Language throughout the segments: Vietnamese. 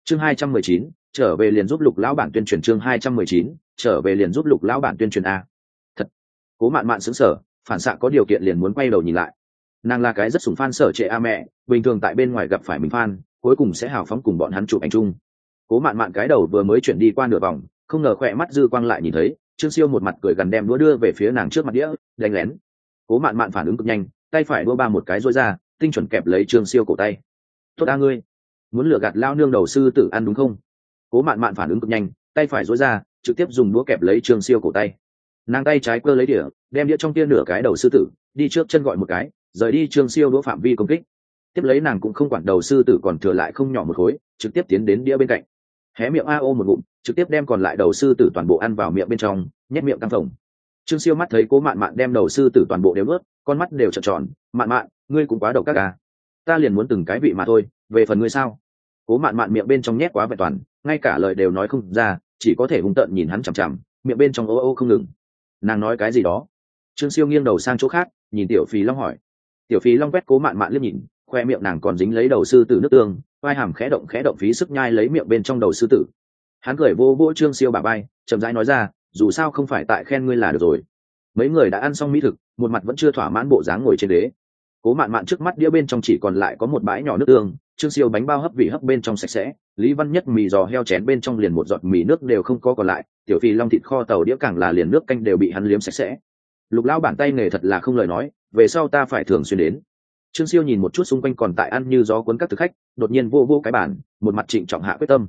chương 219, trở về liền giúp Lục lão bản tuyên truyền. Chương 219, trở về liền giúp Lục lão bản tuyên truyền a. Thật. Cố Mạn Mạn sững sờ, phản xạ có điều kiện liền muốn quay đầu nhìn lại. Nàng là cái rất sủng fan Sở Trệ a mẹ, bình thường tại bên ngoài gặp phải mình fan, cuối cùng sẽ hào phóng cùng bọn hắn chụp ảnh chung. Cố Mạn Mạn cái đầu vừa mới chuyển đi qua nửa vòng, không ngờ khỏe mắt dư quang lại nhìn thấy Trương Siêu một mặt cười gần đem đũa đưa về phía nàng trước mặt đĩa, đánh lén. Cố Mạn Mạn phản ứng cực nhanh, tay phải đũa ba một cái rối ra, tinh chuẩn kẹp lấy Trương Siêu cổ tay. Tốt a ngươi, muốn lừa gạt lao nương đầu sư tử ăn đúng không? Cố Mạn Mạn phản ứng cực nhanh, tay phải rối ra, trực tiếp dùng đũa kẹp lấy Trương Siêu cổ tay. Nàng tay trái cơ lấy đĩa, đem đĩa trong kia nửa cái đầu sư tử, đi trước chân gọi một cái, rời đi Trương Siêu đũa phạm vi công kích. Tiếp lấy nàng cũng không quản đầu sư tử còn thừa lại không nhỏ một khối, trực tiếp tiến đến đĩa bên cạnh, hé miệng ao một ngụm, trực tiếp đem còn lại đầu sư tử toàn bộ ăn vào miệng bên trong, nhét miệng căng phồng. Trương Siêu mắt thấy Cố Mạn Mạn đem đầu sư tử toàn bộ đều nuốt, con mắt đều trợn tròn. Mạn Mạn, ngươi cũng quá độc các à? Ta liền muốn từng cái vị mà thôi, về phần ngươi sao? Cố Mạn Mạn miệng bên trong nhét quá vẹn toàn, ngay cả lời đều nói không ra, chỉ có thể hung tợn nhìn hắn chằm chằm, miệng bên trong ô ô không ngừng. Nàng nói cái gì đó? Trương Siêu nghiêng đầu sang chỗ khác, nhìn Tiểu Phí Long hỏi. Tiểu Phí Long quét Cố Mạn Mạn liếc nhìn, khoe miệng nàng còn dính lấy đầu sư tử nước tương, vai hàm khẽ động phí sức nhai lấy miệng bên trong đầu sư tử. Hắn cười vô vỗ Trương Siêu bả vai, chậm rãi nói ra, dù sao không phải tại khen ngươi là được rồi. Mấy người đã ăn xong mỹ thực, một mặt vẫn chưa thỏa mãn bộ dáng ngồi trên đế. Cố Mạn Mạn trước mắt đĩa bên trong chỉ còn lại có một bãi nhỏ nước tương, Trương Siêu bánh bao hấp vị hấp bên trong sạch sẽ, Lý Văn Nhất mì giò heo chén bên trong liền một giọt mì nước đều không có còn lại, Tiểu Phi Long thịt kho tàu đĩa càng là liền nước canh đều bị hắn liếm sạch sẽ. Lục lão bản tay nghề thật là không lời nói, về sau ta phải thường xuyên đến. Trương Siêu nhìn một chút xung quanh còn tại ăn như gió cuốn các thực khách, đột nhiên vô vô cái bản, một mặt trịnh trọng hạ quyết tâm.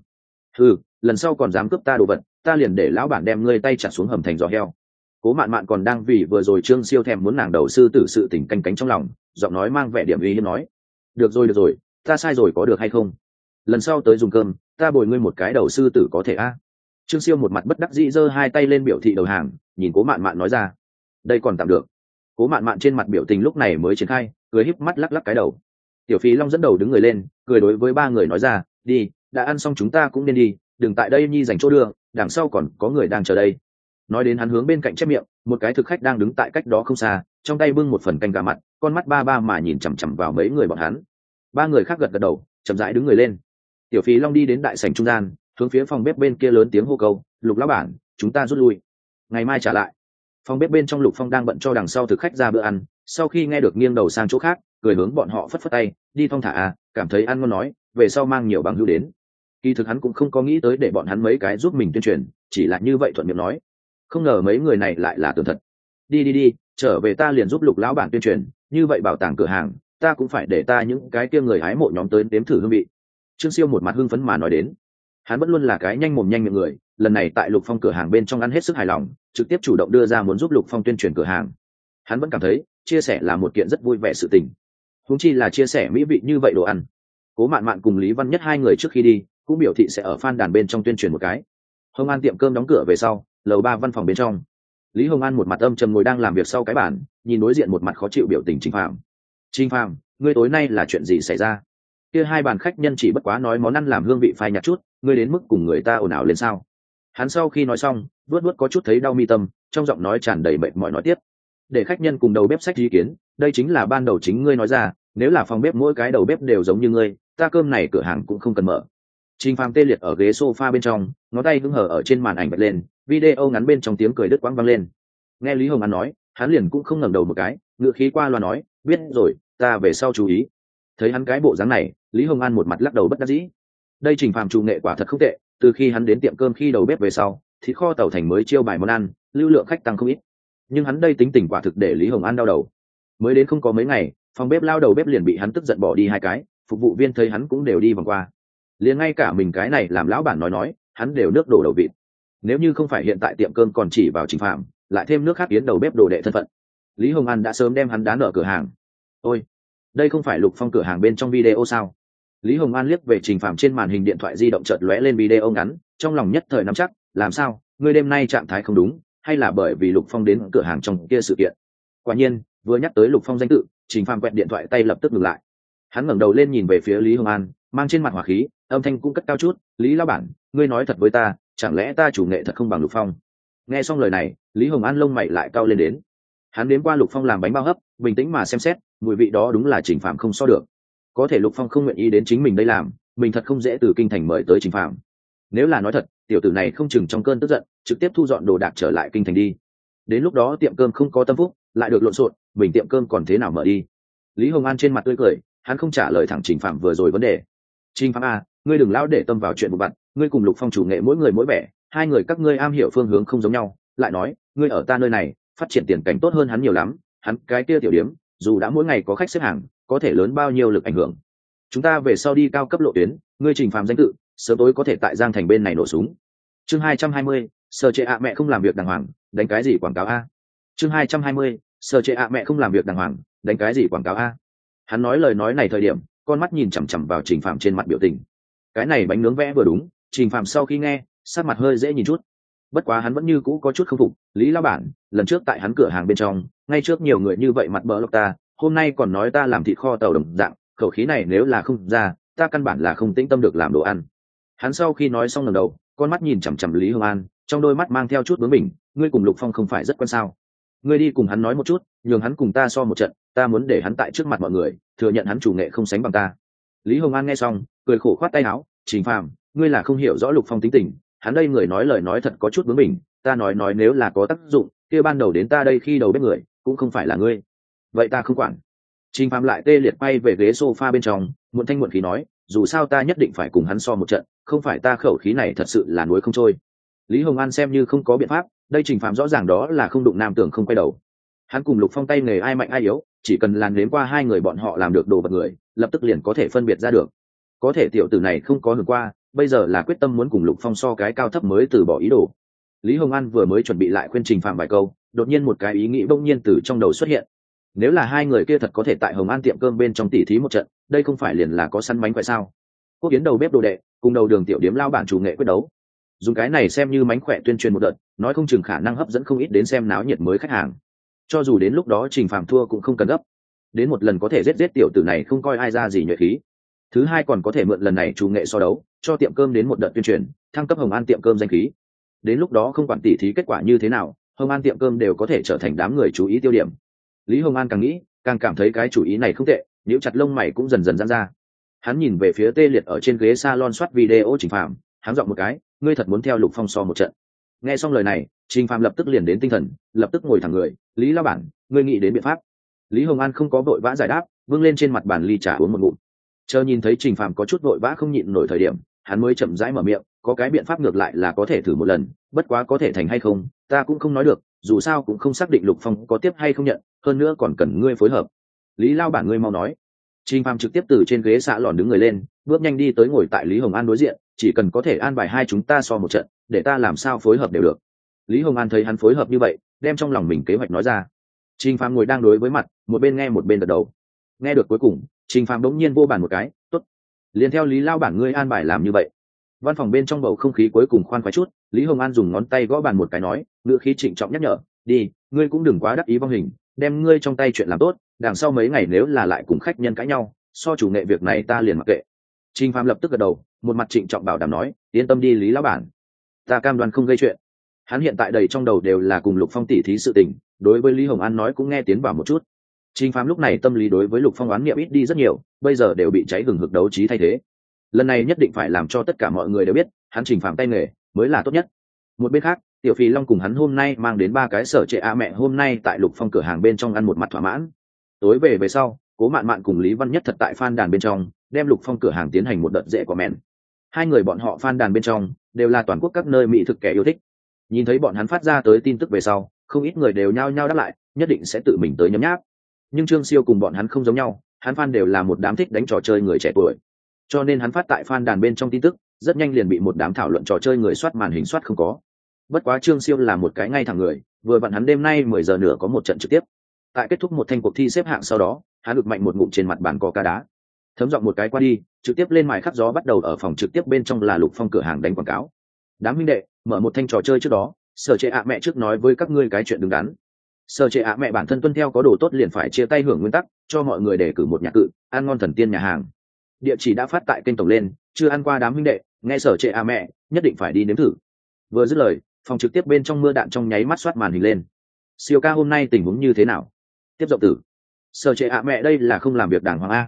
Lần sau còn dám cướp ta đồ vật, ta liền để lão bản đem ngươi tay chặt xuống hầm thành giò heo. Cố Mạn Mạn còn đang vì vừa rồi Trương Siêu thèm muốn nàng đầu sư tử sự tình canh cánh trong lòng, giọng nói mang vẻ điểm uy hiếp nói: được rồi, ta sai rồi có được hay không? Lần sau tới dùng cơm, ta bồi ngươi một cái đầu sư tử có thể a? Trương Siêu một mặt bất đắc dĩ giơ hai tay lên biểu thị đầu hàng, nhìn Cố Mạn Mạn nói ra: đây còn tạm được. Cố Mạn Mạn trên mặt biểu tình lúc này mới triển khai, cười híp mắt lắc lắc cái đầu. Tiểu Phí Long dẫn đầu đứng người lên, cười đối với ba người nói ra: đi, đã ăn xong chúng ta cũng nên đi, đừng tại đây nhi dành chỗ đưa, đằng sau còn có người đang chờ đây. Nói đến hắn hướng bên cạnh chép miệng, một cái thực khách đang đứng tại cách đó không xa, trong tay bưng một phần canh gà mặt, con mắt ba ba mà nhìn chằm chằm vào mấy người bọn hắn. Ba người khác gật gật đầu, chậm rãi đứng người lên. Tiểu Phí Long đi đến đại sảnh trung gian, hướng phía phòng bếp bên kia lớn tiếng hô câu: Lục lão bản, chúng ta rút lui, ngày mai trả lại. Phòng bếp bên trong Lục Phong đang bận cho đằng sau thực khách ra bữa ăn, sau khi nghe được nghiêng đầu sang chỗ khác, cười hướng bọn họ phất phất tay: đi thong thả à, cảm thấy ăn ngon nói, về sau mang nhiều bằng hữu đến. Kỳ thực hắn cũng không có nghĩ tới để bọn hắn mấy cái giúp mình tuyên truyền, chỉ là như vậy thuận miệng nói. Không ngờ mấy người này lại là tường thật. Đi, trở về ta liền giúp Lục lão bản tuyên truyền, như vậy bảo tàng cửa hàng, ta cũng phải để ta những cái kia người hái mộ nhóm tới đếm thử hương vị. Trương Siêu một mặt hưng phấn mà nói đến. Hắn vẫn luôn là cái nhanh mồm nhanh miệng người, lần này tại Lục Phong cửa hàng bên trong ăn hết sức hài lòng, trực tiếp chủ động đưa ra muốn giúp Lục Phong tuyên truyền cửa hàng. Hắn vẫn cảm thấy chia sẻ là một kiện rất vui vẻ sự tình, huống chi là chia sẻ mỹ vị như vậy đồ ăn. Cố Mạn Mạn cùng Lý Văn Nhất hai người trước khi đi cũng biểu thị sẽ ở fan đàn bên trong tuyên truyền một cái. Hồng An tiệm cơm đóng cửa về sau, lầu 3 văn phòng bên trong, Lý Hồng An một mặt âm trầm ngồi đang làm việc sau cái bàn, nhìn đối diện một mặt khó chịu biểu tình Trình Phạm, ngươi tối nay là chuyện gì xảy ra? Kia hai bàn khách nhân chỉ bất quá nói món ăn làm hương vị phai nhạt chút, ngươi đến mức cùng người ta ồn ào lên sao? Hắn sau khi nói xong, vuốt có chút thấy đau mi tâm, trong giọng nói tràn đầy mệt mỏi nói tiếp: để khách nhân cùng đầu bếp sách ý kiến, đây chính là ban đầu chính ngươi nói ra, nếu là phòng bếp mỗi cái đầu bếp đều giống như ngươi, ta cơm này cửa hàng cũng không cần mở. Trình Phàm tê liệt ở ghế sofa bên trong, ngón tay hứng hở ở trên màn ảnh bật lên, video ngắn bên trong tiếng cười đứt quãng vang lên. Nghe Lý Hồng An nói, hắn liền cũng không ngẩng đầu một cái, ngựa khí qua loa nói: biết rồi, ta về sau chú ý. Thấy hắn cái bộ dáng này, Lý Hồng An một mặt lắc đầu bất đắc dĩ. Đây Trình Phàm chủ nghệ quả thật không tệ, từ khi hắn đến tiệm cơm khi đầu bếp về sau, thịt kho tàu thành mới chiêu bài món ăn, lưu lượng khách tăng không ít. Nhưng hắn đây tính tình quả thực để Lý Hồng An đau đầu. Mới đến không có mấy ngày, phòng bếp lao đầu bếp liền bị hắn tức giận bỏ đi hai cái, phục vụ viên thấy hắn cũng đều đi vòng qua. Liền ngay cả mình cái này làm lão bản nói, hắn đều nước đổ đầu vịt. Nếu như không phải hiện tại tiệm cơm còn chỉ vào Trình Phạm, lại thêm nước khác yến đầu bếp đồ đệ thân phận, Lý Hồng An đã sớm đem hắn đá nợ cửa hàng. Ôi, đây không phải Lục Phong cửa hàng bên trong video sao? Lý Hồng An liếc về Trình Phạm trên màn hình điện thoại di động chợt lóe lên video ngắn, trong lòng nhất thời nắm chắc, làm sao, ngươi đêm nay trạng thái không đúng, hay là bởi vì Lục Phong đến cửa hàng trong kia sự kiện? Quả nhiên, vừa nhắc tới Lục Phong danh tự, Trình Phạm quẹt điện thoại tay lập tức ngừng lại. Hắn ngẩng đầu lên nhìn về phía Lý Hồng An, mang trên mặt hỏa khí, âm thanh cũng cất cao chút: Lý lão bản, ngươi nói thật với ta, chẳng lẽ ta chủ nghệ thật không bằng Lục Phong? Nghe xong lời này, Lý Hồng An lông mày lại cau lên đến. Hắn đến qua Lục Phong làm bánh bao hấp, bình tĩnh mà xem xét, mùi vị đó đúng là Trình Phạm không so được. có thể Lục Phong không nguyện ý đến chính mình đây làm, mình thật không dễ từ kinh thành mời tới Trình Phạm. Nếu là nói thật, tiểu tử này không chừng trong cơn tức giận trực tiếp thu dọn đồ đạc trở lại kinh thành đi. Đến lúc đó tiệm cơm không có tâm phúc, lại được lộn xộn, mình tiệm cơm còn thế nào mở đi. Lý Hồng An trên mặt tươi cười, hắn không trả lời thẳng Trình Phạm vừa rồi vấn đề. Trình Phạm à, ngươi đừng lão để tâm vào chuyện vụ vặt, ngươi cùng Lục Phong chủ nghệ mỗi người mỗi vẻ, hai người các ngươi am hiểu phương hướng không giống nhau, lại nói ngươi ở ta nơi này phát triển tiền cảnh tốt hơn hắn nhiều lắm. Hắn cái kia tiểu điếm dù đã mỗi ngày có khách xếp hàng, có thể lớn bao nhiêu lực ảnh hưởng. Chúng ta về sau đi cao cấp lộ tuyến, ngươi Trình Phạm danh tự sớm tối có thể tại Giang Thành bên này nổ súng. Chương 220, sở trệ ạ mẹ không làm việc đàng hoàng, đánh cái gì quảng cáo a. Chương 220, sở trệ ạ mẹ không làm việc đàng hoàng, đánh cái gì quảng cáo a. Hắn nói lời nói này thời điểm, con mắt nhìn chằm chằm vào Trình Phạm trên mặt biểu tình. Cái này bánh nướng vẽ vừa đúng, Trình Phạm sau khi nghe, sắc mặt hơi dễ nhìn chút. Bất quá hắn vẫn như cũ có chút không phục, Lý lão bản, lần trước tại hắn cửa hàng bên trong, ngay trước nhiều người như vậy mặt bỡ lộc ta, hôm nay còn nói ta làm thịt kho tàu đồng dạng, khẩu khí này nếu là không ra, ta căn bản là không tĩnh tâm được làm đồ ăn. Hắn sau khi nói xong lần đầu, con mắt nhìn chằm chằm Lý Hồng An, trong đôi mắt mang theo chút bướng bỉnh, ngươi cùng Lục Phong không phải rất quan sao? Ngươi đi cùng hắn nói một chút, nhường hắn cùng ta so một trận, ta muốn để hắn tại trước mặt mọi người thừa nhận hắn chủ nghệ không sánh bằng ta. Lý Hồng An nghe xong, cười khổ khoát tay áo, Trình Phạm, ngươi là không hiểu rõ Lục Phong tính tình, hắn đây người nói lời nói thật có chút bướng bỉnh, ta nói nếu là có tác dụng, kia ban đầu đến ta đây khi đầu bếp người, cũng không phải là ngươi. Vậy ta không quản. Trình Phạm lại tê liệt quay về ghế sofa bên trong, muộn thanh muộn khí nói, dù sao ta nhất định phải cùng hắn so một trận, không phải ta khẩu khí này thật sự là nuối không trôi. Lý Hồng An xem như không có biện pháp, đây Trình Phạm rõ ràng đó là không đụng nam tưởng không quay đầu. Hắn cùng Lục Phong tay nghề ai mạnh ai yếu, chỉ cần làn nếm qua hai người bọn họ làm được đồ vật người, lập tức liền có thể phân biệt ra được. Có thể tiểu tử này không có hưởng qua, bây giờ là quyết tâm muốn cùng Lục Phong so cái cao thấp mới từ bỏ ý đồ. Lý Hồng An vừa mới chuẩn bị lại khuyên Trình Phạm vài câu, đột nhiên một cái ý nghĩ bỗng nhiên từ trong đầu xuất hiện. Nếu là hai người kia thật có thể tại Hồng An tiệm cơm bên trong tỉ thí một trận, đây không phải liền là có săn bánh quậy sao? Quốc Yến đầu bếp đồ đệ cùng đầu đường tiểu điếm lao bản chủ nghệ quyết đấu, dùng cái này xem như mánh khỏe tuyên truyền một đợt, nói không chừng khả năng hấp dẫn không ít đến xem náo nhiệt mới khách hàng. Cho dù đến lúc đó Trình Phạm thua cũng không cần gấp, đến một lần có thể giết tiểu tử này không coi ai ra gì nhuệ khí. Thứ hai còn có thể mượn lần này chủ nghệ so đấu, cho tiệm cơm đến một đợt tuyên truyền, thăng cấp Hồng An tiệm cơm danh khí. Đến lúc đó không quản tỉ thí kết quả như thế nào, Hồng An tiệm cơm đều có thể trở thành đám người chú ý tiêu điểm. Lý Hồng An càng nghĩ càng cảm thấy cái chủ ý này không tệ, nhíu chặt lông mày cũng dần dần giãn ra. Hắn nhìn về phía tê liệt ở trên ghế salon soát video Trình Phạm, hắn giọng một cái, ngươi thật muốn theo Lục Phong so một trận? Nghe xong lời này, Trình Phạm lập tức liền đến tinh thần, lập tức ngồi thẳng người, Lý lão bản, ngươi nghĩ đến biện pháp? Lý Hồng An không có vội vã giải đáp, vươn lên trên mặt bàn ly trà uống một ngụm. Chờ nhìn thấy Trình Phạm có chút vội vã không nhịn nổi thời điểm, hắn mới chậm rãi mở miệng, có cái biện pháp ngược lại là có thể thử một lần, bất quá có thể thành hay không, ta cũng không nói được, dù sao cũng không xác định Lục Phong có tiếp hay không nhận, hơn nữa còn cần ngươi phối hợp. Lý lão bản ngươi mau nói. Trình Phạm trực tiếp từ trên ghế xạ lòn đứng người lên, bước nhanh đi tới ngồi tại Lý Hồng An đối diện, chỉ cần có thể an bài hai chúng ta so một trận, để ta làm sao phối hợp đều được. Lý Hồng An thấy hắn phối hợp như vậy, đem trong lòng mình kế hoạch nói ra. Trình Phạm ngồi đang đối với mặt, một bên nghe một bên gật đầu. Nghe được cuối cùng, Trình Phạm đống nhiên vô bàn một cái, tốt, liền theo Lý lão bản ngươi an bài làm như vậy. Văn phòng bên trong bầu không khí cuối cùng khoan khoái chút, Lý Hồng An dùng ngón tay gõ bàn một cái nói, ngữ khí trịnh trọng nhắc nhở, đi, ngươi cũng đừng quá đắc ý vong hình, đem ngươi trong tay chuyện làm tốt, đằng sau mấy ngày nếu là lại cùng khách nhân cãi nhau, so chủ nghệ việc này ta liền mặc kệ. Trình Phạm lập tức gật đầu, một mặt trịnh trọng bảo đảm nói, yên tâm đi Lý lão bản, ta cam đoan không gây chuyện. Hắn hiện tại đầy trong đầu đều là cùng Lục Phong tỉ thí sự tình, đối với Lý Hồng An nói cũng nghe tiến vào một chút. Trình Phạm lúc này tâm lý đối với Lục Phong oán niệm ít đi rất nhiều, bây giờ đều bị cháy hừng hực đấu trí thay thế. Lần này nhất định phải làm cho tất cả mọi người đều biết, hắn Trình Phạm tay nghề mới là tốt nhất. Một bên khác, Tiểu Phi Long cùng hắn hôm nay mang đến 3 cái sở trệ ạ mẹ hôm nay tại Lục Phong cửa hàng bên trong ăn một mặt thỏa mãn. Tối về sau, Cố Mạn Mạn cùng Lý Văn Nhất thật tại fan đàn bên trong, đem Lục Phong cửa hàng tiến hành một đợt dễ comment. Hai người bọn họ fan đàn bên trong đều là toàn quốc các nơi mỹ thực kẻ yêu thích. Nhìn thấy bọn hắn phát ra tới tin tức về sau, không ít người đều nhao nhao đáp lại, nhất định sẽ tự mình tới nhấm nháp. Nhưng Trương Siêu cùng bọn hắn không giống nhau, hắn fan đều là một đám thích đánh trò chơi người trẻ tuổi. Cho nên hắn phát tại fan đàn bên trong tin tức, rất nhanh liền bị một đám thảo luận trò chơi người soát màn hình soát không có. Bất quá Trương Siêu là một cái ngay thẳng người, vừa vặn hắn đêm nay 10 giờ nửa có một trận trực tiếp. Tại kết thúc một thanh cuộc thi xếp hạng sau đó, hắn được mạnh một ngụm trên mặt bàn coca đá. Thấm giọng một cái qua đi, trực tiếp lên mài khắc gió bắt đầu ở phòng trực tiếp bên trong là Lục Phong cửa hàng đánh quảng cáo. Đám huynh đệ, mở một thanh trò chơi trước đó, sở trệ ạ mẹ trước nói với các ngươi cái chuyện đứng đắn. Sở trệ ạ mẹ bản thân tuân theo có đồ tốt liền phải chia tay hưởng nguyên tắc, cho mọi người đề cử một nhà cự, ăn ngon thần tiên nhà hàng. Địa chỉ đã phát tại kênh tổng lên, chưa ăn qua đám huynh đệ, nghe sở trệ ạ mẹ, nhất định phải đi nếm thử. Vừa dứt lời, phòng trực tiếp bên trong mưa đạn trong nháy mắt soát màn hình lên. Siêu ca hôm nay tình huống như thế nào? Tiếp rộng tử. Sở trệ ạ mẹ đây là không làm việc đàng hoàng a.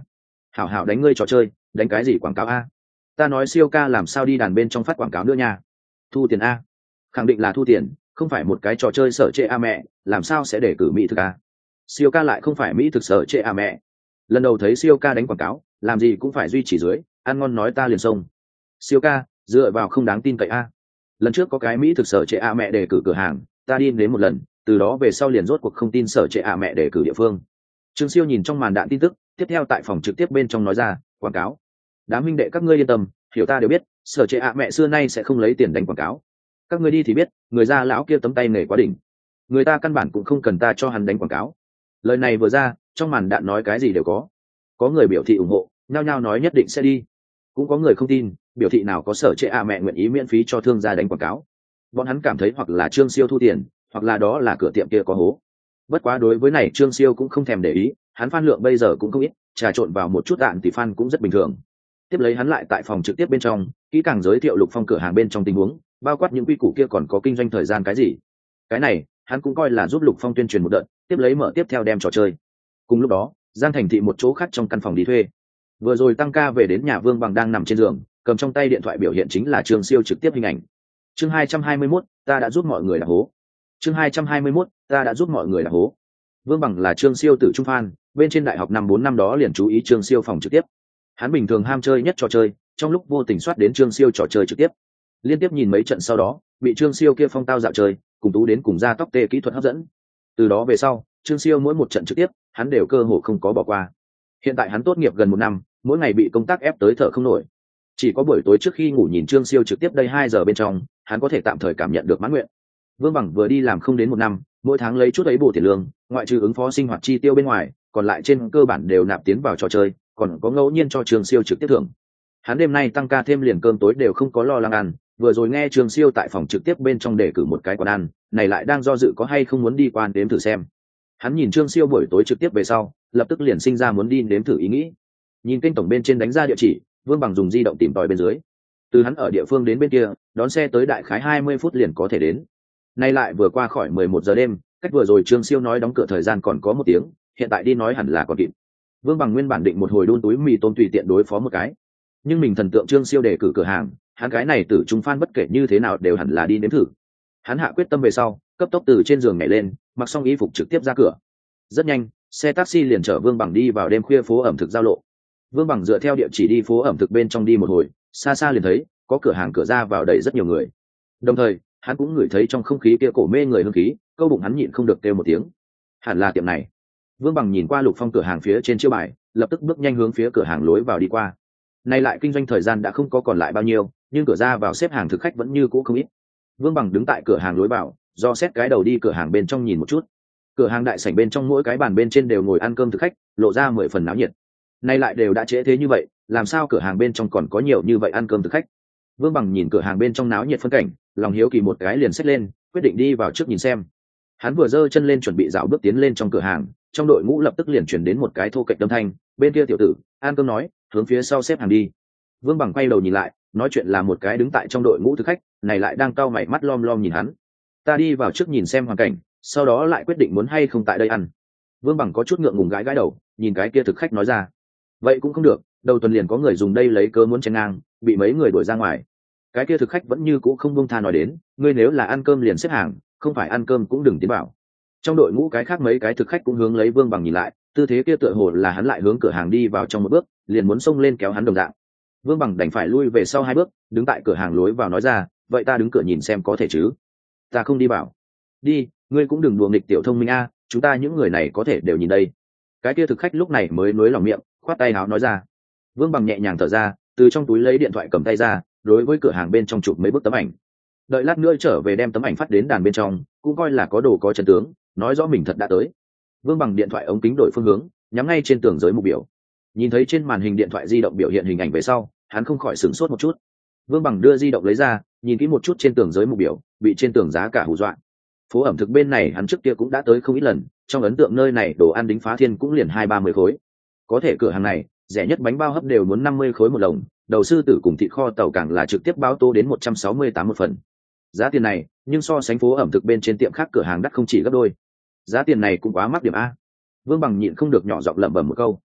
hảo hảo đánh ngươi trò chơi, đánh cái gì quảng cáo a? Ta nói siêu ca làm sao đi đàn bên trong phát quảng cáo nữa nha. Thu tiền a? Khẳng định là thu tiền, không phải một cái trò chơi sở trệ a mẹ, làm sao sẽ để cử mỹ thực a? Siêu ca lại không phải mỹ thực sở trệ a mẹ. Lần đầu thấy siêu ca đánh quảng cáo, làm gì cũng phải duy trì dưới, ăn ngon nói ta liền xông. Siêu ca dựa vào không đáng tin cậy a. Lần trước có cái mỹ thực sở trệ a mẹ để cử cửa hàng, ta đi đến một lần, từ đó về sau liền rốt cuộc không tin sở trệ a mẹ để cử địa phương. Trương Siêu nhìn trong màn đạn tin tức, tiếp theo tại phòng trực tiếp bên trong nói ra, quảng cáo. Đám huynh đệ các ngươi yên tâm, hiểu ta đều biết, sở trệ a mẹ xưa nay sẽ không lấy tiền đánh quảng cáo. Các ngươi đi thì biết, người già lão kia tấm tay nghề quá đỉnh, người ta căn bản cũng không cần ta cho hắn đánh quảng cáo. Lời này vừa ra, trong màn đạn nói cái gì đều có người biểu thị ủng hộ, nhao nhao nói nhất định sẽ đi, cũng có người không tin, biểu thị nào có sở trệ a mẹ nguyện ý miễn phí cho thương gia đánh quảng cáo. Bọn hắn cảm thấy hoặc là Trương Siêu thu tiền, hoặc là đó là cửa tiệm kia có hố. Bất quá đối với này Trương Siêu cũng không thèm để ý, hắn fan lượng bây giờ cũng không ít, trà trộn vào một chút đạn thì fan cũng rất bình thường. Tiếp lấy hắn lại tại phòng trực tiếp bên trong kỹ càng giới thiệu Lục Phong cửa hàng bên trong tình huống, bao quát những quy củ kia còn có kinh doanh thời gian cái gì. Cái này hắn cũng coi là giúp Lục Phong tuyên truyền một đợt, tiếp lấy mở tiếp theo đem trò chơi. Cùng lúc đó Giang Thành Thị một chỗ khác trong căn phòng đi thuê, vừa rồi tăng ca về đến nhà Vương Bằng đang nằm trên giường, cầm trong tay điện thoại biểu hiện chính là Trương Siêu trực tiếp hình ảnh. Chương 221, ta đã giúp mọi người là hố. Chương 221, ta đã giúp mọi người là hố. Vương Bằng là Trương Siêu tử trung fan, bên trên đại học năm 4 năm đó liền chú ý Trương Siêu phòng trực tiếp. Hắn bình thường ham chơi nhất trò chơi, trong lúc vô tình soát đến Trương Siêu trò chơi trực tiếp. Liên tiếp nhìn mấy trận sau đó, bị Trương Siêu kia phong tao dạo chơi, cùng tú đến cùng ra tóc tê kỹ thuật hấp dẫn. Từ đó về sau, Trương Siêu mỗi một trận trực tiếp, hắn đều cơ hồ không có bỏ qua. Hiện tại hắn tốt nghiệp gần 1 năm, mỗi ngày bị công tác ép tới thở không nổi. Chỉ có buổi tối trước khi ngủ nhìn Trương Siêu trực tiếp đây 2 giờ bên trong, hắn có thể tạm thời cảm nhận được mãn nguyện. Vương Bằng vừa đi làm không đến 1 năm, mỗi tháng lấy chút ấy bổ tiền lương, ngoại trừ ứng phó sinh hoạt chi tiêu bên ngoài, còn lại trên cơ bản đều nạp tiến vào trò chơi, còn có ngẫu nhiên cho Trương Siêu trực tiếp thưởng. Hắn đêm nay tăng ca thêm liền cơm tối đều không có lo lắng ăn, vừa rồi nghe Trương Siêu tại phòng trực tiếp bên trong đề cử một cái quán ăn, này lại đang do dự có hay không muốn đi quan đếm thử xem. Hắn nhìn Trương Siêu buổi tối trực tiếp về sau, lập tức liền sinh ra muốn đi nếm thử ý nghĩ. Nhìn kênh tổng bên trên đánh ra địa chỉ, Vương Bằng dùng di động tìm tòi bên dưới. Từ hắn ở địa phương đến bên kia, đón xe tới đại khái 20 phút liền có thể đến. Nay lại vừa qua khỏi 11 giờ đêm, cách vừa rồi Trương Siêu nói đóng cửa thời gian còn có 1 tiếng, hiện tại đi nói hẳn là còn kịp. Vương Bằng nguyên bản định một hồi đun túi mì tôm tùy tiện đối phó một cái, nhưng mình thần tượng Trương Siêu đề cử cửa hàng, hắn cái này tử trung fan bất kể như thế nào đều hẳn là đi nếm thử. Hắn hạ quyết tâm về sau, cấp tốc từ trên giường nhảy lên, mặc xong y phục trực tiếp ra cửa. Rất nhanh, xe taxi liền chở Vương Bằng đi vào đêm khuya phố ẩm thực giao lộ. Vương Bằng dựa theo địa chỉ đi phố ẩm thực bên trong đi một hồi, xa xa liền thấy có cửa hàng cửa ra vào đầy rất nhiều người. Đồng thời, hắn cũng ngửi thấy trong không khí kia cổ mê người hương khí, câu bụng hắn nhịn không được kêu một tiếng. Hẳn là tiệm này. Vương Bằng nhìn qua Lục Phong cửa hàng phía trên chiêu bài, lập tức bước nhanh hướng phía cửa hàng lối vào đi qua. Nay lại kinh doanh thời gian đã không có còn lại bao nhiêu, nhưng cửa ra vào xếp hàng thực khách vẫn như cũ không ít. Vương Bằng đứng tại cửa hàng lối vào, do xét cái đầu đi cửa hàng bên trong nhìn một chút. Cửa hàng đại sảnh bên trong mỗi cái bàn bên trên đều ngồi ăn cơm thực khách, lộ ra 10 phần náo nhiệt. Nay lại đều đã trễ thế như vậy, làm sao cửa hàng bên trong còn có nhiều như vậy ăn cơm thực khách? Vương Bằng nhìn cửa hàng bên trong náo nhiệt phân cảnh, lòng hiếu kỳ một cái liền xách lên, quyết định đi vào trước nhìn xem. Hắn vừa giơ chân lên chuẩn bị dạo bước tiến lên trong cửa hàng, trong đội ngũ lập tức liền chuyển đến một cái thô kệch âm thanh, bên kia tiểu tử, ăn cơm nói, hướng phía sau xếp hàng đi. Vương Bằng quay đầu nhìn lại, nói chuyện là một cái đứng tại trong đội ngũ thực khách, này lại đang cau mày mắt lom lom nhìn hắn. Ta đi vào trước nhìn xem hoàn cảnh, sau đó lại quyết định muốn hay không tại đây ăn. Vương Bằng có chút ngượng ngùng gãi gãi đầu, nhìn cái kia thực khách nói ra. Vậy cũng không được, đầu tuần liền có người dùng đây lấy cớ muốn chen ngang, bị mấy người đuổi ra ngoài. Cái kia thực khách vẫn như cũ không buông tha nói đến, ngươi nếu là ăn cơm liền xếp hàng, không phải ăn cơm cũng đừng tiến vào. Trong đội ngũ cái khác mấy cái thực khách cũng hướng lấy Vương Bằng nhìn lại, tư thế kia tựa hồ là hắn lại hướng cửa hàng đi vào trong một bước, liền muốn xông lên kéo hắn đồng dạng. Vương Bằng đành phải lui về sau 2 bước, đứng tại cửa hàng lối vào nói ra, vậy ta đứng cửa nhìn xem có thể chứ? Ta không đi vào. Đi, ngươi cũng đừng đùa nghịch tiểu thông minh a, chúng ta những người này có thể đều nhìn đây. Cái kia thực khách lúc này mới nuối lòng miệng, khoát tay áo nói ra. Vương Bằng nhẹ nhàng thở ra, từ trong túi lấy điện thoại cầm tay ra, đối với cửa hàng bên trong chụp mấy bức tấm ảnh. Đợi lát nữa trở về đem tấm ảnh phát đến đàn bên trong, cũng coi là có đồ có chân tướng, nói rõ mình thật đã tới. Vương Bằng điện thoại ống kính đổi phương hướng, nhắm ngay trên tường giới mục biểu. Nhìn thấy trên màn hình điện thoại di động biểu hiện hình ảnh về sau, hắn không khỏi sửng sốt một chút. Vương Bằng đưa di động lấy ra, nhìn kỹ một chút trên tường giới mục biểu, bị trên tường giá cả hù dọa. Phố ẩm thực bên này hắn trước kia cũng đã tới không ít lần, trong ấn tượng nơi này đồ ăn đính phá thiên cũng liền 20-30 khối. Có thể cửa hàng này, rẻ nhất bánh bao hấp đều muốn 50 khối một lồng, đầu sư tử cùng thịt kho tàu càng là trực tiếp báo tô đến 168 một phần. Giá tiền này, nhưng so sánh phố ẩm thực bên trên tiệm khác cửa hàng đắt không chỉ gấp đôi. Giá tiền này cũng quá mắc điểm a. Vương Bằng nhịn không được nhỏ giọng lẩm bẩm một câu.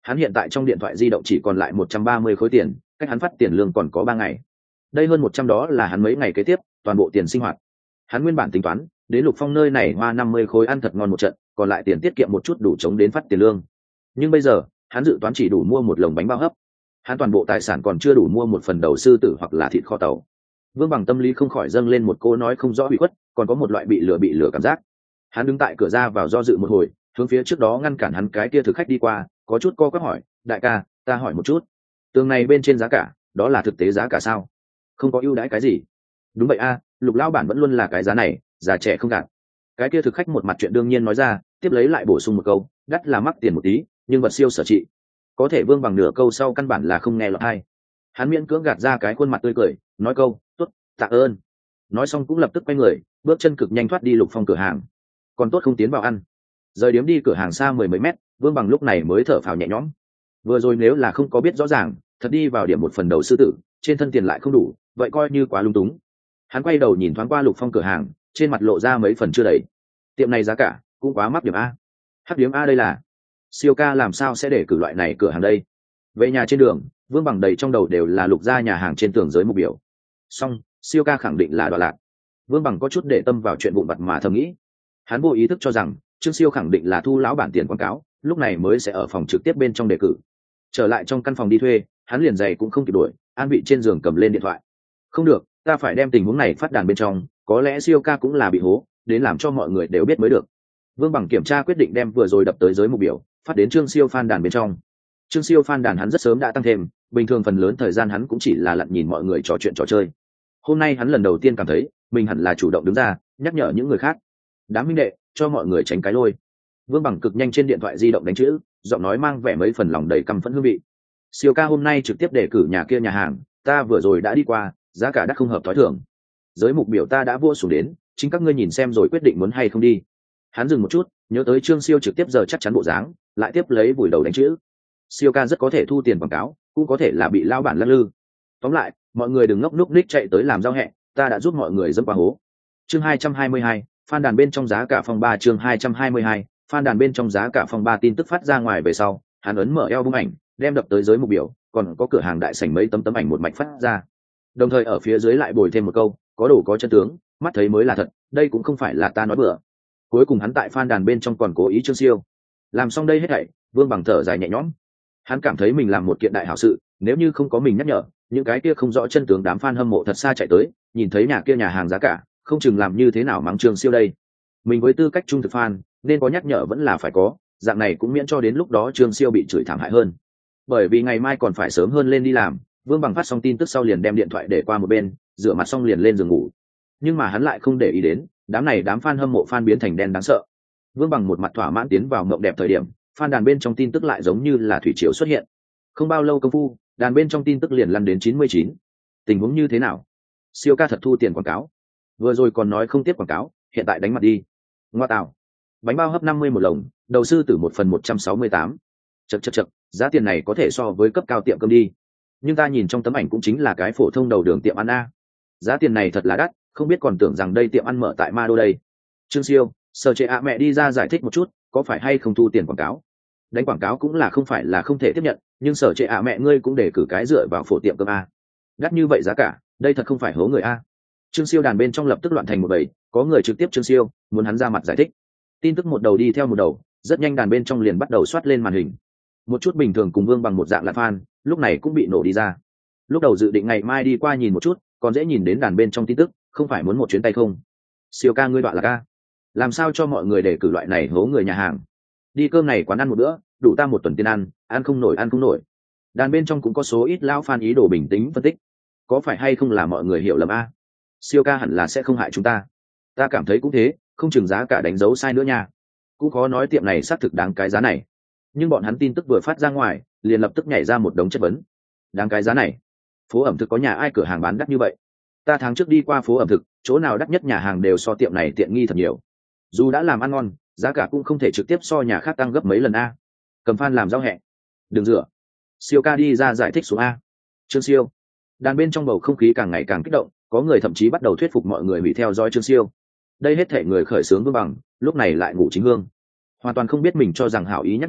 Hắn hiện tại trong điện thoại di động chỉ còn lại 130 khối tiền, cách hắn phát tiền lương còn có 3 ngày. Đây hơn 100 đó là hắn mấy ngày kế tiếp toàn bộ tiền sinh hoạt. Hắn nguyên bản tính toán đến Lục Phong nơi này hoa 50 khối ăn thật ngon một trận, còn lại tiền tiết kiệm một chút đủ chống đến phát tiền lương. Nhưng bây giờ hắn dự toán chỉ đủ mua một lồng bánh bao hấp, hắn toàn bộ tài sản còn chưa đủ mua một phần đầu sư tử hoặc là thịt kho tàu. Vương Bằng tâm lý không khỏi dâng lên một cô nói không rõ ủy khuất, còn có một loại bị lừa cảm giác. Hắn đứng tại cửa ra vào do dự một hồi, hướng phía trước đó ngăn cản hắn cái kia thực khách đi qua, có chút co quắp hỏi, đại ca, ta hỏi một chút, tường này bên trên giá cả đó là thực tế giá cả sao? Không có ưu đãi cái gì? Đúng vậy a, Lục lão bản vẫn luôn là cái giá này, già trẻ không gạt. Cái kia thực khách một mặt chuyện đương nhiên nói ra, tiếp lấy lại bổ sung một câu, đắt là mắc tiền một tí, nhưng vật siêu sở trị. Có thể Vương Bằng nửa câu sau căn bản là không nghe lọt tai. Hắn miễn cưỡng gạt ra cái khuôn mặt tươi cười, nói câu, tốt, tạ ơn. Nói xong cũng lập tức quay người, bước chân cực nhanh thoát đi Lục Phong cửa hàng. Còn tốt không tiến vào ăn. Rời điếm đi cửa hàng xa mười mấy mét, Vương Bằng lúc này mới thở phào nhẹ nhõm. Vừa rồi nếu là không có biết rõ ràng, thật đi vào điểm một phần đầu sư tử, trên thân tiền lại không đủ, vậy coi như quá lung túng. Hắn quay đầu nhìn thoáng qua Lục Phong cửa hàng, trên mặt lộ ra mấy phần chưa đầy. Tiệm này giá cả cũng quá mắc điểm a. Hắc điểm a đây là Siêu ca làm sao sẽ để cử loại này cửa hàng đây? Về nhà trên đường, Vương Bằng đầy trong đầu đều là Lục gia nhà hàng trên tường giới mục biểu. Xong, Siêu ca khẳng định là đoạn lạc. Vương Bằng có chút để tâm vào chuyện vụn vặt mà thầm nghĩ. Hắn vô ý thức cho rằng Trương Siêu khẳng định là thu lão bản tiền quảng cáo, lúc này mới sẽ ở phòng trực tiếp bên trong đề cử. Trở lại trong căn phòng đi thuê, hắn liền giày cũng không kịp đuổi, an vị trên giường cầm lên điện thoại. Không được, ta phải đem tình huống này phát đàn bên trong, có lẽ Siêu ca cũng là bị hố, đến làm cho mọi người đều biết mới được. Vương Bằng kiểm tra quyết định đem vừa rồi đập tới giới mục biểu phát đến Trương Siêu fan đàn bên trong. Trương Siêu fan đàn hắn rất sớm đã tăng thêm, bình thường phần lớn thời gian hắn cũng chỉ là lặn nhìn mọi người trò chuyện trò chơi. Hôm nay hắn lần đầu tiên cảm thấy mình hẳn là chủ động đứng ra nhắc nhở những người khác. Đám huynh đệ, cho mọi người tránh cái lôi. Vương Bằng cực nhanh trên điện thoại di động đánh chữ, giọng nói mang vẻ mấy phần lòng đầy căm phẫn hương vị. Siêu ca hôm nay trực tiếp đề cử nhà kia nhà hàng, ta vừa rồi đã đi qua, giá cả đắt không hợp thói thường. Giới mục biểu ta đã vua xuống đến, chính các ngươi nhìn xem rồi quyết định muốn hay không đi. Hắn dừng một chút, nhớ tới Trương Siêu trực tiếp giờ chắc chắn bộ dáng, lại tiếp lấy vùi đầu đánh chữ. Siêu ca rất có thể thu tiền quảng cáo, cũng có thể là bị lao bản lắc lư. Tóm lại, mọi người đừng ngốc núc ních chạy tới làm giao hẹn, ta đã giúp mọi người dẫm qua hố. Chương 222, fan đàn bên trong giá cả phòng 3 chương 222, fan đàn bên trong giá cả phòng 3 tin tức phát ra ngoài về sau, hắn ấn mở eo bung ảnh, đem đập tới giới mục biểu, còn có cửa hàng đại sảnh mấy tấm ảnh một mạch phát ra. Đồng thời ở phía dưới lại bồi thêm một câu, có đủ có chân tướng, mắt thấy mới là thật, đây cũng không phải là ta nói bừa. Cuối cùng hắn tại fan đàn bên trong còn cố ý Trương Siêu. Làm xong đây hết thảy, Vương Bằng thở dài nhẹ nhõm. Hắn cảm thấy mình làm một kiện đại hảo sự, nếu như không có mình nhắc nhở, những cái kia không rõ chân tướng đám fan hâm mộ thật xa chạy tới, nhìn thấy nhà kia nhà hàng giá cả, không chừng làm như thế nào mắng Trương Siêu đây. Mình với tư cách trung thực fan, nên có nhắc nhở vẫn là phải có, dạng này cũng miễn cho đến lúc đó Trương Siêu bị chửi thảm hại hơn. Bởi vì ngày mai còn phải sớm hơn lên đi làm, Vương Bằng phát xong tin tức sau liền đem điện thoại để qua một bên, rửa mặt xong liền lên giường ngủ. Nhưng mà hắn lại không để ý đến, đám fan hâm mộ fan biến thành đen đáng sợ. Vương Bằng một mặt thỏa mãn tiến vào mộng đẹp thời điểm, fan đàn bên trong tin tức lại giống như là thủy triều xuất hiện. Không bao lâu công phu, đàn bên trong tin tức liền lăn đến 99. Tình huống như thế nào? Siêu ca thật thu tiền quảng cáo. Vừa rồi còn nói không tiếp quảng cáo, hiện tại đánh mặt đi. Ngoa tạo. Bánh bao hấp 50 một lồng, đầu sư tử 1 phần 168. Chậc, giá tiền này có thể so với cấp cao tiệm cơm đi. Nhưng ta nhìn trong tấm ảnh cũng chính là cái phổ thông đầu đường tiệm ăn a. Giá tiền này thật là đắt, không biết còn tưởng rằng đây tiệm ăn mở tại Ma Đô đây. Trương Siêu, Sở Trệ ạ mẹ đi ra giải thích một chút, có phải hay không thu tiền quảng cáo? Đánh quảng cáo cũng là không phải là không thể tiếp nhận, nhưng Sở Trệ ạ mẹ ngươi cũng để cử cái dựa vào phổ tiệm cơm a. Đắt như vậy giá cả, đây thật không phải hố người a. Trương Siêu đàn bên trong lập tức loạn thành một bầy, có người trực tiếp Trương Siêu, muốn hắn ra mặt giải thích. Tin tức một đầu đi theo một đầu, rất nhanh đàn bên trong liền bắt đầu soát lên màn hình. Một chút bình thường cùng Vương Bằng một dạng là fan, lúc này cũng bị nổ đi ra. Lúc đầu dự định ngày mai đi qua nhìn một chút, còn dễ nhìn đến đàn bên trong tin tức, không phải muốn một chuyến tay không. Siêu ca ngươi đoạn là ca, làm sao cho mọi người để cử loại này hố người nhà hàng? Đi cơm này quán ăn một bữa, đủ ta một tuần tiền ăn không nổi. Đàn bên trong cũng có số ít lão fan ý đồ bình tĩnh phân tích, có phải hay không là mọi người hiểu lầm a? Siêu ca hẳn là sẽ không hại chúng ta. Ta cảm thấy cũng thế, không chừng giá cả đánh dấu sai nữa nha. Cũng khó nói tiệm này xác thực đáng cái giá này. Nhưng bọn hắn tin tức vừa phát ra ngoài, liền lập tức nhảy ra một đống chất vấn. Đáng cái giá này? Phố ẩm thực có nhà ai cửa hàng bán đắt như vậy? Ta tháng trước đi qua phố ẩm thực, chỗ nào đắt nhất nhà hàng đều so tiệm này tiện nghi thật nhiều. Dù đã làm ăn ngon, giá cả cũng không thể trực tiếp so nhà khác tăng gấp mấy lần a. Cầm fan làm giao hẹn. Đừng rửa. Siêu ca đi ra giải thích xuống a. Trương Siêu. Đàn bên trong bầu không khí càng ngày càng kích động, có người thậm chí bắt đầu thuyết phục mọi người hủy theo dõi Trương Siêu. Đây hết thể người khởi xướng Vương Bằng, lúc này lại ngủ chính hương. Hoàn toàn không biết mình cho rằng hảo ý nhắc nhở,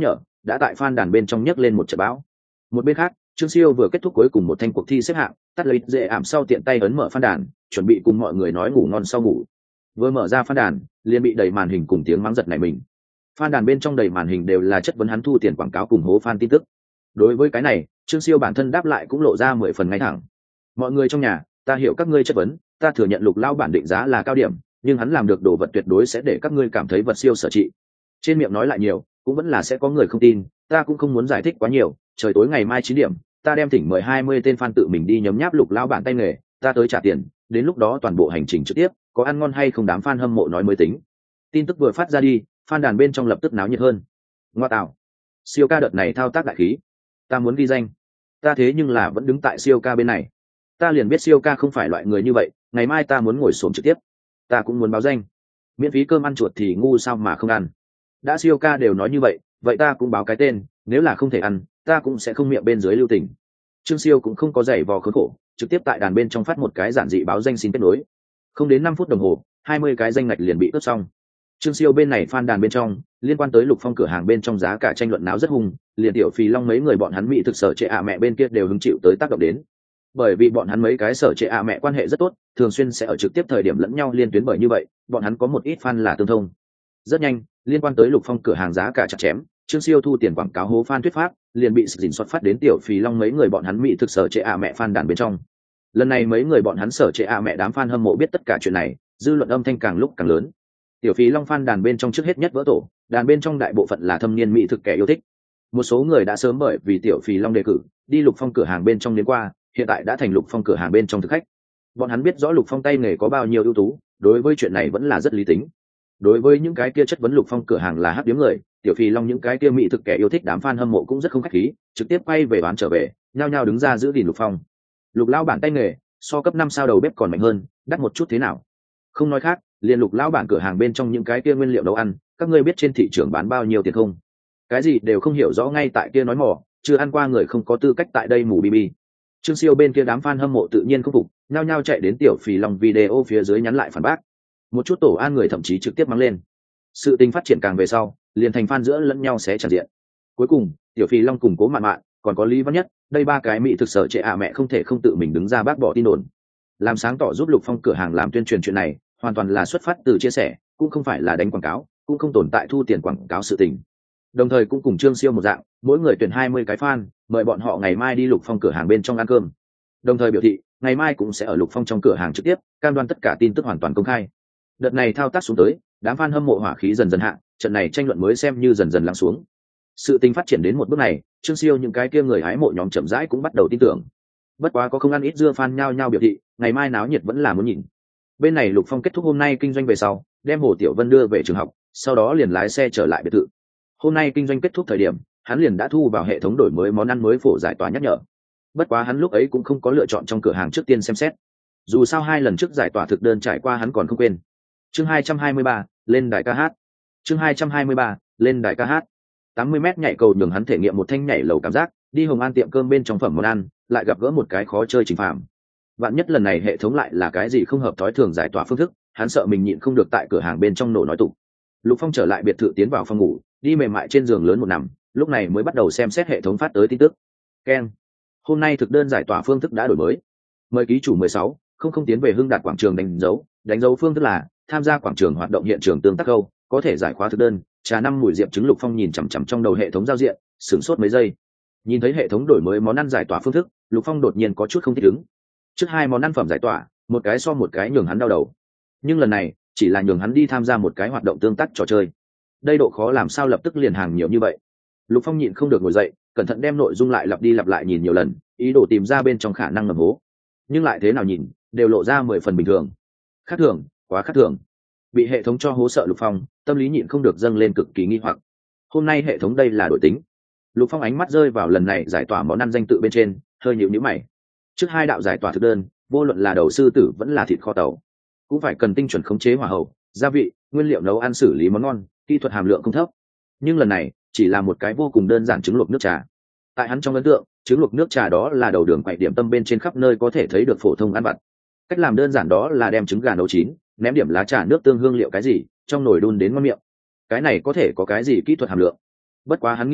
đã tại fan đàn bên trong nhấc lên một trận bão. Một bên khác, Trương Siêu vừa kết thúc cuối cùng một thanh cuộc thi xếp hạng, tắt lấy dễ ảm sau tiện tay ấn mở fan đàn, chuẩn bị cùng mọi người nói ngủ ngon sau ngủ. Vừa mở ra fan đàn, liền bị đầy màn hình cùng tiếng mắng giật nảy mình. Fan đàn bên trong đầy màn hình đều là chất vấn hắn thu tiền quảng cáo cùng hố fan tin tức. Đối với cái này, Trương Siêu bản thân đáp lại cũng lộ ra 10 phần ngay thẳng. Mọi người trong nhà, ta hiểu các ngươi chất vấn, ta thừa nhận Lục lão bản định giá là cao điểm, nhưng hắn làm được đồ vật tuyệt đối sẽ để các ngươi cảm thấy vật siêu sở trị. Trên miệng nói lại nhiều, cũng vẫn là sẽ có người không tin, ta cũng không muốn giải thích quá nhiều, trời tối ngày mai 9 điểm, ta đem thỉnh mời 20 tên fan tự mình đi nhấm nháp Lục lão bản tay nghề, ta tới trả tiền, đến lúc đó toàn bộ hành trình trực tiếp, có ăn ngon hay không đám fan hâm mộ nói mới tính. Tin tức vừa phát ra đi, fan đàn bên trong lập tức náo nhiệt hơn. Ngoa tạo, Siêu ca đợt này thao tác đại khí, ta muốn ghi danh. Ta thế nhưng là vẫn đứng tại Siêu ca bên này, ta liền biết Siêu ca không phải loại người như vậy, ngày mai ta muốn ngồi xổm trực tiếp, ta cũng muốn báo danh. Miễn phí cơm ăn chuột thì ngu sao mà không ăn. Đã Siêu ca đều nói như vậy, vậy ta cũng báo cái tên, nếu là không thể ăn, ta cũng sẽ không miệng bên dưới lưu tình. Trương Siêu cũng không có giày vò khốn khổ, trực tiếp tại đàn bên trong phát một cái giản dị báo danh xin kết nối. Không đến 5 phút đồng hồ, 20 cái danh ngạch liền bị cướp xong. Trương Siêu bên này fan đàn bên trong, liên quan tới Lục Phong cửa hàng bên trong giá cả tranh luận náo rất hung, liền tiểu Phì Long mấy người bọn hắn mỹ thực sở trệ mẹ bên kia đều hứng chịu tới tác động đến. Bởi vì bọn hắn mấy cái sở trệ mẹ quan hệ rất tốt, thường xuyên sẽ ở trực tiếp thời điểm lẫn nhau liên tuyến, bởi như vậy, bọn hắn có một ít fan là tương thông. Rất nhanh, liên quan tới Lục Phong cửa hàng giá cả chặt chém, Trương Siêu thu tiền quảng cáo hố fan thuyết pháp, liền bị dình xuất phát đến tiểu Phì Long mấy người bọn hắn mỹ thực sở trệ mẹ fan đàn bên trong. Lần này mấy người bọn hắn sở trệ mẹ đám fan hâm mộ biết tất cả chuyện này, dư luận âm thanh càng lúc càng lớn. Tiểu Phì Long fan đàn bên trong trước hết nhất vỡ tổ, đàn bên trong đại bộ phận là thâm niên mỹ thực kẻ yêu thích. Một số người đã sớm bởi vì tiểu Phì Long đề cử, đi Lục Phong cửa hàng bên trong đến qua, hiện tại đã thành Lục Phong cửa hàng bên trong thực khách. Bọn hắn biết rõ Lục Phong tay nghề có bao nhiêu ưu tú, đối với chuyện này vẫn là rất lý tính. Đối với những cái kia chất vấn Lục Phong cửa hàng là hắc điếm người, tiểu Phì Long những cái kia mỹ thực kẻ yêu thích đám fan hâm mộ cũng rất không khách khí, trực tiếp quay về đoán trở về, nhao nhao đứng ra giữ gìn Lục Phong. Lục lão bản tay nghề, so cấp 5 sao đầu bếp còn mạnh hơn, đắt một chút thế nào? Không nói khác, liền Lục lão bản cửa hàng bên trong những cái kia nguyên liệu nấu ăn, các ngươi biết trên thị trường bán bao nhiêu tiền không? Cái gì đều không hiểu rõ ngay tại kia nói mỏ, chưa ăn qua người không có tư cách tại đây mù bi. Trương Siêu bên kia đám fan hâm mộ tự nhiên không phục, nhao nhao chạy đến tiểu Phì Long video phía dưới nhắn lại phản bác. Một chút tổ an người thậm chí trực tiếp mắng lên. Sự tình phát triển càng về sau, liền thành fan giữa lẫn nhau xé tràn diện. Cuối cùng, tiểu Phì Long cùng Cố Mạn Mạn, còn có Lý Văn Nhất, đây ba cái mỹ thực sở trệ mẹ không thể không tự mình đứng ra bác bỏ tin đồn. Làm sáng tỏ giúp Lục Phong cửa hàng làm tuyên truyền chuyện này, hoàn toàn là xuất phát từ chia sẻ, cũng không phải là đánh quảng cáo, cũng không tồn tại thu tiền quảng cáo sự tình. Đồng thời cũng cùng Trương Siêu một dạng, mỗi người tuyển 20 cái fan, mời bọn họ ngày mai đi Lục Phong cửa hàng bên trong ăn cơm. Đồng thời biểu thị, ngày mai cũng sẽ ở Lục Phong trong cửa hàng trực tiếp, cam đoan tất cả tin tức hoàn toàn công khai. Đợt này thao tác xuống tới, đám fan hâm mộ hỏa khí dần dần hạ, trận này tranh luận mới xem như dần dần lắng xuống. Sự tình phát triển đến một bước này, Trương Siêu những cái kia người hái mộ nhóm chậm rãi cũng bắt đầu tin tưởng. Bất quá có không ăn ít dưa fan nhao nhao biểu thị, ngày mai náo nhiệt vẫn là muốn nhìn. Bên này Lục Phong kết thúc hôm nay kinh doanh về sau, đem Hồ Tiểu Vân đưa về trường học, sau đó liền lái xe trở lại biệt thự. Hôm nay kinh doanh kết thúc thời điểm, hắn liền đã thu vào hệ thống đổi mới món ăn mới phổ giải tỏa nhắc nhở. Bất quá hắn lúc ấy cũng không có lựa chọn trong cửa hàng trước tiên xem xét. Dù sao 2 lần trước giải tỏa thực đơn trải qua hắn còn không quên. Chương 223, lên đài ca hát. Chương 223, lên đài ca hát. 80m nhảy cầu nhường hắn thể nghiệm một thanh nhảy lầu cảm giác, đi Hồng An tiệm cơm bên trong phẩm món ăn, lại gặp gỡ một cái khó chơi Trình Phạm. Vạn nhất lần này hệ thống lại là cái gì không hợp thói thường giải tỏa phương thức, hắn sợ mình nhịn không được tại cửa hàng bên trong nổ nói tục. Lục Phong trở lại biệt thự tiến vào phòng ngủ, đi mềm mại trên giường lớn một nằm, lúc này mới bắt đầu xem xét hệ thống phát tới tin tức. Keng. Hôm nay thực đơn giải tỏa phương thức đã đổi mới. Mời ký chủ 16, không tiến về Hưng Đạt quảng trường đánh dấu phương thức là tham gia quảng trường hoạt động hiện trường tương tác câu, có thể giải khóa thực đơn. Trà 5 mùi diệp trứng. Lục Phong nhìn chằm chằm trong đầu hệ thống giao diện, sửng sốt mấy giây. Nhìn thấy hệ thống đổi mới món ăn giải tỏa phương thức, Lục Phong đột nhiên có chút không thích ứng. Trước 2 món ăn phẩm giải tỏa, một cái so một cái nhường hắn đau đầu. Nhưng lần này, chỉ là nhường hắn đi tham gia một cái hoạt động tương tác trò chơi. Đây độ khó làm sao lập tức liền hàng nhiều như vậy? Lục Phong nhịn không được ngồi dậy, cẩn thận đem nội dung lại lặp đi lặp lại nhìn nhiều lần, ý đồ tìm ra bên trong khả năng ngầm hố. Nhưng lại thế nào nhìn, đều lộ ra 10 phần bình thường. Khác thường, quá khác thường. Bị hệ thống cho hố sợ Lục Phong, tâm lý nhịn không được dâng lên cực kỳ nghi hoặc. Hôm nay hệ thống đây là đổi tính. Lục Phong ánh mắt rơi vào lần này giải tỏa món ăn danh tự bên trên, hơi nhíu nhíu mày. Trước 2 đạo giải tỏa thực đơn, vô luận là đầu sư tử vẫn là thịt kho tàu, cũng phải cần tinh chuẩn khống chế hỏa hậu, gia vị, nguyên liệu nấu ăn xử lý món ngon, kỹ thuật hàm lượng không thấp. Nhưng lần này, chỉ là một cái vô cùng đơn giản trứng luộc nước trà. Tại hắn trong ấn tượng, trứng luộc nước trà đó là đầu đường quậy điểm tâm bên trên khắp nơi có thể thấy được phổ thông ăn vặt. Cách làm đơn giản đó là đem trứng gà nấu chín, ném điểm lá trà nước tương hương liệu cái gì, trong nồi đun đến ngon miệng. Cái này có thể có cái gì kỹ thuật hàm lượng? Bất quá hắn nghĩ lại,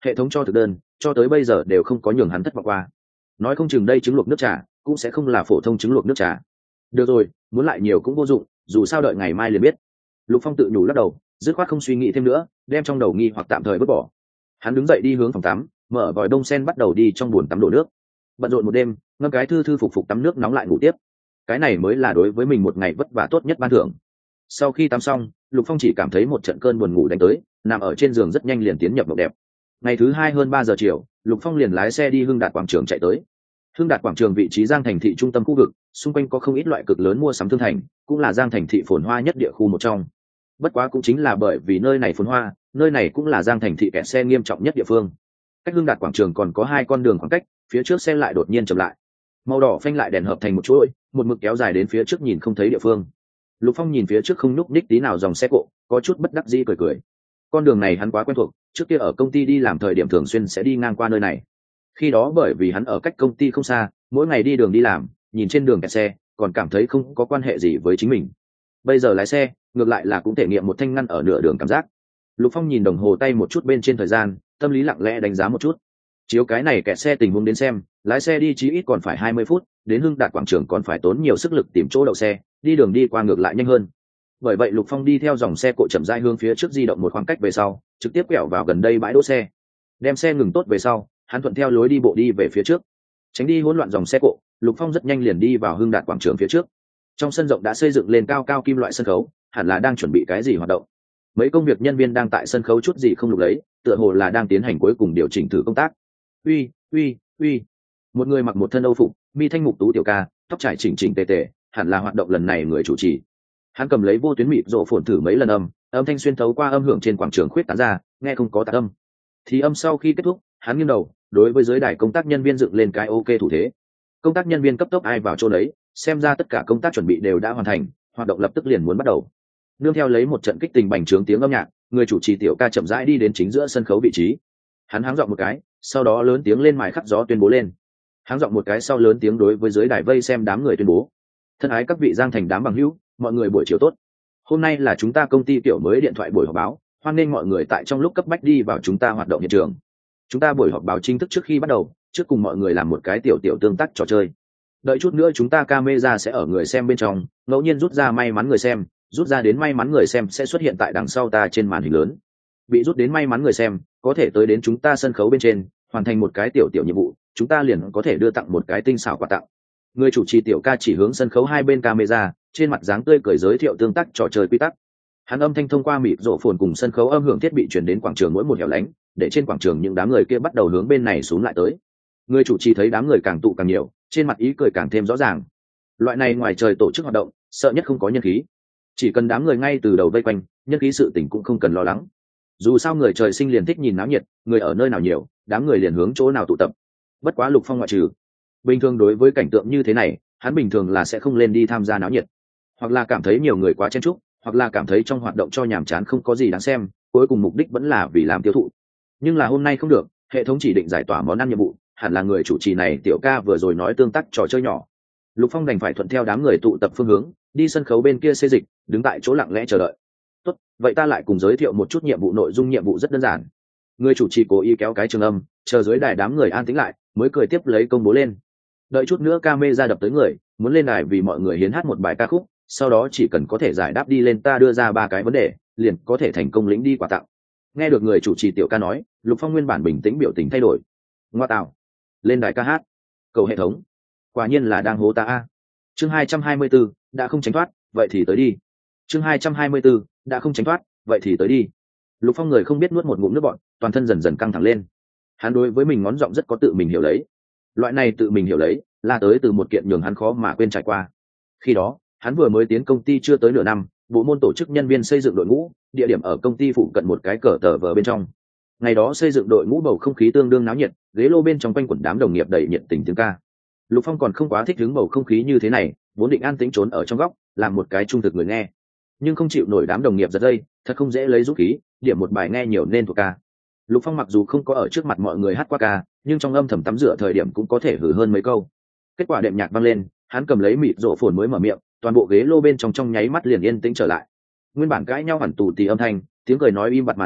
hệ thống cho thực đơn cho tới bây giờ đều không có nhường hắn thất vọng qua. Nói không chừng đây trứng luộc nước trà cũng sẽ không là phổ thông trứng luộc nước trà. Được rồi, muốn lại nhiều cũng vô dụng, dù sao đợi ngày mai liền biết. Lục Phong tự nhủ lắc đầu, dứt khoát không suy nghĩ thêm nữa, đem trong đầu nghi hoặc tạm thời vứt bỏ. Hắn đứng dậy đi hướng phòng tắm, mở vòi đông sen bắt đầu đi trong bồn tắm đổ nước. Bận rộn một đêm, ngâm cái thư thư phục phục tắm nước nóng lại ngủ tiếp. Cái này mới là đối với mình một ngày vất vả tốt nhất ban thưởng. Sau khi tắm xong, Lục Phong chỉ cảm thấy một trận cơn buồn ngủ đánh tới, nằm ở trên giường rất nhanh liền tiến nhập mộng đẹp. Ngày thứ hai hơn 3 giờ chiều, Lục Phong liền lái xe đi Hưng Đạt quảng trường chạy tới. Hưng Đạt quảng trường vị trí Giang Thành thị trung tâm khu vực, xung quanh có không ít loại cực lớn mua sắm thương thành, cũng là Giang Thành thị phồn hoa nhất địa khu một trong. Bất quá cũng chính là bởi vì nơi này phồn hoa, nơi này cũng là Giang Thành thị kẹt xe nghiêm trọng nhất địa phương. Cách Hưng Đạt quảng trường còn có 2 con đường khoảng cách, phía trước xe lại đột nhiên chậm lại. Màu đỏ phanh lại đèn hợp thành một chuỗi, một mực kéo dài đến phía trước nhìn không thấy địa phương. Lục Phong nhìn phía trước không nhúc nhích tí nào dòng xe cộ, có chút bất đắc dĩ cười cười. Con đường này hắn quá quen thuộc, trước kia ở công ty đi làm thời điểm thường xuyên sẽ đi ngang qua nơi này. Khi đó bởi vì hắn ở cách công ty không xa, mỗi ngày đi đường đi làm, nhìn trên đường kẹt xe, còn cảm thấy không có quan hệ gì với chính mình. Bây giờ lái xe, ngược lại là cũng thể nghiệm một thanh ngăn ở nửa đường cảm giác. Lục Phong nhìn đồng hồ tay một chút bên trên thời gian, tâm lý lặng lẽ đánh giá một chút. Chiếu cái này kẹt xe tình huống đến xem, lái xe đi chí ít còn phải 20 phút, đến Hưng Đạt quảng trường còn phải tốn nhiều sức lực tìm chỗ đậu xe, đi đường đi qua ngược lại nhanh hơn. Bởi vậy Lục Phong đi theo dòng xe cộ chậm rãi hướng phía trước di động một khoảng cách về sau, trực tiếp quẹo vào gần đây bãi đỗ xe. Đem xe ngừng tốt về sau, hắn thuận theo lối đi bộ đi về phía trước. Tránh đi hỗn loạn dòng xe cộ, Lục Phong rất nhanh liền đi vào Hưng Đạt quảng trường phía trước. Trong sân rộng đã xây dựng lên cao cao kim loại sân khấu, hẳn là đang chuẩn bị cái gì hoạt động. Mấy công việc nhân viên đang tại sân khấu chút gì không lục lấy, tựa hồ là đang tiến hành cuối cùng điều chỉnh thử công tác. Uy, uy, uy. Một người mặc một thân âu phục, mi thanh mục tú tiểu ca, tóc trải chỉnh chỉnh tề tề, hẳn là hoạt động lần này người chủ trì. Hắn cầm lấy vô tuyến mịt rộ phồn thử mấy lần âm thanh xuyên thấu qua âm hưởng trên quảng trường khuyết tán ra, nghe không có tạp âm. Thì âm sau khi kết thúc, hắn nghiêng đầu, đối với giới đài công tác nhân viên dựng lên cái ok thủ thế. Công tác nhân viên cấp tốc ai vào chỗ đấy, xem ra tất cả công tác chuẩn bị đều đã hoàn thành, hoạt động lập tức liền muốn bắt đầu. Nương theo lấy một trận kích tình bành trướng tiếng âm nhạc, người chủ trì tiểu ca chậm rãi đi đến chính giữa sân khấu vị trí. Hắn háng giọng một cái, sau đó lớn tiếng lên mài khắc gió tuyên bố lên. Háng giọng một cái sau lớn tiếng đối với giới đài vây xem đám người tuyên bố: thân ái các vị Giang Thành đám bằng hữu, mọi người buổi chiều tốt. Hôm nay là chúng ta công ty kiểu mới điện thoại buổi họp báo, hoan nghênh mọi người tại trong lúc cấp bách đi vào chúng ta hoạt động hiện trường. Chúng ta buổi họp báo chính thức trước khi bắt đầu, trước cùng mọi người làm một cái tiểu tương tác trò chơi. Đợi chút nữa chúng ta camera sẽ ở người xem bên trong, ngẫu nhiên rút ra may mắn người xem, rút ra đến may mắn người xem sẽ xuất hiện tại đằng sau ta trên màn hình lớn. Bị rút đến may mắn người xem, có thể tới đến chúng ta sân khấu bên trên, hoàn thành một cái tiểu nhiệm vụ, chúng ta liền có thể đưa tặng một cái tinh xảo quà tặng. Người chủ trì tiểu ca chỉ hướng sân khấu hai bên camera, trên mặt dáng tươi cười giới thiệu tương tác trò chơi quy tắc. Hắn âm thanh thông qua mịt rộ phồn cùng sân khấu âm hưởng thiết bị truyền đến quảng trường mỗi một hẻo lánh, để trên quảng trường những đám người kia bắt đầu hướng bên này xuống lại tới. Người chủ trì thấy đám người càng tụ càng nhiều, trên mặt ý cười càng thêm rõ ràng. Loại này ngoài trời tổ chức hoạt động, sợ nhất không có nhân khí. Chỉ cần đám người ngay từ đầu vây quanh, nhân khí sự tình cũng không cần lo lắng. Dù sao người trời sinh liền thích nhìn náo nhiệt, người ở nơi nào nhiều, đám người liền hướng chỗ nào tụ tập. Bất quá Lục Phong ngoại trừ. Bình thường đối với cảnh tượng như thế này, hắn bình thường là sẽ không lên đi tham gia náo nhiệt, hoặc là cảm thấy nhiều người quá chen chúc, hoặc là cảm thấy trong hoạt động cho nhàm chán không có gì đáng xem, cuối cùng mục đích vẫn là vì làm tiêu thụ. Nhưng là hôm nay không được, hệ thống chỉ định giải tỏa món ăn nhiệm vụ, hẳn là người chủ trì này tiểu ca vừa rồi nói tương tác trò chơi nhỏ. Lục Phong đành phải thuận theo đám người tụ tập phương hướng, đi sân khấu bên kia xê dịch, đứng tại chỗ lặng lẽ chờ đợi. Tốt, vậy ta lại cùng giới thiệu một chút nhiệm vụ. Nội dung nhiệm vụ rất đơn giản. Người chủ trì cố ý kéo cái trường âm, chờ dưới đài đám người an tĩnh lại, mới cười tiếp lấy công bố lên. Đợi chút nữa camera đập tới người, muốn lên đài vì mọi người hiến hát một bài ca khúc, sau đó chỉ cần có thể giải đáp đi lên ta đưa ra 3 cái vấn đề, liền có thể thành công lĩnh đi quà tặng. Nghe được người chủ trì tiểu ca nói, Lục Phong nguyên bản bình tĩnh biểu tình thay đổi. Ngoa tạo, lên đài ca hát, cầu hệ thống, quả nhiên là đang hố ta a. Chương 224, đã không tránh thoát, vậy thì tới đi. Chương 224, đã không tránh thoát, vậy thì tới đi. Lục Phong người không biết nuốt một ngụm nước bọt, toàn thân dần dần căng thẳng lên. Hắn đối với mình ngón giọng rất có tự mình hiểu lấy. Loại này tự mình hiểu lấy, là tới từ một kiện nhường hắn khó mà quên trải qua. Khi đó, hắn vừa mới tiến công ty chưa tới nửa năm, bộ môn tổ chức nhân viên xây dựng đội ngũ, địa điểm ở công ty phụ cận một cái cờ tờ vờ bên trong. Ngày đó xây dựng đội ngũ bầu không khí tương đương náo nhiệt, ghế lô bên trong quanh quẩn đám đồng nghiệp đầy nhiệt tình tiếng ca. Lục Phong còn không quá thích hứng bầu không khí như thế này, vốn định an tĩnh trốn ở trong góc, làm một cái trung thực người nghe. Nhưng không chịu nổi đám đồng nghiệp giật dây, thật không dễ lấy dũng khí, điểm một bài nghe nhiều nên thuộc ca. Lục Phong mặc dù không có ở trước mặt mọi người hát qua ca, nhưng trong âm thầm tắm rửa thời điểm cũng có thể hử hơn mấy câu. Kết quả đệm nhạc vang lên, hắn cầm lấy mịt rộ phồn mới mở miệng, toàn bộ ghế lô bên trong nháy mắt liền yên tĩnh trở lại. Nguyên bản cãi nhau hẳn tù tì âm thanh, tiếng cười nói im bặt mà dừng,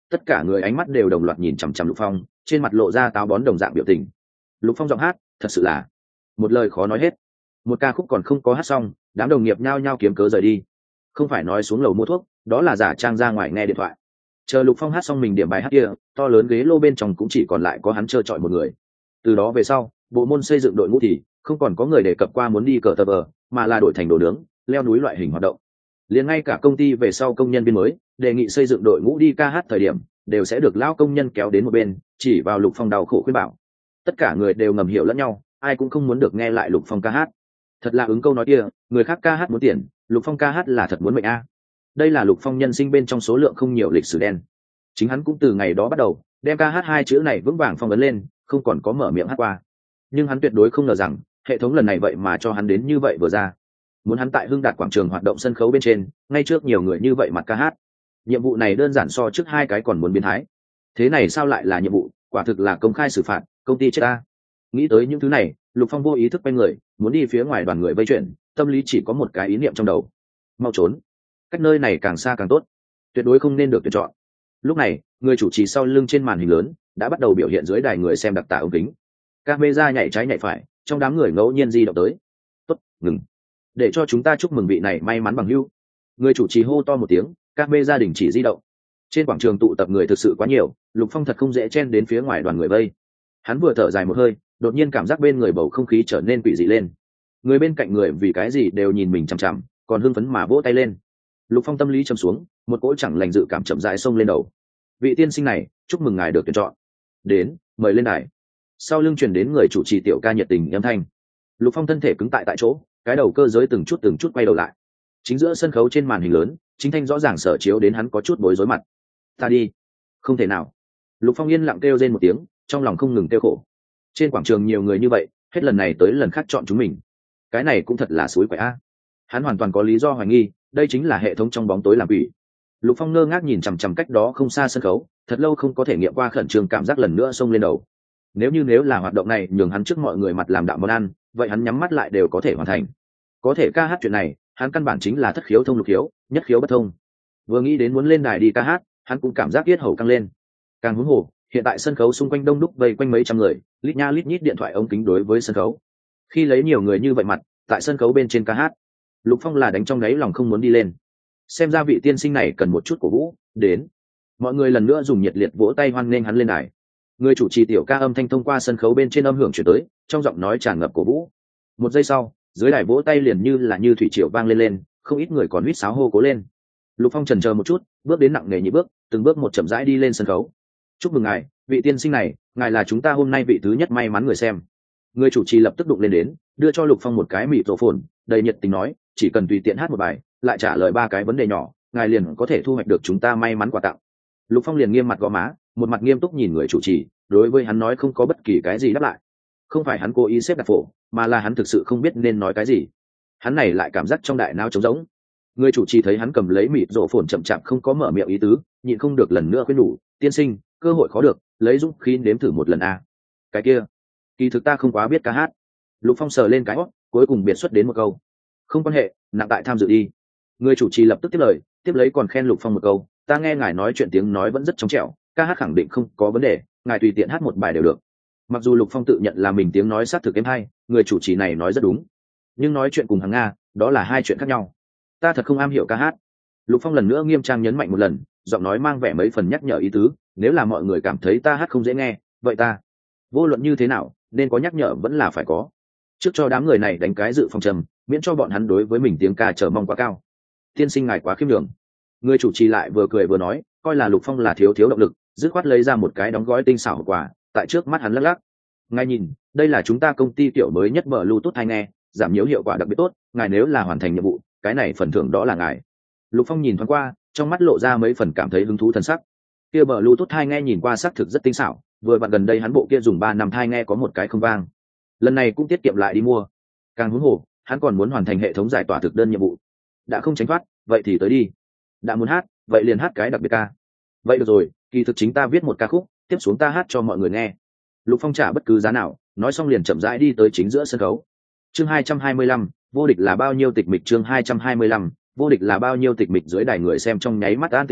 tất cả người ánh mắt đều đồng loạt nhìn chằm chằm Lục Phong, trên mặt lộ ra táo bón đồng dạng biểu tình. Lục Phong giọng hát thật sự là một lời khó nói hết. Một ca khúc còn không có hát xong, đám đồng nghiệp nhao nhao kiếm cớ rời đi. Không phải nói xuống lầu mua thuốc, đó là giả trang ra ngoài nghe điện thoại. Chờ Lục Phong hát xong mình điểm bài hát kia, to lớn ghế lô bên trong cũng chỉ còn lại có hắn trơ trọi một người. Từ đó về sau, bộ môn xây dựng đội ngũ thì không còn có người đề cập qua muốn đi cờ tờ vờ, mà là đổi thành đồ nướng, leo núi loại hình hoạt động. Liền ngay cả công ty về sau công nhân viên mới đề nghị xây dựng đội ngũ đi ca hát thời điểm, đều sẽ được lão công nhân kéo đến một bên, chỉ vào Lục Phong đau khổ khuyên bảo. Tất cả người đều ngầm hiểu lẫn nhau, ai cũng không muốn được nghe lại Lục Phong ca hát. Thật là ứng câu nói kia, người khác ca hát muốn tiền, Lục Phong ca hát là thật muốn mệnh a. Đây là Lục Phong nhân sinh bên trong số lượng không nhiều lịch sử đen. Chính hắn cũng từ ngày đó bắt đầu đem ca hát hai chữ này vững vàng phong ấn lên, không còn có mở miệng hát qua. Nhưng hắn tuyệt đối không ngờ rằng hệ thống lần này vậy mà cho hắn đến như vậy vừa ra, muốn hắn tại Hưng Đạt quảng trường hoạt động sân khấu bên trên, ngay trước nhiều người như vậy mặt ca hát. Nhiệm vụ này đơn giản so trước hai cái còn muốn biến thái. Thế này sao lại là nhiệm vụ, quả thực là công khai xử phạt, công ty chết ta. Nghĩ tới những thứ này, Lục Phong vô ý thức quay người, muốn đi phía ngoài đoàn người vây chuyển, tâm lý chỉ có một cái ý niệm trong đầu: mau trốn, cách nơi này càng xa càng tốt, tuyệt đối không nên được tuyển chọn. Lúc này, người chủ trì sau lưng trên màn hình lớn đã bắt đầu biểu hiện dưới đài người xem đặc tả ống kính. Camera nhảy trái nhảy phải, trong đám người ngẫu nhiên di động tới. Tốt, ngừng. Để cho chúng ta chúc mừng vị này may mắn bằng hữu. Người chủ trì hô to một tiếng, camera đình chỉ di động. Trên quảng trường tụ tập người thực sự quá nhiều, Lục Phong thật không dễ chen đến phía ngoài đoàn người vây. Hắn vừa thở dài một hơi, đột nhiên cảm giác bên người bầu không khí trở nên quỷ dị lên. Người bên cạnh người vì cái gì đều nhìn mình chằm chằm, còn hưng phấn mà vỗ tay lên. Lục Phong tâm lý trầm xuống, một cỗ chẳng lành dự cảm chậm rãi xông lên đầu. Vị tiên sinh này, chúc mừng ngài được tuyển chọn. Đến, mời lên đài. Sau lưng truyền đến người chủ trì tiểu ca nhiệt tình âm thanh. Lục Phong thân thể cứng tại chỗ, cái đầu cơ giới từng chút quay đầu lại. Chính giữa sân khấu trên màn hình lớn, chính thanh rõ ràng sở chiếu đến hắn có chút bối rối mặt. Ta đi. Không thể nào. Lục Phong yên lặng kêu rên một tiếng, trong lòng không ngừng kêu khổ. Trên quảng trường nhiều người như vậy, hết lần này tới lần khác chọn chúng mình. Cái này cũng thật là suối quậy a. Hắn hoàn toàn có lý do hoài nghi, đây chính là hệ thống trong bóng tối làm quỷ. Lục Phong ngơ ngác nhìn chằm chằm cách đó không xa sân khấu, thật lâu không có thể nghiệm qua khẩn trương cảm giác lần nữa xông lên đầu. Nếu là hoạt động này nhường hắn trước mọi người mặt làm đạo món ăn, vậy hắn nhắm mắt lại đều có thể hoàn thành. Có thể ca hát chuyện này, hắn căn bản chính là thất khiếu thông lục khiếu, nhất khiếu bất thông. Vừa nghĩ đến muốn lên đài đi ca hát, hắn cũng cảm giác yết hầu căng lên. Càng huống hồ, hiện tại sân khấu xung quanh đông đúc vây quanh mấy trăm người, lít nha lít nhít điện thoại ống kính đối với sân khấu. Khi lấy nhiều người như vậy mặt tại sân khấu bên trên ca hát, Lục Phong là đánh trong đáy lòng không muốn đi lên. Xem ra vị tiên sinh này cần một chút cổ vũ. Đến, mọi người lần nữa dùng nhiệt liệt vỗ tay hoan nghênh hắn lên đài. Người chủ trì tiểu ca âm thanh thông qua sân khấu bên trên âm hưởng chuyển tới, trong giọng nói tràn ngập cổ vũ. Một giây sau, dưới đài vỗ tay liền như thủy triều vang lên, không ít người còn huýt sáo hô cố lên. Lục Phong chần chờ một chút, bước đến nặng nề nhị bước, từng bước một chậm rãi đi lên sân khấu. Chúc mừng ngài, vị tiên sinh này, ngài là chúng ta hôm nay vị thứ nhất may mắn người xem. Người chủ trì lập tức đụng lên đến, đưa cho Lục Phong một cái mịt rổ phồn, đầy nhiệt tình nói, chỉ cần tùy tiện hát một bài, lại trả lời 3 cái vấn đề nhỏ, ngài liền có thể thu hoạch được chúng ta may mắn quà tặng. Lục Phong liền nghiêm mặt gõ má, một mặt nghiêm túc nhìn người chủ trì, đối với hắn nói không có bất kỳ cái gì đáp lại. Không phải hắn cố ý xếp đặt phổ, mà là hắn thực sự không biết nên nói cái gì. Hắn này lại cảm giác trong đại não trống rỗng. Người chủ trì thấy hắn cầm lấy mịt rổ phồn chậm chạp không có mở miệng ý tứ, nhịn không được lần nữa khuyên nhủ, tiên sinh, cơ hội khó được, lấy dũng khí nếm thử một lần a. Cái kia, kỳ thực ta không quá biết ca hát. Lục Phong sờ lên cái hót, cuối cùng biệt xuất đến một câu, không quan hệ, nặng tại tham dự đi. Người chủ trì lập tức tiếp lời, tiếp lấy còn khen Lục Phong một câu, ta nghe ngài nói chuyện tiếng nói vẫn rất trong trẻo, ca hát khẳng định không có vấn đề, ngài tùy tiện hát một bài đều được. Mặc dù Lục Phong tự nhận là mình tiếng nói sát thực êm hay, người chủ trì này nói rất đúng, nhưng nói chuyện cùng hàng Nga, đó là hai chuyện khác nhau. Ta thật không am hiểu ca hát. Lục Phong lần nữa nghiêm trang nhấn mạnh một lần, giọng nói mang vẻ mấy phần nhắc nhở ý tứ, nếu là mọi người cảm thấy ta hát không dễ nghe, vậy ta vô luận như thế nào nên có nhắc nhở vẫn là phải có, trước cho đám người này đánh cái dự phòng trầm, miễn cho bọn hắn đối với mình tiếng ca chờ mong quá cao. Tiên sinh ngài quá khiêm nhường. Người chủ trì lại vừa cười vừa nói, coi là Lục Phong là thiếu động lực, dứt khoát lấy ra một cái đóng gói tinh xảo quà, tại trước mắt hắn lắc lắc. Ngài nhìn, đây là chúng ta công ty kiểu mới nhất Bluetooth tai nghe, giảm nhiễu hiệu quả đặc biệt tốt, ngài nếu là hoàn thành nhiệm vụ, cái này phần thưởng đó là ngài. Lục Phong nhìn thoáng qua, trong mắt lộ ra mấy phần cảm thấy hứng thú thần sắc. Kia Bluetooth tai nghe nhìn qua xác thực rất tinh xảo, vừa vặn gần đây hắn bộ kia dùng 3 năm tai nghe có một cái không vang. Lần này cũng tiết kiệm lại đi mua. Càng huống hồ, hắn còn muốn hoàn thành hệ thống giải tỏa thực đơn nhiệm vụ. Đã không tránh thoát, vậy thì tới đi. Đã muốn hát, vậy liền hát cái đặc biệt ca. Vậy được rồi, kỳ thực chính ta viết một ca khúc, tiếp xuống ta hát cho mọi người nghe. Lục Phong trả bất cứ giá nào, nói xong liền chậm rãi đi tới chính giữa sân khấu. Chương 225, vô địch là bao nhiêu tịch mịch. Chương 225, vô địch là bao nhiêu tịch mịch. Dưới đài người xem trong nháy mắt an tĩnh lại,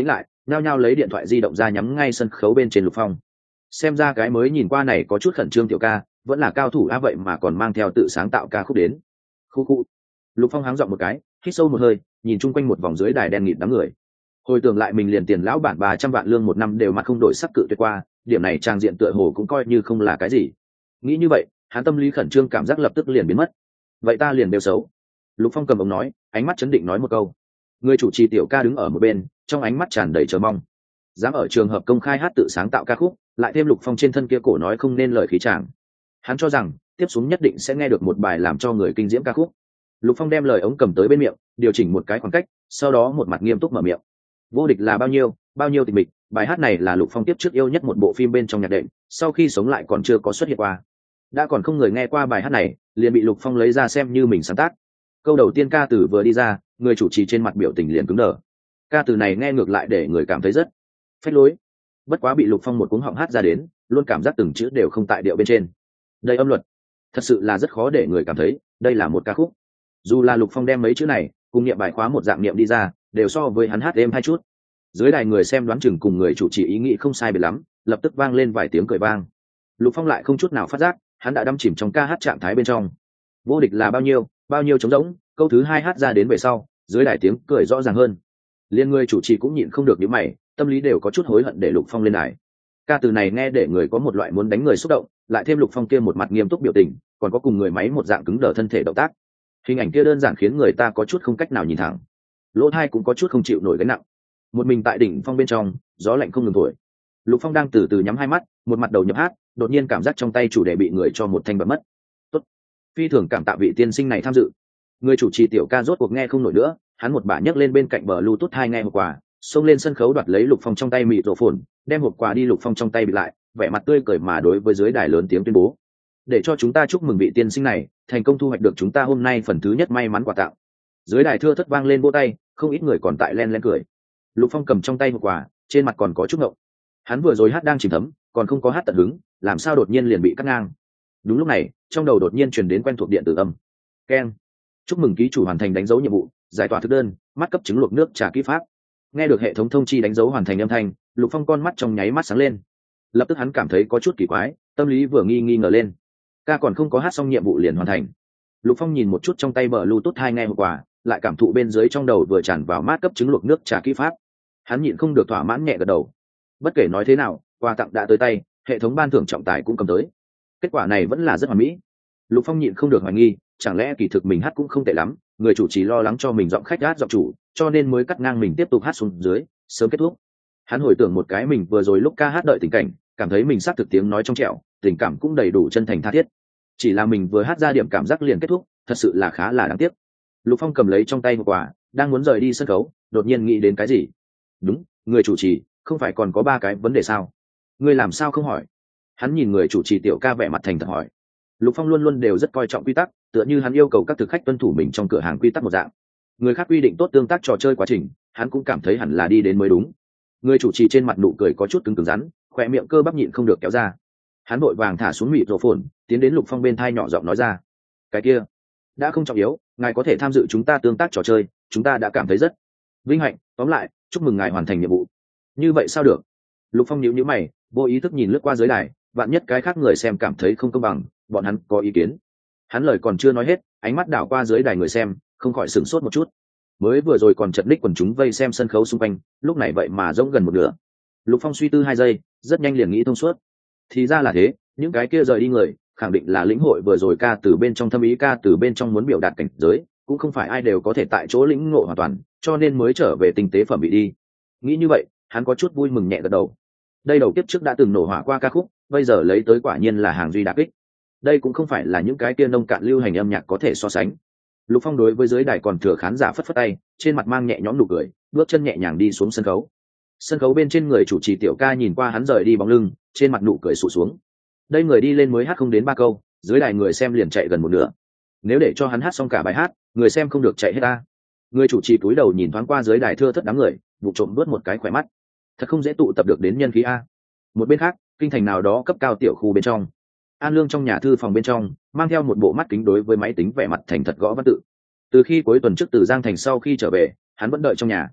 nhao nhao lấy điện thoại di động ra nhắm ngay sân khấu bên trên Lục Phong. Xem ra cái mới nhìn qua này có chút khẩn trương tiểu ca vẫn là cao thủ á, vậy mà còn mang theo tự sáng tạo ca khúc đến. Khu khu. Lục Phong háng giọng một cái, hít sâu một hơi, nhìn chung quanh một vòng dưới đài đen nghịt đám người. Hồi tưởng lại mình liền tiền lão bản 300 vạn lương một năm đều mặt không đổi sắc cự tuyệt qua, điểm này trang diện tựa hồ cũng coi như không là cái gì. Nghĩ như vậy, hắn tâm lý khẩn trương cảm giác lập tức liền biến mất. Vậy ta liền đều xấu. Lục Phong cầm ống nói, ánh mắt chấn định nói một câu. Người chủ trì tiểu ca đứng ở một bên, trong ánh mắt tràn đầy chờ mong. Dám ở trường hợp công khai hát tự sáng tạo ca khúc, lại thêm Lục Phong trên thân kia cổ nói không nên lời khí tràng. Hắn cho rằng tiếp xuống nhất định sẽ nghe được một bài làm cho người kinh diễm ca khúc. Lục Phong đem lời ống cầm tới bên miệng, điều chỉnh một cái khoảng cách, sau đó một mặt nghiêm túc mở miệng. Vô địch là bao nhiêu tịch mịch, bài hát này là Lục Phong tiếp trước yêu nhất một bộ phim bên trong nhạc đệm, sau khi sống lại còn chưa có xuất hiện qua. Đã còn không người nghe qua bài hát này, liền bị Lục Phong lấy ra xem như mình sáng tác. Câu đầu tiên ca từ vừa đi ra, người chủ trì trên mặt biểu tình liền cứng đờ. Ca từ này nghe ngược lại để người cảm thấy rất phách lối. Bất quá bị Lục Phong một cuống họng hát ra đến, luôn cảm giác từng chữ đều không tại điệu bên trên. Đây âm luật, thật sự là rất khó để người cảm thấy đây là một ca khúc. Dù là Lục Phong đem mấy chữ này cùng niệm bài khóa một dạng niệm đi ra, đều so với hắn hát êm hai chút. Dưới đài người xem đoán chừng cùng người chủ trì ý nghĩ không sai biệt lắm, lập tức vang lên vài tiếng cười vang. Lục Phong lại không chút nào phát giác, hắn đã đắm chìm trong ca hát trạng thái bên trong. Vô địch là bao nhiêu trống rỗng, câu thứ hai hát ra đến về sau, dưới đài tiếng cười rõ ràng hơn. Liên người chủ trì cũng nhịn không được nhíu mày, tâm lý đều có chút hối hận để Lục Phong lên đài. Ca từ này nghe để người có một loại muốn đánh người xúc động, lại thêm Lục Phong kia một mặt nghiêm túc biểu tình, còn có cùng người máy một dạng cứng đờ thân thể động tác. Hình ảnh kia đơn giản khiến người ta có chút không cách nào nhìn thẳng. Lỗ tai cũng có chút không chịu nổi gánh nặng. Một mình tại đỉnh phong bên trong, gió lạnh không ngừng thổi. Lục Phong đang từ từ nhắm hai mắt, một mặt đầu nhập hát, đột nhiên cảm giác trong tay chủ đề bị người cho một thanh bật mất. Tốt, phi thường cảm tạ vị tiên sinh này tham dự. Người chủ trì tiểu ca rốt cuộc nghe không nổi nữa, hắn một bả nhấc lên bên cạnh bờ Bluetooth hai nghe hộp quà, xông lên sân khấu đoạt lấy Lục Phong trong tay mịt rổ phồn, đem hộp quà đi Lục Phong trong tay bị lại, vẻ mặt tươi cười mà đối với dưới đài lớn tiếng tuyên bố: để cho chúng ta chúc mừng vị tiên sinh này thành công thu hoạch được chúng ta hôm nay phần thứ nhất may mắn quà tặng. Dưới đài thưa thất vang lên vỗ tay, không ít người còn tại len len cười. Lục Phong cầm trong tay hộp quà, trên mặt còn có chút ngộng. Hắn vừa rồi hát đang chìm thấm, còn không có hát tận hứng, làm sao đột nhiên liền bị cắt ngang. Đúng lúc này, trong đầu đột nhiên truyền đến quen thuộc điện tử âm. Keng, chúc mừng ký chủ hoàn thành đánh dấu nhiệm vụ, giải tỏa thực đơn, mắt cấp chứng luộc nước trà kỹ pháp. Nghe được hệ thống thông chi đánh dấu hoàn thành âm thanh, Lục Phong con mắt trong nháy mắt sáng lên. Lập tức hắn cảm thấy có chút kỳ quái, tâm lý vừa nghi ngờ lên. Ca còn không có hát xong nhiệm vụ liền hoàn thành. Lục Phong nhìn một chút trong tay bờ Bluetooth hai nghe hộp quà, lại cảm thụ bên dưới trong đầu vừa tràn vào mát cấp chứng luộc nước trà kỹ pháp. Hắn nhịn không được thỏa mãn nhẹ gật đầu. Bất kể nói thế nào, quà tặng đã tới tay, hệ thống ban thưởng trọng tài cũng cầm tới. Kết quả này vẫn là rất hoàn mỹ. Lục Phong nhịn không được hoài nghi, chẳng lẽ kỳ thực mình hát cũng không tệ lắm, người chủ trì lo lắng cho mình giọng khách hát giọng chủ, cho nên mới cắt ngang mình tiếp tục hát xuống dưới, sớm kết thúc. Hắn hồi tưởng một cái mình vừa rồi lúc ca hát đợi tình cảnh, cảm thấy mình xác thực tiếng nói trong trẻo, tình cảm cũng đầy đủ chân thành tha thiết. Chỉ là mình vừa hát ra điểm cảm giác liền kết thúc, thật sự là khá là đáng tiếc. Lục Phong cầm lấy trong tay một quà, đang muốn rời đi sân khấu, đột nhiên nghĩ đến cái gì. Đúng, người chủ trì, không phải còn có 3 cái vấn đề sao? Ngươi làm sao không hỏi? Hắn nhìn người chủ trì tiểu ca vẻ mặt thành thật hỏi. Lục Phong luôn luôn đều rất coi trọng quy tắc, tựa như hắn yêu cầu các thực khách tuân thủ mình trong cửa hàng quy tắc một dạng. Người khác quy định tốt tương tác trò chơi quá trình, hắn cũng cảm thấy hẳn là đi đến mới đúng. Người chủ trì trên mặt nụ cười có chút cứng cứng rắn, khỏe miệng cơ bắp nhịn không được kéo ra. Hắn vội vàng thả xuống mịt rổ phồn, tiến đến Lục Phong bên thai nhỏ giọng nói ra: cái kia đã không trọng yếu, ngài có thể tham dự chúng ta tương tác trò chơi, chúng ta đã cảm thấy rất vinh hạnh, tóm lại chúc mừng ngài hoàn thành nhiệm vụ. Như vậy sao được? Lục Phong nhíu nhíu mày, vô ý thức nhìn lướt qua dưới đài, vạn nhất cái khác người xem cảm thấy không công bằng, bọn hắn có ý kiến. Hắn lời còn chưa nói hết, ánh mắt đảo qua dưới đài người xem, không khỏi sửng sốt một chút. Mới vừa rồi còn chật ních quần chúng vây xem sân khấu xung quanh, lúc này vậy mà rỗng gần một nửa. Lục Phong suy tư 2 giây, rất nhanh liền nghĩ thông suốt. Thì ra là thế, những cái kia rời đi người, khẳng định là lĩnh hội vừa rồi ca từ bên trong thâm ý, ca từ bên trong muốn biểu đạt cảnh giới, cũng không phải ai đều có thể tại chỗ lĩnh ngộ hoàn toàn, cho nên mới trở về tinh tế phẩm bị đi. Nghĩ như vậy, hắn có chút vui mừng nhẹ gật đầu. Đây đầu kiếp trước đã từng nổ hỏa qua ca khúc, bây giờ lấy tới quả nhiên là hàng duy đả kích. Đây cũng không phải là những cái kia nông cạn lưu hành âm nhạc có thể so sánh. Lục Phong đối với dưới đài còn thừa khán giả phất phất tay, trên mặt mang nhẹ nhõm nụ cười, bước chân nhẹ nhàng đi xuống sân khấu. Sân khấu bên trên người chủ trì tiểu ca nhìn qua hắn rời đi bóng lưng, trên mặt nụ cười sụ xuống. Đây người đi lên mới hát không đến 3 câu, dưới đài người xem liền chạy gần một nửa. Nếu để cho hắn hát xong cả bài hát, người xem không được chạy hết ta. Người chủ trì cúi đầu nhìn thoáng qua dưới đài thưa thất đám người, vụ trộm đuốt một cái khỏe mắt. Thật không dễ tụ tập được đến nhân khí a. Một bên khác, kinh thành nào đó cấp cao tiểu khu bên trong, An Lương trong nhà thư phòng bên trong, mang theo một bộ mắt kính đối với máy tính vẻ mặt thành thật gõ văn tự. Từ khi cuối tuần trước từ Giang Thành sau khi trở về, hắn vẫn đợi trong nhà.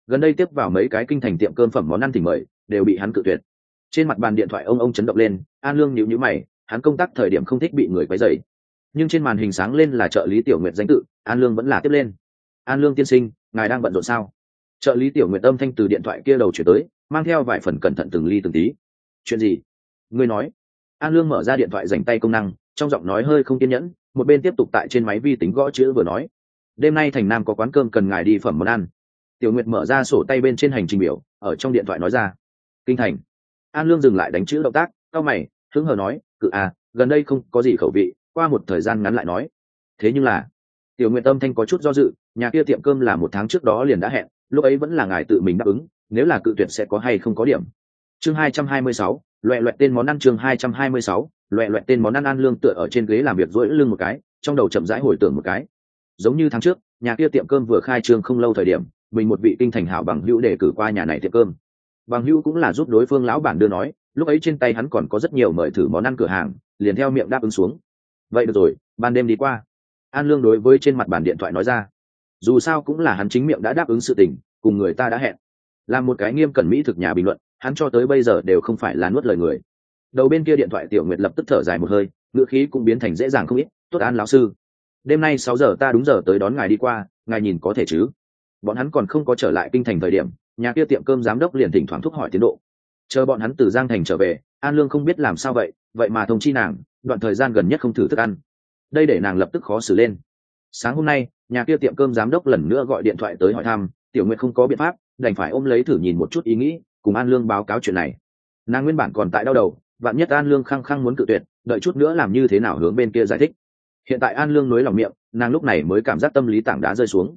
gần đây tiếp vào mấy cái kinh thành tiệm cơm phẩm món ăn thỉnh mời đều bị hắn cự tuyệt. Trên mặt bàn điện thoại ông chấn động lên. An Lương nhíu nhíu mày, hắn công tác thời điểm không thích bị người quấy rầy, nhưng trên màn hình sáng lên là trợ lý Tiểu Nguyệt danh tự. An Lương vẫn là tiếp lên. An Lương tiên sinh, ngài đang bận rộn sao? Trợ lý Tiểu Nguyệt âm thanh từ điện thoại kia đầu chuyển tới, mang theo vài phần cẩn thận từng ly từng tí. Chuyện gì? Ngươi nói. An Lương mở ra điện thoại dành tay công năng, trong giọng nói hơi không kiên nhẫn, một bên tiếp tục tại trên máy vi tính gõ chữ vừa nói. Đêm nay thành Nam có quán cơm cần ngài đi phẩm món ăn. Tiểu Nguyệt mở ra sổ tay bên trên hành trình biểu, ở trong điện thoại nói ra. Kinh thành. An Lương dừng lại đánh chữ động tác, cau mày, hứng hờ nói, gần đây không có gì khẩu vị, qua một thời gian ngắn lại nói. Thế nhưng là, Tiểu Nguyệt tâm thanh có chút do dự, nhà kia tiệm cơm là 1 tháng trước đó liền đã hẹn, lúc ấy vẫn là ngài tự mình đáp ứng, nếu là cự tuyệt sẽ có hay không có điểm. Chương 226, loẹ loẹt tên món ăn. Chương 226, loẹ loẹt tên món ăn. An Lương tựa ở trên ghế làm việc duỗi lưng một cái, trong đầu chậm rãi hồi tưởng một cái. Giống như tháng trước, nhà kia tiệm cơm vừa khai trương không lâu thời điểm, mình một vị kinh thành hảo bằng hữu đề cử qua nhà này tiệm cơm. Bằng hữu cũng là giúp đối phương lão bản đưa nói, lúc ấy trên tay hắn còn có rất nhiều mời thử món ăn cửa hàng, liền theo miệng đáp ứng xuống. Vậy được rồi, ban đêm đi qua. An Lương đối với trên mặt bàn điện thoại nói ra. Dù sao cũng là hắn chính miệng đã đáp ứng sự tình, cùng người ta đã hẹn. Làm một cái nghiêm cẩn mỹ thực nhà bình luận, hắn cho tới bây giờ đều không phải là nuốt lời người. Đầu bên kia điện thoại Tiểu Nguyệt lập tức thở dài một hơi, ngữ khí cũng biến thành dễ dàng không ít. Tốt An lão sư, đêm nay 6 giờ ta đúng giờ tới đón ngài đi qua, ngài nhìn có thể chứ? Bọn hắn còn không có trở lại kinh thành thời điểm, nhà kia tiệm cơm giám đốc liền thỉnh thoảng thúc hỏi tiến độ. Chờ bọn hắn từ Giang Thành trở về, An Lương không biết làm sao vậy mà thông chi nàng, đoạn thời gian gần nhất không thử thức ăn. Đây để nàng lập tức khó xử lên. Sáng hôm nay, nhà kia tiệm cơm giám đốc lần nữa gọi điện thoại tới hỏi thăm, Tiểu Nguyệt không có biện pháp, đành phải ôm lấy thử nhìn một chút ý nghĩ, cùng An Lương báo cáo chuyện này. Nàng nguyên bản còn tại đau đầu, vạn nhất An Lương khăng khăng muốn cự tuyệt, đợi chút nữa làm như thế nào hướng bên kia giải thích. Hiện tại An Lương nối lòng miệng, nàng lúc này mới cảm giác tâm lý tảng đá rơi xuống.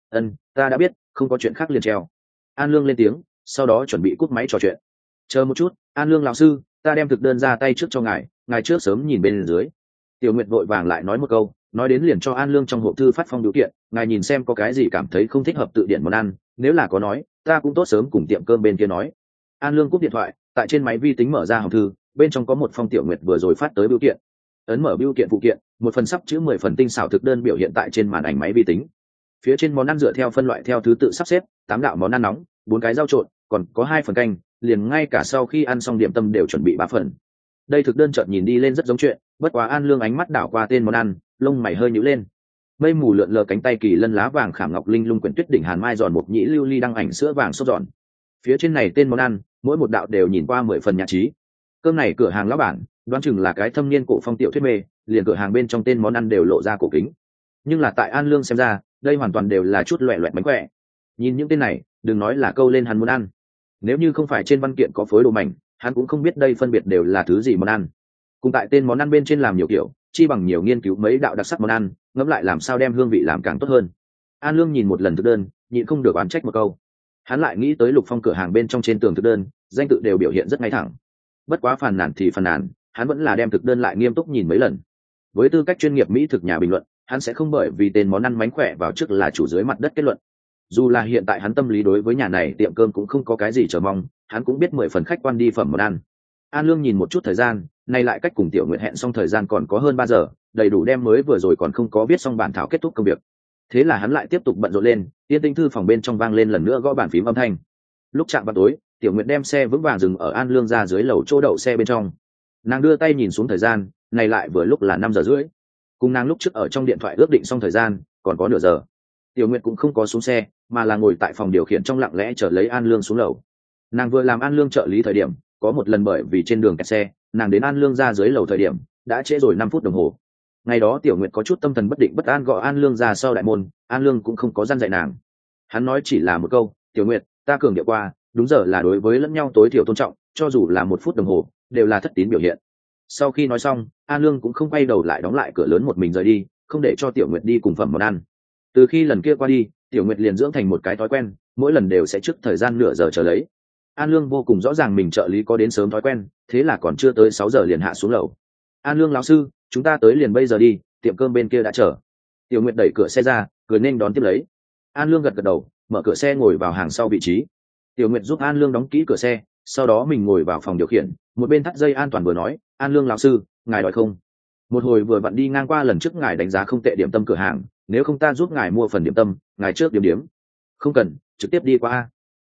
Ta đã biết, không có chuyện khác liền treo. An Lương lên tiếng, sau đó chuẩn bị cúp máy trò chuyện. Chờ một chút, An Lương lão sư, ta đem thực đơn ra tay trước cho ngài trước sớm nhìn bên dưới. Tiểu Nguyệt vội vàng lại nói một câu, nói đến liền cho An Lương trong hộp thư phát phong điều kiện, ngài nhìn xem có cái gì cảm thấy không thích hợp tự điển món ăn, nếu là có nói, ta cũng tốt sớm cùng tiệm cơm bên kia nói. An Lương cúp điện thoại, tại trên máy vi tính mở ra hòm thư, bên trong có một phong Tiểu Nguyệt vừa rồi phát tới bưu kiện. Ấn mở bưu kiện phụ kiện, một phần sắp chữ 10 phần tinh xảo thực đơn biểu hiện tại trên màn ảnh máy vi tính. Phía trên món ăn dựa theo phân loại theo thứ tự sắp xếp, 8 đạo món ăn nóng, 4 cái rau trộn, còn có 2 phần canh, liền ngay cả sau khi ăn xong điểm tâm đều chuẩn bị 3 phần. Đây thực đơn chợt nhìn đi lên rất giống chuyện, bất quá An Lương ánh mắt đảo qua tên món ăn, lông mày hơi nhíu lên. Mây mù lượn lờ cánh tay kỳ lân lá vàng khảm ngọc linh lung quyển tuyết đỉnh hàn mai giòn mộc nhĩ lưu ly đăng ảnh sữa vàng sốt giòn. Phía trên này tên món ăn, mỗi một đạo đều nhìn qua 10 phần nhã trí. Cơm này cửa hàng lão bản, đoán chừng là cái thâm niên cổ phong tiểu thuyết mê, liền cửa hàng bên trong tên món ăn đều lộ ra cổ kính. Nhưng là tại An Lương xem ra, đây hoàn toàn đều là chút loẹt loẹt bánh quẹ. Nhìn những tên này, đừng nói là câu lên hắn muốn ăn. Nếu như không phải trên văn kiện có phối đồ mảnh, hắn cũng không biết đây phân biệt đều là thứ gì món ăn. Cùng tại tên món ăn bên trên làm nhiều kiểu, chi bằng nhiều nghiên cứu mấy đạo đặc sắc món ăn, ngẫm lại làm sao đem hương vị làm càng tốt hơn. An Lương nhìn một lần thực đơn, nhịn không được oán trách một câu. Hắn lại nghĩ tới Lục Phong cửa hàng bên trong trên tường thực đơn, danh tự đều biểu hiện rất ngay thẳng. Bất quá phàn nàn thì phàn nàn, hắn vẫn là đem thực đơn lại nghiêm túc nhìn mấy lần. Với tư cách chuyên nghiệp mỹ thực nhà bình luận, hắn sẽ không bởi vì tên món ăn mánh khỏe vào trước là chủ dưới mặt đất kết luận. Dù là hiện tại hắn tâm lý đối với nhà này tiệm cơm cũng không có cái gì chờ mong, hắn cũng biết 10 phần khách quan đi phẩm món ăn. An Lương nhìn một chút thời gian, nay lại cách cùng Tiểu Nguyệt hẹn xong thời gian còn có hơn 3 giờ, đầy đủ đem mới vừa rồi còn không có viết xong bản thảo kết thúc công việc. Thế là hắn lại tiếp tục bận rộn lên, yên tĩnh thư phòng bên trong vang lên lần nữa gõ bàn phím âm thanh. Lúc chạm vào tối, Tiểu Nguyệt đem xe vững vàng dừng ở An Lương ra dưới lầu chỗ đậu xe bên trong. Nàng đưa tay nhìn xuống thời gian, này lại vừa lúc là 5 giờ rưỡi. Cùng nàng lúc trước ở trong điện thoại ước định xong thời gian, còn có nửa giờ. Tiểu Nguyệt cũng không có xuống xe, mà là ngồi tại phòng điều khiển trong lặng lẽ chờ lấy An Lương xuống lầu. Nàng vừa làm An Lương trợ lý thời điểm, có một lần bởi vì trên đường kẹt xe, nàng đến An Lương ra dưới lầu thời điểm, đã trễ rồi 5 phút đồng hồ. Ngày đó Tiểu Nguyệt có chút tâm thần bất định bất an gọi An Lương ra sau đại môn, An Lương cũng không có răn dạy nàng. Hắn nói chỉ là một câu, "Tiểu Nguyệt, ta cường điệu qua, đúng giờ là đối với lẫn nhau tối thiểu tôn trọng, cho dù là 1 phút đồng hồ, đều là thất tín biểu hiện." Sau khi nói xong, An Lương cũng không quay đầu lại đóng lại cửa lớn một mình rời đi, không để cho Tiểu Nguyệt đi cùng phẩm món ăn. Từ khi lần kia qua đi, Tiểu Nguyệt liền dưỡng thành một cái thói quen, mỗi lần đều sẽ trước thời gian nửa giờ chờ lấy. An Lương vô cùng rõ ràng mình trợ lý có đến sớm thói quen, thế là còn chưa tới 6 giờ liền hạ xuống lầu. "An Lương lão sư, chúng ta tới liền bây giờ đi, tiệm cơm bên kia đã chờ." Tiểu Nguyệt đẩy cửa xe ra, cười nên đón tiếp lấy. An Lương gật gật đầu, mở cửa xe ngồi vào hàng sau vị trí. Tiểu Nguyệt giúp An Lương đóng kỹ cửa xe, sau đó mình ngồi vào phòng điều khiển, một bên thắt dây an toàn vừa nói, "An Lương lão sư, ngài đòi không? Một hồi vừa vặn đi ngang qua lần trước ngài đánh giá không tệ điểm tâm cửa hàng, nếu không ta giúp ngài mua phần điểm tâm, ngài trước điểm điểm." "Không cần, trực tiếp đi qua."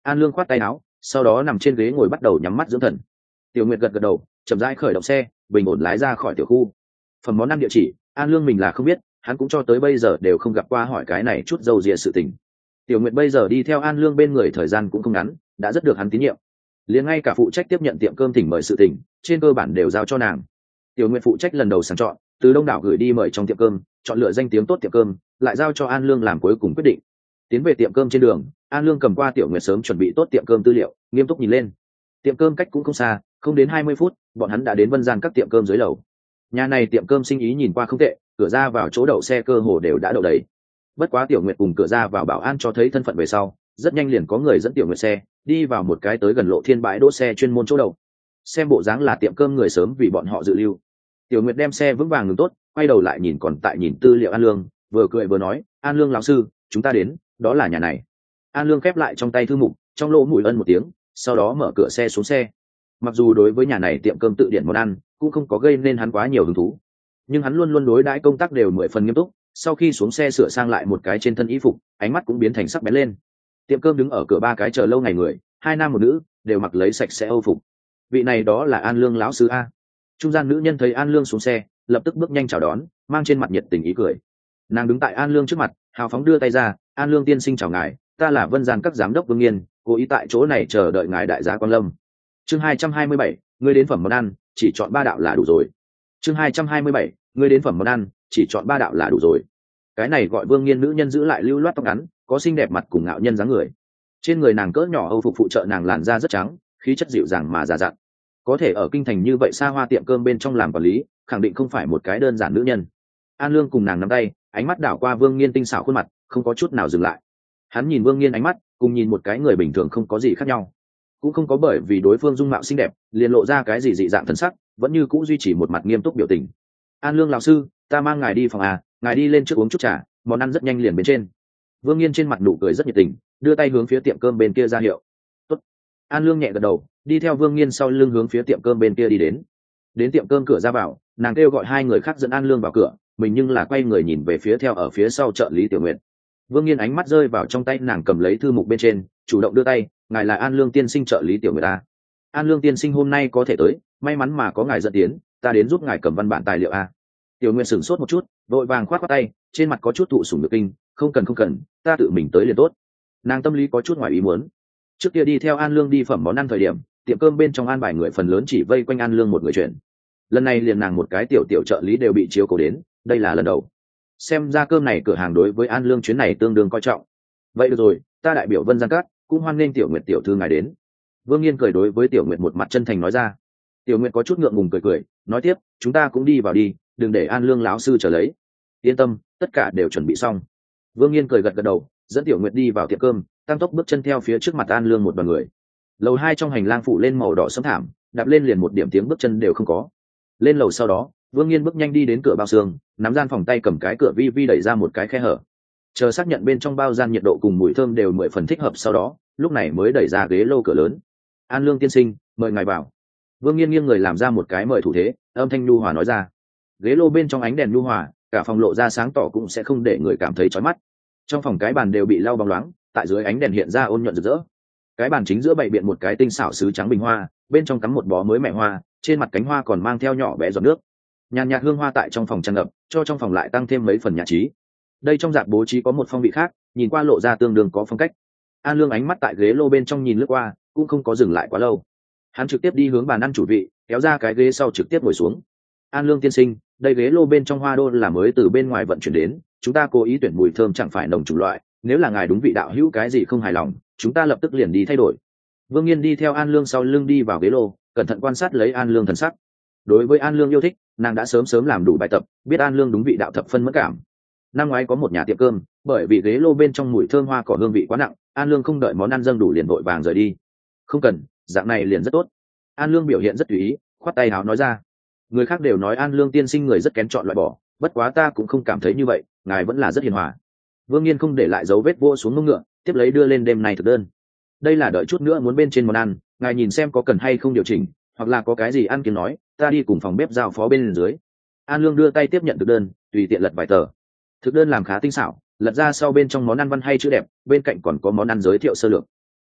An Lương khoát tay áo, sau đó nằm trên ghế ngồi bắt đầu nhắm mắt dưỡng thần. Tiểu Nguyệt gật gật đầu, chậm rãi khởi động xe, bình ổn lái ra khỏi tiểu khu. Phần món ăn địa chỉ, An Lương mình là không biết, hắn cũng cho tới bây giờ đều không gặp qua hỏi cái này chút dâu dịa sự tình. Tiểu Nguyệt bây giờ đi theo An Lương bên người thời gian cũng không ngắn, đã rất được hắn tín nhiệm. Liền ngay cả phụ trách tiếp nhận tiệm cơm thỉnh mời sự tình, trên cơ bản đều giao cho nàng. Tiểu Nguyệt phụ trách lần đầu sàng chọn, từ đông đảo gửi đi mời trong tiệm cơm, chọn lựa danh tiếng tốt tiệm cơm, lại giao cho An Lương làm cuối cùng quyết định. Tiến về tiệm cơm trên đường, An Lương cầm qua Tiểu Nguyệt sớm chuẩn bị tốt tiệm cơm tư liệu, nghiêm túc nhìn lên. Tiệm cơm cách cũng không xa, không đến 20 phút, bọn hắn đã đến Vân Gian các tiệm cơm dưới lầu. Nhà này tiệm cơm sinh ý nhìn qua không tệ, cửa ra vào chỗ đậu xe cơ hồ đều đã đậu đầy. Bất quá Tiểu Nguyệt cùng cửa ra vào bảo an cho thấy thân phận về sau, rất nhanh liền có người dẫn Tiểu Nguyệt xe đi vào một cái tới gần Lộ Thiên bãi đỗ xe chuyên môn chỗ đậu. Xem bộ dáng là tiệm cơm người sớm vì bọn họ dự lưu. Tiểu Nguyệt đem xe vững vàng ngừng tốt, quay đầu lại nhìn còn tại nhìn tư liệu An Lương, vừa cười vừa nói, An Lương lão sư, chúng ta đến, đó là nhà này. An Lương khép lại trong tay thư mục, trong lỗ mũi ân một tiếng, sau đó mở cửa xe xuống xe. Mặc dù đối với nhà này tiệm cơm tự điển món ăn cũng không có gây nên hắn quá nhiều hứng thú, nhưng hắn luôn luôn đối đãi công tác đều 10 phần nghiêm túc. Sau khi xuống xe sửa sang lại một cái trên thân y phục, ánh mắt cũng biến thành sắc bén lên. Tiệm cơm đứng ở cửa ba cái chờ lâu ngày người, 2 nam 1 nữ, đều mặc lấy sạch sẽ âu phục. Vị này đó là An Lương lão sư a. Trung gian nữ nhân thấy An Lương xuống xe, lập tức bước nhanh chào đón, mang trên mặt nhiệt tình ý cười. Nàng đứng tại An Lương trước mặt, hào phóng đưa tay ra, An Lương tiên sinh chào ngài, ta là Vân Gian các giám đốc Vương Nghiên, cố ý tại chỗ này chờ đợi ngài đại giá quan lâm. Chương 227, ngươi đến phẩm món ăn, chỉ chọn 3 đạo là đủ rồi. Chương 227, ngươi đến phẩm món ăn, chỉ chọn 3 đạo là đủ rồi. Cái này gọi Vương Nghiên nữ nhân giữ lại lưu loát tóc ngắn, có xinh đẹp mặt cùng ngạo nhân dáng người. Trên người nàng cỡ nhỏ âu phục phụ trợ nàng làn da rất trắng, khí chất dịu dàng mà già dặn. Có thể ở kinh thành như vậy xa hoa tiệm cơm bên trong làm quản lý, khẳng định không phải một cái đơn giản nữ nhân. An Lương cùng nàng nắm tay, ánh mắt đảo qua Vương Nghiên tinh xảo khuôn mặt, không có chút nào dừng lại. Hắn nhìn Vương Nghiên ánh mắt, cùng nhìn một cái người bình thường không có gì khác nhau, cũng không có bởi vì đối phương dung mạo xinh đẹp liền lộ ra cái gì dị dạng thần sắc, vẫn như cũ duy trì một mặt nghiêm túc biểu tình. An Lương lão sư, ta mang ngài đi phòng à, ngài đi lên trước uống chút trà, món ăn rất nhanh liền bên trên. Vương Nghiên trên mặt nụ cười rất nhiệt tình, đưa tay hướng phía tiệm cơm bên kia ra hiệu. Tốt. An Lương nhẹ gật đầu, đi theo Vương Nghiên sau lưng hướng phía tiệm cơm bên kia đi đến. Đến tiệm cơm cửa ra vào, nàng kêu gọi 2 người khác dẫn An Lương vào cửa, mình nhưng là quay người nhìn về phía theo ở phía sau trợ lý Tiểu Nguyệt. Vương Nghiên ánh mắt rơi vào trong tay nàng cầm lấy thư mục bên trên, chủ động đưa tay, ngài là An Lương tiên sinh trợ lý Tiểu Nguyệt a. An Lương tiên sinh hôm nay có thể tới, may mắn mà có ngài dẫn tiến, ta đến giúp ngài cầm văn bản tài liệu a. Tiểu Nguyệt sửng sốt một chút, vội vàng khoát khoát tay, trên mặt có chút thụ sủng nhược kinh, không cần, ta tự mình tới liền tốt. Nàng tâm lý có chút ngoài ý muốn. Trước kia đi theo An Lương đi phẩm món ăn thời điểm, tiệm cơm bên trong an bài người phần lớn chỉ vây quanh An Lương một người chuyển. Lần này liền nàng một cái tiểu trợ lý đều bị chiếu cố đến, đây là lần đầu. Xem ra cơm này cửa hàng đối với An Lương chuyến này tương đương coi trọng. Vậy được rồi, ta đại biểu Vân Gian Các, cũng hoan nghênh Tiểu Nguyệt tiểu thư ngài đến. Vương Nghiên cười đối với Tiểu Nguyệt một mặt chân thành nói ra. Tiểu Nguyệt có chút ngượng ngùng cười, nói tiếp, chúng ta cũng đi vào đi, đừng để An Lương lão sư chờ lấy. Yên tâm, tất cả đều chuẩn bị xong. Vương Nghiên cười gật đầu, dẫn Tiểu Nguyệt đi vào tiệm cơm, tăng tốc bước chân theo phía trước mặt An Lương một đoàn người. Lầu 2 trong hành lang phủ lên màu đỏ sẫm thảm, đạp lên liền một điểm tiếng bước chân đều không có. Lên lầu sau đó, Vương Nghiên bước nhanh đi đến cửa bao xương, nắm gian phòng tay cầm cái cửa vi vi đẩy ra một cái khe hở. Chờ xác nhận bên trong bao gian nhiệt độ cùng mùi thơm đều 10 phần thích hợp sau đó, lúc này mới đẩy ra ghế lô cửa lớn. An Lương tiên sinh, mời ngài vào. Vương Nghiên nghiêng người làm ra một cái mời thủ thế, âm thanh nhu hòa nói ra. Ghế lô bên trong ánh đèn nhu hòa, cả phòng lộ ra sáng tỏ cũng sẽ không để người cảm thấy chói mắt. Trong phòng cái bàn đều bị lau bóng loáng, tại dưới ánh đèn hiện ra ôn nhuận rực rỡ. Cái bàn chính giữa bày biện một cái tinh xảo sứ trắng bình hoa, bên trong cắm một bó mới mẹ hoa, trên mặt cánh hoa còn mang theo nhỏ bé giọt nước. Nhàn nhạt hương hoa tại trong phòng tràn ngập, cho trong phòng lại tăng thêm mấy phần nhã trí. Đây trong dạp bố trí có một phong vị khác, nhìn qua lộ ra tương đương có phong cách. An Lương ánh mắt tại ghế lô bên trong nhìn lướt qua, cũng không có dừng lại quá lâu. Hắn trực tiếp đi hướng bàn ăn chủ vị, kéo ra cái ghế sau trực tiếp ngồi xuống. An Lương tiên sinh, đây ghế lô bên trong hoa đô là mới từ bên ngoài vận chuyển đến, chúng ta cố ý tuyển mùi thơm chẳng phải nồng chủng loại, nếu là ngài đúng vị đạo hữu cái gì không hài lòng, chúng ta lập tức liền đi thay đổi. Vương Nghiên đi theo An Lương sau lưng đi vào ghế lô, cẩn thận quan sát lấy An Lương thần sắc. Đối với An Lương yêu thích, nàng đã sớm làm đủ bài tập, biết An Lương đúng vị đạo thập phân mẫn cảm. Năm ngoái có một nhà tiệm cơm, bởi vì ghế lô bên trong mùi thơm hoa cỏ hương vị quá nặng, An Lương không đợi món ăn dâng đủ liền vội vàng rời đi. Không cần, dạng này liền rất tốt. An Lương biểu hiện rất tùy ý, khoát tay áo nói ra. Người khác đều nói An Lương tiên sinh người rất kén chọn loại bỏ, bất quá ta cũng không cảm thấy như vậy, ngài vẫn là rất hiền hòa. Vương Nghiên không để lại dấu vết vô xuống mông ngựa, tiếp lấy đưa lên đêm này thực đơn. Đây là đợi chút nữa muốn bên trên món ăn, ngài nhìn xem có cần hay không điều chỉnh, hoặc là có cái gì ăn kiếm nói, ta đi cùng phòng bếp giao phó bên dưới. An Lương đưa tay tiếp nhận thực đơn, tùy tiện lật vài tờ. Thực đơn làm khá tinh xảo, lật ra sau bên trong món ăn văn hay chữ đẹp, bên cạnh còn có món ăn giới thiệu sơ lược.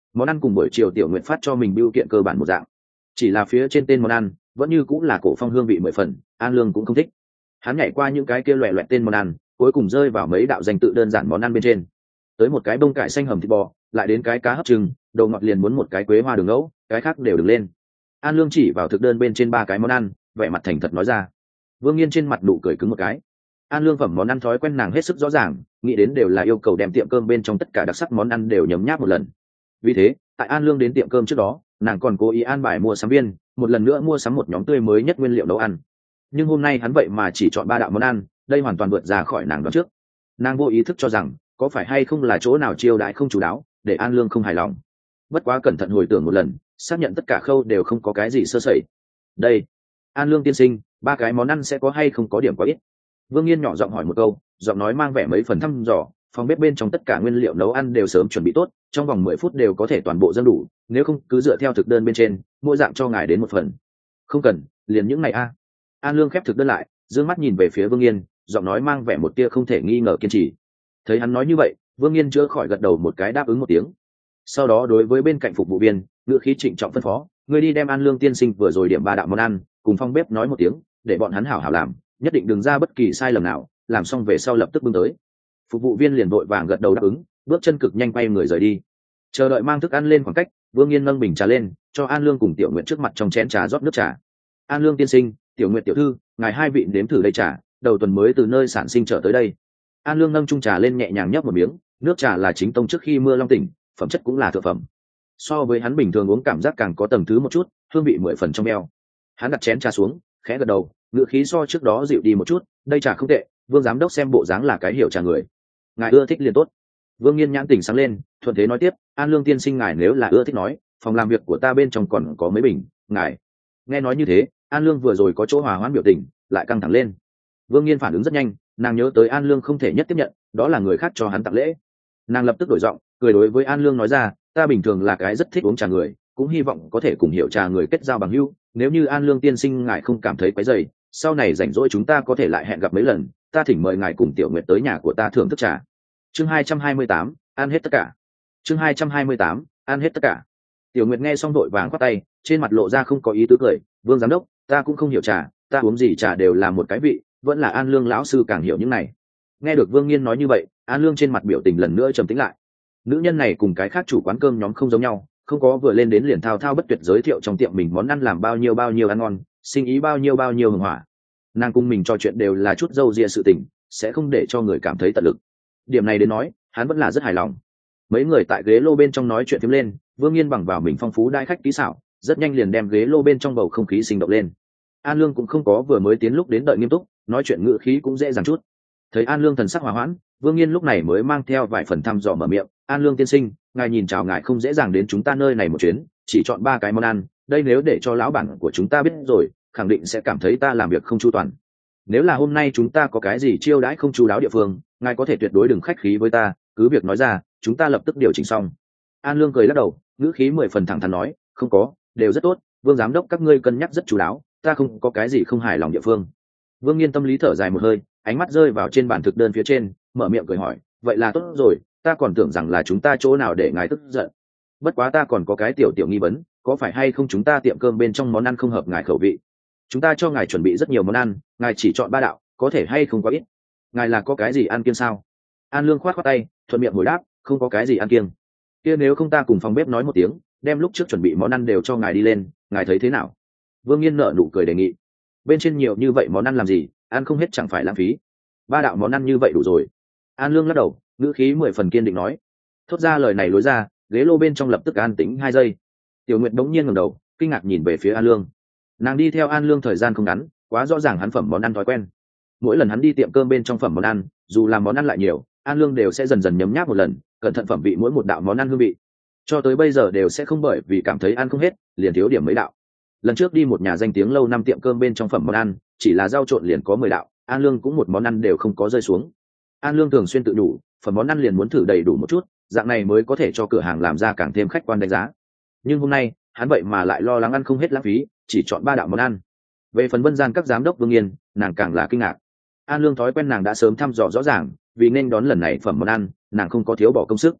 món ăn cùng buổi chiều tiểu nguyện phát cho mình bưu kiện cơ bản một dạng, chỉ là phía trên tên món ăn vẫn như cũng là cổ phong hương vị 10 phần, An Lương cũng không thích. Hắn nhảy qua những cái kia loẹ loẹt tên món ăn, cuối cùng rơi vào mấy đạo danh tự đơn giản món ăn bên trên, tới một cái bông cải xanh hầm thịt bò, lại đến cái cá hấp trứng, đồ ngọt liền muốn một cái quế hoa đường ngẫu, cái khác đều đừng lên. An Lương chỉ vào thực đơn bên trên 3 cái món ăn, vẻ mặt thành thật nói ra. Vương Nghiên trên mặt nụ cười cứng một cái. An Lương phẩm món ăn thói quen nàng hết sức rõ ràng, nghĩ đến đều là yêu cầu đem tiệm cơm bên trong tất cả đặc sắc món ăn đều nhấm nháp một lần. Vì thế, tại An Lương đến tiệm cơm trước đó, nàng còn cố ý an bài mua sắm viên, một lần nữa mua sắm một nhóm tươi mới nhất nguyên liệu nấu ăn. Nhưng hôm nay hắn vậy mà chỉ chọn 3 đạo món ăn, đây hoàn toàn vượt ra khỏi nàng đoán trước. Nàng vô ý thức cho rằng, có phải hay không là chỗ nào chiêu đãi không chú đáo, để An Lương không hài lòng. Bất quá cẩn thận hồi tưởng một lần, xác nhận tất cả khâu đều không có cái gì sơ sẩy. Đây, An Lương tiên sinh, 3 cái món ăn sẽ có hay không có điểm quá ít? Vương Nghiên nhỏ giọng hỏi một câu, giọng nói mang vẻ mấy phần thăm dò. Phòng bếp bên trong tất cả nguyên liệu nấu ăn đều sớm chuẩn bị tốt, trong vòng 10 phút đều có thể toàn bộ dâng đủ, nếu không cứ dựa theo thực đơn bên trên, mỗi dạng cho ngài đến 1 phần. Không cần, liền những này a. An Lương khép thực đơn lại, dương mắt nhìn về phía Vương Nghiên, giọng nói mang vẻ một tia không thể nghi ngờ kiên trì. Thấy hắn nói như vậy, Vương Nghiên chữa khỏi gật đầu một cái đáp ứng một tiếng. Sau đó đối với bên cạnh phục vụ viên, ngữ khí trịnh trọng phân phó, người đi đem An Lương tiên sinh vừa rồi điểm 3 đạo món ăn, cùng phòng bếp nói một tiếng, để bọn hắn hảo hảo làm, nhất định đừng ra bất kỳ sai lầm nào, làm xong về sau lập tức bưng tới. Phục vụ viên liền vội vàng gật đầu đáp ứng, bước chân cực nhanh quay người rời đi. Chờ đợi mang thức ăn lên khoảng cách, Vương Nghiên nâng bình trà lên, cho An Lương cùng Tiểu Nguyệt trước mặt trong chén trà rót nước trà. An Lương tiên sinh, Tiểu Nguyệt tiểu thư, ngài 2 vị nếm thử đây trà, đầu tuần mới từ nơi sản sinh trở tới đây. An Lương nâng chung trà lên nhẹ nhàng nhấp một miếng, nước trà là chính tông trước khi mưa long tỉnh, phẩm chất cũng là thượng phẩm. So với hắn bình thường uống cảm giác càng có tầng thứ một chút, hương vị 10 phần trong eo. Hắn đặt chén trà xuống, khẽ gật đầu, ngữ khí so trước đó dịu đi một chút, đây trà không tệ, Vương giám đốc xem bộ dáng là cái hiểu trà người, ngài ưa thích liền tốt. Vương Nghiên nhãn tỉnh sáng lên, thuận thế nói tiếp, An Lương tiên sinh ngài nếu là ưa thích nói, phòng làm việc của ta bên trong còn có mấy bình, ngài. Nghe nói như thế, An Lương vừa rồi có chỗ hòa hoãn biểu tình, lại căng thẳng lên. Vương Nghiên phản ứng rất nhanh, nàng nhớ tới An Lương không thể nhất tiếp nhận, đó là người khác cho hắn tặng lễ. Nàng lập tức đổi giọng, cười đối với An Lương nói ra, ta bình thường là cái rất thích uống trà người, cũng hy vọng có thể cùng hiểu trà người kết giao bằng hữu, nếu như An Lương tiên sinh ngài không cảm thấy quấy rầy, sau này rảnh rỗi chúng ta có thể lại hẹn gặp mấy lần, ta thỉnh mời ngài cùng Tiểu Nguyệt tới nhà của ta thưởng thức trà. Chương 228, ăn hết tất cả. Chương 228, ăn hết tất cả. Tiểu Nguyệt nghe xong đội vàng khoát tay, trên mặt lộ ra không có ý tứ cười, Vương giám đốc, ta cũng không hiểu trà, ta uống gì trà đều là một cái vị, vẫn là An Lương lão sư càng hiểu những này. Nghe được Vương Nghiên nói như vậy, An Lương trên mặt biểu tình lần nữa trầm tĩnh lại. Nữ nhân này cùng cái khác chủ quán cơm nhóm không giống nhau, không có vừa lên đến liền thao thao bất tuyệt giới thiệu trong tiệm mình món ăn làm bao nhiêu ăn ngon, sinh ý bao nhiêu hưng hỏa. Nàng cùng mình trò chuyện đều là chút dâu ria sự tình, sẽ không để cho người cảm thấy tận lực. Điểm này đến nói, hắn vẫn là rất hài lòng. Mấy người tại ghế lô bên trong nói chuyện phím lên, Vương Nghiên bằng vào mình phong phú đãi khách kỹ xảo, rất nhanh liền đem ghế lô bên trong bầu không khí sinh động lên. An Lương cũng không có vừa mới tiến lúc đến đợi nghiêm túc, nói chuyện ngữ khí cũng dễ dàng chút. Thấy An Lương thần sắc hòa hoãn, Vương Nghiên lúc này mới mang theo vài phần thăm dò mở miệng, An Lương tiên sinh, ngài nhìn chào ngài không dễ dàng đến chúng ta nơi này một chuyến, chỉ chọn 3 cái món ăn, đây nếu để cho lão bản của chúng ta biết rồi, khẳng định sẽ cảm thấy ta làm việc không chu toàn. Nếu là hôm nay chúng ta có cái gì chiêu đãi không chu đáo địa phương, ngài có thể tuyệt đối đừng khách khí với ta, cứ việc nói ra, chúng ta lập tức điều chỉnh xong. An Lương cười lắc đầu, ngữ khí 10 phần thẳng thắn nói, không có, đều rất tốt, Vương giám đốc các ngươi cân nhắc rất chu đáo, ta không có cái gì không hài lòng địa phương. Vương Nghiên tâm lý thở dài một hơi, ánh mắt rơi vào trên bản thực đơn phía trên, mở miệng cười hỏi, vậy là tốt rồi, ta còn tưởng rằng là chúng ta chỗ nào để ngài tức giận. Bất quá ta còn có cái tiểu nghi vấn, có phải hay không chúng ta tiệm cơm bên trong món ăn không hợp ngài khẩu vị? Chúng ta cho ngài chuẩn bị rất nhiều món ăn, ngài chỉ chọn 3 đạo, có thể hay không quá ít? Ngài là có cái gì ăn kiêng sao? An Lương khoát tay, thuận miệng hồi đáp, không có cái gì ăn kiêng. Kia nếu không ta cùng phòng bếp nói một tiếng, đem lúc trước chuẩn bị món ăn đều cho ngài đi lên, ngài thấy thế nào? Vương Nghiên nở nụ cười đề nghị. Bên trên nhiều như vậy món ăn làm gì, ăn không hết chẳng phải lãng phí. 3 đạo món ăn như vậy đủ rồi. An Lương lắc đầu, ngữ khí 10 phần kiên định nói. Thốt ra lời này lối ra, ghế lô bên trong lập tức an tĩnh 2 giây. Tiểu Nguyệt đống nhiên ngẩng đầu, kinh ngạc nhìn về phía An Lương. Nàng đi theo An Lương thời gian không ngắn, quá rõ ràng hắn phẩm món ăn thói quen. Mỗi lần hắn đi tiệm cơm bên trong phẩm món ăn, dù làm món ăn lại nhiều, An Lương đều sẽ dần dần nhấm nháp một lần, cẩn thận phẩm vị mỗi một đạo món ăn hương vị. Cho tới bây giờ đều sẽ không bởi vì cảm thấy ăn không hết, liền thiếu điểm mấy đạo. Lần trước đi một nhà danh tiếng lâu năm tiệm cơm bên trong phẩm món ăn, chỉ là rau trộn liền có 10 đạo, An Lương cũng một món ăn đều không có rơi xuống. An Lương thường xuyên tự đủ, phẩm món ăn liền muốn thử đầy đủ một chút, dạng này mới có thể cho cửa hàng làm ra càng thêm khách quan đánh giá. Nhưng hôm nay, hắn vậy mà lại lo lắng ăn không hết lãng phí, chỉ chọn 3 đạo món ăn. Về phần Vân Gian các giám đốc Vương Nghiên, nàng càng là kinh ngạc. An Lương thói quen nàng đã sớm thăm dò rõ ràng, vì nên đón lần này phẩm món ăn, nàng không có thiếu bỏ công sức.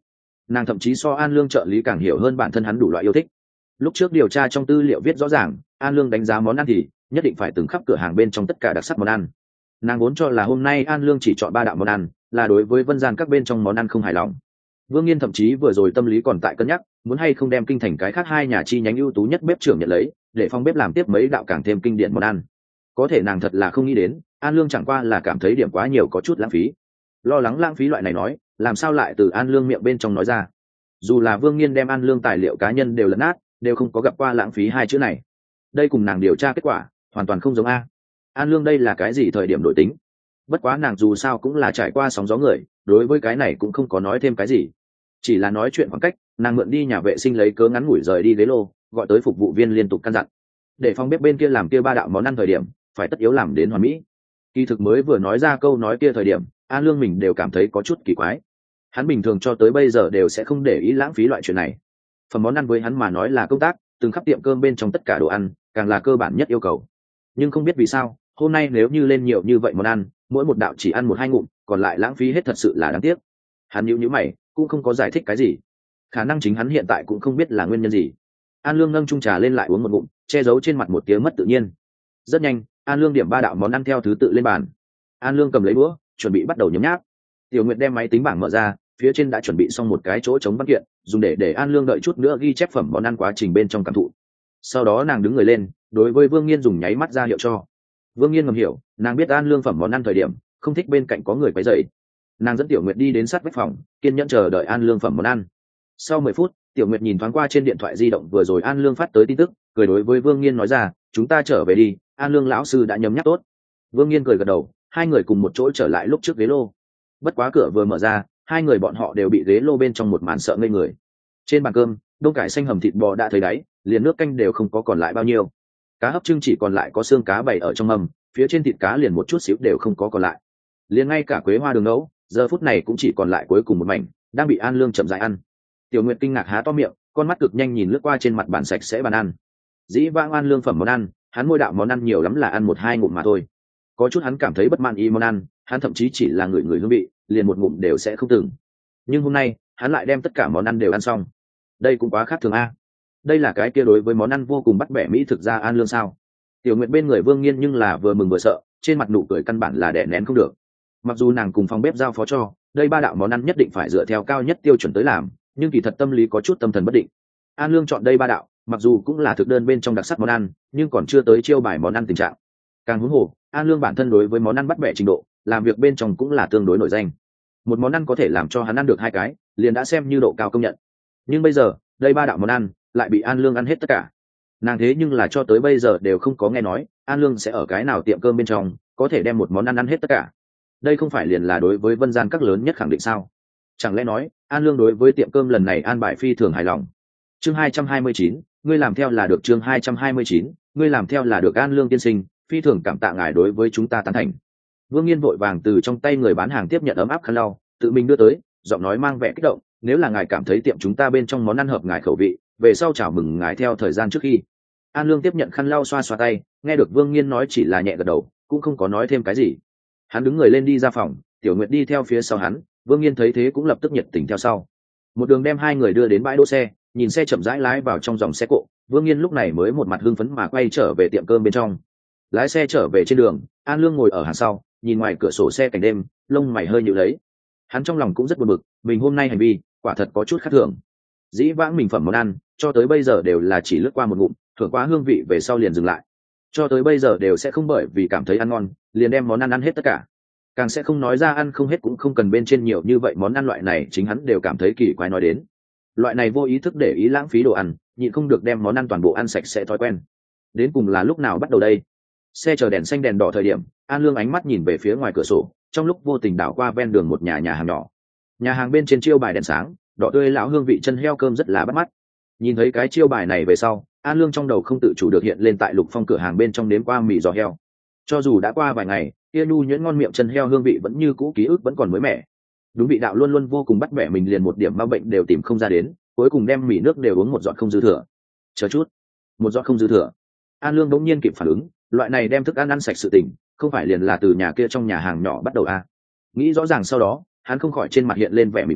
Nàng thậm chí so An Lương trợ lý càng hiểu hơn bản thân hắn đủ loại yêu thích. Lúc trước điều tra trong tư liệu viết rõ ràng, An Lương đánh giá món ăn thì nhất định phải từng khắp cửa hàng bên trong tất cả đặc sắc món ăn. Nàng vốn cho là hôm nay An Lương chỉ chọn 3 đạo món ăn, là đối với Vân Gian các bên trong món ăn không hài lòng. Vương Nghiên thậm chí vừa rồi tâm lý còn tại cân nhắc, muốn hay không đem kinh thành cái khác 2 nhà chi nhánh ưu tú nhất bếp trưởng nhận lấy, để phòng bếp làm tiếp mấy đạo càng thêm kinh điển món ăn. Có thể nàng thật là không nghĩ đến, An Lương chẳng qua là cảm thấy điểm quá nhiều có chút lãng phí. Lo lắng lãng phí loại này nói, làm sao lại từ An Lương miệng bên trong nói ra. Dù là Vương Nghiên đem An Lương tài liệu cá nhân đều lẫn nát, đều không có gặp qua lãng phí 2 chữ này. Đây cùng nàng điều tra kết quả hoàn toàn không giống a. An Lương đây là cái gì thời điểm đổi tính? Bất quá nàng dù sao cũng là trải qua sóng gió người, đối với cái này cũng không có nói thêm cái gì, chỉ là nói chuyện khoảng cách. Nàng mượn đi nhà vệ sinh lấy cớ ngắn ngủi rời đi ghế lô, gọi tới phục vụ viên liên tục căn dặn, để phòng bếp bên kia làm kia 3 đạo món ăn thời điểm phải tất yếu làm đến hoàn mỹ. Kỳ thực mới vừa nói ra câu nói kia thời điểm, An Lương mình đều cảm thấy có chút kỳ quái. Hắn bình thường cho tới bây giờ đều sẽ không để ý lãng phí loại chuyện này. Phần món ăn với hắn mà nói là công tác, từng khắp tiệm cơm bên trong tất cả đồ ăn càng là cơ bản nhất yêu cầu. Nhưng không biết vì sao hôm nay nếu như lên nhiều như vậy món ăn, mỗi một đạo chỉ ăn 1-2 ngụm, còn lại lãng phí hết, thật sự là đáng tiếc. Hắn nhíu mày cũng không có giải thích cái gì, khả năng chính hắn hiện tại cũng không biết là nguyên nhân gì. An Lương nâng chung trà lên lại uống một ngụm, che giấu trên mặt một tia mất tự nhiên. Rất nhanh, An Lương điểm 3 đạo món ăn theo thứ tự lên bàn. An Lương cầm lấy đũa, chuẩn bị bắt đầu nhấm nháp. Tiểu Nguyệt đem máy tính bảng mở ra, phía trên đã chuẩn bị xong một cái chỗ trống văn kiện, dùng để An Lương đợi chút nữa ghi chép phẩm món ăn quá trình bên trong cảm thụ. Sau đó nàng đứng người lên, đối với Vương Nghiên dùng nháy mắt ra hiệu cho. Vương Nghiên ngầm hiểu, nàng biết An Lương phẩm món ăn thời điểm không thích bên cạnh có người quấy rầy. Nàng dẫn Tiểu Nguyệt đi đến sát vách phòng, kiên nhẫn chờ đợi An Lương phẩm món ăn. Sau 10 phút, Tiểu Nguyệt nhìn thoáng qua trên điện thoại di động vừa rồi An Lương phát tới tin tức, cười đối với Vương Nghiên nói ra, chúng ta trở về đi, An Lương lão sư đã nhấm nháp tốt. Vương Nghiên cười gật đầu, hai người cùng một chỗ trở lại lúc trước ghế lô. Bất quá cửa vừa mở ra, hai người bọn họ đều bị ghế lô bên trong một màn sợ ngây người. Trên bàn cơm, đông cải xanh hầm thịt bò đã thấy đáy, liền nước canh đều không có còn lại bao nhiêu. Cá hấp trưng chỉ còn lại có xương cá bày ở trong mâm, phía trên thịt cá liền một chút xíu đều không có còn lại. Liền ngay cả quế hoa đường nấu, giờ phút này cũng chỉ còn lại cuối cùng một mảnh, đang bị An Lương chậm rãi ăn. Tiểu Nguyệt kinh ngạc há to miệng, con mắt cực nhanh nhìn lướt qua trên mặt bàn sạch sẽ bàn ăn. Dĩ vãng An Lương phẩm món ăn, hắn mỗi đạo món ăn nhiều lắm là ăn 1-2 ngụm mà thôi. Có chút hắn cảm thấy bất mãn ý món ăn, hắn thậm chí chỉ là người hương vị, liền một ngụm đều sẽ không từng. Nhưng hôm nay, hắn lại đem tất cả món ăn đều ăn xong. Đây cũng quá khác thường a. Đây là cái kia đối với món ăn vô cùng bắt bẻ mỹ thực ra An Lương sao? Tiểu Nguyệt bên người Vương Nghiên nhưng là vừa mừng vừa sợ, trên mặt nụ cười căn bản là đè nén không được. Mặc dù nàng cùng phòng bếp giao phó cho, đây 3 đạo món ăn nhất định phải dựa theo cao nhất tiêu chuẩn tới làm, nhưng kỳ thật tâm lý có chút tâm thần bất định. An Lương chọn đây 3 đạo, mặc dù cũng là thực đơn bên trong đặc sắc món ăn, nhưng còn chưa tới chiêu bài món ăn tình trạng. Càng huống hồ, An Lương bản thân đối với món ăn bắt bẻ trình độ, làm việc bên trong cũng là tương đối nổi danh. Một món ăn có thể làm cho hắn ăn được 2 cái, liền đã xem như độ cao công nhận. Nhưng bây giờ, đây 3 đạo món ăn lại bị An Lương ăn hết tất cả. Nàng thế nhưng là cho tới bây giờ đều không có nghe nói An Lương sẽ ở cái nào tiệm cơm bên trong có thể đem một món ăn ăn hết tất cả. Đây không phải liền là đối với Vân Gian các lớn nhất khẳng định sao? Chẳng lẽ nói An Lương đối với tiệm cơm lần này an bài phi thường hài lòng? Chương 229, ngươi làm theo là được. Chương 229, ngươi làm theo là được. An Lương tiên sinh, phi thường cảm tạ ngài đối với chúng ta tán thành. Vương Nghiên vội vàng từ trong tay người bán hàng tiếp nhận ấm áp khăn lau, tự mình đưa tới, giọng nói mang vẻ kích động, nếu là ngài cảm thấy tiệm chúng ta bên trong món ăn hợp ngài khẩu vị, về sau chào mừng ngài theo thời gian trước khi. An Lương tiếp nhận khăn lau xoa xoa tay, nghe được Vương Nghiên nói chỉ là nhẹ gật đầu, cũng không có nói thêm cái gì. Hắn đứng người lên đi ra phòng, Tiểu Nguyệt đi theo phía sau hắn, Vương Nghiên thấy thế cũng lập tức nhiệt tình theo sau. Một đường đem hai người đưa đến bãi đỗ xe, nhìn xe chậm rãi lái vào trong dòng xe cộ, Vương Nghiên lúc này mới một mặt hưng phấn mà quay trở về tiệm cơm bên trong. Lái xe trở về trên đường, An Lương ngồi ở hàng sau, nhìn ngoài cửa sổ xe cảnh đêm, lông mày hơi nhíu lấy. Hắn trong lòng cũng rất buồn bực, mình hôm nay hành vi quả thật có chút khác thường. Dĩ vãng mình phẩm món ăn cho tới bây giờ đều là chỉ lướt qua một ngụm, thưởng qua hương vị về sau liền dừng lại. Cho tới bây giờ đều sẽ không bởi vì cảm thấy ăn ngon liền đem món ăn ăn hết tất cả, càng sẽ không nói ra ăn không hết cũng không cần bên trên nhiều như vậy món ăn. Loại này chính hắn đều cảm thấy kỳ quái nói đến. Loại này vô ý thức để ý lãng phí đồ ăn, nhịn không được đem món ăn toàn bộ ăn sạch sẽ thói quen. Đến cùng là lúc nào bắt đầu đây? Xe chờ đèn xanh đèn đỏ thời điểm, An Lương ánh mắt nhìn về phía ngoài cửa sổ, trong lúc vô tình đảo qua ven đường một nhà hàng nhỏ. Nhà hàng bên trên chiêu bài đèn sáng, đỏ tươi lão hương vị chân heo cơm rất là bắt mắt. Nhìn thấy cái chiêu bài này về sau, An Lương trong đầu không tự chủ được hiện lên tại Lục Phong cửa hàng bên trong nếm qua mì giò heo. Cho dù đã qua vài ngày, kia nhu nhuyễn ngon miệng chân heo hương vị vẫn như cũ, ký ức vẫn còn mới mẻ. Đúng vị đạo luôn luôn vô cùng bắt bẻ mình, liền một điểm ma bệnh đều tìm không ra đến, cuối cùng đem mì nước đều uống một giọt không dư thừa. Chờ chút, một giọt không dư thừa. An Lương đống nhiên kịp phản ứng, loại này đem thức ăn ăn sạch sự tình, không phải liền là từ nhà kia trong nhà hàng nhỏ bắt đầu à? Nghĩ rõ ràng sau đó, hắn không khỏi trên mặt hiện lên vẻ mỉm cười,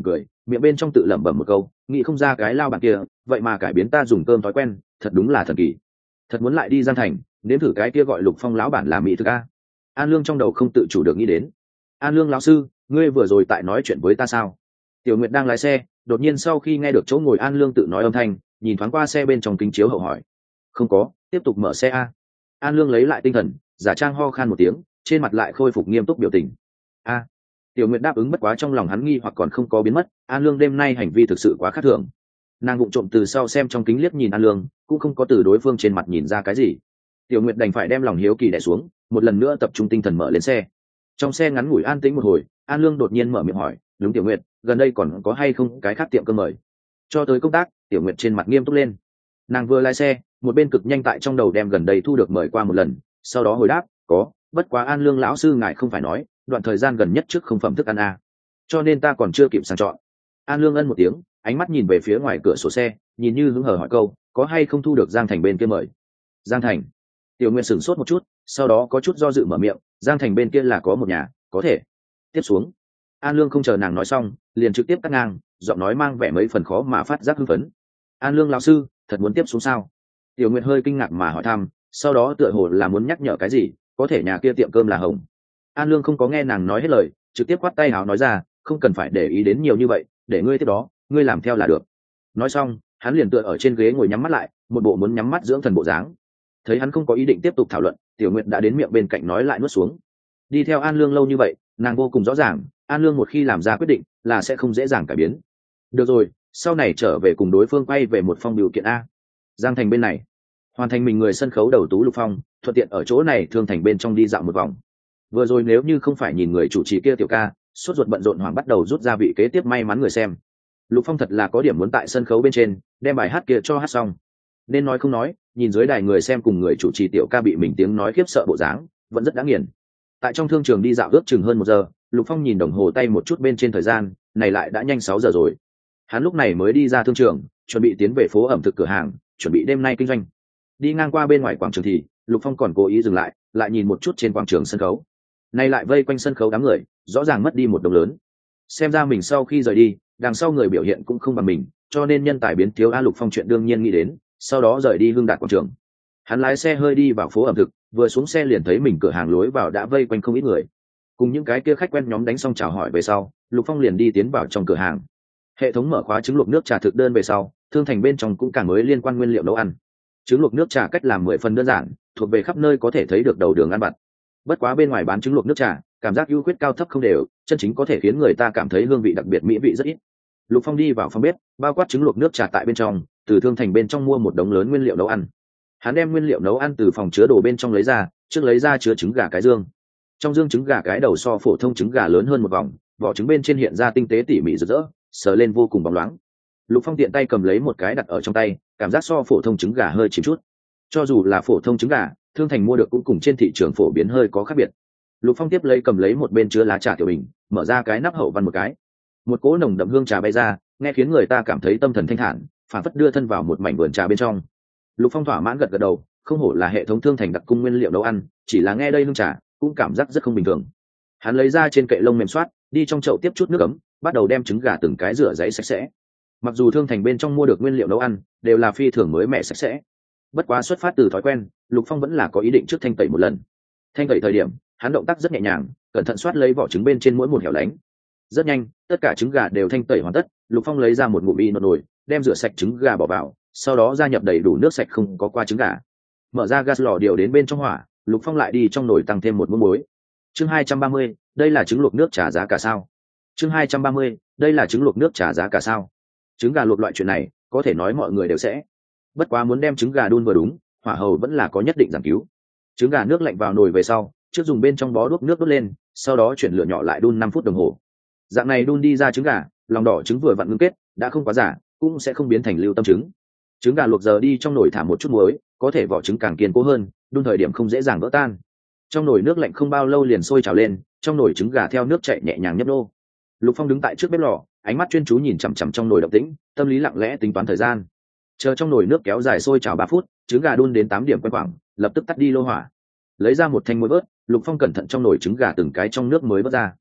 miệng bên trong tự lẩm bẩm một câu, nghĩ không ra cái lao bản kia vậy mà cải biến ta dùng cơm thói quen, thật đúng là thần kỳ. Thật muốn lại đi Giang Thành nếm thử cái kia gọi Lục Phong lão bản làm mỹ thực a. An Lương trong đầu không tự chủ được nghĩ đến. An Lương lão sư, ngươi vừa rồi tại nói chuyện với ta sao? Tiểu Nguyệt đang lái xe, đột nhiên sau khi nghe được chỗ ngồi An Lương tự nói âm thanh, nhìn thoáng qua xe bên trong kính chiếu hậu hỏi. Không có, tiếp tục mở xe a. An Lương lấy lại tinh thần, giả trang ho khan một tiếng, trên mặt lại khôi phục nghiêm túc biểu tình. A. Tiểu Nguyệt đáp ứng, bất quá trong lòng hắn nghi hoặc còn không có biến mất. An Lương đêm nay hành vi thực sự quá khác thường. Nàng vụng trộm từ sau xem trong kính liếc nhìn An Lương, cũng không có từ đối phương trên mặt nhìn ra cái gì. Tiểu Nguyệt đành phải đem lòng hiếu kỳ đè xuống, một lần nữa tập trung tinh thần mở lên xe. Trong xe ngắn ngủi an tĩnh một hồi, An Lương đột nhiên mở miệng hỏi, đúng Tiểu Nguyệt, gần đây còn có hay không cái khác tiệm cơm mời? Cho tới công tác, Tiểu Nguyệt trên mặt nghiêm túc lên. Nàng vừa lái xe, một bên cực nhanh tại trong đầu đem gần đây thu được mời qua một lần, sau đó hồi đáp, có, bất quá An Lương lão sư ngài không phải nói đoạn thời gian gần nhất trước không phẩm thức ăn à, cho nên ta còn chưa kịp sàng chọn. An Lương ân một tiếng, ánh mắt nhìn về phía ngoài cửa sổ xe, nhìn như hứng hở hỏi câu, có hay không thu được Giang Thành bên kia mời? Giang Thành? Tiểu Nguyệt sửng sốt một chút, sau đó có chút do dự mở miệng, Giang Thành bên kia là có một nhà, có thể. Tiếp xuống. An Lương không chờ nàng nói xong, liền trực tiếp cắt ngang, giọng nói mang vẻ mấy phần khó mà phát giác hưng phấn. An Lương lão sư, thật muốn tiếp xuống sao? Tiểu Nguyệt hơi kinh ngạc mà hỏi thăm, sau đó tựa hồ là muốn nhắc nhở cái gì, có thể nhà kia tiệm cơm là Hồng. An Lương không có nghe nàng nói hết lời, trực tiếp quát tay hào nói ra, không cần phải để ý đến nhiều như vậy, để ngươi tiếp đó, ngươi làm theo là được. Nói xong, hắn liền tựa ở trên ghế ngồi nhắm mắt lại, một bộ muốn nhắm mắt dưỡng thần bộ dáng. Thấy hắn không có ý định tiếp tục thảo luận, Tiểu Nguyệt đã đến miệng bên cạnh nói lại nuốt xuống. Đi theo An Lương lâu như vậy, nàng vô cùng rõ ràng, An Lương một khi làm ra quyết định là sẽ không dễ dàng cải biến. Được rồi, sau này trở về cùng đối phương quay về một phong biểu kiện a. Giang Thành bên này, hoàn thành mình người sân khấu đầu tú Lục Phong, thuận tiện ở chỗ này Thương Thành bên trong đi dạo một vòng. Vừa rồi nếu như không phải nhìn người chủ trì kia Tiểu ca sốt ruột bận rộn hoàng bắt đầu rút ra vị kế tiếp may mắn người xem, Lục Phong thật là có điểm muốn tại sân khấu bên trên đem bài hát kia cho hát xong. Nên nói không nói, nhìn dưới đài người xem cùng người chủ trì Tiểu ca bị mình tiếng nói khiếp sợ bộ dáng, vẫn rất đáng nghiền. Tại trong thương trường đi dạo ước chừng hơn 1 giờ, Lục Phong nhìn đồng hồ tay một chút bên trên thời gian, này lại đã nhanh 6 giờ rồi. Hắn lúc này mới đi ra thương trường, chuẩn bị tiến về phố ẩm thực cửa hàng, chuẩn bị đêm nay kinh doanh. Đi ngang qua bên ngoài quảng trường thì Lục Phong còn cố ý dừng lại, lại nhìn một chút trên quảng trường sân khấu. Nay lại vây quanh sân khấu đám người, rõ ràng mất đi một đồng lớn. Xem ra mình sau khi rời đi, đằng sau người biểu hiện cũng không bằng mình, cho nên nhân tài biến thiếu a. Lục Phong chuyện đương nhiên nghĩ đến, sau đó rời đi Hưng Đạt quảng trường. Hắn lái xe hơi đi vào phố ẩm thực, vừa xuống xe liền thấy mình cửa hàng lối vào đã vây quanh không ít người. Cùng những cái kia khách quen nhóm đánh xong chào hỏi về sau, Lục Phong liền đi tiến vào trong cửa hàng. Hệ thống mở khóa trứng luộc nước trà thực đơn về sau, Thương Thành bên trong cũng càng mới liên quan nguyên liệu nấu ăn. Trứng luộc nước trà cách làm 10 phần đơn giản, thuộc về khắp nơi có thể thấy được đầu đường ăn vặt. Bất quá bên ngoài bán trứng luộc nước trà, cảm giác ưu khuyết cao thấp không đều, chân chính có thể khiến người ta cảm thấy hương vị đặc biệt mỹ vị rất ít. Lục Phong đi vào phòng bếp, bao quát trứng luộc nước trà tại bên trong, từ Thương Thành bên trong mua một đống lớn nguyên liệu nấu ăn. Hắn đem nguyên liệu nấu ăn từ phòng chứa đồ bên trong lấy ra, trước lấy ra chứa trứng gà cái dương. Trong dương trứng gà cái đầu so phổ thông trứng gà lớn hơn một vòng, vỏ trứng bên trên hiện ra tinh tế tỉ mỉ rực rỡ, sờ lên vô cùng bóng loáng. Lục Phong tiện tay cầm lấy một cái đặt ở trong tay, cảm giác so phổ thông trứng gà hơi chìm chút. Cho dù là phổ thông trứng gà, Thương Thành mua được cũng cùng trên thị trường phổ biến hơi có khác biệt. Lục Phong tiếp lấy cầm lấy một bên chứa lá trà tiểu bình, mở ra cái nắp hậu văn một cái. Một cỗ nồng đậm hương trà bay ra, nghe khiến người ta cảm thấy tâm thần thanh thản, phản phất đưa thân vào một mảnh vườn trà bên trong. Lục Phong thỏa mãn gật gật đầu, không hổ là hệ thống Thương Thành đặc cung nguyên liệu nấu ăn, chỉ là nghe đây hương trà cũng cảm giác rất không bình thường. Hắn lấy ra trên kệ lông mềm xoát, đi trong chậu tiếp chút nước ấm, bắt đầu đem trứng gà từng cái rửa giấy sạch sẽ. Mặc dù Thương Thành bên trong mua được nguyên liệu nấu ăn đều là phi thường mới mẻ sạch sẽ, bất quá xuất phát từ thói quen, Lục Phong vẫn là có ý định trước thanh tẩy một lần. Thanh tẩy thời điểm, hắn động tác rất nhẹ nhàng, cẩn thận xoát lấy vỏ trứng bên trên mỗi một hẻo lánh. Rất nhanh, tất cả trứng gà đều thanh tẩy hoàn tất, Lục Phong lấy ra một ngụm y nồi, đem rửa sạch trứng gà bỏ vào, sau đó gia nhập đầy đủ nước sạch không có qua trứng gà. Mở ra gas lò điều đến bên trong hỏa, Lục Phong lại đi trong nồi tăng thêm một muỗng muối. Chương 230, đây là trứng luộc nước trà giá cả sao? Chương 230, đây là trứng luộc nước trà giá cả sao? Trứng gà luộc loại chuyện này, có thể nói mọi người đều sẽ. Bất quá muốn đem trứng gà đun vừa đúng, hỏa hầu vẫn là có nhất định giảng cứu. Trứng gà nước lạnh vào nồi về sau, trước dùng bên trong bó đuốc nước đốt lên, sau đó chuyển lửa nhỏ lại đun 5 phút đồng hồ. Dạng này đun đi ra trứng gà, lòng đỏ trứng vừa vặn ngưng kết, đã không quá giả, cũng sẽ không biến thành lưu tâm trứng. Trứng gà luộc giờ đi trong nồi thả một chút muối, có thể vỏ trứng càng kiên cố hơn, đun thời điểm không dễ dàng vỡ tan. Trong nồi nước lạnh không bao lâu liền sôi trào lên, trong nồi trứng gà theo nước chảy nhẹ nhàng nhấp nô. Lục Phong đứng tại trước bếp lò, ánh mắt chuyên chú nhìn chằm chằm trong nồi động tĩnh, tâm lý lặng lẽ tính toán thời gian. Chờ trong nồi nước kéo dài sôi trào 3 phút, trứng gà đun đến 8 điểm quen khoảng, lập tức tắt đi lô hỏa. Lấy ra một thanh muối vớt, Lục Phong cẩn thận trong nồi trứng gà từng cái trong nước mới vớt ra.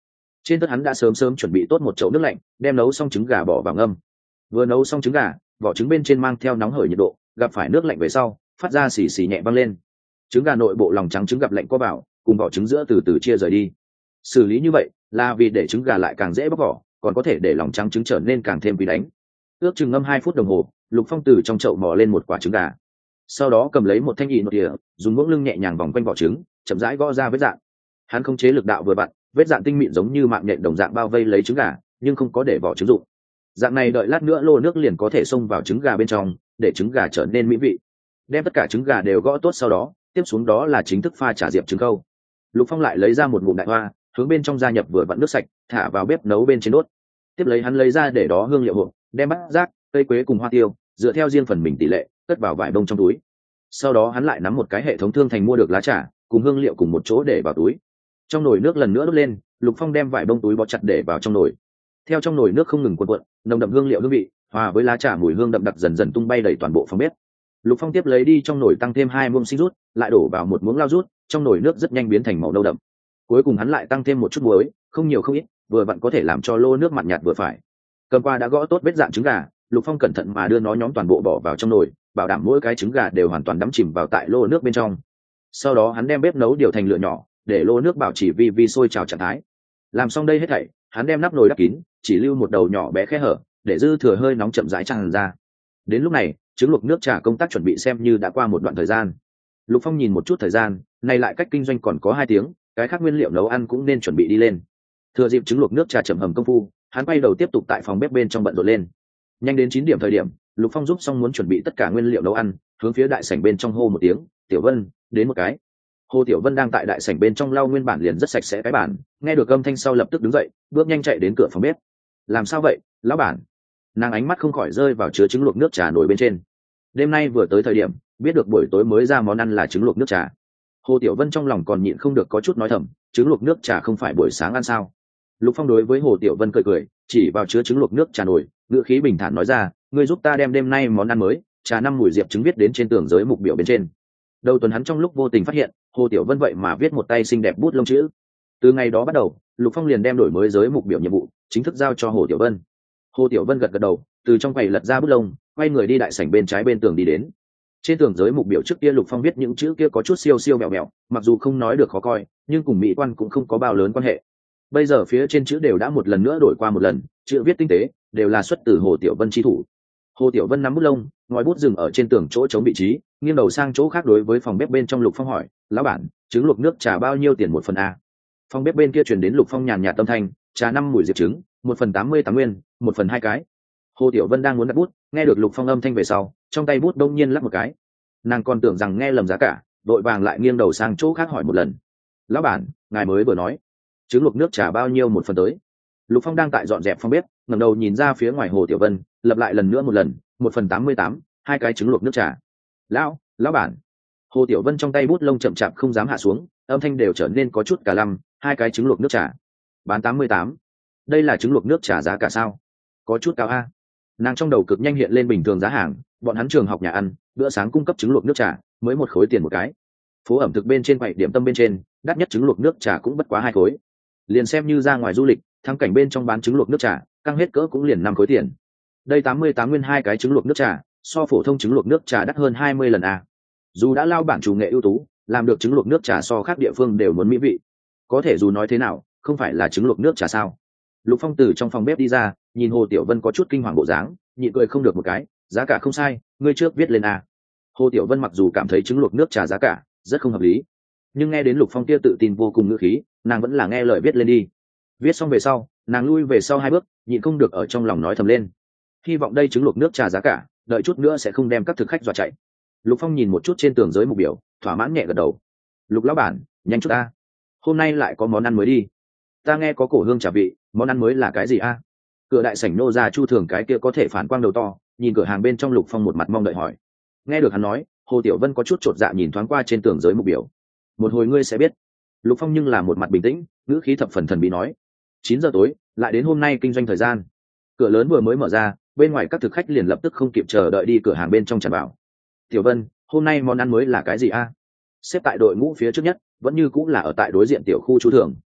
Trên tất hắn đã sớm sớm chuẩn bị tốt một chậu nước lạnh, đem nấu xong trứng gà bỏ vào ngâm. Vừa nấu xong trứng gà, vỏ trứng bên trên mang theo nóng hởi nhiệt độ, gặp phải nước lạnh về sau, phát ra xì xì nhẹ vang lên. Trứng gà nội bộ lòng trắng trứng gặp lạnh co vào, cùng vỏ trứng giữa từ từ chia rời đi. Xử lý như vậy là vì để trứng gà lại càng dễ bóc vỏ, còn có thể để lòng trắng trứng trở nên càng thêm quý đánh. Ước chừng ngâm 2 phút đồng hồ, Lục Phong từ trong chậu mò lên một quả trứng gà, sau đó cầm lấy một thanh nhị nội địa, dùng muỗng lưng nhẹ nhàng vòng quanh vỏ trứng, chậm rãi gõ ra vết dạn. Hắn không chế lực đạo vừa vặn, vết dạn tinh mịn giống như mạng nhện đồng dạng bao vây lấy trứng gà, nhưng không có để vỏ trứng rụng. Dạng này đợi lát nữa lô nước liền có thể xông vào trứng gà bên trong, để trứng gà trở nên mỹ vị. Đem tất cả trứng gà đều gõ tốt sau đó, tiếp xuống đó là chính thức pha trà diệp trứng câu. Lục Phong lại lấy ra một ngụm đại hoa, hướng bên trong gia nhập vừa vặn nước sạch, thả vào bếp nấu bên trên đốt. Tiếp lấy hắn lấy ra để đó hương liệu hộp, đem bát giác, cây quế cùng hoa tiêu, dựa theo riêng phần mình tỷ lệ, cất vào vải bông trong túi. Sau đó hắn lại nắm một cái hệ thống thương thành mua được lá trà, cùng hương liệu cùng một chỗ để vào túi. Trong nồi nước lần nữa đốt lên, Lục Phong đem vải bông túi bó chặt để vào trong nồi. Theo trong nồi nước không ngừng cuộn cuộn, nồng đậm hương liệu hương vị, hòa với lá trà mùi hương đậm đặc dần dần tung bay đầy toàn bộ phòng bếp. Lục Phong tiếp lấy đi trong nồi tăng thêm 2 muỗng sinh rút, lại đổ vào một muỗng lao rút, trong nồi nước rất nhanh biến thành màu nâu đậm. Cuối cùng hắn lại tăng thêm một chút muối, không nhiều không ít, vừa vặn có thể làm cho lô nước mặn nhạt vừa phải. Cầm qua đã gõ tốt vết dạn trứng gà, Lục Phong cẩn thận mà đưa nó nhóm toàn bộ bỏ vào trong nồi, bảo đảm mỗi cái trứng gà đều hoàn toàn đắm chìm vào tại lô nước bên trong. Sau đó hắn đem bếp nấu điều thành lửa nhỏ, để lô nước bảo trì vi sôi trào trạng thái. Làm xong đây hết thảy, hắn đem nắp nồi đắp kín, chỉ lưu một đầu nhỏ bé khe hở, để dư thừa hơi nóng chậm rãi tràn ra. Đến lúc này, trứng luộc nước trà công tác chuẩn bị xem như đã qua một đoạn thời gian. Lục Phong nhìn một chút thời gian, này lại cách kinh doanh còn có 2 tiếng, cái khác nguyên liệu nấu ăn cũng nên chuẩn bị đi lên. Thừa dịp trứng luộc nước trà chậm hầm công phu, hắn quay đầu tiếp tục tại phòng bếp bên trong bận rộn lên. Nhanh đến 9 điểm thời điểm, Lục Phong giúp xong muốn chuẩn bị tất cả nguyên liệu nấu ăn, hướng phía đại sảnh bên trong hô một tiếng, "Tiểu Vân, đến một cái." Hồ Tiểu Vân đang tại đại sảnh bên trong lau nguyên bản liền rất sạch sẽ cái bản, nghe được âm thanh sau lập tức đứng dậy, bước nhanh chạy đến cửa phòng bếp. "Làm sao vậy, lão bản?" Nàng ánh mắt không khỏi rơi vào chứa trứng luộc nước trà nồi bên trên. Đêm nay vừa tới thời điểm, biết được buổi tối mới ra món ăn là trứng luộc nước trà. Hồ Tiểu Vân trong lòng còn nhịn không được có chút nói thầm, trứng luộc nước trà không phải buổi sáng ăn sao? Lục Phong đối với Hồ Tiểu Vân cười cười, chỉ vào chứa trứng luộc nước trà nồi, ngữ khí bình thản nói ra, ngươi giúp ta đem đêm nay món ăn mới, trà 5 mùi diệp trứng viết đến trên tường giới mục biểu bên trên. Đầu tuần hắn trong lúc vô tình phát hiện, Hồ Tiểu Vân vậy mà viết một tay xinh đẹp bút lông chữ. Từ ngày đó bắt đầu, Lục Phong liền đem đổi mới giới mục biểu nhiệm vụ, chính thức giao cho Hồ Tiểu Vân. Hồ Tiểu Vân gật gật đầu, từ trong quầy lật ra bút lông, quay người đi đại sảnh bên trái bên tường đi đến. Trên tường giới mục biểu trước kia Lục Phong viết những chữ kia có chút siêu siêu mẹo mẹo, mặc dù không nói được khó coi, nhưng cùng mỹ quan cũng không có bao lớn quan hệ. Bây giờ phía trên chữ đều đã một lần nữa đổi qua một lần, chữ viết tinh tế, đều là xuất từ Hồ Tiểu Vân chi thủ. Hồ Tiểu Vân nắm bút lông, ngòi bút dừng ở trên tường chỗ trống vị trí, nghiêng đầu sang chỗ khác đối với phòng bếp bên trong Lục Phong hỏi, lão bản, trứng luộc nước trà bao nhiêu tiền một phần a? Phòng bếp bên kia truyền đến Lục Phong nhàn nhạt âm thanh, trà 5 mùi diệp trứng, 1 phần 88 nguyên, 1 phần 2 cái. Hồ Tiểu Vân đang muốn đặt bút, nghe được Lục Phong âm thanh về sau, trong tay bút đông nhiên lắc một cái. Nàng còn tưởng rằng nghe lầm giá cả, đội vàng lại nghiêng đầu sang chỗ khác hỏi một lần, lão bản, ngài mới vừa nói trứng luộc nước trà bao nhiêu một phần tới? Lục Phong đang tại dọn dẹp phòng bếp, ngẩng đầu nhìn ra phía ngoài Hồ Tiểu Vân, lặp lại lần nữa một lần, 1 phần 88, 2 cái trứng luộc nước trà. Lão bản. Hồ Tiểu Vân trong tay bút lông chậm chạp không dám hạ xuống, âm thanh đều trở nên có chút cả lăm, 2 cái trứng luộc nước trà, bán 88. Đây là trứng luộc nước trà giá cả sao? Có chút cao a. Nàng trong đầu cực nhanh hiện lên bình thường giá hàng, bọn hắn trường học nhà ăn, bữa sáng cung cấp trứng luộc nước trà, mới 1 khối tiền một cái. Phố ẩm thực bên trên quầy điểm tâm bên trên, đắt nhất trứng luộc nước trà cũng bất quá 2 khối. Liền xem như ra ngoài du lịch, thắng cảnh bên trong bán trứng luộc nước trà, căng hết cỡ cũng liền 5 khối tiền. Đây 88 nguyên 2 cái trứng luộc nước trà, so phổ thông trứng luộc nước trà đắt hơn 20 lần a. Dù đã lao bản chủ nghệ ưu tú, làm được trứng luộc nước trà so khác địa phương đều muốn mỹ vị. Có thể dù nói thế nào, không phải là trứng luộc nước trà sao? Lục Phong từ trong phòng bếp đi ra, nhìn Hồ Tiểu Vân có chút kinh hoàng bộ dáng, nhịn cười không được một cái, giá cả không sai, ngươi trước viết lên a. Hồ Tiểu Vân mặc dù cảm thấy trứng luộc nước trà giá cả rất không hợp lý, nhưng nghe đến Lục Phong kia tự tin vô cùng ngữ khí, nàng vẫn là nghe lời viết lên đi. Viết xong về sau, nàng lui về sau 2 bước, nhịn không được ở trong lòng nói thầm lên, hy vọng đây trứng luộc nước trà giá cả, đợi chút nữa sẽ không đem các thực khách dọa chạy. Lục Phong nhìn một chút trên tường giới mục biểu, thỏa mãn nhẹ gật đầu. Lục lão bản, nhanh chút ta, hôm nay lại có món ăn mới đi. Ta nghe có cổ hương trà vị, món ăn mới là cái gì a? Cửa đại sảnh nô gia Chu Thường cái kia có thể phản quang đầu to, nhìn cửa hàng bên trong Lục Phong một mặt mong đợi hỏi. Nghe được hắn nói, Hồ Tiểu Vân có chút chột dạ nhìn thoáng qua trên tường giới mục biểu. Một hồi ngươi sẽ biết. Lục Phong nhưng là một mặt bình tĩnh, ngữ khí thập phần thần bí nói. 9 giờ tối, lại đến hôm nay kinh doanh thời gian. Cửa lớn vừa mới mở ra, bên ngoài các thực khách liền lập tức không kịp chờ đợi đi cửa hàng bên trong tràn vào. Tiểu Vân, hôm nay món ăn mới là cái gì a? Xếp tại đội ngũ phía trước nhất, vẫn như cũng là ở tại đối diện tiểu khu Chu Thường.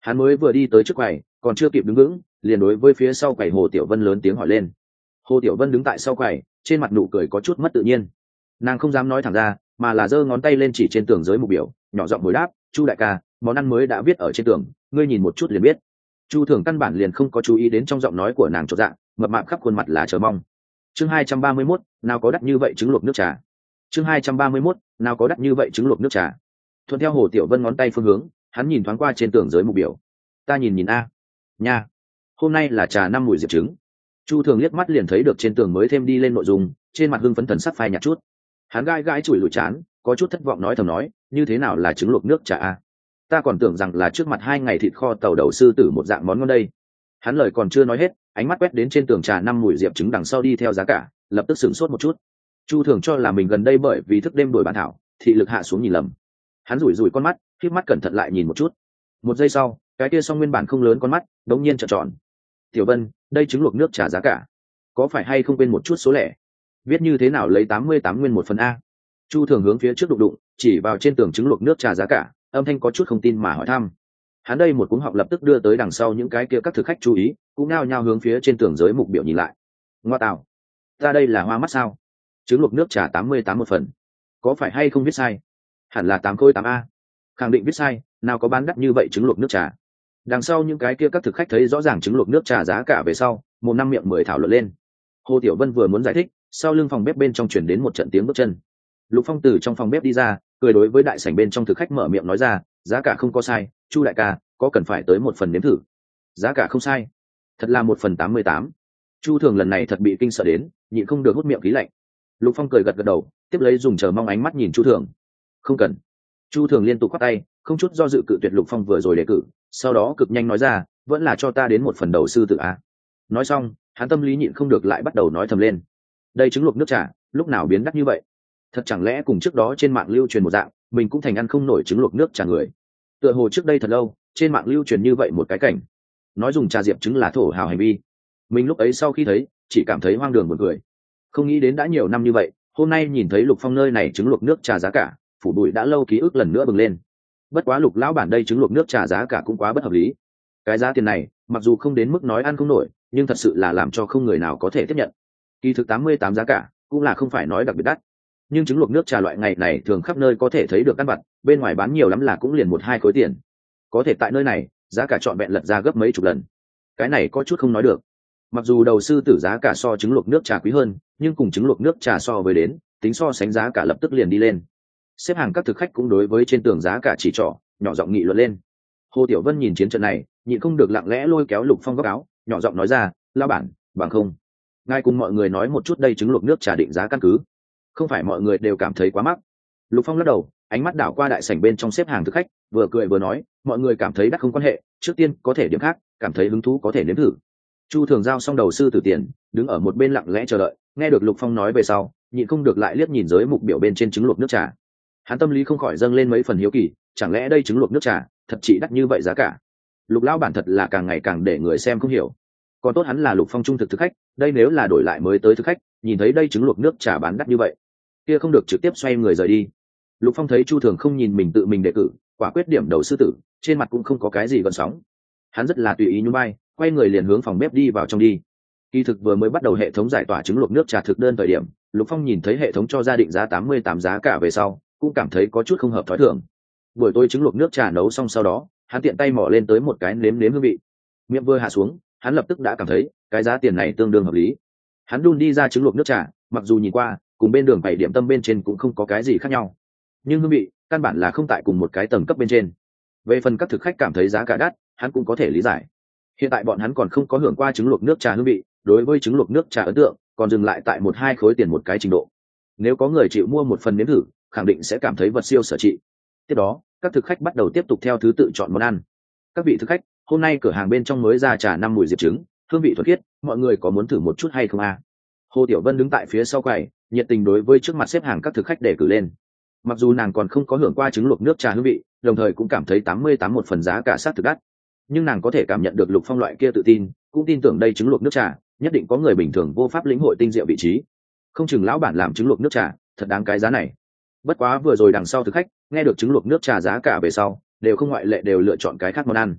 Hắn mới vừa đi tới trước quầy, còn chưa kịp đứng vững, liền đối với phía sau quầy Hồ Tiểu Vân lớn tiếng hỏi lên. Hồ Tiểu Vân đứng tại sau quầy, trên mặt nụ cười có chút mất tự nhiên. Nàng không dám nói thẳng ra, mà là giơ ngón tay lên chỉ trên tường giới mục biểu, nhỏ giọng hồi đáp, Chu đại ca, món ăn mới đã viết ở trên tường, ngươi nhìn một chút liền biết. Chu Thường căn bản liền không có chú ý đến trong giọng nói của nàng chột dạ, mập mạp khắp khuôn mặt là chờ mong. Chương 231, nào có đắt như vậy trứng luộc nước trà. Chương 231, nào có đắt như vậy trứng luộc nước trà. Thuận theo Hồ Tiểu Vân ngón tay phương hướng, hắn nhìn thoáng qua trên tường giới mục biểu. Ta nhìn a. Nha. Hôm nay là trà 5 mùi diệp trứng. Chu Thường liếc mắt liền thấy được trên tường mới thêm đi lên nội dung, trên mặt hưng phấn thần sắc phai nhạt chút. Hắn gãi gãi chùi lùi chán, có chút thất vọng nói thầm nói, như thế nào là trứng luộc nước trà a? Ta còn tưởng rằng là trước mặt 2 ngày thịt kho tàu đầu sư tử một dạng món ngon đây. Hắn lời còn chưa nói hết, ánh mắt quét đến trên tường trà 5 mùi diệp trứng đằng sau đi theo giá cả, lập tức sửng sốt một chút. Chu Thường cho là mình gần đây bởi vì thức đêm đổi bản thảo, thị lực hạ xuống nhìn lầm. Hắn rủi rủi con mắt, khép mắt cẩn thận lại nhìn một chút. Một giây sau, cái kia song nguyên bản không lớn con mắt đống nhiên trợn tròn. Tiểu Vân, đây trứng luộc nước trà giá cả có phải hay không quên một chút số lẻ? Viết như thế nào lấy 88 nguyên một phần a? Chu Thường hướng phía trước đụng đụng, chỉ vào trên tường trứng luộc nước trà giá cả, âm thanh có chút không tin mà hỏi thăm. Hắn đây một cuống họng lập tức đưa tới đằng sau những cái kia các thực khách chú ý, cũng nao nhao hướng phía trên tường giới mục biểu nhìn lại. Ngoa tạo, ta đây là hoa mắt sao? Trứng luộc nước trà 88 một phần, có phải hay không viết sai? Hẳn là 8 khối 8 a. Khẳng định viết sai, nào có bán đắt như vậy trứng luộc nước trà. Đằng sau những cái kia các thực khách thấy rõ ràng trứng luộc nước trà giá cả về sau, một năm miệng mười thảo luận lên. Hồ Tiểu Vân vừa muốn giải thích, sau lưng phòng bếp bên trong chuyển đến một trận tiếng bước chân. Lục Phong từ trong phòng bếp đi ra, cười đối với đại sảnh bên trong thực khách mở miệng nói ra, giá cả không có sai, Chu đại ca, có cần phải tới một phần nếm thử? Giá cả không sai, thật là 1 phần 88. Chu Thường lần này thật bị kinh sợ đến, nhịn không được hút miệng khí lạnh. Lục Phong cười gật gật đầu, tiếp lấy dùng chờ mong ánh mắt nhìn Chu Thường. Không cần. Chu Thường liên tục quát tay, không chút do dự cự tuyệt Lục Phong vừa rồi đề cử, sau đó cực nhanh nói ra, vẫn là cho ta đến một phần đầu sư tử a. Nói xong, hắn tâm lý nhịn không được lại bắt đầu nói thầm lên. Đây trứng luộc nước trà, lúc nào biến đắt như vậy? Thật chẳng lẽ cùng trước đó trên mạng lưu truyền một dạng, mình cũng thành ăn không nổi trứng luộc nước trà người. Tựa hồ trước đây thật lâu, trên mạng lưu truyền như vậy một cái cảnh, nói dùng trà diệp trứng là thổ hào hành vi. Mình lúc ấy sau khi thấy, chỉ cảm thấy hoang đường buồn cười. Không nghĩ đến đã nhiều năm như vậy, hôm nay nhìn thấy Lục Phong nơi này trứng luộc nước trà giá cả, phủ bụi đã lâu ký ức lần nữa bừng lên. Bất quá Lục lão bản đây trứng luộc nước trà giá cả cũng quá bất hợp lý. Cái giá tiền này, mặc dù không đến mức nói ăn không nổi, nhưng thật sự là làm cho không người nào có thể tiếp nhận. Kỳ thực 88 giá cả, cũng là không phải nói đặc biệt đắt. Nhưng trứng luộc nước trà loại ngày này thường khắp nơi có thể thấy được ăn vặt, bên ngoài bán nhiều lắm là cũng liền 1-2 khối tiền. Có thể tại nơi này, giá cả trọn vẹn lật ra gấp mấy chục lần. Cái này có chút không nói được. Mặc dù đầu sư tử giá cả so trứng luộc nước trà quý hơn, nhưng cùng trứng luộc nước trà so với đến, tính so sánh giá cả lập tức liền đi lên. Xếp hàng các thực khách cũng đối với trên tường giá cả chỉ trỏ, nhỏ giọng nghị luận lên. Hồ Tiểu Vân nhìn chiến trận này, nhịn không được lặng lẽ lôi kéo Lục Phong góc áo, nhỏ giọng nói ra, lão bản, bằng không ngài cùng mọi người nói một chút đây trứng luộc nước trà định giá căn cứ, không phải mọi người đều cảm thấy quá mắc. Lục Phong lắc đầu, ánh mắt đảo qua đại sảnh bên trong xếp hàng thực khách, vừa cười vừa nói, mọi người cảm thấy đắt không quan hệ, trước tiên có thể điểm khác, cảm thấy hứng thú có thể nếm thử. Chu Thường giao xong đầu sư tử tiền, đứng ở một bên lặng lẽ chờ đợi, nghe được Lục Phong nói về sau, nhịn không được lại liếc nhìn giới mục biểu bên trên trứng luộc nước trà. Hắn tâm lý không khỏi dâng lên mấy phần hiếu kỳ, chẳng lẽ đây trứng luộc nước trà thật chỉ đắt như vậy giá cả? Lục lão bản thật là càng ngày càng để người xem không hiểu. Còn tốt hắn là Lục Phong trung thực khách, đây nếu là đổi lại mới tới thực khách, nhìn thấy đây trứng luộc nước trà bán đắt như vậy, kia không được trực tiếp xoay người rời đi. Lục Phong thấy Chu Thường không nhìn mình tự mình đề cử, quả quyết điểm đầu sư tử, trên mặt cũng không có cái gì gợn sóng. Hắn rất là tùy ý nhún vai, quay người liền hướng phòng bếp đi vào trong đi. Kỳ thực vừa mới bắt đầu hệ thống giải tỏa trứng luộc nước trà thực đơn thời điểm, Lục Phong nhìn thấy hệ thống cho gia định giá 88 giá cả về sau, cũng cảm thấy có chút không hợp thói thường. Buổi tối trứng luộc nước trà nấu xong sau đó, hắn tiện tay mò lên tới một cái nếm nếm hương vị. Miệng vừa hạ xuống, hắn lập tức đã cảm thấy cái giá tiền này tương đương hợp lý. Hắn đun đi ra trứng luộc nước trà, mặc dù nhìn qua cùng bên đường bày điểm tâm bên trên cũng không có cái gì khác nhau, nhưng hương vị căn bản là không tại cùng một cái tầng cấp bên trên. Về phần các thực khách cảm thấy giá cả đắt, hắn cũng có thể lý giải. Hiện tại bọn hắn còn không có hưởng qua trứng luộc nước trà hương vị, đối với trứng luộc nước trà ấn tượng còn dừng lại tại 1-2 khối tiền một cái trình độ. Nếu có người chịu mua một phần nếm thử, khẳng định sẽ cảm thấy vật siêu sở trị. Tiếp đó, các thực khách bắt đầu tiếp tục theo thứ tự chọn món ăn. Các vị thực khách, hôm nay cửa hàng bên trong mới ra trà 5 mùi diệp trứng, hương vị thuần khiết, mọi người có muốn thử một chút hay không a? Hồ Tiểu Vân đứng tại phía sau quầy, nhiệt tình đối với trước mặt xếp hàng các thực khách đề cử lên. Mặc dù nàng còn không có hưởng qua trứng luộc nước trà hương vị, đồng thời cũng cảm thấy 88 một phần giá cả sát thực đắt, nhưng nàng có thể cảm nhận được Lục Phong loại kia tự tin, cũng tin tưởng đây trứng luộc nước trà nhất định có người bình thường vô pháp lĩnh hội tinh diệu vị trí. Không chừng lão bản làm trứng luộc nước trà thật đáng cái giá này. Bất quá vừa rồi đằng sau thực khách nghe được trứng luộc nước trà giá cả về sau, đều không ngoại lệ đều lựa chọn cái khác món ăn.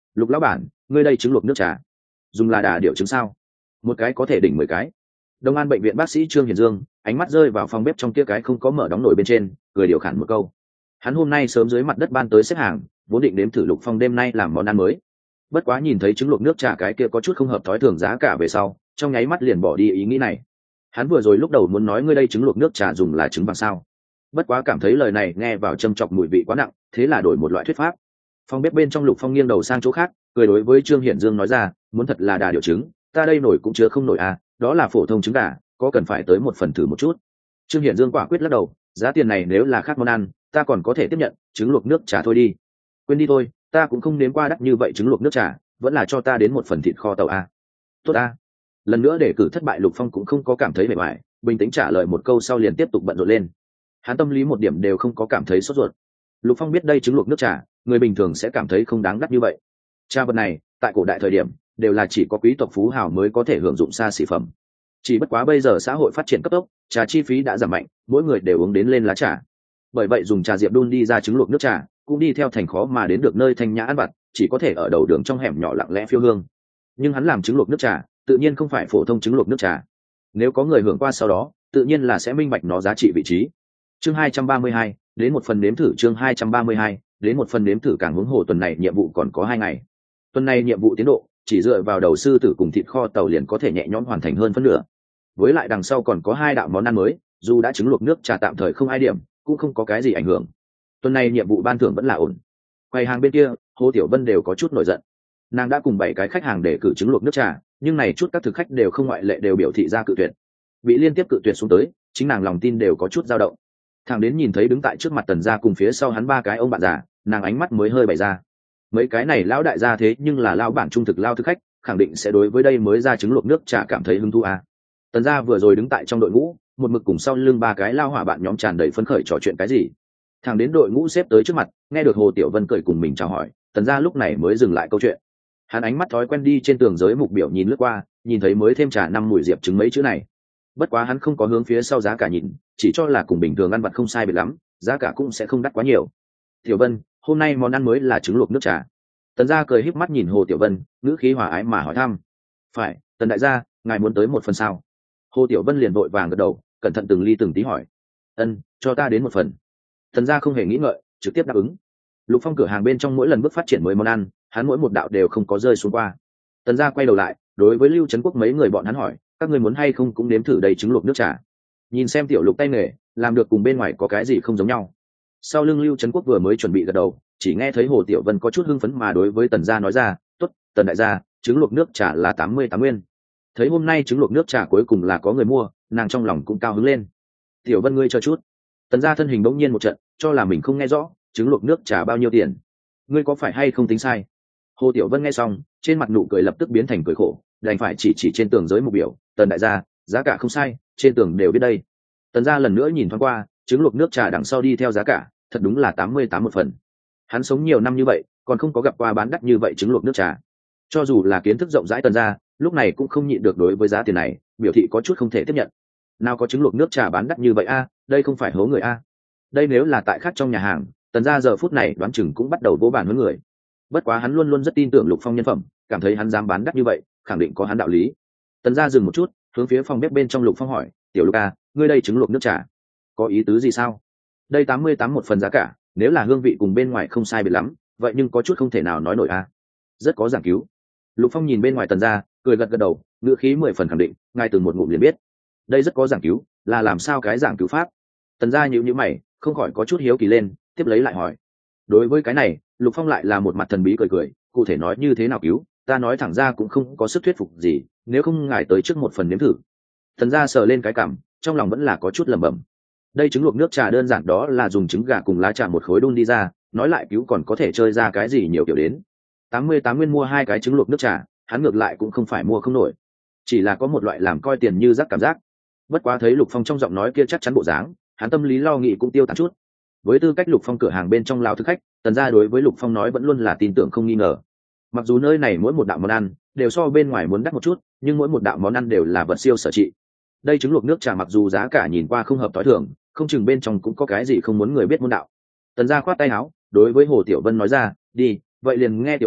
Lục lão bản, ngươi đây trứng luộc nước trà dùng là đà điểu trứng sao? Một cái có thể đỉnh 10 cái. Đông An bệnh viện bác sĩ Trương Hiền Dương ánh mắt rơi vào phòng bếp trong kia cái không có mở đóng nồi bên trên, cười điều khản một câu. Hắn hôm nay sớm dưới mặt đất ban tới xếp hàng, vốn định đếm thử Lục Phong đêm nay làm món ăn mới. Bất quá nhìn thấy trứng luộc nước trà cái kia có chút không hợp thói thường giá cả về sau, trong nháy mắt liền bỏ đi ý nghĩ này. Hắn vừa rồi lúc đầu muốn nói ngươi đây trứng luộc nước trà dùng là trứng vàng sao? Bất quá cảm thấy lời này nghe vào châm chọc mùi vị quá nặng, thế là đổi một loại thuyết pháp. Phòng bếp bên trong Lục Phong nghiêng đầu sang chỗ khác, cười đối với Trương Hiển Dương nói ra, muốn thật là đà điểu trứng, ta đây nổi cũng chứa không nổi à, đó là phổ thông trứng gà, có cần phải tới một phần thử một chút. Trương Hiển Dương quả quyết lắc đầu, giá tiền này nếu là khác món ăn, ta còn có thể tiếp nhận, trứng luộc nước trà thôi đi. Quên đi thôi, ta cũng không nếm qua đắt như vậy trứng luộc nước trà, vẫn là cho ta đến một phần thịt kho tàu a. Tốt a. Lần nữa để cử thất bại, Lục Phong cũng không có cảm thấy mệt mỏi, bình tĩnh trả lời một câu sau liền tiếp tục bận rộn lên. Hắn tâm lý một điểm đều không có cảm thấy sốt ruột. Lục Phong biết đây trứng luộc nước trà, người bình thường sẽ cảm thấy không đáng đắt như vậy. Trà vật này, tại cổ đại thời điểm, đều là chỉ có quý tộc phú hào mới có thể hưởng dụng xa xỉ phẩm. Chỉ bất quá bây giờ xã hội phát triển cấp tốc, trà chi phí đã giảm mạnh, mỗi người đều uống đến lên lá trà. Bởi vậy dùng trà diệp đun đi ra trứng luộc nước trà, cũng đi theo thành khó mà đến được nơi thanh nhã ăn vặt, chỉ có thể ở đầu đường trong hẻm nhỏ lặng lẽ phiêu hương. Nhưng hắn làm trứng luộc nước trà, tự nhiên không phải phổ thông trứng luộc nước trà. Nếu có người hưởng qua sau đó, tự nhiên là sẽ minh bạch nó giá trị vị trí. Chương 232, đến một phần nếm thử. Chương 232, đến một phần nếm thử. Càng huống hồ tuần này nhiệm vụ còn có 2 ngày. Tuần này nhiệm vụ tiến độ chỉ dựa vào đầu sư tử cùng thịt kho tàu liền có thể nhẹ nhõm hoàn thành hơn phân nửa. Với lại đằng sau còn có 2 đạo món ăn mới, dù đã trứng luộc nước trà tạm thời không ai điểm, cũng không có cái gì ảnh hưởng. Tuần này nhiệm vụ ban thưởng vẫn là ổn. Quầy hàng bên kia, Hồ Tiểu Vân đều có chút nổi giận. Nàng đã cùng 7 cái khách hàng để cử trứng luộc nước trà, nhưng này chút các thực khách đều không ngoại lệ đều biểu thị ra cự tuyệt. Bị liên tiếp cự tuyệt xuống tới, chính nàng lòng tin đều có chút dao động. Thằng đến nhìn thấy đứng tại trước mặt Tần gia cùng phía sau hắn 3 cái ông bạn già, nàng ánh mắt mới hơi bày ra. Mấy cái này lão đại gia thế nhưng là lão bản trung thực lao thực khách, khẳng định sẽ đối với đây mới ra trứng luộc nước trà cảm thấy hứng thú à. Tần gia vừa rồi đứng tại trong đội ngũ, một mực cùng sau lưng 3 cái lao hỏa bạn nhóm tràn đầy phấn khởi trò chuyện cái gì. Thằng đến đội ngũ xếp tới trước mặt, nghe được Hồ Tiểu Vân cười cùng mình chào hỏi, Tần gia lúc này mới dừng lại câu chuyện. Hắn ánh mắt thói quen đi trên tường giới mục biểu nhìn lướt qua, nhìn thấy mới thêm trà 5 mùi diệp trứng mấy chữ này. Bất quá hắn không có hướng phía sau giá cả nhìn, chỉ cho là cùng bình thường ăn vặt không sai biệt lắm, giá cả cũng sẽ không đắt quá nhiều. Tiểu Vân, hôm nay món ăn mới là trứng luộc nước trà. Tần gia cười híp mắt nhìn Hồ Tiểu Vân, ngữ khí hòa ái mà hỏi thăm. Phải, Tần đại gia, ngài muốn tới một phần sao? Hồ Tiểu Vân liền vội vàng gật đầu, cẩn thận từng ly từng tí hỏi. Ân, cho ta đến một phần. Tần gia không hề nghĩ ngợi, trực tiếp đáp ứng. Lục Phong cửa hàng bên trong mỗi lần bước phát triển mới món ăn, hắn mỗi một đạo đều không có rơi xuống qua. Tần gia quay đầu lại, đối với Lưu Trấn Quốc mấy người bọn hắn hỏi, các ngươi muốn hay không cũng nếm thử đầy trứng luộc nước trà. Nhìn xem tiểu Lục tay nghề, làm được cùng bên ngoài có cái gì không giống nhau. Sau lưng Lưu Trấn Quốc vừa mới chuẩn bị gật đầu, chỉ nghe thấy Hồ Tiểu Vân có chút hưng phấn mà đối với Tần gia nói ra, "Tốt, Tần đại gia, trứng luộc nước trà là 88 nguyên." Thấy hôm nay trứng luộc nước trà cuối cùng là có người mua, nàng trong lòng cũng cao hứng lên. "Tiểu Vân ngươi chờ chút." Tần gia thân hình bỗng nhiên một trận, cho là mình không nghe rõ, trứng luộc nước trà bao nhiêu tiền? Ngươi có phải hay không tính sai? Hồ Tiểu Vân nghe xong, trên mặt nụ cười lập tức biến thành cười khổ, đành phải chỉ trên tường giới mục biểu, "Tần đại gia, giá cả không sai, trên tường đều biết đây." Tần gia lần nữa nhìn thoáng qua, trứng luộc nước trà đằng sau đi theo giá cả, thật đúng là 88 một phần. Hắn sống nhiều năm như vậy, còn không có gặp qua bán đắt như vậy trứng luộc nước trà. Cho dù là kiến thức rộng rãi Tần gia, lúc này cũng không nhịn được đối với giá tiền này, biểu thị có chút không thể tiếp nhận. Nào có trứng luộc nước trà bán đắt như vậy a, đây không phải hố người a. Đây nếu là tại khác trong nhà hàng, Tần gia giờ phút này đoán chừng cũng bắt đầu vỗ bàn với người. Bất quá hắn luôn luôn rất tin tưởng Lục Phong nhân phẩm, cảm thấy hắn dám bán đắt như vậy, khẳng định có hắn đạo lý. Tần gia dừng một chút, hướng phía phòng bếp bên trong Lục Phong hỏi, "Tiểu Lục a, ngươi đây trứng luộc nước trà, có ý tứ gì sao? Đây 88 một phần giá cả, nếu là hương vị cùng bên ngoài không sai biệt lắm, vậy nhưng có chút không thể nào nói nổi a." Rất có giảng cứu. Lục Phong nhìn bên ngoài Tần gia, cười gật gật đầu, ngữ khí 10 phần khẳng định, ngay từ một ngụm liền biết. Đây rất có giảng cứu, là làm sao cái giảng cứu pháp? Tần gia nhíu nhíu mày, không khỏi có chút hiếu kỳ lên, tiếp lấy lại hỏi. Đối với cái này, Lục Phong lại là một mặt thần bí cười cười, cụ thể nói như thế nào cứu, ta nói thẳng ra cũng không có sức thuyết phục gì, nếu không ngài tới trước một phần nếm thử. Tần gia sờ lên cái cằm, trong lòng vẫn là có chút lẩm bẩm. Đây trứng luộc nước trà đơn giản đó là dùng trứng gà cùng lá trà một khối đun đi ra, nói lại cứu còn có thể chơi ra cái gì nhiều kiểu đến. 88 nguyên mua 2 cái trứng luộc nước trà, hắn ngược lại cũng không phải mua không nổi, chỉ là có một loại làm coi tiền như rác cảm giác. Bất quá thấy Lục Phong trong giọng nói kia chắc chắn bộ dáng, hắn tâm lý lo nghĩ cũng tiêu tán chút. Với tư cách Lục Phong cửa hàng bên trong lao thực khách, Tần gia đối với Lục Phong nói vẫn luôn là tin tưởng không nghi ngờ. Mặc dù nơi này mỗi một đạo món ăn đều so bên ngoài muốn đắt một chút, nhưng mỗi một đạo món ăn đều là vật siêu sở trị. Đây trứng luộc nước trà mặc dù giá cả nhìn qua không hợp tối thường, không chừng bên trong cũng có cái gì không muốn người biết môn đạo. Tần gia khoát tay áo, đối với Hồ Tiểu Vân nói ra, "Đi, vậy liền nghe tiểu Lục,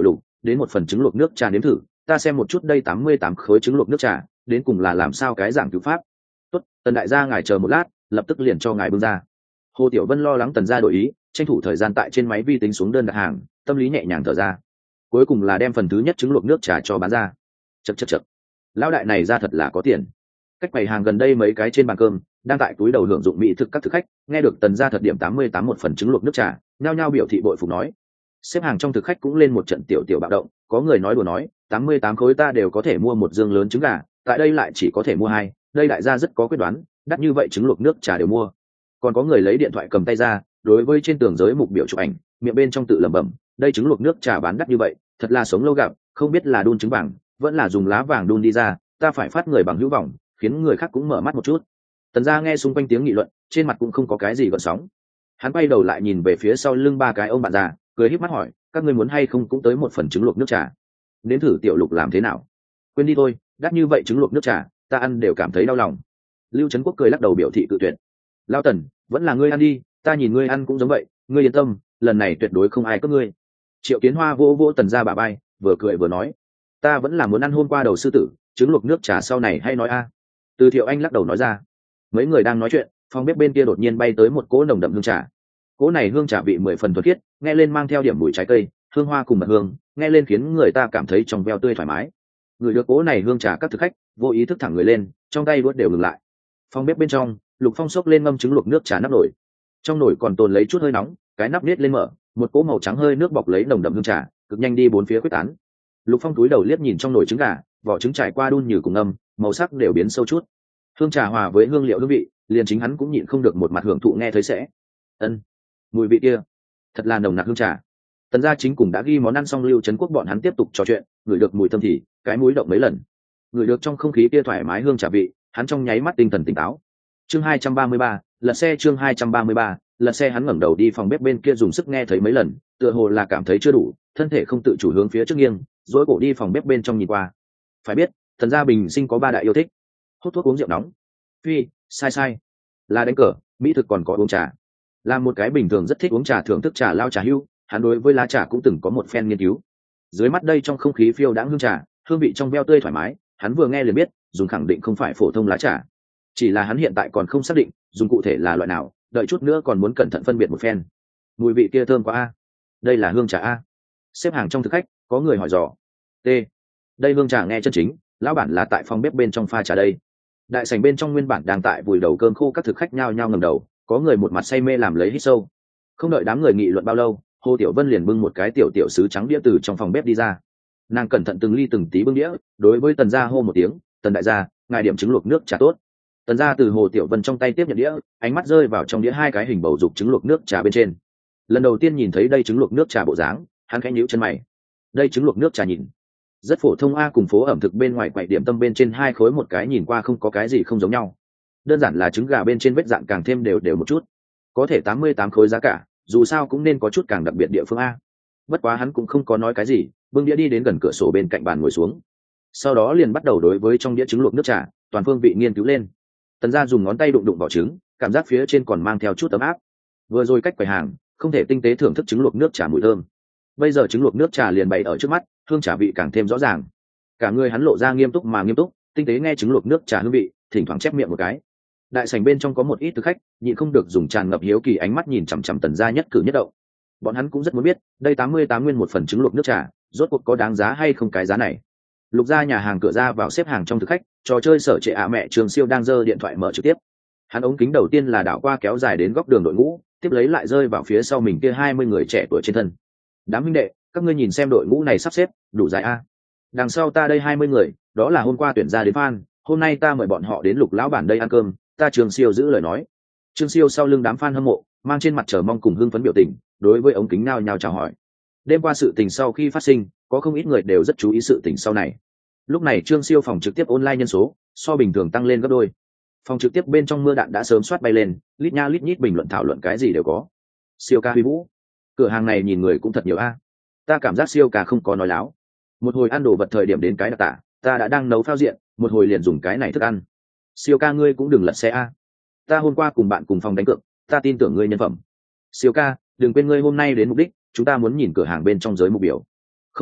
đến một phần trứng luộc nước trà nếm thử, ta xem một chút đây 88 khối trứng luộc nước trà đến cùng là làm sao cái dạng cứu pháp. Tốt, Tần đại gia ngài chờ một lát, lập tức liền cho ngài bưng ra. Hồ Tiểu Vân lo lắng Tần gia đổi ý, tranh thủ thời gian tại trên máy vi tính xuống đơn đặt hàng, tâm lý nhẹ nhàng thở ra. Cuối cùng là đem phần thứ nhất trứng luộc nước trà cho bán ra. Chậc, lão đại này ra thật là có tiền. Cách quầy hàng gần đây mấy cái trên bàn cơm đang tại túi đầu hưởng dụng mỹ thực các thực khách nghe được Tần gia thật điểm 88 một phần trứng luộc nước trà, nhao nhao biểu thị bội phục nói. Xếp hàng trong thực khách cũng lên một trận tiểu bạo động, có người nói đùa nói 88 khối ta đều có thể mua một dương lớn trứng gà, tại đây lại chỉ có thể mua hai, đây đại gia rất có quyết đoán, đắt như vậy trứng luộc nước trà đều mua. Còn có người lấy điện thoại cầm tay ra, đối với trên tường giới mục biểu chụp ảnh, miệng bên trong tự lẩm bẩm, đây trứng luộc nước trà bán đắt như vậy, thật là sống lâu gặp, không biết là đun trứng vàng, vẫn là dùng lá vàng đun đi ra, ta phải phát người bằng hữu vọng, khiến người khác cũng mở mắt một chút. Tần gia nghe xung quanh tiếng nghị luận, trên mặt cũng không có cái gì gợn sóng. Hắn quay đầu lại nhìn về phía sau lưng ba cái ông bạn già, cười híp mắt hỏi, các ngươi muốn hay không cũng tới một phần trứng luộc nước trà? Nếm thử tiểu Lục làm thế nào? Quên đi thôi, đắt như vậy trứng luộc nước trà, ta ăn đều cảm thấy đau lòng. Lưu Trấn Quốc cười lắc đầu biểu thị cự tuyệt. Lao Tần, vẫn là ngươi ăn đi, ta nhìn ngươi ăn cũng giống vậy, ngươi yên tâm, lần này tuyệt đối không ai cướp ngươi. Triệu Kiến Hoa vỗ Tần gia bả vai, vừa cười vừa nói, ta vẫn là muốn ăn hôm qua đầu sư tử, trứng luộc nước trà sau này hay nói a. Từ Thiệu Anh lắc đầu nói ra. Mấy người đang nói chuyện, phòng bếp bên kia đột nhiên bay tới một cỗ nồng đậm hương trà. Cỗ này hương trà vị 10 phần thuần khiết, nghe lên mang theo điểm mùi trái cây, hương hoa cùng mật hương, nghe lên khiến người ta cảm thấy trong veo tươi thoải mái. Người được cỗ này hương trà các thực khách vô ý thức thẳng người lên, trong tay vuốt đều ngừng lại. Phòng bếp bên trong, Lục Phong xốc lên ngâm trứng luộc nước trà nắp nồi. Trong nồi còn tồn lấy chút hơi nóng, cái nắp nết lên mở, một cỗ màu trắng hơi nước bọc lấy nồng đậm hương trà, cực nhanh đi bốn phía quyết tán. Lục Phong túi đầu liếc nhìn trong nồi trứng gà, vỏ trứng trải qua đun như cùng ngâm, màu sắc đều biến sâu chút. Hương trà hòa với hương liệu hương vị, liền chính hắn cũng nhịn không được một mặt hưởng thụ nghe thấy sẽ. Ân, mùi vị kia, thật là nồng nặc hương trà. Tần gia chính cùng đã ghi món ăn xong, Lưu Trấn Quốc bọn hắn tiếp tục trò chuyện, ngửi được mùi thơm thì cái mũi động mấy lần. Ngửi được trong không khí kia thoải mái hương trà vị, hắn trong nháy mắt tinh thần tỉnh táo. Chương 233, lật xe. Chương 233, lật xe. Hắn ngẩng đầu đi phòng bếp bên kia dùng sức nghe thấy mấy lần, tựa hồ là cảm thấy chưa đủ, thân thể không tự chủ hướng phía trước nghiêng, dối cổ đi phòng bếp bên trong nhìn qua. Phải biết, Tần gia bình sinh có ba đại yêu thích: hút thuốc, uống rượu nóng. Phi, sai, là đánh cờ, mỹ thực, còn có uống trà. Là một cái bình thường rất thích uống trà, thưởng thức trà lao trà hưu, hắn đối với lá trà cũng từng có một phen nghiên cứu. Dưới mắt đây trong không khí phiêu đãng hương trà, hương vị trong veo tươi thoải mái, hắn vừa nghe liền biết dùng khẳng định không phải phổ thông lá trà. Chỉ là hắn hiện tại còn không xác định dùng cụ thể là loại nào, đợi chút nữa còn muốn cẩn thận phân biệt một phen. Mùi vị kia thơm quá a. Đây là hương trà a. Xếp hàng trong thực khách có người hỏi dò. T, đây hương trà nghe chân chính, lão bản là tại phòng bếp bên trong pha trà đây. Đại sảnh bên trong nguyên bản đang tại vùi đầu cơm khô các thực khách nhao nhao ngẩng đầu, có người một mặt say mê làm lấy hít sâu. Không đợi đám người nghị luận bao lâu, Hồ Tiểu Vân liền bưng một cái tiểu sứ trắng đĩa từ trong phòng bếp đi ra. Nàng cẩn thận từng ly từng tí bưng đĩa, đối với Tần gia hô một tiếng, Tần đại gia, ngài điểm trứng luộc nước trà tốt. Tần gia từ Hồ Tiểu Vân trong tay tiếp nhận đĩa, ánh mắt rơi vào trong đĩa hai cái hình bầu dục trứng luộc nước trà bên trên. Lần đầu tiên nhìn thấy đây trứng luộc nước trà bộ dáng, hắn khẽ nhíu chân mày. Đây trứng luộc nước trà nhìn rất phổ thông a, cùng phố ẩm thực bên ngoài quầy điểm tâm bên trên hai khối một cái nhìn qua không có cái gì không giống nhau. Đơn giản là trứng gà bên trên vết dạn càng thêm đều một chút. Có thể 88 khối giá cả, dù sao cũng nên có chút càng đặc biệt địa phương a. Bất quá hắn cũng không có nói cái gì, bưng đĩa đi đến gần cửa sổ bên cạnh bàn ngồi xuống. Sau đó liền bắt đầu đối với trong đĩa trứng luộc nước trà toàn phương vị nghiên cứu lên. Tần gia dùng ngón tay đụng vào trứng, cảm giác phía trên còn mang theo chút ấm áp. Vừa rồi cách quầy hàng, không thể tinh tế thưởng thức trứng luộc nước trà mùi thơm. Bây giờ trứng luộc nước trà liền bày ở trước mắt, hương trà vị càng thêm rõ ràng. Cả người hắn lộ ra nghiêm túc, tinh tế nghe trứng luộc nước trà hương vị, thỉnh thoảng chép miệng một cái. Đại sảnh bên trong có một ít thực khách nhịn không được dùng tràn ngập hiếu kỳ ánh mắt nhìn chằm chằm Tần gia nhất cử nhất động. Bọn hắn cũng rất muốn biết, đây 88 nguyên một phần trứng luộc nước trà, rốt cuộc có đáng giá hay không cái giá này. Lục gia nhà hàng cửa ra vào xếp hàng trong thực khách, trò chơi sở trệ mẹ Trường Siêu đang giơ điện thoại mở trực tiếp. Hắn ống kính đầu tiên là đảo qua kéo dài đến góc đường đội ngũ, tiếp lấy lại rơi vào phía sau mình kia 20 người trẻ tuổi trên thân. Đám huynh đệ, các ngươi nhìn xem đội ngũ này sắp xếp đủ dài a. Đằng sau ta đây 20 người, đó là hôm qua tuyển ra đến fan, hôm nay ta mời bọn họ đến Lục lão bản đây ăn cơm, ta Trường Siêu giữ lời nói. Trương Siêu sau lưng đám fan hâm mộ, mang trên mặt chờ mong cùng hưng phấn biểu tình, đối với ống kính nhao chào hỏi. Đêm qua sự tình sau khi phát sinh, có không ít người đều rất chú ý sự tình sau này. Lúc này Trương Siêu phòng trực tiếp online nhân số so bình thường tăng lên gấp đôi. Phòng trực tiếp bên trong mưa đạn đã sớm soát bay lên, lít nha lít nhít bình luận thảo luận cái gì đều có. Siêu ca huy vũ, cửa hàng này nhìn người cũng thật nhiều a. Ta cảm giác Siêu ca không có nói láo. Một hồi ăn đồ vật thời điểm đến cái đặc tả, ta đã đang nấu phao diện, một hồi liền dùng cái này thức ăn. Siêu ca ngươi cũng đừng lật xe a. Ta hôm qua cùng bạn cùng phòng đánh cược, ta tin tưởng ngươi nhân phẩm. Siêu ca, đừng quên ngươi hôm nay đến mục đích, chúng ta muốn nhìn cửa hàng bên trong giới mục biểu. Không sai,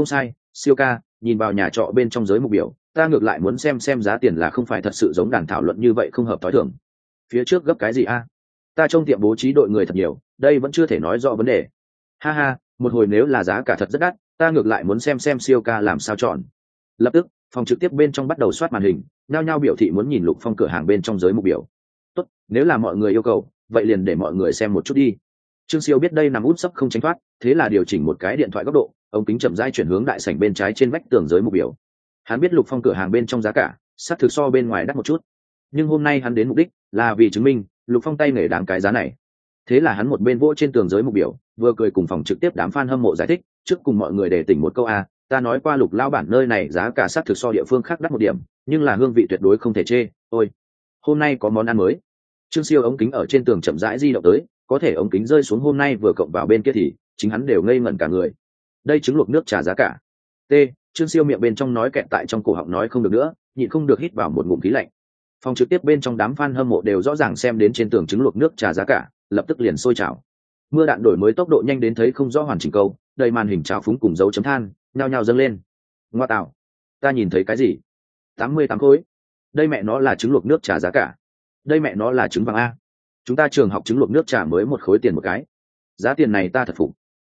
Siêu ca, nhìn vào nhà trọ bên trong giới mục biểu, ta ngược lại muốn xem giá tiền là không phải thật sự giống đàn thảo luận như vậy không hợp tối thường. Phía trước gấp cái gì a? Ta trong tiệm bố trí đội người thật nhiều, đây vẫn chưa thể nói rõ vấn đề. Ha ha, một hồi nếu là giá cả thật rất đắt, ta ngược lại muốn xem Siêu ca làm sao chọn. Lập tức, phòng trực tiếp bên trong bắt đầu soát màn hình, nhao nhao biểu thị muốn nhìn Lục Phong cửa hàng bên trong giới mục biểu. Tốt, nếu là mọi người yêu cầu, vậy liền để mọi người xem một chút đi. Trương Siêu biết đây nằm út sấp không tránh thoát, thế là điều chỉnh một cái điện thoại góc độ, ống kính chậm rãi chuyển hướng đại sảnh bên trái trên vách tường giới mục biểu. Hắn biết Lục Phong cửa hàng bên trong giá cả xác thực so bên ngoài đắt một chút, nhưng hôm nay hắn đến mục đích là vì chứng minh Lục Phong tay nghề đáng cái giá này. Thế là hắn một bên vỗ trên tường giới mục biểu, vừa cười cùng phòng trực tiếp đám fan hâm mộ giải thích, trước cùng mọi người để tỉnh một câu a, ta nói qua Lục lão bản nơi này giá cả xác thực so địa phương khác đắt một điểm, nhưng là hương vị tuyệt đối không thể chê. Ôi, hôm nay có món ăn mới. Trương Siêu ống kính ở trên tường chậm rãi di động tới, có thể ống kính rơi xuống hôm nay vừa cộng vào bên kia thì chính hắn đều ngây ngẩn cả người. Đây trứng luộc nước trà giá cả. T. Trương Siêu miệng bên trong nói kẹt tại trong cổ họng nói không được nữa, nhịn không được hít vào một ngụm khí lạnh. Phòng trực tiếp bên trong đám fan hâm mộ đều rõ ràng xem đến trên tường trứng luộc nước trà giá cả, lập tức liền sôi trào. Mưa đạn đổi mới tốc độ nhanh đến thấy không rõ hoàn chỉnh câu, đầy màn hình trào phúng cùng dấu chấm than, nhao nhao dâng lên. Ngoa tạo, ta nhìn thấy cái gì? 88 khối. Đây mẹ nó là trứng luộc nước trà giá cả. Đây mẹ nó là trứng vàng a. Chúng ta trường học trứng luộc nước trà mới 1 khối tiền một cái. Giá tiền này ta thật phục.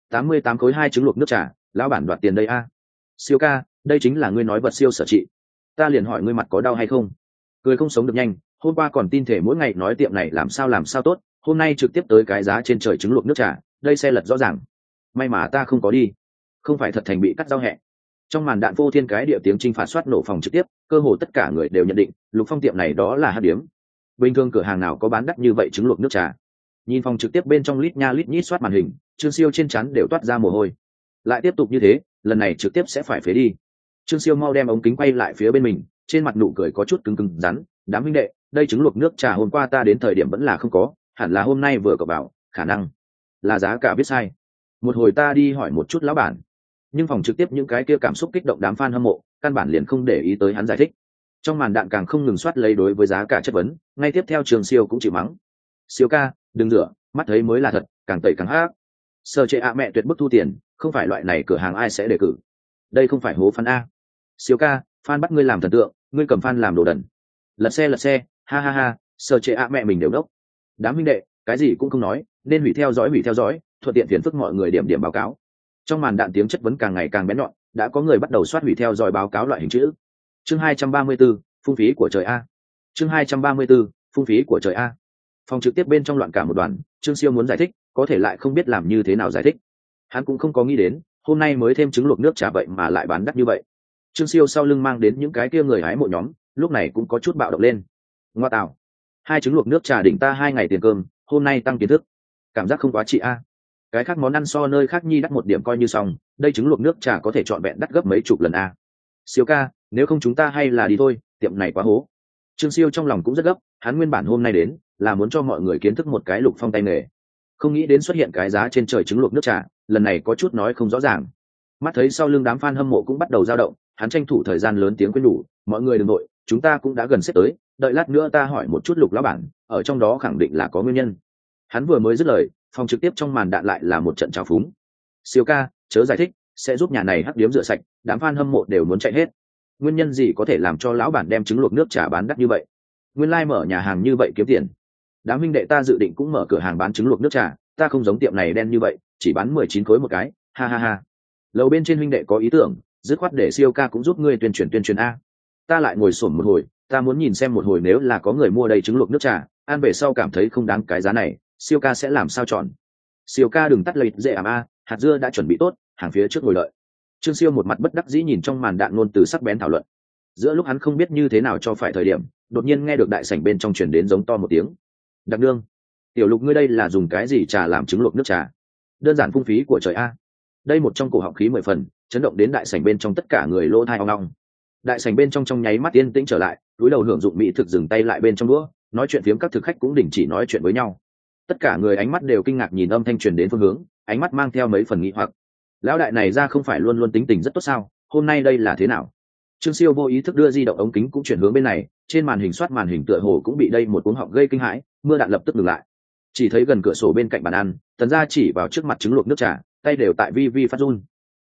88 khối 2 trứng luộc nước trà, lão bản đoạt tiền đây a. Siêu ca, đây chính là ngươi nói vật siêu sở trị. Ta liền hỏi ngươi mặt có đau hay không? Cười không sống được nhanh, hôm qua còn tin thể mỗi ngày nói tiệm này làm sao tốt, hôm nay trực tiếp tới cái giá trên trời trứng luộc nước trà, đây xe lật rõ ràng. May mà ta không có đi, không phải thật thành bị cắt rau hẹ. Trong màn đạn vô thiên cái địa tiếng chinh phạt soát nổ phòng trực tiếp, cơ hồ tất cả người đều nhận định Lục Phong tiệm này đó là hắc điếm. Bình thường cửa hàng nào có bán đắt như vậy trứng luộc nước trà. Nhìn phòng trực tiếp bên trong lít nha lít nhít soát màn hình, Trương Siêu trên trán đều toát ra mồ hôi. Lại tiếp tục như thế, lần này trực tiếp sẽ phải phế đi. Trương Siêu mau đem ống kính quay lại phía bên mình, trên mặt nụ cười có chút cứng rắn. Đám huynh đệ, đây trứng luộc nước trà hôm qua ta đến thời điểm vẫn là không có, hẳn là hôm nay vừa cập vào, khả năng là giá cả viết sai. Một hồi ta đi hỏi một chút lão bản. Nhưng phòng trực tiếp những cái kia cảm xúc kích động đám fan hâm mộ, căn bản liền không để ý tới hắn giải thích. Trong màn đạn càng không ngừng soát lấy đối với giá cả chất vấn, ngay tiếp theo Trương Siêu cũng chịu mắng. Siêu ca, đừng rửa, mắt thấy mới là thật, càng tẩy càng hắc. Sở trệ ạ mẹ tuyệt bức thu tiền, không phải loại này cửa hàng ai sẽ đề cử. Đây không phải hố fan a. Siêu ca, fan bắt ngươi làm thần tượng, ngươi cầm fan làm đồ đần. Lật xe, ha ha ha, sở trệ ạ mẹ mình đều đốc. Đám huynh đệ, cái gì cũng không nói, nên hủy theo dõi, thuận tiện phiền phức mọi người điểm báo cáo. Trong màn đạn tiếng chất vấn càng ngày càng bén nhọn, đã có người bắt đầu soát hủy theo dõi báo cáo loại hình chữ. Chương 234, phung phí của trời a. Chương 234, phung phí của trời a. Phòng trực tiếp bên trong loạn cả một đoàn, Trương Siêu muốn giải thích, có thể lại không biết làm như thế nào giải thích. Hắn cũng không có nghĩ đến, hôm nay mới thêm trứng luộc nước trà vậy mà lại bán đắt như vậy. Trương Siêu sau lưng mang đến những cái kia người hái mộ nhóm, lúc này cũng có chút bạo động lên. Ngoa tạo, 2 trứng luộc nước trà đỉnh ta 2 ngày tiền cơm, hôm nay tăng kiến thức, cảm giác không quá trị a. Cái khác món ăn so nơi khác nhi đắt một điểm coi như xong, đây trứng luộc nước trà có thể trọn vẹn đắt gấp mấy chục lần a. Siêu ca, nếu không chúng ta hay là đi thôi, tiệm này quá hố. Trương Siêu trong lòng cũng rất gấp, hắn nguyên bản hôm nay đến là muốn cho mọi người kiến thức một cái Lục Phong tay nghề, không nghĩ đến xuất hiện cái giá trên trời trứng luộc nước trà, lần này có chút nói không rõ ràng. Mắt thấy sau lưng đám fan hâm mộ cũng bắt đầu dao động, hắn tranh thủ thời gian lớn tiếng khuyên nhủ, mọi người đừng nội, chúng ta cũng đã gần xếp tới, đợi lát nữa ta hỏi một chút Lục lão bản, ở trong đó khẳng định là có nguyên nhân. Hắn vừa mới dứt lời, phòng trực tiếp trong màn đạn lại là một trận trào phúng. Siêu ca, chớ giải thích, sẽ giúp nhà này hắc điếm rửa sạch, đám fan hâm mộ đều muốn chạy hết. Nguyên nhân gì có thể làm cho lão bản đem trứng luộc nước trà bán đắt như vậy? Nguyên lai mở nhà hàng như vậy kiếm tiền. Đám huynh đệ ta dự định cũng mở cửa hàng bán trứng luộc nước trà, ta không giống tiệm này đen như vậy, chỉ bán 19 khối một cái, ha ha ha. Lầu bên trên huynh đệ có ý tưởng, dứt khoát để Siêu ca cũng giúp ngươi tuyên truyền a. Ta lại ngồi xổm một hồi, ta muốn nhìn xem một hồi nếu là có người mua đầy trứng luộc nước trà, ăn về sau cảm thấy không đáng cái giá này, Siêu ca sẽ làm sao chọn. Siêu ca đừng tắt lời dễ ảm a, hạt dưa đã chuẩn bị tốt, hàng phía trước ngồi đợi. Trương Siêu một mặt bất đắc dĩ nhìn trong màn đạn ngôn từ sắc bén thảo luận. Giữa lúc hắn không biết như thế nào cho phải thời điểm, đột nhiên nghe được đại sảnh bên trong truyền đến giống to một tiếng. Đặc đương, tiểu Lục ngươi đây là dùng cái gì trà làm trứng luộc nước trà? Đơn giản phung phí của trời a. Đây một trong cổ họng khí 10 phần, chấn động đến đại sảnh bên trong tất cả người lỗ tai ong ong. Đại sảnh bên trong nháy mắt yên tĩnh trở lại, túi đầu hưởng dụng mỹ thực dừng tay lại bên trong đũa, nói chuyện phiếm các thực khách cũng đình chỉ nói chuyện với nhau. Tất cả người ánh mắt đều kinh ngạc nhìn âm thanh truyền đến phương hướng, ánh mắt mang theo mấy phần nghi hoặc. Lão đại này ra không phải luôn luôn tính tình rất tốt sao, hôm nay đây là thế nào? Trương Siêu vô ý thức đưa di động ống kính cũng chuyển hướng bên này, trên màn hình soát màn hình tựa hồ cũng bị đây một cuống họng gây kinh hãi, mưa đạn lập tức ngừng lại. Chỉ thấy gần cửa sổ bên cạnh bàn ăn, Tần Gia chỉ vào trước mặt trứng luộc nước trà, tay đều tại vi vi phát run.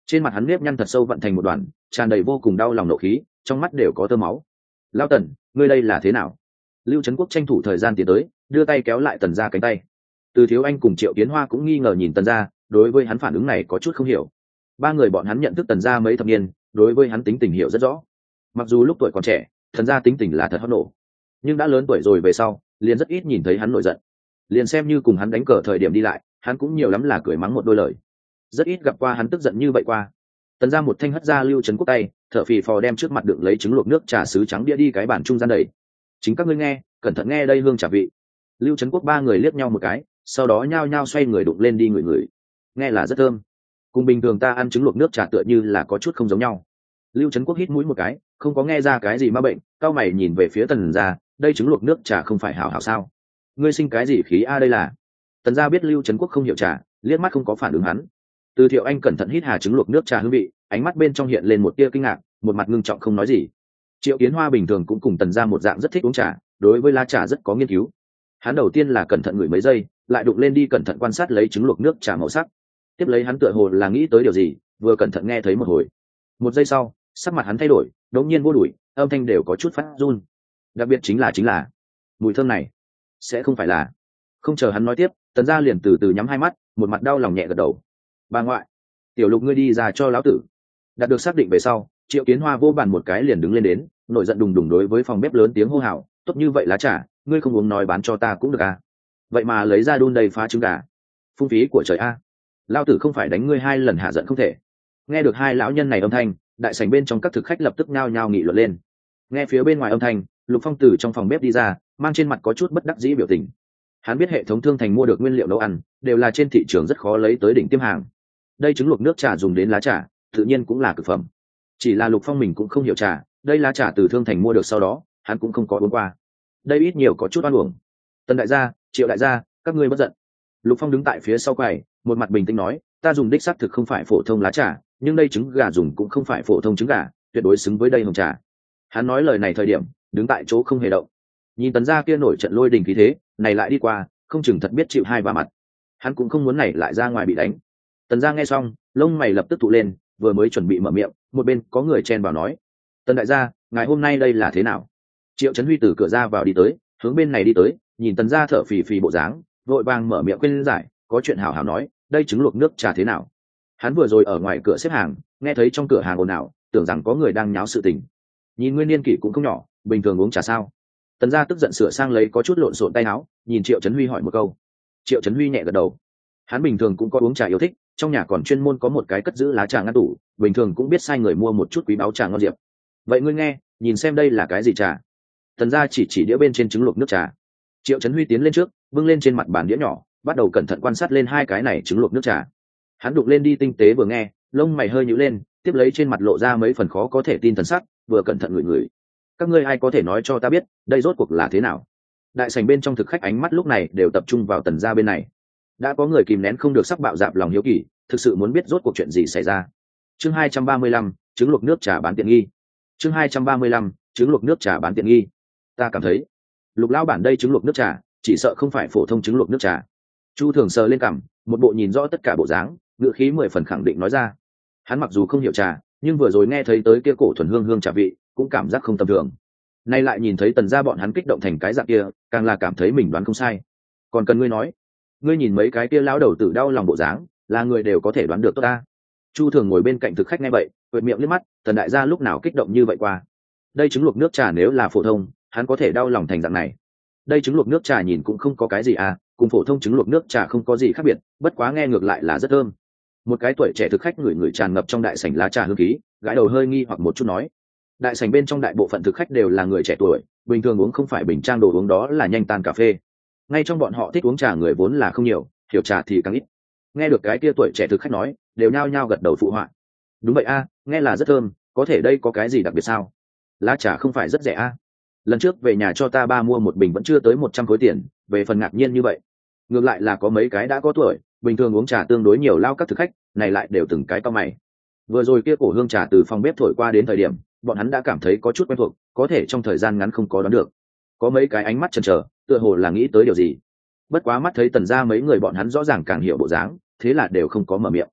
Trên mặt hắn nếp nhăn thật sâu vận thành một đoàn, tràn đầy vô cùng đau lòng nộ khí, trong mắt đều có tơ máu. Lão Tần, ngươi đây là thế nào? Lưu Trấn Quốc tranh thủ thời gian tiến tới, đưa tay kéo lại Tần gia cánh tay. Từ Thiếu Anh cùng Triệu Kiến Hoa cũng nghi ngờ nhìn Tần gia, đối với hắn phản ứng này có chút không hiểu. Ba người bọn hắn nhận thức Tần gia mấy thập niên, đối với hắn tính tình hiểu rất rõ. Mặc dù lúc tuổi còn trẻ, Tần gia tính tình là thật hot nổ, nhưng đã lớn tuổi rồi về sau, liền rất ít nhìn thấy hắn nổi giận. Liền xem như cùng hắn đánh cờ thời điểm đi lại, hắn cũng nhiều lắm là cười mắng một đôi lời, rất ít gặp qua hắn tức giận như vậy qua. Tần gia một thanh hất ra Lưu Trấn Quốc tay, thở phì phò đem trước mặt đựng lấy trứng luộc nước trà sứ trắng đĩa đi cái bàn trung gian đầy. Chính các ngươi nghe, cẩn thận nghe đây hương trà vị. Lưu Trấn Quốc ba người liếc nhau một cái, sau đó nhao nhao xoay người đụng lên đi ngửi ngửi. Nghe là rất thơm, cùng bình thường ta ăn trứng luộc nước trà tựa như là có chút không giống nhau. Lưu Trấn Quốc hít mũi một cái, không có nghe ra cái gì ma bệnh, cao mày nhìn về phía Tần gia, đây trứng luộc nước trà không phải hảo hảo sao? Ngươi sinh cái gì khí a đây là? Tần gia biết Lưu Trấn Quốc không hiểu trà, liếc mắt không có phản ứng hắn. Từ Thiệu Anh cẩn thận hít hà trứng luộc nước trà hương vị, ánh mắt bên trong hiện lên một tia kinh ngạc, một mặt ngưng trọng không nói gì. Triệu Kiến Hoa bình thường cũng cùng Tần gia một dạng rất thích uống trà, đối với lá trà rất có nghiên cứu. Hắn đầu tiên là cẩn thận ngửi mấy giây, lại đụng lên đi cẩn thận quan sát lấy trứng luộc nước trà màu sắc. Tiếp lấy hắn tựa hồ là nghĩ tới điều gì, vừa cẩn thận nghe thấy một hồi. Một giây sau, sắc mặt hắn thay đổi, đột nhiên vô đuổi, âm thanh đều có chút phát run. Đặc biệt chính là mùi thơm này, sẽ không phải là. Không chờ hắn nói tiếp, Tần gia liền từ từ nhắm hai mắt, một mặt đau lòng nhẹ gật đầu. Bà ngoại, tiểu Lục ngươi đi ra cho lão tử. Đạt được xác định về sau, Triệu Kiến Hoa vô bàn một cái liền đứng lên đến, nổi giận đùng đùng đối với phòng bếp lớn tiếng hô hào, tốt như vậy lá trà, ngươi không uống nói bán cho ta cũng được à? Vậy mà lấy ra đun đầy phá trứng gà, phung phí của trời a! Lão tử không phải đánh ngươi 2 lần hạ giận không thể. Nghe được hai lão nhân này âm thanh, đại sảnh bên trong các thực khách lập tức nhao nhao nghị luận lên. Nghe phía bên ngoài âm thanh, Lục Phong từ trong phòng bếp đi ra, mang trên mặt có chút bất đắc dĩ biểu tình. Hắn biết hệ thống thương thành mua được nguyên liệu nấu ăn đều là trên thị trường rất khó lấy tới đỉnh tiêm hàng. Đây trứng luộc nước trà dùng đến lá trà, tự nhiên cũng là cực phẩm. Chỉ là Lục Phong mình cũng không hiểu trà, đây lá trà từ thương thành mua được sau đó, hắn cũng không có uống qua. Đây ít nhiều có chút oan uổng. Tần đại gia, Triệu đại gia, các ngươi bất giận. Lục Phong đứng tại phía sau quầy, một mặt bình tĩnh nói, ta dùng đích xác thực không phải phổ thông lá trà, nhưng đây trứng gà dùng cũng không phải phổ thông trứng gà, tuyệt đối xứng với đây hồng trà. Hắn nói lời này thời điểm, đứng tại chỗ không hề động. Nhìn Tần gia kia nổi trận lôi đình khí thế, này lại đi qua, không chừng thật biết chịu hai ba mặt. Hắn cũng không muốn này lại ra ngoài bị đánh. Tần gia nghe xong, lông mày lập tức tụ lên, vừa mới chuẩn bị mở miệng, một bên có người chen vào nói, Tần đại gia, ngài hôm nay đây là thế nào? Triệu Chấn Huy từ cửa ra vào đi tới, hướng bên này đi tới, nhìn Tần gia thở phì phì bộ dáng, vội vàng mở miệng khuyên giải, có chuyện hảo hảo nói, đây trứng luộc nước trà thế nào? Hắn vừa rồi ở ngoài cửa xếp hàng, nghe thấy trong cửa hàng ồn ào, tưởng rằng có người đang nháo sự tình. Nhìn nguyên niên kỷ cũng không nhỏ, bình thường uống trà sao? Tần gia tức giận sửa sang lấy có chút lộn xộn tay áo, nhìn Triệu Chấn Huy hỏi một câu. Triệu Chấn Huy nhẹ gật đầu. Hắn bình thường cũng có uống trà yêu thích, trong nhà còn chuyên môn có một cái cất giữ lá trà ngăn tủ, bình thường cũng biết sai người mua một chút quý báu trà ngon diệp. Vậy ngươi nghe, nhìn xem đây là cái gì trà? Tần gia chỉ đĩa bên trên trứng luộc nước trà. Triệu Chấn Huy tiến lên trước, bưng lên trên mặt bàn đĩa nhỏ, bắt đầu cẩn thận quan sát lên hai cái này trứng luộc nước trà. Hắn đụng lên đi tinh tế vừa nghe, lông mày hơi nhíu lên, tiếp lấy trên mặt lộ ra mấy phần khó có thể tin thần sắc, vừa cẩn thận ngửi ngửi. Các ngươi ai có thể nói cho ta biết, đây rốt cuộc là thế nào? Đại sảnh bên trong thực khách ánh mắt lúc này đều tập trung vào Tần gia bên này. Đã có người kìm nén không được sắc bạo dạp lòng hiếu kỳ, thực sự muốn biết rốt cuộc chuyện gì xảy ra. Chương 235, trứng luộc nước trà bán tiện nghi. Chương 235, trứng luộc nước trà bán tiện nghi. Ta cảm thấy, Lục lão bản đây trứng luộc nước trà, chỉ sợ không phải phổ thông trứng luộc nước trà. Chu Thường sờ lên cằm, một bộ nhìn rõ tất cả bộ dáng, ngữ khí 10 phần khẳng định nói ra. Hắn mặc dù không hiểu trà, nhưng vừa rồi nghe thấy tới kia cổ thuần hương hương trà vị, cũng cảm giác không tầm thường. Nay lại nhìn thấy Tần gia bọn hắn kích động thành cái dạng kia, càng là cảm thấy mình đoán không sai. Còn cần ngươi nói, ngươi nhìn mấy cái kia lão đầu tử đau lòng bộ dáng, là người đều có thể đoán được tốt ta. Chu Thường ngồi bên cạnh thực khách nghe vậy, quệt miệng liếc mắt, Tần đại gia lúc nào kích động như vậy qua. Đây trứng luộc nước trà nếu là phổ thông, hắn có thể đau lòng thành dạng này. Đây trứng luộc nước trà nhìn cũng không có cái gì à, cùng phổ thông trứng luộc nước trà không có gì khác biệt, bất quá nghe ngược lại là rất thơm. Một cái tuổi trẻ thực khách người tràn ngập trong đại sảnh lá trà hương khí, gãi đầu hơi nghi hoặc một chút nói. Đại sảnh bên trong đại bộ phận thực khách đều là người trẻ tuổi, bình thường uống không phải bình trang đồ uống đó là nhanh tan cà phê. Ngay trong bọn họ thích uống trà người vốn là không nhiều, hiểu trà thì càng ít. Nghe được cái kia tuổi trẻ thực khách nói, đều nhao nhao gật đầu phụ họa. Đúng vậy a, nghe là rất thơm, có thể đây có cái gì đặc biệt sao? Lá trà không phải rất rẻ a. Lần trước về nhà cho ta ba mua một bình vẫn chưa tới 100 khối tiền, về phần ngạc nhiên như vậy. Ngược lại là có mấy cái đã có tuổi, bình thường uống trà tương đối nhiều lao các thực khách, này lại đều từng cái cao mày. Vừa rồi kia cổ hương trà từ phòng bếp thổi qua đến thời điểm, bọn hắn đã cảm thấy có chút quen thuộc, có thể trong thời gian ngắn không có đoán được. Có mấy cái ánh mắt chần chờ, tựa hồ là nghĩ tới điều gì. Bất quá mắt thấy Tần gia mấy người bọn hắn rõ ràng càng hiểu bộ dáng, thế là đều không có mở miệng.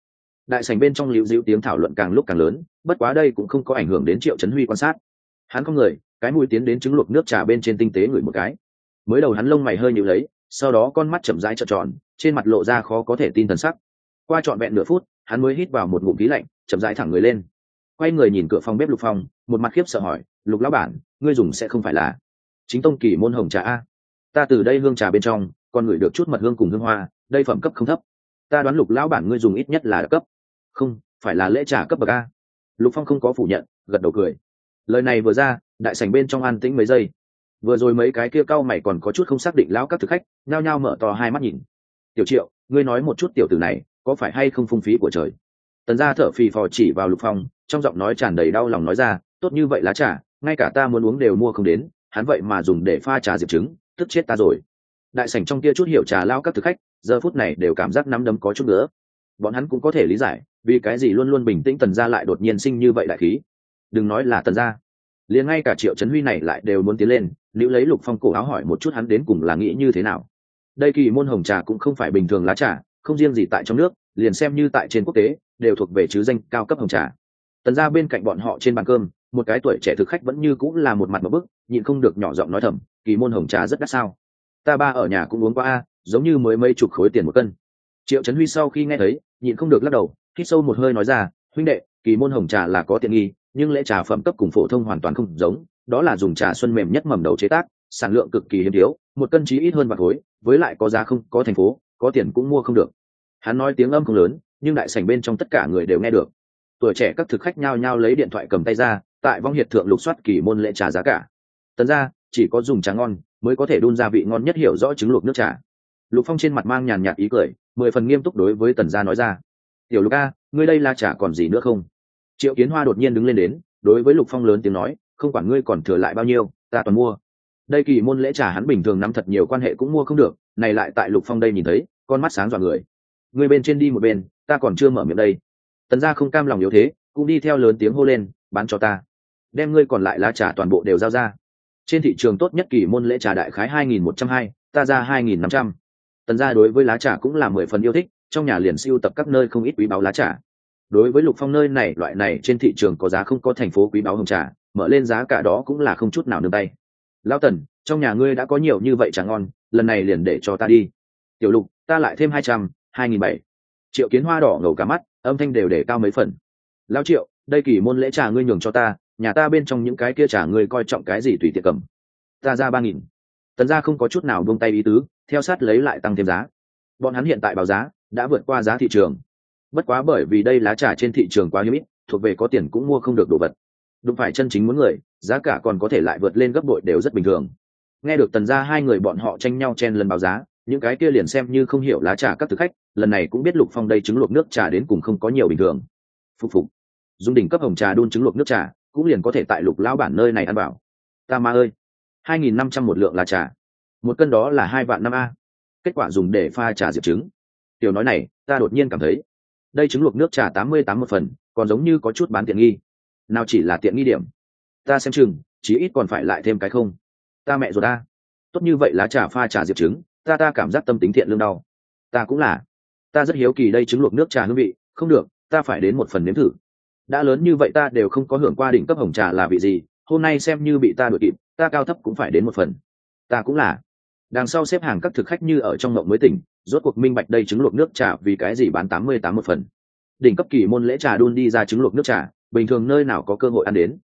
đại sảnh bên trong liễu dĩu tiếng thảo luận càng lúc càng lớn, bất quá đây cũng không có ảnh hưởng đến Triệu Chấn Huy quan sát. Hắn không người, cái mũi tiến đến trứng luộc nước trà bên trên tinh tế ngửi một cái. Mới đầu hắn lông mày hơi nhíu lấy, sau đó con mắt chậm rãi trợn tròn, trên mặt lộ ra khó có thể tin thần sắc. Qua trọn vẹn nửa phút, hắn mới hít vào một ngụm khí lạnh, chậm rãi thẳng người lên. Quay người nhìn cửa phòng bếp Lục Phong, một mặt khiếp sợ hỏi, "Lục lão bản, ngươi dùng sẽ không phải là chính tông kỳ môn hồng trà a? Ta từ đây hương trà bên trong, còn ngửi được chút mật hương cùng hương hoa, đây phẩm cấp không thấp. Ta đoán Lục lão bản ngươi dùng ít nhất là cấp, không, phải là lễ trà cấp bậc a." Lục Phong không có phủ nhận, gật đầu cười. Lời này vừa ra, đại sảnh bên trong an tĩnh mấy giây. Vừa rồi mấy cái kia cau mày còn có chút không xác định lão các thực khách, nhao nhao mở to hai mắt nhìn. "Tiểu Triệu, ngươi nói một chút tiểu tử này, có phải hay không phung phí của trời?" Tần gia thở phì phò chỉ vào Lục Phong, trong giọng nói tràn đầy đau lòng nói ra, "Tốt như vậy lá trà, ngay cả ta muốn uống đều mua không đến, hắn vậy mà dùng để pha trà diệp trứng, tức chết ta rồi." Đại sảnh trong kia chút hiểu trà lao các thực khách, giờ phút này đều cảm giác nắm đấm có chút nữa. Bọn hắn cũng có thể lý giải, vì cái gì luôn luôn bình tĩnh Tần gia lại đột nhiên sinh như vậy đại khí. Đừng nói là Tần gia, liền ngay cả Triệu Chấn Huy này lại đều muốn tiến lên, nếu lấy Lục Phong cổ áo hỏi một chút hắn đến cùng là nghĩ như thế nào. Đây kỳ môn hồng trà cũng không phải bình thường lá trà, không riêng gì tại trong nước, liền xem như tại trên quốc tế đều thuộc về chứ danh cao cấp hồng trà. Tần gia bên cạnh bọn họ trên bàn cơm, một cái tuổi trẻ thực khách vẫn như cũng là một mặt một bức, nhịn không được nhỏ giọng nói thầm, "Kỳ môn hồng trà rất đắt sao? Ta ba ở nhà cũng uống qua a, giống như mới mấy chục khối tiền một cân." Triệu Chấn Huy sau khi nghe thấy, nhịn không được lắc đầu, hít sâu một hơi nói ra, "Huynh đệ, kỳ môn hồng trà là có tiện nghi, nhưng lễ trà phẩm cấp cùng phổ thông hoàn toàn không giống, đó là dùng trà xuân mềm nhất mầm đầu chế tác, sản lượng cực kỳ hiếm thiếu, một cân chí ít hơn vạn khối, với lại có giá không có thành phố, có tiền cũng mua không được." Hắn nói tiếng âm không lớn, nhưng đại sảnh bên trong tất cả người đều nghe được. Tuổi trẻ các thực khách nhao nhao lấy điện thoại cầm tay ra, tại vong hiệt thượng lục soát kỳ môn lễ trà giá cả. Tần gia chỉ có dùng trà ngon mới có thể đun ra vị ngon nhất, hiểu rõ trứng luộc nước trà. Lục Phong trên mặt mang nhàn nhạt ý cười, 10 phần nghiêm túc đối với Tần gia nói ra, "Tiểu Lục a, ngươi đây là trà còn gì nữa không?" Triệu Kiến Hoa đột nhiên đứng lên đến, đối với Lục Phong lớn tiếng nói, "Không quản ngươi còn thừa lại bao nhiêu, ta toàn mua." Đây kỳ môn lễ trà hắn bình thường nắm thật nhiều quan hệ cũng mua không được, này lại tại Lục Phong đây nhìn thấy, con mắt sáng dọa người. "Ngươi bên trên đi một bên, ta còn chưa mở miệng đây." Tần gia không cam lòng yếu thế, cũng đi theo lớn tiếng hô lên, "Bán cho ta, đem ngươi còn lại lá trà toàn bộ đều giao ra. Trên thị trường tốt nhất kỳ môn lễ trà đại khái 2.120, ta ra 2.500." Tần gia đối với lá trà cũng là 10 phần yêu thích, trong nhà liền sưu tập các nơi không ít quý báu lá trà. Đối với Lục Phong nơi này loại này trên thị trường có giá không có thành phố quý báu hồng trà, mở lên giá cả đó cũng là không chút nào nương tay. "Lão Tần, trong nhà ngươi đã có nhiều như vậy trà ngon, lần này liền để cho ta đi." "Tiểu Lục, ta lại thêm 200, 2.700." Triệu Kiến Hoa đỏ ngầu cả mắt, âm thanh đều để cao mấy phần. "Lão Triệu, đây kỳ môn lễ trà ngươi nhường cho ta, nhà ta bên trong những cái kia trà ngươi coi trọng cái gì tùy tiện cầm. Ta ra 3.000." Tần gia không có chút nào buông tay ý tứ, theo sát lấy lại tăng thêm giá. Bọn hắn hiện tại báo giá đã vượt qua giá thị trường. Bất quá bởi vì đây lá trà trên thị trường quá hiếm ít, thuộc về có tiền cũng mua không được đồ vật. Đúng phải chân chính muốn người, giá cả còn có thể lại vượt lên gấp bội đều rất bình thường. Nghe được Tần gia hai người bọn họ tranh nhau chen lần báo giá, những cái kia liền xem như không hiểu lá trà các thực khách, lần này cũng biết Lục Phong đây trứng luộc nước trà đến cùng không có nhiều bình thường. Phục phục. Dùng đỉnh cấp hồng trà đun trứng luộc nước trà, cũng liền có thể tại Lục lão bản nơi này ăn bảo. Ta ma ơi, 2.500 một lượng lá trà, một cân đó là 2.500.000 a. Kết quả dùng để pha trà diệp trứng. Tiểu nói này, ta đột nhiên cảm thấy, đây trứng luộc nước trà 88 một phần, còn giống như có chút bán tiện nghi. Nào chỉ là tiện nghi điểm, ta xem chừng, chí ít còn phải lại thêm cái không. Ta mẹ rồi ta. Tốt như vậy lá trà pha trà diệp trứng, ta cảm giác tâm tính thiện lương đau. Ta cũng là. Ta rất hiếu kỳ đây trứng luộc nước trà hương vị, không được, ta phải đến một phần nếm thử. Đã lớn như vậy ta đều không có hưởng qua đỉnh cấp hồng trà là vị gì, hôm nay xem như bị ta đuổi kịp, ta cao thấp cũng phải đến một phần. Ta cũng là. Đằng sau xếp hàng các thực khách như ở trong mộng mới tỉnh, rốt cuộc minh bạch đây trứng luộc nước trà vì cái gì bán 88 một phần. Đỉnh cấp kỳ môn lễ trà đun đi ra trứng luộc nước trà, bình thường nơi nào có cơ hội ăn đến.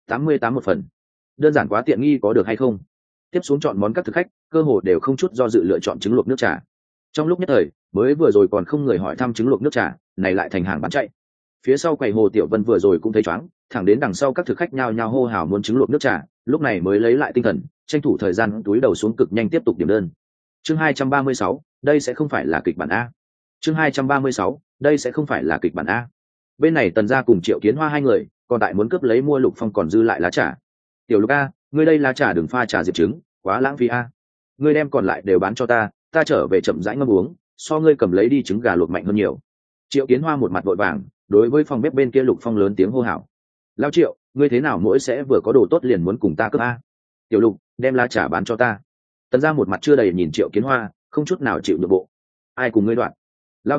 88 một phần, đơn giản quá tiện nghi có được hay không? Tiếp xuống chọn món các thực khách, cơ hội đều không chút do dự lựa chọn trứng luộc nước trà. Trong lúc nhất thời, mới vừa rồi còn không người hỏi thăm trứng luộc nước trà, này lại thành hàng bán chạy. Phía sau quầy Hồ Tiểu Vân vừa rồi cũng thấy choáng, thẳng đến đằng sau các thực khách nhao nhao hô hào muốn trứng luộc nước trà, lúc này mới lấy lại tinh thần, tranh thủ thời gian túi đầu xuống cực nhanh tiếp tục điểm đơn. Chương 236, đây sẽ không phải là kịch bản a. Chương 236, đây sẽ không phải là kịch bản a. Bên này Tần gia cùng Triệu Kiến Hoa hai người, còn tại muốn cướp lấy mua Lục Phong còn dư lại lá trà. "Tiểu Lục a, ngươi đây lá trà đừng pha trà diệp trứng, quá lãng phí a. Ngươi đem còn lại đều bán cho ta, ta trở về chậm rãi ngâm uống, so ngươi cầm lấy đi trứng gà luộc mạnh hơn nhiều." Triệu Kiến Hoa một mặt vội vàng, đối với phòng bếp bên kia Lục Phong lớn tiếng hô hào, "Lão Triệu, ngươi thế nào mỗi sẽ vừa có đồ tốt liền muốn cùng ta cướp a? Tiểu Lục, đem lá trà bán cho ta." Tần gia một mặt chưa đầy nhìn Triệu Kiến Hoa, không chút nào chịu nhượng bộ. "Ai cùng ngươi đoạn?" "Lão Tần,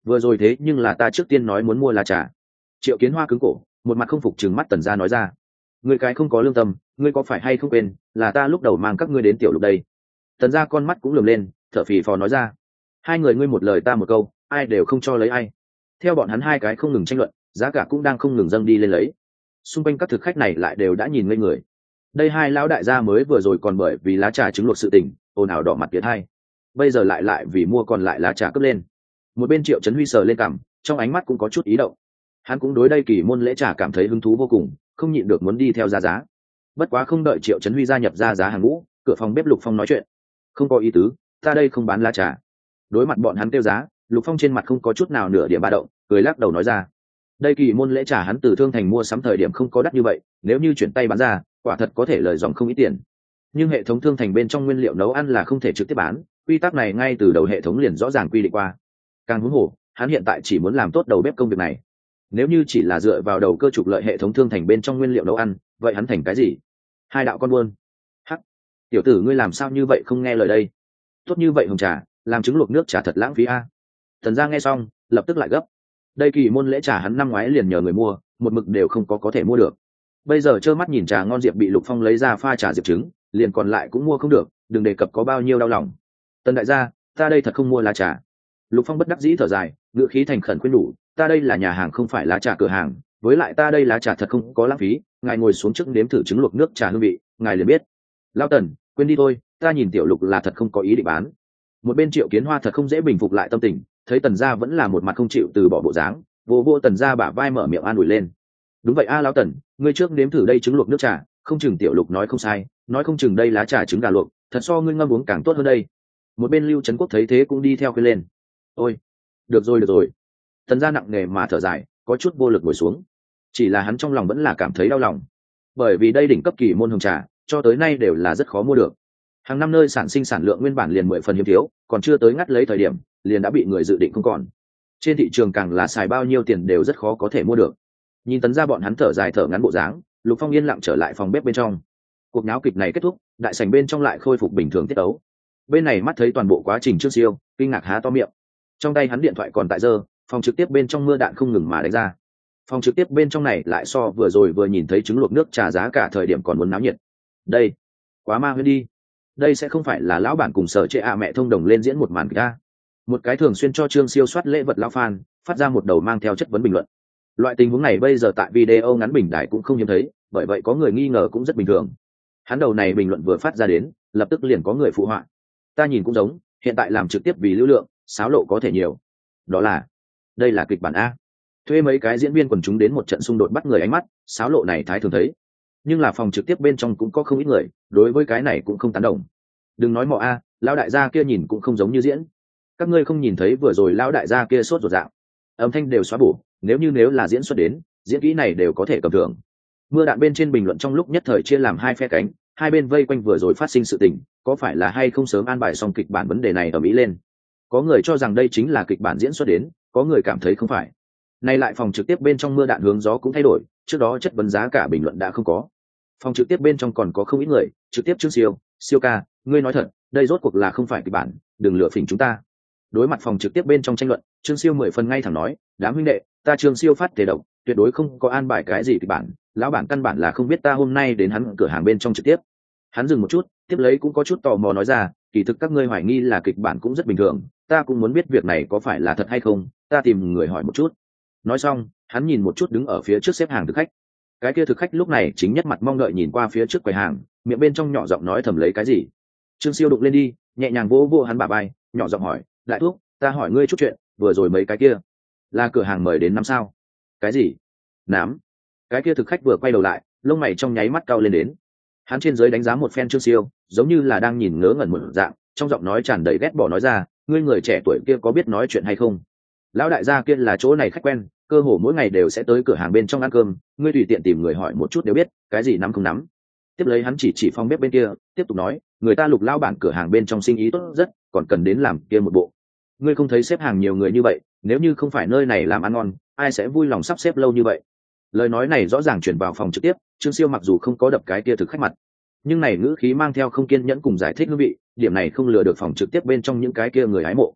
vừa rồi thế nhưng là ta trước tiên nói muốn mua lá trà. Triệu Kiến Hoa cứng cổ, một mặt không phục trừng mắt Tần gia nói ra. Ngươi cái không có lương tâm, ngươi có phải hay không quên là ta lúc đầu mang các ngươi đến tiểu lục đây. Tần gia con mắt cũng lườm lên, thở phì phò nói ra. Hai người ngươi một lời ta một câu, ai đều không cho lấy ai. Theo bọn hắn hai cái không ngừng tranh luận, giá cả cũng đang không ngừng dâng đi lên lấy. Xung quanh các thực khách này lại đều đã nhìn ngây người. Đây hai lão đại gia mới vừa rồi còn bởi vì lá trà trứng luộc sự tình ồn ào đỏ mặt tiến hai, bây giờ lại vì mua còn lại lá trà cướp lên. Một bên Triệu Chấn Huy sờ lên cằm, trong ánh mắt cũng có chút ý động. Hắn cũng đối đây kỳ môn lễ trà cảm thấy hứng thú vô cùng, không nhịn được muốn đi theo giá. Bất quá không đợi Triệu Chấn Huy gia nhập ra giá hàng ngũ, cửa phòng bếp Lục Phong nói chuyện. Không có ý tứ, ta đây không bán lá trà. Đối mặt bọn hắn kêu giá, Lục Phong trên mặt không có chút nào nửa điểm ba động, cười lắc đầu nói ra. Đây kỳ môn lễ trà hắn từ Thương Thành mua sắm thời điểm không có đắt như vậy, nếu như chuyển tay bán ra, quả thật có thể lời dòng không ít tiền. Nhưng hệ thống Thương Thành bên trong nguyên liệu nấu ăn là không thể trực tiếp bán, quy tắc này ngay từ đầu hệ thống liền rõ ràng quy định qua. Càng huống hồ, hắn hiện tại chỉ muốn làm tốt đầu bếp công việc này. Nếu như chỉ là dựa vào đầu cơ trục lợi hệ thống Thương Thành bên trong nguyên liệu nấu ăn, vậy hắn thành cái gì? Hai đạo con buôn. Hắc, tiểu tử ngươi làm sao như vậy không nghe lời đây? Tốt như vậy hồng trà, làm trứng luộc nước trà thật lãng phí a. Tần gia nghe xong, lập tức lại gấp. Đây kỳ môn lễ trà hắn năm ngoái liền nhờ người mua, một mực đều không có thể mua được. Bây giờ trơ mắt nhìn trà ngon diệp bị Lục Phong lấy ra pha trà diệp trứng, liền còn lại cũng mua không được, đừng đề cập có bao nhiêu đau lòng. Tần đại gia, ta đây thật không mua lá trà. Lục Phong bất đắc dĩ thở dài, ngữ khí thành khẩn khuyên đủ, ta đây là nhà hàng không phải lá trà cửa hàng, với lại ta đây lá trà thật không có lãng phí, ngài ngồi xuống trước nếm thử trứng luộc nước trà hương vị, ngài liền biết. Lão Tần, quên đi thôi, ta nhìn tiểu Lục là thật không có ý định bán. Một bên Triệu Kiến Hoa thật không dễ bình phục lại tâm tình, thấy Tần gia vẫn là một mặt không chịu từ bỏ bộ dáng, vô Tần gia bả vai mở miệng an ủi lên. Đúng vậy a lão Tần, ngươi trước nếm thử đây trứng luộc nước trà, không chừng tiểu Lục nói không sai, nói không chừng đây lá trà trứng gà luộc, thật so ngươi ngâm uống càng tốt hơn đây. Một bên Lưu Trấn Quốc thấy thế cũng đi theo khuyên lên. Ôi, được rồi. Tần gia nặng nề mà thở dài, có chút vô lực ngồi xuống. Chỉ là hắn trong lòng vẫn là cảm thấy đau lòng, bởi vì đây đỉnh cấp kỳ môn hồng trà, cho tới nay đều là rất khó mua được. Hàng năm nơi sản sinh sản lượng nguyên bản liền 10 phần hiếm thiếu, còn chưa tới ngắt lấy thời điểm, liền đã bị người dự định không còn. Trên thị trường càng là xài bao nhiêu tiền đều rất khó có thể mua được. Nhìn Tần gia bọn hắn thở dài thở ngắn bộ dáng, Lục Phong yên lặng trở lại phòng bếp bên trong. Cuộc náo kịch này kết thúc, đại sảnh bên trong lại khôi phục bình thường tiết tấu. Bên này mắt thấy toàn bộ quá trình Trương Siêu, kinh ngạc há to miệng. Trong tay hắn điện thoại còn tại giơ, phòng trực tiếp bên trong mưa đạn không ngừng mà đánh ra. Phòng trực tiếp bên trong này lại so vừa rồi vừa nhìn thấy trứng luộc nước trà giá cả thời điểm còn muốn náo nhiệt. Đây, quá ma huyễn đi. Đây sẽ không phải là lão bản cùng Sở Trệ mẹ thông đồng lên diễn một màn kịch a. Một cái thường xuyên cho Trương Siêu soát lễ vật lão fan, phát ra một đầu mang theo chất vấn bình luận. Loại tình huống này bây giờ tại video ngắn bình đại cũng không hiếm thấy, bởi vậy có người nghi ngờ cũng rất bình thường. Hắn đầu này bình luận vừa phát ra đến, lập tức liền có người phụ họa. Ta nhìn cũng giống, hiện tại làm trực tiếp vì lưu lượng, xáo lộ có thể nhiều. Đó là, đây là kịch bản a. Thuê mấy cái diễn viên quần chúng đến một trận xung đột bắt người ánh mắt, xáo lộ này thái thường thấy. Nhưng là phòng trực tiếp bên trong cũng có không ít người, đối với cái này cũng không tán đồng. Đừng nói mọ a, lão đại gia kia nhìn cũng không giống như diễn. Các ngươi không nhìn thấy vừa rồi lão đại gia kia sốt ruột dạng, âm thanh đều xóa bổ, nếu là diễn xuất đến, diễn kỹ này đều có thể cầm thưởng. Mưa đạn bên trên bình luận trong lúc nhất thời chia làm hai phe cánh, hai bên vây quanh vừa rồi phát sinh sự tình, có phải là hay không sớm an bài xong kịch bản vấn đề này ở Mỹ lên. Có người cho rằng đây chính là kịch bản diễn xuất đến, có người cảm thấy không phải. Nay lại phòng trực tiếp bên trong mưa đạn hướng gió cũng thay đổi, trước đó chất vấn giá cả bình luận đã không có. Phòng trực tiếp bên trong còn có không ít người, trực tiếp Trương Siêu ca, ngươi nói thật, đây rốt cuộc là không phải kịch bản, đừng lừa phỉnh chúng ta. Đối mặt phòng trực tiếp bên trong tranh luận, Trương Siêu 10 phần ngay thẳng nói, đám huynh đệ, ta Trương Siêu phát thể độc, tuyệt đối không có an bài cái gì kịch bản, lão bản căn bản là không biết ta hôm nay đến hắn cửa hàng bên trong trực tiếp. Hắn dừng một chút, tiếp lấy cũng có chút tò mò nói ra, kỳ thực các ngươi hoài nghi là kịch bản cũng rất bình thường, ta cũng muốn biết việc này có phải là thật hay không, ta tìm người hỏi một chút. Nói xong, hắn nhìn một chút đứng ở phía trước xếp hàng thực khách. Cái kia thực khách lúc này chính nhất mặt mong đợi nhìn qua phía trước quầy hàng, miệng bên trong nhỏ giọng nói thầm lấy cái gì. Trương Siêu đụng lên đi, nhẹ nhàng vỗ vỗ hắn bả vai, nhỏ giọng hỏi, đại thúc, ta hỏi ngươi chút chuyện, vừa rồi mấy cái kia là cửa hàng mời đến năm sao? Cái gì? Nám? Cái kia thực khách vừa quay đầu lại, lông mày trong nháy mắt cau lên đến. Hắn trên dưới đánh giá một phen Trương Siêu, giống như là đang nhìn ngớ ngẩn một dạng, trong giọng nói tràn đầy ghét bỏ nói ra, ngươi người trẻ tuổi kia có biết nói chuyện hay không? Lão đại gia kia là chỗ này khách quen, cơ hồ mỗi ngày đều sẽ tới cửa hàng bên trong ăn cơm, ngươi tùy tiện tìm người hỏi một chút đều biết, cái gì nắm không nắm. Tiếp lấy hắn chỉ phòng bếp bên kia, tiếp tục nói, người ta Lục lão bản cửa hàng bên trong sinh ý tốt rất, còn cần đến làm kia một bộ. Ngươi không thấy xếp hàng nhiều người như vậy, nếu như không phải nơi này làm ăn ngon, ai sẽ vui lòng sắp xếp lâu như vậy. Lời nói này rõ ràng chuyển vào phòng trực tiếp, Trương Siêu mặc dù không có đập cái kia thực khách mặt, nhưng này ngữ khí mang theo không kiên nhẫn cùng giải thích hương vị, điểm này không lừa được phòng trực tiếp bên trong những cái kia người hái mộ.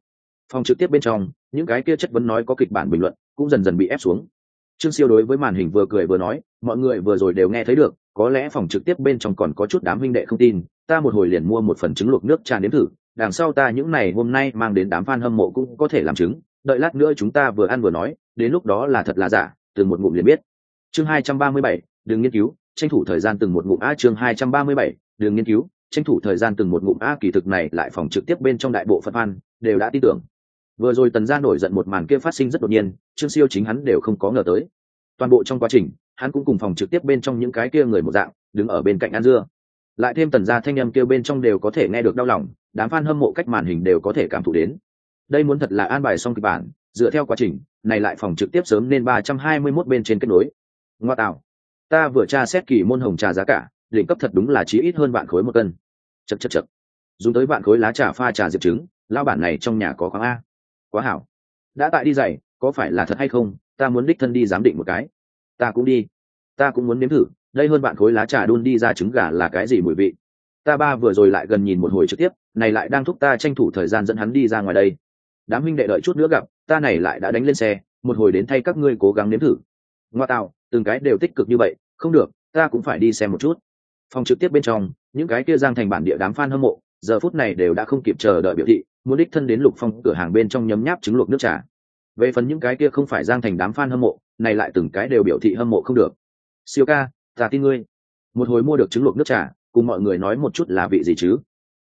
Phòng trực tiếp bên trong những cái kia chất vấn nói có kịch bản bình luận cũng dần dần bị ép xuống. Trương Siêu đối với màn hình vừa cười vừa nói, mọi người vừa rồi đều nghe thấy được, có lẽ phòng trực tiếp bên trong còn có chút đám huynh đệ không tin, ta một hồi liền mua một phần trứng luộc nước trà nếm thử, đằng sau ta những này hôm nay mang đến đám fan hâm mộ cũng có thể làm chứng, đợi lát nữa chúng ta vừa ăn vừa nói, đến lúc đó là thật là giả, từng một ngụm liền biết. Chương 237, đừng nghiên cứu, tranh thủ thời gian từng một ngụm. Chương 237, đừng nghiên cứu, tranh thủ thời gian từng một ngụm. Kỳ thực này lại phòng trực tiếp bên trong đại bộ phận fan đều đã tin tưởng. Vừa rồi Tần Gia nổi giận một màn kia phát sinh rất đột nhiên, Trương Siêu chính hắn đều không có ngờ tới. Toàn bộ trong quá trình, hắn cũng cùng phòng trực tiếp bên trong những cái kia người một dạng, đứng ở bên cạnh ăn dưa. Lại thêm Tần Gia thanh âm kia bên trong đều có thể nghe được đau lòng, đám fan hâm mộ cách màn hình đều có thể cảm thụ đến. Đây muốn thật là an bài xong kịch bản, dựa theo quá trình, này lại phòng trực tiếp sớm nên 321 bên trên kết nối. Ngoa tạo, ta vừa tra xét kỳ môn hồng trà giá cả, đỉnh cấp thật đúng là chí ít hơn vạn khối một cân. Chậc. Dùng tới vạn khối lá trà pha trà diệp trứng, lao bản này trong nhà có khoáng a. Quá hảo. Đã tại đi giày, có phải là thật hay không, ta muốn đích thân đi giám định một cái. Ta cũng đi. Ta cũng muốn nếm thử, đây hơn vạn khối lá trà đun đi ra trứng gà là cái gì mùi vị. Ta ba vừa rồi lại gần nhìn một hồi trực tiếp, này lại đang thúc ta tranh thủ thời gian dẫn hắn đi ra ngoài đây. Đám huynh đệ đợi chút nữa gặp, ta này lại đã đánh lên xe, một hồi đến thay các ngươi cố gắng nếm thử. Ngoa tạo, từng cái đều tích cực như vậy, không được, ta cũng phải đi xem một chút. Phòng trực tiếp bên trong, những cái kia Giang Thành bản địa đám fan hâm mộ, giờ phút này đều đã không kịp chờ đợi biểu thị, muốn đích thân đến Lục Phong cửa hàng bên trong nhấm nháp trứng luộc nước trà. Về phần những cái kia không phải Giang Thành đám fan hâm mộ, này lại từng cái đều biểu thị hâm mộ không được. Siêu ca, ta tin ngươi. Một hồi mua được trứng luộc nước trà, cùng mọi người nói một chút là vị gì chứ?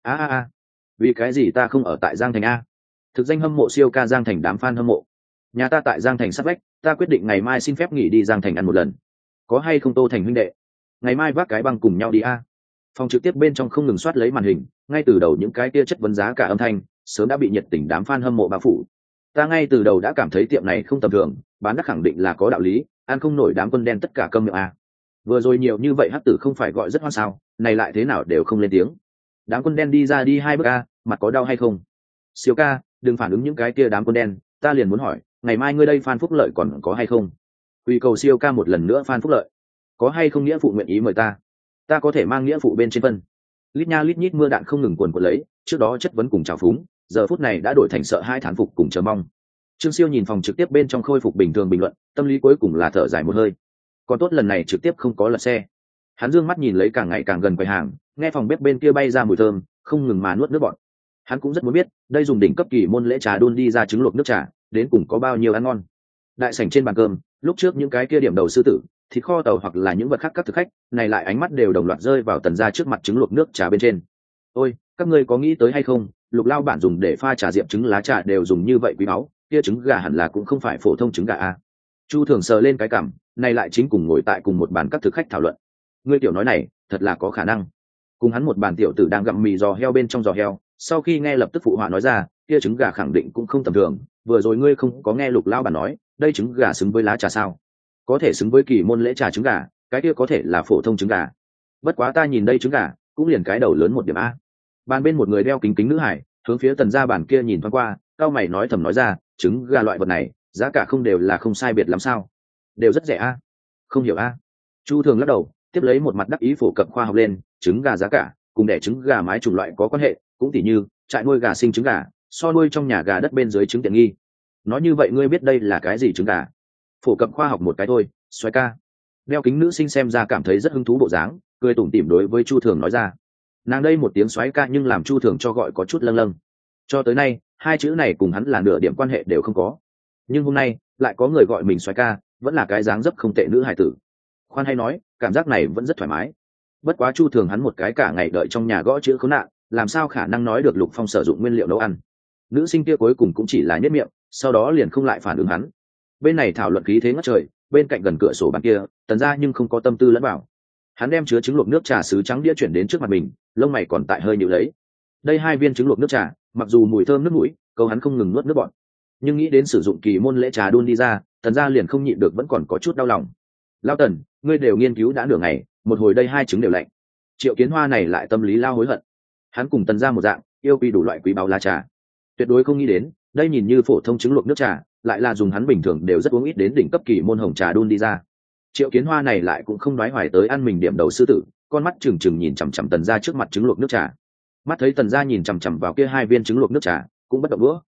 Vì cái gì ta không ở tại Giang Thành a? Thực danh hâm mộ Siêu ca Giang Thành đám fan hâm mộ. Nhà ta tại Giang Thành sát vách, ta quyết định ngày mai xin phép nghỉ đi Giang Thành ăn một lần. Có hay không Tô Thành huynh đệ? Ngày mai vác cái băng cùng nhau đi a. Phòng trực tiếp bên trong không ngừng soát lấy màn hình, ngay từ đầu những cái kia chất vấn giá cả âm thanh sớm đã bị nhiệt tình đám fan hâm mộ bao phủ. Ta ngay từ đầu đã cảm thấy tiệm này không tầm thường, bán đắt khẳng định là có đạo lý, ăn không nổi đám quân đen tất cả câm miệng a. Vừa rồi nhiều như vậy hắc tử không phải gọi rất hoan sao, này lại thế nào đều không lên tiếng. Đám quân đen đi ra đi 2 bước a, mặt có đau hay không? Siêu ca, đừng phản ứng những cái kia đám quân đen, ta liền muốn hỏi, ngày mai ngươi đây fan phúc lợi còn có hay không? Quy cầu Siêu ca một lần nữa fan phúc lợi, có hay không nghĩa phụ nguyện ý mời ta có thể mang nghĩa phụ bên trên phân. Lít nha lít nhít mưa đạn không ngừng cuồn cuộn lấy, trước đó chất vấn cùng trào phúng, giờ phút này đã đổi thành sợ hai thán phục cùng chờ mong. Trương Siêu nhìn phòng trực tiếp bên trong khôi phục bình thường bình luận, tâm lý cuối cùng là thở dài một hơi. Còn tốt lần này trực tiếp không có lật xe. Hắn dương mắt nhìn lấy càng ngày càng gần quầy hàng, nghe phòng bếp bên kia bay ra mùi thơm, không ngừng mà nuốt nước bọt. Hắn cũng rất muốn biết, đây dùng đỉnh cấp kỳ môn lễ trà đun đi ra trứng luộc nước trà, đến cùng có bao nhiêu ăn ngon. Đại sảnh trên bàn cơm, lúc trước những cái kia điểm đầu sư tử, thịt kho tàu hoặc là những vật khác các thực khách, này lại ánh mắt đều đồng loạt rơi vào Tần Gia trước mặt trứng luộc nước trà bên trên. Ôi, các ngươi có nghĩ tới hay không, Lục lao bản dùng để pha trà diệp trứng lá trà đều dùng như vậy quý báu, kia trứng gà hẳn là cũng không phải phổ thông trứng gà a. Chu Thường sờ lên cái cằm, này lại chính cùng ngồi tại cùng một bàn các thực khách thảo luận. Ngươi tiểu nói này, thật là có khả năng. Cùng hắn một bàn tiểu tử đang gặm mì giò heo bên trong giò heo, sau khi nghe lập tức phụ họa nói ra, kia trứng gà khẳng định cũng không tầm thường, vừa rồi ngươi không có nghe Lục lao bản nói, đây trứng gà xứng với lá trà sao? Có thể xứng với kỳ môn lễ trà trứng gà, cái kia có thể là phổ thông trứng gà. Bất quá ta nhìn đây trứng gà, cũng liền cái đầu lớn một điểm a. Bàn bên một người đeo kính kính nữ hải, hướng phía Tần Gia bàn kia nhìn thoáng qua, cao mày nói thầm nói ra, trứng gà loại vật này, giá cả không đều là không sai biệt lắm sao? Đều rất rẻ a. Không hiểu a. Chu Thường lắc đầu, tiếp lấy một mặt đắc ý phổ cập khoa học lên, trứng gà giá cả, cùng đẻ trứng gà mái chủng loại có quan hệ, cũng tỉ như trại nuôi gà sinh trứng gà, so nuôi trong nhà gà đất bên dưới trứng tiện nghi. Nói như vậy ngươi biết đây là cái gì trứng gà? Phổ cập khoa học một cái thôi, xoay ca. Đeo kính nữ sinh xem ra cảm thấy rất hứng thú bộ dáng, cười tủm tỉm đối với Chu Thường nói ra. Nàng đây một tiếng xoáy ca nhưng làm Chu Thường cho gọi có chút lâng lâng. Cho tới nay, hai chữ này cùng hắn là nửa điểm quan hệ đều không có. Nhưng hôm nay, lại có người gọi mình xoáy ca, vẫn là cái dáng dấp không tệ nữ hài tử. Khoan hay nói, cảm giác này vẫn rất thoải mái. Bất quá Chu Thường hắn một cái cả ngày đợi trong nhà gõ chữ khốn nạn, làm sao khả năng nói được Lục Phong sử dụng nguyên liệu nấu ăn. Nữ sinh kia cuối cùng cũng chỉ là nhất miệng, sau đó liền không lại phản ứng hắn. Bên này thảo luận khí thế ngất trời, bên cạnh gần cửa sổ bàn kia, Tần Gia nhưng không có tâm tư lẫn vào. Hắn đem chứa trứng luộc nước trà sứ trắng đĩa chuyển đến trước mặt mình, lông mày còn tại hơi nhíu lấy. Đây 2 viên trứng luộc nước trà, mặc dù mùi thơm nước mũi, câu hắn không ngừng nuốt nước bọt. Nhưng nghĩ đến sử dụng kỳ môn lễ trà đun đi ra, Tần Gia liền không nhịn được vẫn còn có chút đau lòng. Lao Tần, ngươi đều nghiên cứu đã nửa ngày, một hồi đây 2 trứng đều lạnh. Triệu Kiến Hoa này lại tâm lý lao hối hận. Hắn cùng Tần Gia một dạng, yêu quý đủ loại quý báu lá trà. Tuyệt đối không nghĩ đến, đây nhìn như phổ thông trứng luộc nước trà, lại là dùng hắn bình thường đều rất uống ít đến đỉnh cấp kỳ môn hồng trà đun đi ra. Triệu Kiến Hoa này lại cũng không nói hoài tới ăn mình điểm đầu sư tử, con mắt trừng trừng nhìn chằm chằm Tần Gia trước mặt trứng luộc nước trà. Mắt thấy Tần Gia nhìn chằm chằm vào kia 2 viên trứng luộc nước trà, cũng bất động đũa.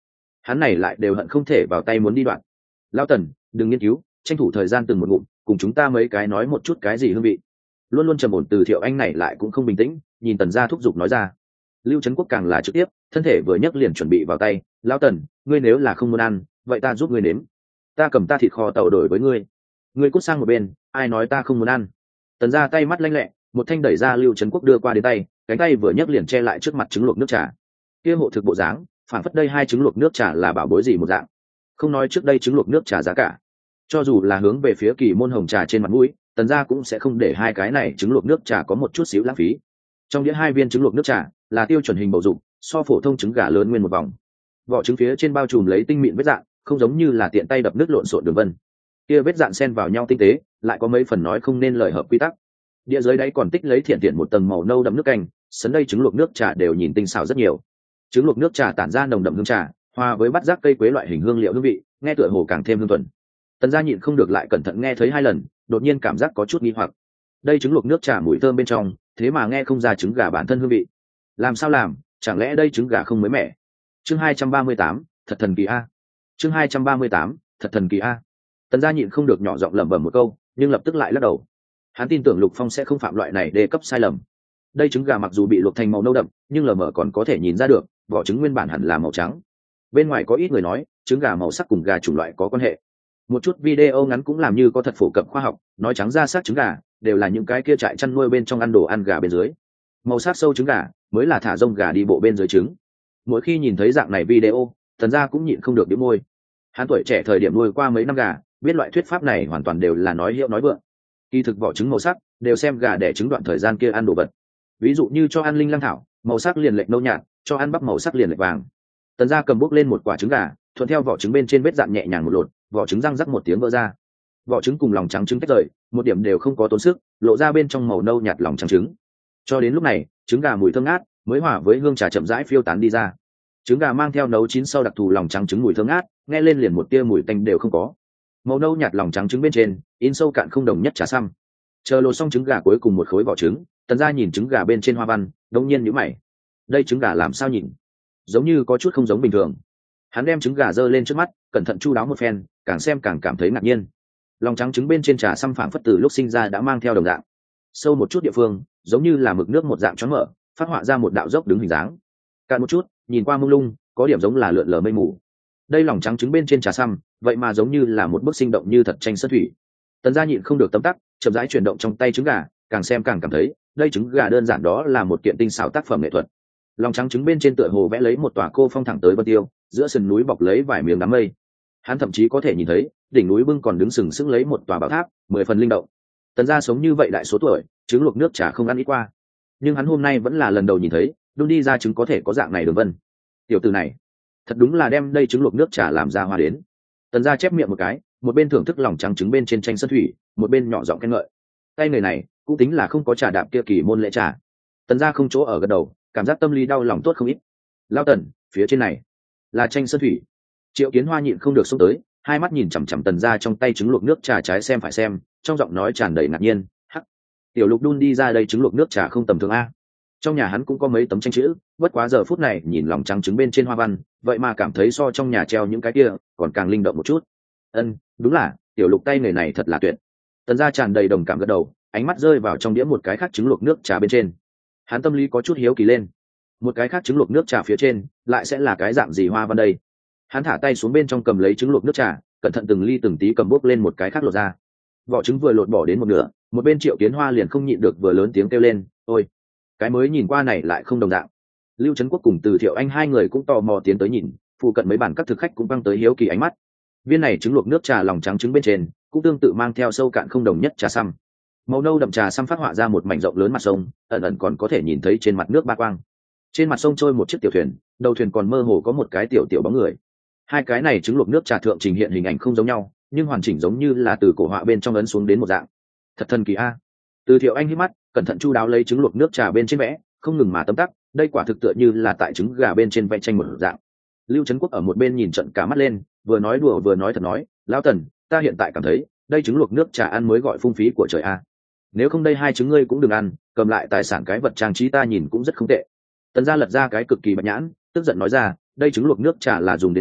hắn này lại đều hận không thể vào tay muốn đi đoạn. Lão Tần, đừng nghiên cứu, tranh thủ thời gian từng một ngụm, cùng chúng ta mấy cái nói một chút cái gì hương vị. Luôn luôn trầm ổn Từ Thiệu Anh này lại cũng không bình tĩnh, nhìn Tần gia thúc giục nói ra. Lưu Trấn Quốc càng là trực tiếp, thân thể vừa nhấc liền chuẩn bị vào tay. Lão Tần, ngươi nếu là không muốn ăn, vậy ta giúp ngươi nếm. Ta cầm ta thịt kho tàu đổi với ngươi. Ngươi cút sang một bên, ai nói ta không muốn ăn. Tần gia tay mắt lanh lẹ, một thanh đẩy ra Lưu Trấn Quốc đưa qua đến tay, cánh tay vừa nhấc liền che lại trước mặt trứng luộc nước trà. Kia hộ thực bộ dáng, phản phất đây hai trứng luộc nước trà là bảo bối gì một dạng. Không nói trước đây trứng luộc nước trà giá cả, cho dù là hướng về phía Kỳ Môn hồng trà trên mặt mũi, Tần gia cũng sẽ không để hai cái này trứng luộc nước trà có một chút xíu lãng phí. Trong đĩa hai viên trứng luộc nước trà là tiêu chuẩn hình bầu dục, so phổ thông trứng gà lớn nguyên một vòng. Vỏ trứng phía trên bao trùm lấy tinh mịn vết dạn, không giống như là tiện tay đập nước lộn xộn đường vân. Kia vết dạn xen vào nhau tinh tế, lại có mấy phần nói không nên lời hợp quy tắc. Đĩa dưới đáy còn tích lấy thiện thiện một tầng màu nâu đậm nước canh, sấn đây trứng luộc nước trà đều nhìn tinh xảo rất nhiều. Trứng luộc nước trà tản ra nồng đậm hương trà, hòa với bát giác cây quế loại hình hương liệu hương vị, nghe tựa hồ càng thêm hương thuần. Tần gia nhịn không được lại cẩn thận nghe thấy hai lần, đột nhiên cảm giác có chút nghi hoặc. Đây trứng luộc nước trà mùi thơm bên trong, thế mà nghe không ra trứng gà bản thân hương vị. Làm sao làm, chẳng lẽ đây trứng gà không mới mẻ? Chương 238, thật thần kỳ a. Chương 238, thật thần kỳ a. Tần gia nhịn không được nhỏ giọng lẩm bẩm một câu, nhưng lập tức lại lắc đầu. Hắn tin tưởng Lục Phong sẽ không phạm loại này đề cấp sai lầm. Đây trứng gà mặc dù bị luộc thành màu nâu đậm, nhưng lờ mờ còn có thể nhìn ra được, vỏ trứng nguyên bản hẳn là màu trắng. Bên ngoài có ít người nói, trứng gà màu sắc cùng gà chủng loại có quan hệ. Một chút video ngắn cũng làm như có thật phổ cập khoa học, nói trắng ra xác trứng gà đều là những cái kia trại chăn nuôi bên trong ăn đồ ăn gà bên dưới. Màu sắc sâu trứng gà mới là thả rông gà đi bộ bên dưới trứng. Mỗi khi nhìn thấy dạng này video, Tần gia cũng nhịn không được bĩu môi. Hắn tuổi trẻ thời điểm nuôi qua mấy năm gà, biết loại thuyết pháp này hoàn toàn đều là nói hiệu nói vượng. Kỳ thực vỏ trứng màu sắc đều xem gà đẻ trứng đoạn thời gian kia ăn đồ vật. Ví dụ như cho ăn linh lăng thảo, màu sắc liền lệch nâu nhạt, cho ăn bắp màu sắc liền lệch vàng. Tần gia cầm bốc lên một quả trứng gà, thuận theo vỏ trứng bên trên vết dạn nhẹ nhàng một lột, vỏ trứng răng rắc một tiếng vỡ ra. Vỏ trứng cùng lòng trắng trứng tách rời, một điểm đều không có tốn sức, lộ ra bên trong màu nâu nhạt lòng trắng trứng. Cho đến lúc này, trứng gà mùi thơm ngát mới hòa với hương trà chậm rãi phiêu tán đi ra. Trứng gà mang theo nấu chín sau đặc thù lòng trắng trứng mùi thơm ngát, nghe lên liền một tia mùi tanh đều không có. Màu nâu nhạt lòng trắng trứng bên trên, in sâu cạn không đồng nhất trà xăm. Chờ lột xong trứng gà cuối cùng một khối vỏ trứng, Tần gia nhìn trứng gà bên trên hoa văn, đột nhiên nhíu mày. Đây trứng gà làm sao nhìn, giống như có chút không giống bình thường. Hắn đem trứng gà giơ lên trước mắt, cẩn thận chu đáo một phen, càng xem càng cảm thấy ngạc nhiên. Lòng trắng trứng bên trên trà xăm phảng phất từ lúc sinh ra đã mang theo đồng dạng. Sâu một chút địa phương, giống như là mực nước một dạng choáng mở, phát họa ra một đạo dốc đứng hình dáng. Cạn một chút, nhìn qua mông lung, có điểm giống là lượn lờ mây mù. Đây lòng trắng trứng bên trên trà xăm, vậy mà giống như là một bức sinh động như thật tranh sơn thủy. Tần gia nhịn không được tấm tắc, chậm rãi chuyển động trong tay trứng gà, càng xem càng cảm thấy, đây trứng gà đơn giản đó là một kiện tinh xảo tác phẩm nghệ thuật. Lòng trắng trứng bên trên tựa hồ vẽ lấy một tòa cô phong thẳng tới vân tiêu, giữa sườn núi bọc lấy vài miếng đám mây. Hắn thậm chí có thể nhìn thấy đỉnh núi bưng còn đứng sừng sững lấy một tòa bảo tháp, 10 phần linh động. Tần gia sống như vậy đại số tuổi, trứng luộc nước trà không ăn ít qua, nhưng hắn hôm nay vẫn là lần đầu nhìn thấy đun đi ra trứng có thể có dạng này đường vân. Tiểu tử này thật đúng là đem đây trứng luộc nước trà làm ra hoa đến. Tần gia chép miệng một cái, một bên thưởng thức lòng trắng trứng bên trên tranh sơn thủy, một bên nhỏ giọng khen ngợi. Tay người này cũng tính là không có trà đạp kia Kỳ Môn lễ trà. Tần gia không chỗ ở gật đầu, cảm giác tâm lý đau lòng tốt không ít. Lao Tần, phía trên này là tranh sơn thủy. Triệu Kiến Hoa nhịn không được xông tới, hai mắt nhìn chằm chằm Tần gia trong tay trứng luộc nước trà trái xem phải xem, trong giọng nói tràn đầy ngạc nhiên. Hắc, tiểu Lục đun đi ra đây trứng luộc nước trà không tầm thường a. Trong nhà hắn cũng có mấy tấm tranh chữ, bất quá giờ phút này nhìn lòng trắng trứng bên trên hoa văn, vậy mà cảm thấy so trong nhà treo những cái kia còn càng linh động một chút. Đúng là tiểu Lục tay người này thật là tuyệt. Tần gia tràn đầy đồng cảm gật đầu, ánh mắt rơi vào trong đĩa một cái khác trứng luộc nước trà bên trên. Hắn tâm lý có chút hiếu kỳ lên, một cái khác trứng luộc nước trà phía trên lại sẽ là cái dạng gì hoa văn đây. Hắn thả tay xuống bên trong cầm lấy trứng luộc nước trà, cẩn thận từng ly từng tí cầm bốc lên một cái khác lột ra. Vỏ trứng vừa lột bỏ đến một nửa, một bên Triệu Kiến Hoa liền không nhịn được vừa lớn tiếng kêu lên, ôi, cái mới nhìn qua này lại không đồng dạng. Lưu Trấn Quốc cùng Từ Thiệu Anh hai người cũng tò mò tiến tới nhìn, phụ cận mấy bàn các thực khách cũng băng tới hiếu kỳ ánh mắt. Viên này trứng luộc nước trà lòng trắng trứng bên trên cũng tương tự mang theo sâu cạn không đồng nhất trà xăm. Màu nâu đậm trà xăm phát họa ra một mảnh rộng lớn mặt sông, ẩn ẩn còn có thể nhìn thấy trên mặt nước ba quang. Trên mặt sông trôi một chiếc tiểu thuyền, đầu thuyền còn mơ hồ có một cái tiểu tiểu bóng người. Hai cái này trứng luộc nước trà thượng trình hiện hình ảnh không giống nhau, nhưng hoàn chỉnh giống như là từ cổ họa bên trong ấn xuống đến một dạng. Thật thần kỳ a. Từ Thiệu Anh hít mắt, cẩn thận chu đáo lấy trứng luộc nước trà bên trên vẽ, không ngừng mà tấm tắc, đây quả thực tựa như là tại trứng gà bên trên vẽ tranh một dạng. Lưu Trấn Quốc ở một bên nhìn trận cả mắt lên, vừa nói đùa vừa nói thật nói, lão Tần, ta hiện tại cảm thấy đây trứng luộc nước trà ăn mới gọi phung phí của trời a. Nếu không đây hai trứng ngươi cũng đừng ăn, cầm lại tài sản cái vật trang trí ta nhìn cũng rất không tệ. Tần gia lật ra cái cực kỳ bạch nhãn, tức giận nói ra, đây trứng luộc nước trà là dùng đến ăn,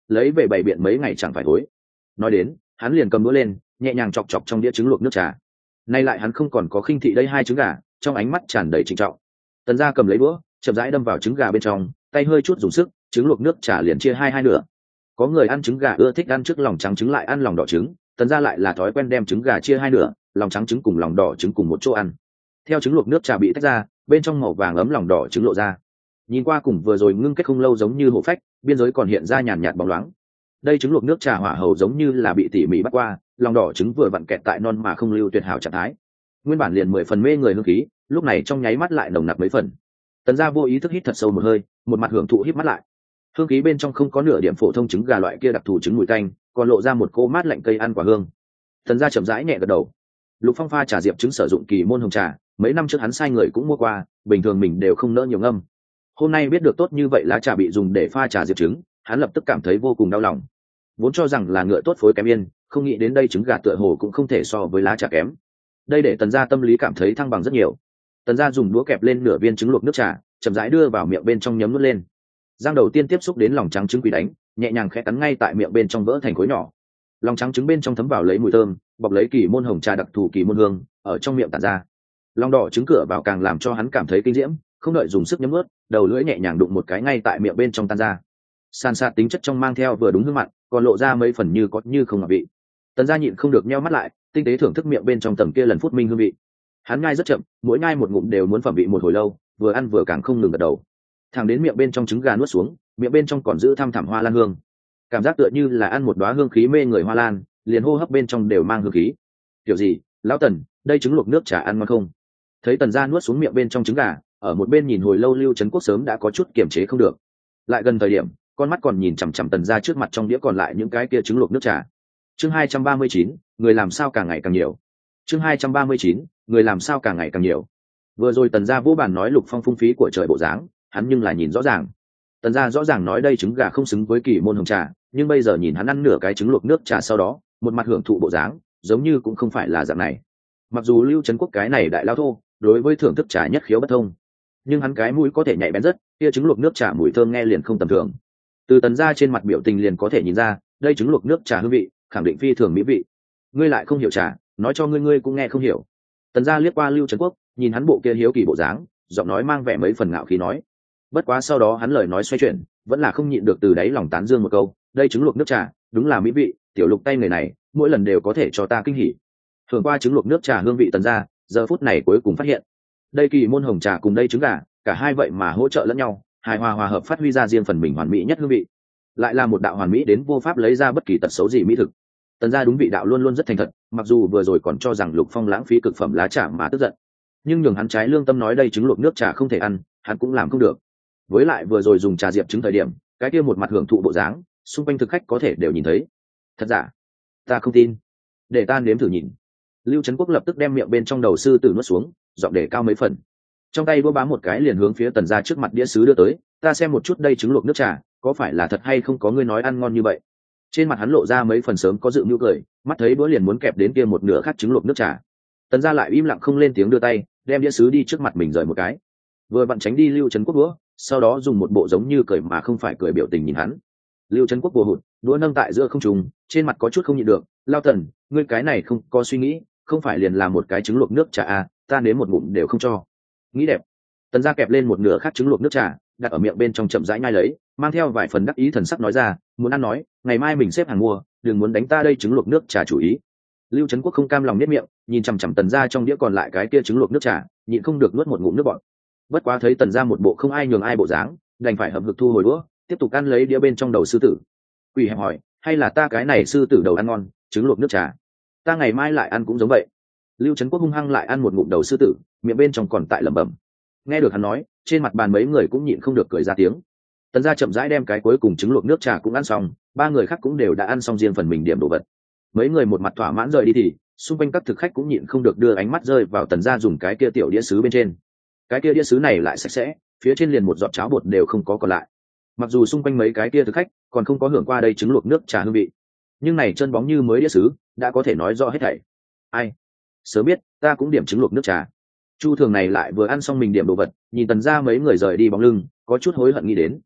lấy về bày biện mấy ngày chẳng phải thối. Nói đến, hắn liền cầm đũa lên, nhẹ nhàng chọc chọc trong đĩa trứng luộc nước trà. Nay lại hắn không còn có khinh thị đây hai trứng gà, trong ánh mắt tràn đầy trịnh trọng. Tần gia cầm lấy đũa, chậm rãi đâm vào trứng gà bên trong, tay hơi chút dùng sức, trứng luộc nước trà liền chia hai nửa. Có người ăn trứng gà ưa thích ăn trước lòng trắng trứng lại ăn lòng đỏ trứng, Tần gia lại là thói quen đem trứng gà chia hai nửa, lòng trắng trứng cùng lòng đỏ trứng cùng một chỗ ăn. Theo trứng luộc nước trà bị tách ra, bên trong màu vàng ấm lòng đỏ trứng lộ ra. Nhìn qua cùng vừa rồi ngưng kết không lâu giống như hổ phách, biên giới còn hiện ra nhàn nhạt bóng loáng. Đây trứng luộc nước trà hỏa hầu giống như là bị tỉ mỉ bắt qua, lòng đỏ trứng vừa vặn kẹt tại non mà không lưu tuyệt hảo trạng thái. Nguyên bản liền 10 phần mê người hương khí, lúc này trong nháy mắt lại nồng nặc mấy phần. Tần gia vô ý thức hít thật sâu một hơi, một mặt hưởng thụ hít mắt lại. Hương khí bên trong không có nửa điểm phổ thông trứng gà loại kia đặc thù trứng mùi tanh, còn lộ ra một cô mát lạnh cây ăn quả hương. Tần gia chậm rãi nhẹ gật đầu. Lục Phong pha trà diệp trứng sử dụng kỳ môn hồng trà, mấy năm trước hắn sai người cũng mua qua, bình thường mình đều không nỡ nhiều ngâm. Hôm nay biết được tốt như vậy lá trà bị dùng để pha trà diệp trứng, hắn lập tức cảm thấy vô cùng đau lòng. Vốn cho rằng là ngựa tốt phối kém yên, không nghĩ đến đây trứng gà tựa hồ cũng không thể so với lá trà kém. Đây để Tần gia tâm lý cảm thấy thăng bằng rất nhiều. Tần gia dùng đũa kẹp lên nửa viên trứng luộc nước trà, chậm rãi đưa vào miệng bên trong nhấm nuốt lên. Giang đầu tiên tiếp xúc đến lòng trắng trứng quỳ đánh, nhẹ nhàng khẽ cắn ngay tại miệng bên trong vỡ thành khối nhỏ. Lòng trắng trứng bên trong thấm vào lấy mùi thơm, bọc lấy kỳ môn hồng trà đặc thù kỳ môn hương, ở trong miệng tản ra. Lòng đỏ trứng cửa vào càng làm cho hắn cảm thấy kinh diễm, không đợi dùng sức nhấm nuốt, đầu lưỡi nhẹ nhàng đụng một cái ngay tại miệng bên trong tan ra. San sạt tính chất trong mang theo vừa đúng hương mặn, còn lộ ra mấy phần như có như không ngọt vị. Tần gia nhịn không được nheo mắt lại, tinh tế thưởng thức miệng bên trong tầng kia lần phút minh hương vị. Hắn nhai rất chậm, mỗi nhai một ngụm đều muốn phẩm vị một hồi lâu, vừa ăn vừa càng không ngừng gật đầu. Thẳng đến miệng bên trong trứng gà nuốt xuống, miệng bên trong còn giữ thăm thẳm hoa lan hương, cảm giác tựa như là ăn một đóa hương khí mê người hoa lan, liền hô hấp bên trong đều mang hương khí. Kiểu gì, lão Tần, đây trứng luộc nước trà ăn ngon không? Thấy Tần gia nuốt xuống miệng bên trong trứng gà, ở một bên nhìn hồi lâu Lưu Trấn Quốc sớm đã có chút kiềm chế không được. Lại gần thời điểm, con mắt còn nhìn chằm chằm Tần gia trước mặt trong đĩa còn lại những cái kia trứng luộc nước trà. Chương 239, người làm sao càng ngày càng nhiều. Chương 239, người làm sao càng ngày càng nhiều. Vừa rồi Tần gia vô bàn nói Lục Phong phung phí của trời bộ dáng, hắn nhưng là nhìn rõ ràng. Tần gia rõ ràng nói đây trứng gà không xứng với kỳ môn hồng trà, nhưng bây giờ nhìn hắn ăn nửa cái trứng luộc nước trà sau đó, một mặt hưởng thụ bộ dáng, giống như cũng không phải là dạng này. Mặc dù Lưu Trấn Quốc cái này đại lao thô, đối với thưởng thức trà nhất khiếu bất thông, nhưng hắn cái mũi có thể nhạy bén rất, kia trứng luộc nước trà mùi thơm nghe liền không tầm thường. Từ Tần gia trên mặt biểu tình liền có thể nhìn ra, đây trứng luộc nước trà hương vị, khẳng định phi thường mỹ vị. Ngươi lại không hiểu trà, nói cho ngươi cũng nghe không hiểu. Tần gia liếc qua Lưu Trấn Quốc, nhìn hắn bộ kia hiếu kỳ bộ dáng, giọng nói mang vẻ mấy phần ngạo khí nói. Bất quá sau đó hắn lời nói xoay chuyển, vẫn là không nhịn được từ đáy lòng tán dương một câu, đây trứng luộc nước trà, đúng là mỹ vị, tiểu Lục tay người này, mỗi lần đều có thể cho ta kinh hỉ. Thường qua trứng luộc nước trà hương vị Tần gia, giờ phút này cuối cùng phát hiện, đây kỳ môn hồng trà cùng đây trứng gà, cả hai vậy mà hỗ trợ lẫn nhau, hài hòa hòa hợp phát huy ra riêng phần mình hoàn mỹ nhất hương vị. Lại là một đạo hoàn mỹ đến vô pháp lấy ra bất kỳ tật xấu gì mỹ thực. Tần gia đúng vị đạo luôn luôn rất thành thật, mặc dù vừa rồi còn cho rằng Lục Phong lãng phí cực phẩm lá trà mà tức giận, nhưng nhường hắn trái lương tâm nói đây trứng luộc nước trà không thể ăn, hắn cũng làm không được. Với lại vừa rồi dùng trà diệp trứng thời điểm, cái kia một mặt hưởng thụ bộ dáng, xung quanh thực khách có thể đều nhìn thấy. Thật giả? Ta không tin. Để ta nếm thử nhìn. Lưu Trấn Quốc lập tức đem miệng bên trong đầu sư tử nuốt xuống, giọng để cao mấy phần. Trong tay đũa bám một cái liền hướng phía Tần gia trước mặt đĩa sứ đưa tới, ta xem một chút đây trứng luộc nước trà, có phải là thật hay không có ngươi nói ăn ngon như vậy. Trên mặt hắn lộ ra mấy phần sớm có dự mưu cười, mắt thấy đũa liền muốn kẹp đến kia một nửa khác trứng luộc nước trà. Tần gia lại im lặng không lên tiếng đưa tay, đem đĩa sứ đi trước mặt mình rời một cái. Vừa vặn tránh đi Lưu Trấn Quốc đũa, sau đó dùng một bộ giống như cười mà không phải cười biểu tình nhìn hắn. Lưu Trấn Quốc bùa hụt, đũa nâng tại giữa không trung, trên mặt có chút không nhịn được, lao Tần, ngươi cái này không có suy nghĩ, không phải liền là một cái trứng luộc nước trà à, ta nếm một ngụm đều không cho. Nghĩ đẹp. Tần gia kẹp lên một nửa khác trứng luộc nước trà, đặt ở miệng bên trong chậm rãi nhai lấy, mang theo vài phần đắc ý thần sắc nói ra, muốn ăn nói, ngày mai mình xếp hàng mua, đừng muốn đánh ta đây trứng luộc nước trà chủ ý. Lưu Trấn Quốc không cam lòng nhếch miệng, nhìn chằm chằm Tần gia trong đĩa còn lại cái kia trứng luộc nước trà, nhịn không được nuốt một ngụm nước bọt. Bất quá thấy Tần gia một bộ không ai nhường ai bộ dáng, đành phải hậm hực thu hồi đũa, tiếp tục ăn lấy đĩa bên trong đầu sư tử. Quỷ hẹp hỏi, hay là ta cái này sư tử đầu ăn ngon, trứng luộc nước trà, ta ngày mai lại ăn cũng giống vậy. Lưu Trấn Quốc hung hăng lại ăn một ngụm đầu sư tử, miệng bên trong còn tại lẩm bẩm. Nghe được hắn nói, trên mặt bàn mấy người cũng nhịn không được cười ra tiếng. Tần gia chậm rãi đem cái cuối cùng trứng luộc nước trà cũng ăn xong, ba người khác cũng đều đã ăn xong riêng phần mình điểm đồ vật. Mấy người một mặt thỏa mãn rời đi thì xung quanh các thực khách cũng nhịn không được đưa ánh mắt rơi vào Tần gia dùng cái kia tiểu đĩa sứ bên trên. Cái kia đĩa sứ này lại sạch sẽ, phía trên liền một giọt cháo bột đều không có còn lại. Mặc dù xung quanh mấy cái kia thực khách còn không có hưởng qua đây trứng luộc nước trà hương vị, nhưng này chân bóng như mới đĩa sứ, đã có thể nói rõ hết thảy. Ai sớm biết ta cũng điểm trứng luộc nước trà. Chu Thường này lại vừa ăn xong mình điểm đồ vật, nhìn Tần gia mấy người rời đi bóng lưng, có chút hối hận nghĩ đến.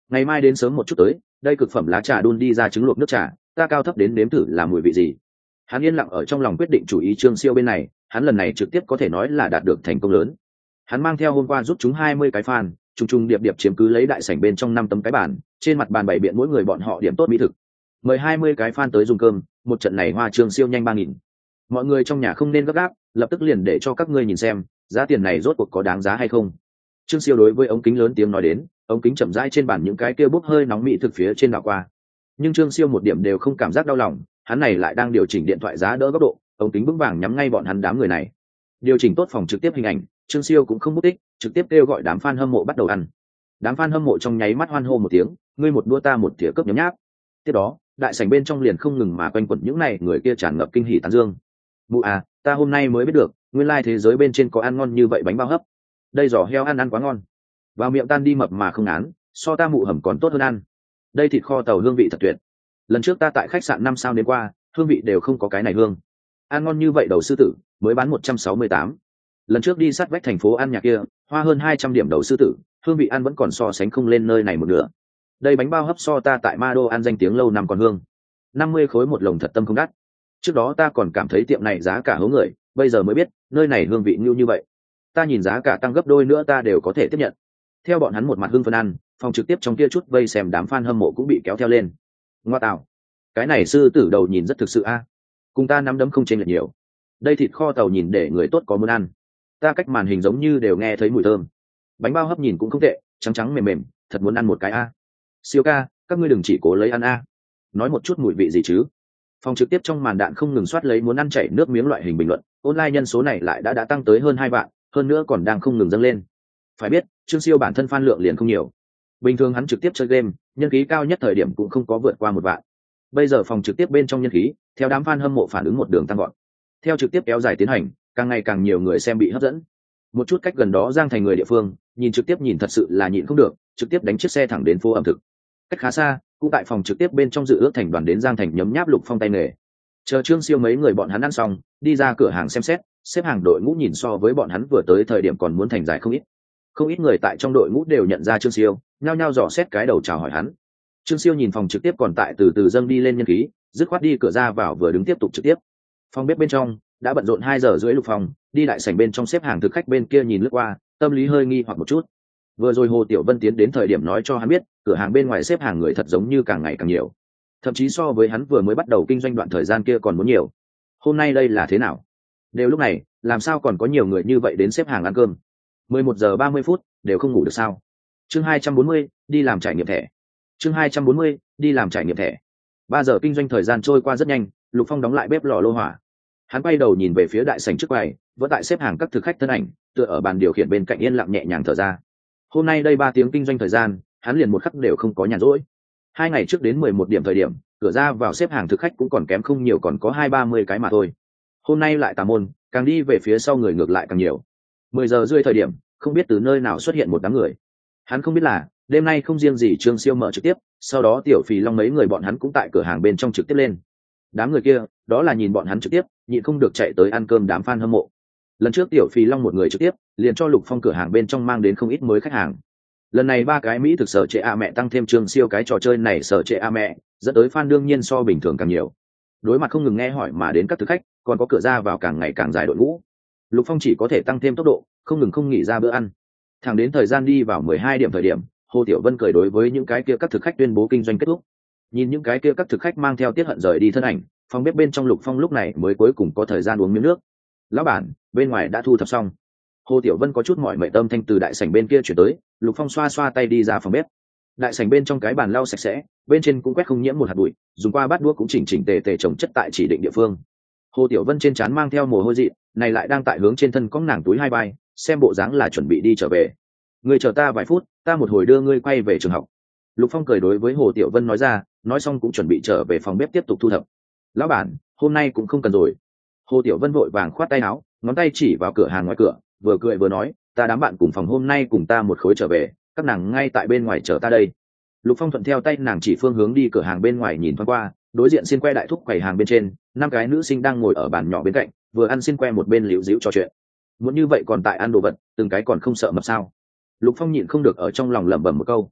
ngày mai đến sớm một chút tới, đây cực phẩm lá trà đun đi ra trứng luộc nước trà, ta cao thấp đến nếm thử là mùi vị gì. Hắn yên lặng ở trong lòng quyết định chủ ý Trương Siêu bên này, hắn lần này trực tiếp có thể nói là đạt được thành công lớn. Hắn mang theo hôm qua rút chúng 20 cái fan, trùng trùng điệp điệp chiếm cứ lấy đại sảnh bên trong 5 tấm cái bàn, trên mặt bàn bày biện mỗi người bọn họ điểm tốt mỹ thực. Mời 20 cái fan tới dùng cơm, một trận này hoa Trương Siêu nhanh 3000. Mọi người trong nhà không nên gấp gáp, lập tức liền để cho các ngươi nhìn xem, giá tiền này rốt cuộc có đáng giá hay không. Trương Siêu đối với ống kính lớn tiếng nói đến, ống kính chậm rãi trên bàn những cái kia bốc hơi nóng mỹ thực phía trên đảo qua. Nhưng Trương Siêu một điểm đều không cảm giác đau lòng, hắn này lại đang điều chỉnh điện thoại giá đỡ góc độ, ống kính vững vàng nhắm ngay bọn hắn đám người này. Điều chỉnh tốt phòng trực tiếp hình ảnh, Trương Siêu cũng không mất tích, trực tiếp kêu gọi đám fan hâm mộ bắt đầu ăn. Đám fan hâm mộ trong nháy mắt hoan hô một tiếng, ngươi một đua ta một thìa cướp nhấm nháp. Tiếp đó, đại sảnh bên trong liền không ngừng mà quanh quẩn những này người kia tràn ngập kinh hỉ tán dương. Mụ à, ta hôm nay mới biết được, nguyên lai thế giới bên trên có ăn ngon như vậy bánh bao hấp. Đây giò heo ăn quá ngon. Vào miệng tan đi mập mà không án, so ta mụ hầm còn tốt hơn ăn. Đây thịt kho tàu hương vị thật tuyệt. Lần trước ta tại khách sạn 5 sao đến qua, hương vị đều không có cái này hương. Ăn ngon như vậy đầu sư tử, mới bán 168. Lần trước đi sát vách thành phố ăn nhà kia, hoa hơn 200 điểm đầu sư tử, hương vị ăn vẫn còn so sánh không lên nơi này một nửa. Đây bánh bao hấp so ta tại Ma Đô ăn danh tiếng lâu năm còn hương. 50 khối một lồng thật tâm không đắt. Trước đó ta còn cảm thấy tiệm này giá cả hố người, bây giờ mới biết, nơi này hương vị như vậy. Ta nhìn giá cả tăng gấp đôi nữa ta đều có thể tiếp nhận. Theo bọn hắn một mặt hưng phấn ăn, phòng trực tiếp trong kia chút vây xem đám fan hâm mộ cũng bị kéo theo lên. Ngoa tạo, cái này sư tử đầu nhìn rất thực sự a. Cùng ta nắm đấm không chênh lệch nhiều. Đây thịt kho tàu nhìn để người tốt có muốn ăn. Ta cách màn hình giống như đều nghe thấy mùi thơm. Bánh bao hấp nhìn cũng không tệ, trắng trắng mềm mềm, thật muốn ăn một cái a. Siêu ca, các ngươi đừng chỉ cố lấy ăn a. Nói một chút mùi vị gì chứ. Phòng trực tiếp trong màn đạn không ngừng soát lấy muốn ăn chảy nước miếng loại hình bình luận, online nhân số này lại đã tăng tới hơn 2 vạn, hơn nữa còn đang không ngừng dâng lên. Phải biết, Trương Siêu bản thân fan lượng liền không nhiều. Bình thường hắn trực tiếp chơi game, nhân khí cao nhất thời điểm cũng không có vượt qua 1 vạn. Bây giờ phòng trực tiếp bên trong nhân khí, theo đám fan hâm mộ phản ứng một đường tăng gọn. Theo trực tiếp kéo dài tiến hành, càng ngày càng nhiều người xem bị hấp dẫn. Một chút cách gần đó Giang Thành người địa phương, nhìn trực tiếp nhìn thật sự là nhịn không được, trực tiếp đánh chiếc xe thẳng đến phố ẩm thực. Cách khá xa, cũng tại phòng trực tiếp bên trong dự ước thành đoàn đến Giang Thành nhấm nháp Lục Phong tay nghề. Chờ Trương Siêu mấy người bọn hắn ăn xong, đi ra cửa hàng xem xét, xếp hàng đội ngũ nhìn so với bọn hắn vừa tới thời điểm còn muốn thành dài không ít. Không ít người tại trong đội ngũ đều nhận ra Trương Siêu, nhao nhao dò xét cái đầu chào hỏi hắn. Trương Siêu nhìn phòng trực tiếp còn tại từ từ dâng đi lên nhân khí, dứt khoát đi cửa ra vào vừa đứng tiếp tục trực tiếp. Phòng bếp bên trong đã bận rộn 2 giờ rưỡi. Lục Phong đi đại sảnh bên trong xếp hàng thực khách bên kia nhìn lướt qua, tâm lý hơi nghi hoặc một chút. Vừa rồi Hồ Tiểu Vân tiến đến thời điểm nói cho hắn biết, cửa hàng bên ngoài xếp hàng người thật giống như càng ngày càng nhiều, thậm chí so với hắn vừa mới bắt đầu kinh doanh đoạn thời gian kia còn muốn nhiều. Hôm nay đây là thế nào? Đều lúc này, làm sao còn có nhiều người như vậy đến xếp hàng ăn cơm? 11 giờ 30 phút, đều không ngủ được sao? Chương 240, đi làm trải nghiệm thẻ. Chương 240, đi làm trải nghiệm thẻ. 3 giờ kinh doanh thời gian trôi qua rất nhanh, Lục Phong đóng lại bếp lò lô hỏa. Hắn quay đầu nhìn về phía đại sảnh trước quầy, vẫn tại xếp hàng các thực khách thân ảnh, tựa ở bàn điều khiển bên cạnh yên lặng nhẹ nhàng thở ra. Hôm nay đây 3 tiếng kinh doanh thời gian, hắn liền một khắc đều không có nhàn rỗi. 2 ngày trước đến 11 điểm thời điểm, cửa ra vào xếp hàng thực khách cũng còn kém không nhiều, còn có 20-30 cái mà thôi. Hôm nay lại tà môn, càng đi về phía sau người ngược lại càng nhiều. 10 giờ rưỡi thời điểm, không biết từ nơi nào xuất hiện một đám người. Hắn không biết là, đêm nay không riêng gì Trương Siêu mở trực tiếp, sau đó Tiểu Phì Long mấy người bọn hắn cũng tại cửa hàng bên trong trực tiếp lên. Đám người kia, đó là nhìn bọn hắn trực tiếp, nhịn không được chạy tới ăn cơm đám fan hâm mộ. Lần trước Tiểu Phì Long một người trực tiếp, liền cho Lục Phong cửa hàng bên trong mang đến không ít mới khách hàng. Lần này 3 cái Mỹ thực sở trệ mẹ tăng thêm Trương Siêu cái trò chơi này sở trệ mẹ, dẫn tới fan đương nhiên so bình thường càng nhiều. Đối mặt không ngừng nghe hỏi mà đến các thực khách, còn có cửa ra vào càng ngày càng dài đội ngũ. Lục Phong chỉ có thể tăng thêm tốc độ, không ngừng không nghỉ ra bữa ăn. Thẳng đến thời gian đi vào 12 điểm thời điểm, Hồ Tiểu Vân cười đối với những cái kia các thực khách tuyên bố kinh doanh kết thúc. Nhìn những cái kia các thực khách mang theo tiết hận rời đi thân ảnh, phòng bếp bên trong Lục Phong lúc này mới cuối cùng có thời gian uống miếng nước. Lão bản, bên ngoài đã thu thập xong. Hồ Tiểu Vân có chút mỏi mệt tâm thanh từ đại sảnh bên kia chuyển tới, Lục Phong xoa xoa tay đi ra phòng bếp. Đại sảnh bên trong cái bàn lau sạch sẽ, bên trên cũng quét không nhiễm một hạt bụi, dùng qua bát đũa cũng chỉnh chỉnh tề tề chồng chất tại chỉ định địa phương. Hồ Tiểu Vân trên trán mang theo mồ hôi dị, này lại đang tại hướng trên thân cõng nàng túi 2 vai, xem bộ dáng là chuẩn bị đi trở về. Ngươi chờ ta vài phút, ta một hồi đưa ngươi quay về trường học. Lục Phong cười đối với Hồ Tiểu Vân nói ra, nói xong cũng chuẩn bị trở về phòng bếp tiếp tục thu thập. Lão bản, hôm nay cũng không cần rồi. Hồ Tiểu Vân vội vàng khoát tay áo, ngón tay chỉ vào cửa hàng ngoài cửa, vừa cười vừa nói, ta đám bạn cùng phòng hôm nay cùng ta một khối trở về, các nàng ngay tại bên ngoài chờ ta đây. Lục Phong thuận theo tay nàng chỉ phương hướng đi cửa hàng bên ngoài nhìn thoáng qua, đối diện xiên que đại thúc quầy hàng bên trên, 5 cái nữ sinh đang ngồi ở bàn nhỏ bên cạnh, vừa ăn xiên que một bên líu díu trò chuyện. Muốn như vậy còn tại ăn đồ vật, từng cái còn không sợ mập sao? Lục Phong nhịn không được ở trong lòng lẩm bẩm một câu.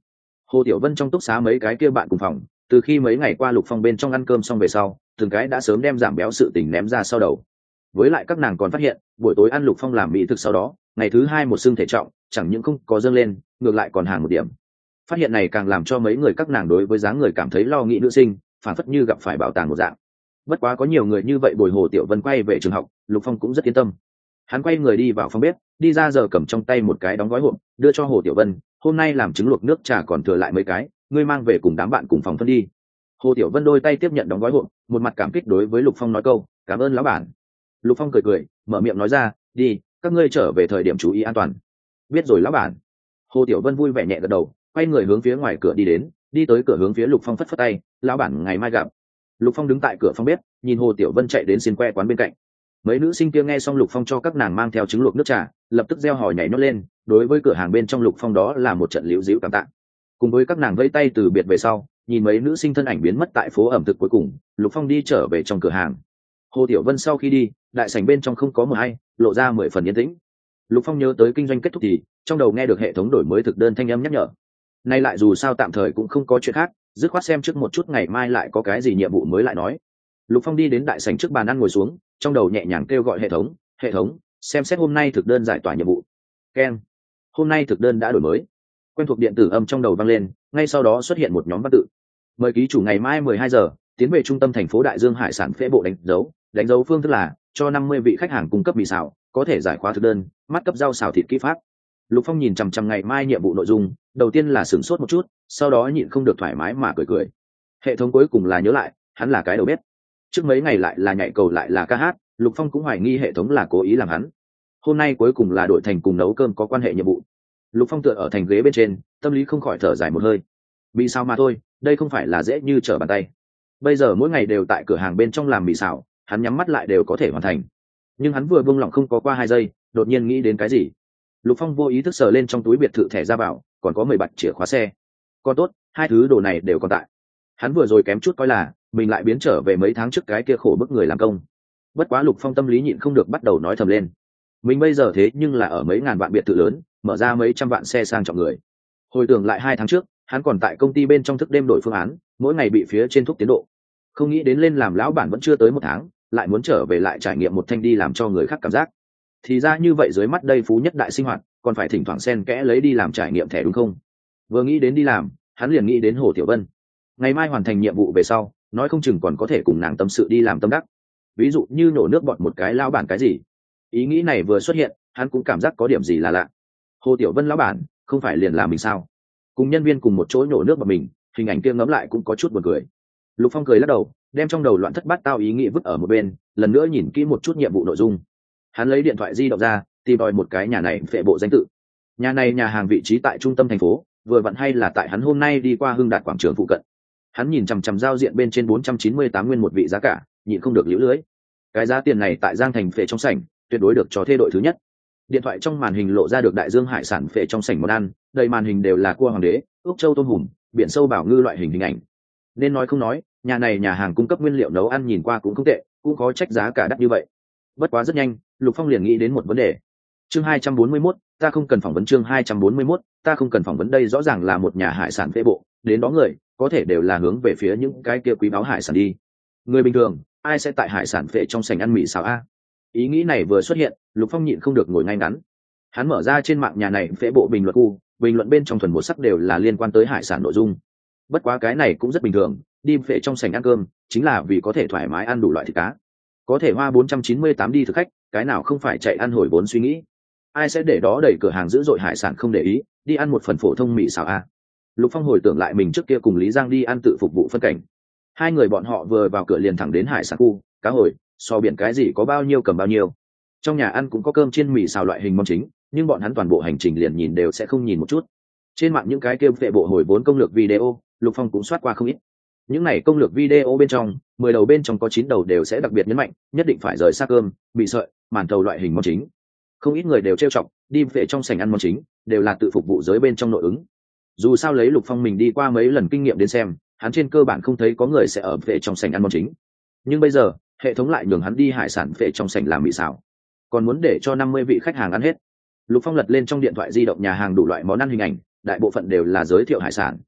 Hồ Tiểu Vân trong túc xá mấy cái kia bạn cùng phòng, từ khi mấy ngày qua Lục Phong bên trong ăn cơm xong về sau, từng cái đã sớm đem giảm béo sự tình ném ra sau đầu. Với lại các nàng còn phát hiện, buổi tối ăn Lục Phong làm mỹ thực sau đó, ngày thứ hai một xương thể trọng, chẳng những không có dâng lên, ngược lại còn hàng một điểm. Phát hiện này càng làm cho mấy người các nàng đối với dáng người cảm thấy lo nghĩ nữ sinh, phản phất như gặp phải bảo tàng một dạng. Bất quá có nhiều người như vậy bồi Hồ Tiểu Vân quay về trường học, Lục Phong cũng rất yên tâm. Hắn quay người đi vào phòng bếp, đi ra giờ cầm trong tay một cái đóng gói hộp, đưa cho Hồ Tiểu Vân. Hôm nay làm trứng luộc nước trà còn thừa lại mấy cái, ngươi mang về cùng đám bạn cùng phòng phân đi. Hồ Tiểu Vân đôi tay tiếp nhận đóng gói hộp, một mặt cảm kích đối với Lục Phong nói câu, cảm ơn lão bản. Lục Phong cười cười, mở miệng nói ra, đi, các ngươi trở về thời điểm chú ý an toàn. Biết rồi lão bản. Hồ Tiểu Vân vui vẻ nhẹ gật đầu, quay người hướng phía ngoài cửa đi đến, đi tới cửa hướng phía Lục Phong phất phất tay, lão bản ngày mai gặp. Lục Phong đứng tại cửa phòng bếp, nhìn Hồ Tiểu Vân chạy đến xiên que quán bên cạnh. Mấy nữ sinh kia nghe xong Lục Phong cho các nàng mang theo trứng luộc nước trà, lập tức reo hò nhảy nhót lên, đối với cửa hàng bên trong Lục Phong đó là một trận liễu dĩu cảm tạ. Cùng với các nàng vẫy tay từ biệt về sau, nhìn mấy nữ sinh thân ảnh biến mất tại phố ẩm thực cuối cùng, Lục Phong đi trở về trong cửa hàng. Hồ Tiểu Vân sau khi đi, đại sảnh bên trong không có một ai, lộ ra 10 phần yên tĩnh. Lục Phong nhớ tới kinh doanh kết thúc thì trong đầu nghe được hệ thống đổi mới thực đơn thanh âm nhắc nhở. Nay lại dù sao tạm thời cũng không có chuyện khác, dứt khoát xem trước một chút ngày mai lại có cái gì nhiệm vụ mới lại nói. Lục Phong đi đến đại sảnh trước bàn ăn ngồi xuống, trong đầu nhẹ nhàng kêu gọi hệ thống, xem xét hôm nay thực đơn giải tỏa nhiệm vụ. Keng. Hôm nay thực đơn đã đổi mới. Quen thuộc điện tử âm trong đầu vang lên, ngay sau đó xuất hiện một nhóm văn tự. Mời ký chủ ngày mai 12 giờ tiến về trung tâm thành phố Đại Dương hải sản phễ bộ đánh dấu phương thức là cho 50 vị khách hàng cung cấp mì xào, có thể giải khóa thực đơn, mắt cấp rau xào thịt kỹ pháp. Lục Phong nhìn chằm chằm ngày mai nhiệm vụ nội dung, đầu tiên là sửng sốt một chút, sau đó nhịn không được thoải mái mà cười cười. Hệ thống cuối cùng là nhớ lại, hắn là cái đầu bếp. Trước mấy ngày lại là nhảy cầu lại là ca hát, Lục Phong cũng hoài nghi hệ thống là cố ý làm hắn. Hôm nay cuối cùng là đổi thành cùng nấu cơm có quan hệ nhiệm vụ. Lục Phong tựa ở thành ghế bên trên, tâm lý không khỏi thở dài một hơi. Mì xào mà thôi, đây không phải là dễ như trở bàn tay. Bây giờ mỗi ngày đều tại cửa hàng bên trong làm mì xào, hắn nhắm mắt lại đều có thể hoàn thành. Nhưng hắn vừa buông lỏng không có qua 2 giây, đột nhiên nghĩ đến cái gì. Lục Phong vô ý thức sờ lên trong túi biệt thự thẻ ra bảo, còn có 10 bạch chìa khóa xe. Còn tốt, 2 thứ đồ này đều còn tại. Hắn vừa rồi kém chút coi là mình lại biến trở về mấy tháng trước cái kia khổ bức người làm công. Bất quá Lục Phong tâm lý nhịn không được bắt đầu nói thầm lên. Mình bây giờ thế nhưng là ở mấy ngàn vạn biệt thự lớn, mở ra mấy trăm vạn xe sang trọng người. Hồi tưởng lại 2 tháng trước, hắn còn tại công ty bên trong thức đêm đổi phương án, mỗi ngày bị phía trên thúc tiến độ. Không nghĩ đến lên làm lão bản vẫn chưa tới 1 tháng, lại muốn trở về lại trải nghiệm một thanh đi làm cho người khác cảm giác. Thì ra như vậy, dưới mắt đây phú nhất đại sinh hoạt, còn phải thỉnh thoảng xen kẽ lấy đi làm trải nghiệm thẻ đúng không? Vừa nghĩ đến đi làm, hắn liền nghĩ đến Hồ Tiểu Vân. Ngày mai hoàn thành nhiệm vụ về sau, nói không chừng còn có thể cùng nàng tâm sự đi làm tâm đắc. Ví dụ như nổ nước bọt một cái lão bản cái gì. Ý nghĩ này vừa xuất hiện, hắn cũng cảm giác có điểm gì là lạ. Hồ Tiểu Vân lão bản, không phải liền là mình sao? Cùng nhân viên cùng một chỗ nổ nước bọt mình, hình ảnh kia ngấm lại cũng có chút buồn cười. Lục Phong cười lắc đầu, đem trong đầu loạn thất bát tao ý nghĩ vứt ở một bên, lần nữa nhìn kỹ một chút nhiệm vụ nội dung. Hắn lấy điện thoại di động ra, tìm đòi một cái nhà này phệ bộ danh tự. Nhà này nhà hàng vị trí tại trung tâm thành phố, vừa vặn hay là tại hắn hôm nay đi qua Hưng Đạt quảng trường phụ cận. Hắn nhìn chằm chằm giao diện bên trên 498 nguyên một vị giá cả, nhịn không được liễu lưới. Cái giá tiền này tại Giang Thành phệ trong sảnh, tuyệt đối được cho thê đội thứ nhất. Điện thoại trong màn hình lộ ra được Đại Dương hải sản phệ trong sảnh món ăn, đầy màn hình đều là cua hoàng đế, ốc châu tôm hùm, biển sâu bảo ngư loại hình ảnh. Nên nói không nói, nhà này nhà hàng cung cấp nguyên liệu nấu ăn nhìn qua cũng không tệ, cũng có trách giá cả đắt như vậy. Bất quá rất nhanh, Lục Phong liền nghĩ đến một vấn đề. Chương 241, ta không cần phỏng vấn. Chương 241, ta không cần phỏng vấn. Đây rõ ràng là một nhà hải sản phệ bộ, đến đó người có thể đều là hướng về phía những cái kia quý báu hải sản đi. Người bình thường, ai sẽ tại hải sản phệ trong sảnh ăn mì xào a? Ý nghĩ này vừa xuất hiện, Lục Phong nhịn không được ngồi ngay ngắn. Hắn mở ra trên mạng nhà này phệ bộ bình luận khu, bình luận bên trong thuần một sắc đều là liên quan tới hải sản nội dung. Bất quá cái này cũng rất bình thường, đi phệ trong sảnh ăn cơm chính là vì có thể thoải mái ăn đủ loại thịt cá. Có thể hoa 498 đi thực khách, cái nào không phải chạy ăn hồi vốn suy nghĩ. Ai sẽ để đó đẩy cửa hàng dữ dội hải sản không để ý, đi ăn một phần phổ thông mì xào a? Lục Phong hồi tưởng lại mình trước kia cùng Lý Giang đi ăn tự phục vụ phân cảnh. 2 người bọn họ vừa vào cửa liền thẳng đến hải sản khu, cá hồi, so biển cái gì có bao nhiêu cầm bao nhiêu. Trong nhà ăn cũng có cơm chiên mì xào loại hình món chính, nhưng bọn hắn toàn bộ hành trình liền nhìn đều sẽ không nhìn một chút. Trên mạng những cái kêu phệ bộ hồi vốn công lược video, Lục Phong cũng soát qua không ít. Những này công lược video bên trong, 10 đầu bên trong có 9 đầu đều sẽ đặc biệt nhấn mạnh, nhất định phải rời xa cơm, bị sợi, màn thầu loại hình món chính. Không ít người đều trêu chọc, đi phệ trong sảnh ăn món chính, đều là tự phục vụ giới bên trong nội ứng. Dù sao lấy Lục Phong mình đi qua mấy lần kinh nghiệm đến xem, hắn trên cơ bản không thấy có người sẽ ở phệ trong sảnh ăn món chính. Nhưng bây giờ, hệ thống lại nhường hắn đi hải sản phệ trong sảnh làm mì xào, còn muốn để cho 50 vị khách hàng ăn hết. Lục Phong lật lên trong điện thoại di động nhà hàng đủ loại món ăn hình ảnh, đại bộ phận đều là giới thiệu hải sản,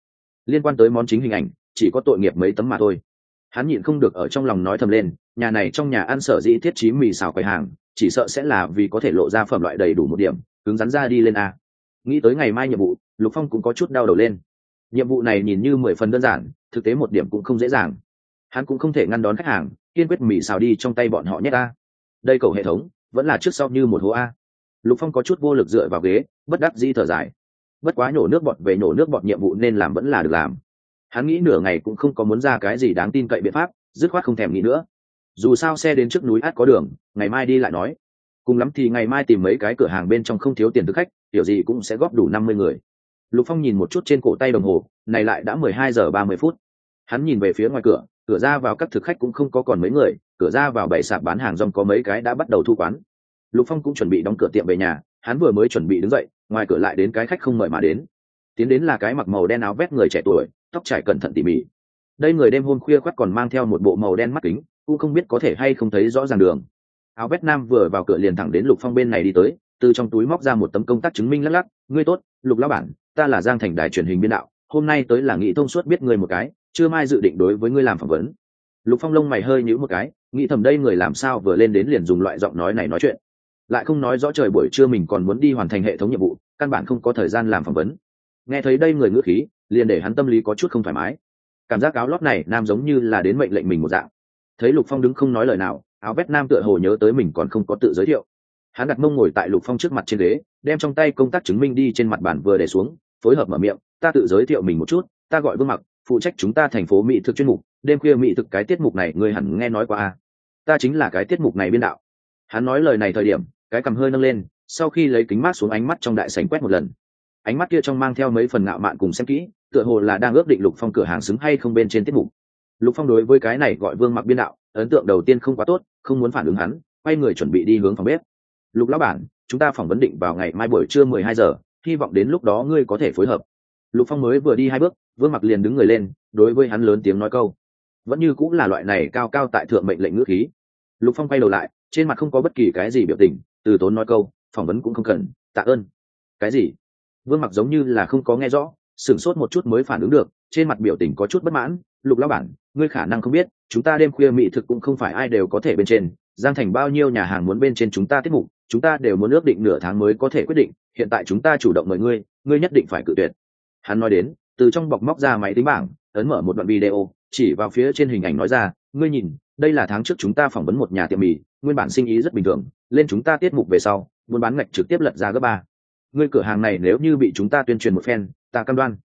liên quan tới món chính hình ảnh chỉ có tội nghiệp mấy tấm mà thôi. Hắn nhịn không được ở trong lòng nói thầm lên, nhà này trong nhà ăn sở dĩ thiết trí mì xào quầy hàng chỉ sợ sẽ là vì có thể lộ ra phẩm loại đầy đủ một điểm, cứng rắn ra đi lên a. Nghĩ tới ngày mai nhiệm vụ, Lục Phong cũng có chút đau đầu lên. Nhiệm vụ này nhìn như 10 phần đơn giản, thực tế một điểm cũng không dễ dàng. Hắn cũng không thể ngăn đón khách hàng kiên quyết mì xào đi trong tay bọn họ nhét a. Đây cầu hệ thống vẫn là trước sau như một hố a. Lục Phong có chút vô lực dựa vào ghế, bất đắc dĩ thở dài. Bất quá nhổ nước bọt về nhổ nước bọt, nhiệm vụ nên làm vẫn là được làm. Hắn nghĩ nửa ngày cũng không có muốn ra cái gì đáng tin cậy biện pháp, dứt khoát không thèm nghĩ nữa. Dù sao xe đến trước núi ắt có đường, ngày mai đi lại nói. Cùng lắm thì ngày mai tìm mấy cái cửa hàng bên trong không thiếu tiền thực khách, kiểu gì cũng sẽ góp đủ 50 người. Lục Phong nhìn một chút trên cổ tay đồng hồ, này lại đã 12 giờ 30 phút. Hắn nhìn về phía ngoài cửa, cửa ra vào các thực khách cũng không có còn mấy người, cửa ra vào bảy sạp bán hàng rong có mấy cái đã bắt đầu thu quán. Lục Phong cũng chuẩn bị đóng cửa tiệm về nhà, hắn vừa mới chuẩn bị đứng dậy, ngoài cửa lại đến cái khách không mời mà đến. Tiến đến là cái mặc màu đen áo vest người trẻ tuổi, tóc trải cẩn thận tỉ mỉ. Đây người đêm hôm khuya khoắt còn mang theo một bộ màu đen mắt kính, cũng không biết có thể hay không thấy rõ ràng đường. Áo vest nam vừa vào cửa liền thẳng đến Lục Phong bên này đi tới, từ trong túi móc ra một tấm công tác chứng minh lắc lắc. Ngươi tốt, Lục lão bản, ta là Giang Thành đài truyền hình biên đạo, hôm nay tới là nghị thông suốt biết ngươi một cái, chưa mai dự định đối với ngươi làm phỏng vấn. Lục Phong lông mày hơi nhíu một cái, nghĩ thầm đây người làm sao vừa lên đến liền dùng loại giọng nói này nói chuyện, lại không nói rõ trời buổi trưa mình còn muốn đi hoàn thành hệ thống nhiệm vụ, căn bản không có thời gian làm phỏng vấn. Nghe thấy đây người ngữ khí, liền để hắn tâm lý có chút không thoải mái. Cảm giác áo lót này nam giống như là đến mệnh lệnh mình một dạng. Thấy Lục Phong đứng không nói lời nào, áo vest nam tựa hồ nhớ tới mình còn không có tự giới thiệu. Hắn đặt mông ngồi tại Lục Phong trước mặt trên ghế, đem trong tay công tác chứng minh đi trên mặt bàn vừa để xuống, phối hợp mở miệng, ta tự giới thiệu mình một chút, ta gọi Vương Mặc, phụ trách chúng ta thành phố mỹ thực chuyên mục, đêm khuya mỹ thực cái tiết mục này ngươi hẳn nghe nói qua a. Ta chính là cái tiết mục này biên đạo. Hắn nói lời này thời điểm, cái cằm hơi nâng lên, sau khi lấy kính mát xuống ánh mắt trong đại sảnh quét một lần. Ánh mắt kia trong mang theo mấy phần ngạo mạn cùng xem kỹ, tựa hồ là đang ước định Lục Phong cửa hàng xứng hay không bên trên tiết mục. Lục Phong đối với cái này gọi Vương Mặc biên đạo, ấn tượng đầu tiên không quá tốt, không muốn phản ứng hắn, quay người chuẩn bị đi hướng phòng bếp. Lục lão bản, chúng ta phỏng vấn định vào ngày mai buổi trưa 12 giờ, hy vọng đến lúc đó ngươi có thể phối hợp. Lục Phong mới vừa đi 2 bước, Vương Mặc liền đứng người lên, đối với hắn lớn tiếng nói câu. Vẫn như cũng là loại này cao cao tại thượng mệnh lệnh ngữ khí. Lục Phong quay đầu lại, trên mặt không có bất kỳ cái gì biểu tình, từ tốn nói câu, phỏng vấn cũng không cần, tạ ơn. Cái gì? Vương Mặc giống như là không có nghe rõ, sửng sốt một chút mới phản ứng được, trên mặt biểu tình có chút bất mãn. Lục lão bản, ngươi khả năng không biết, chúng ta đêm khuya mỹ thực cũng không phải ai đều có thể bên trên, Giang Thành bao nhiêu nhà hàng muốn bên trên chúng ta tiết mục, chúng ta đều muốn ước định nửa tháng mới có thể quyết định, hiện tại chúng ta chủ động mời ngươi, ngươi nhất định phải cự tuyệt. Hắn nói đến, từ trong bọc móc ra máy tính bảng, ấn mở một đoạn video, chỉ vào phía trên hình ảnh nói ra, ngươi nhìn, đây là tháng trước chúng ta phỏng vấn một nhà tiệm mì, nguyên bản sinh ý rất bình thường, lên chúng ta tiết mục về sau, buôn bán ngạch trực tiếp lật ra gấp 3. Ngươi cửa hàng này nếu như bị chúng ta tuyên truyền một phen, ta cam đoan.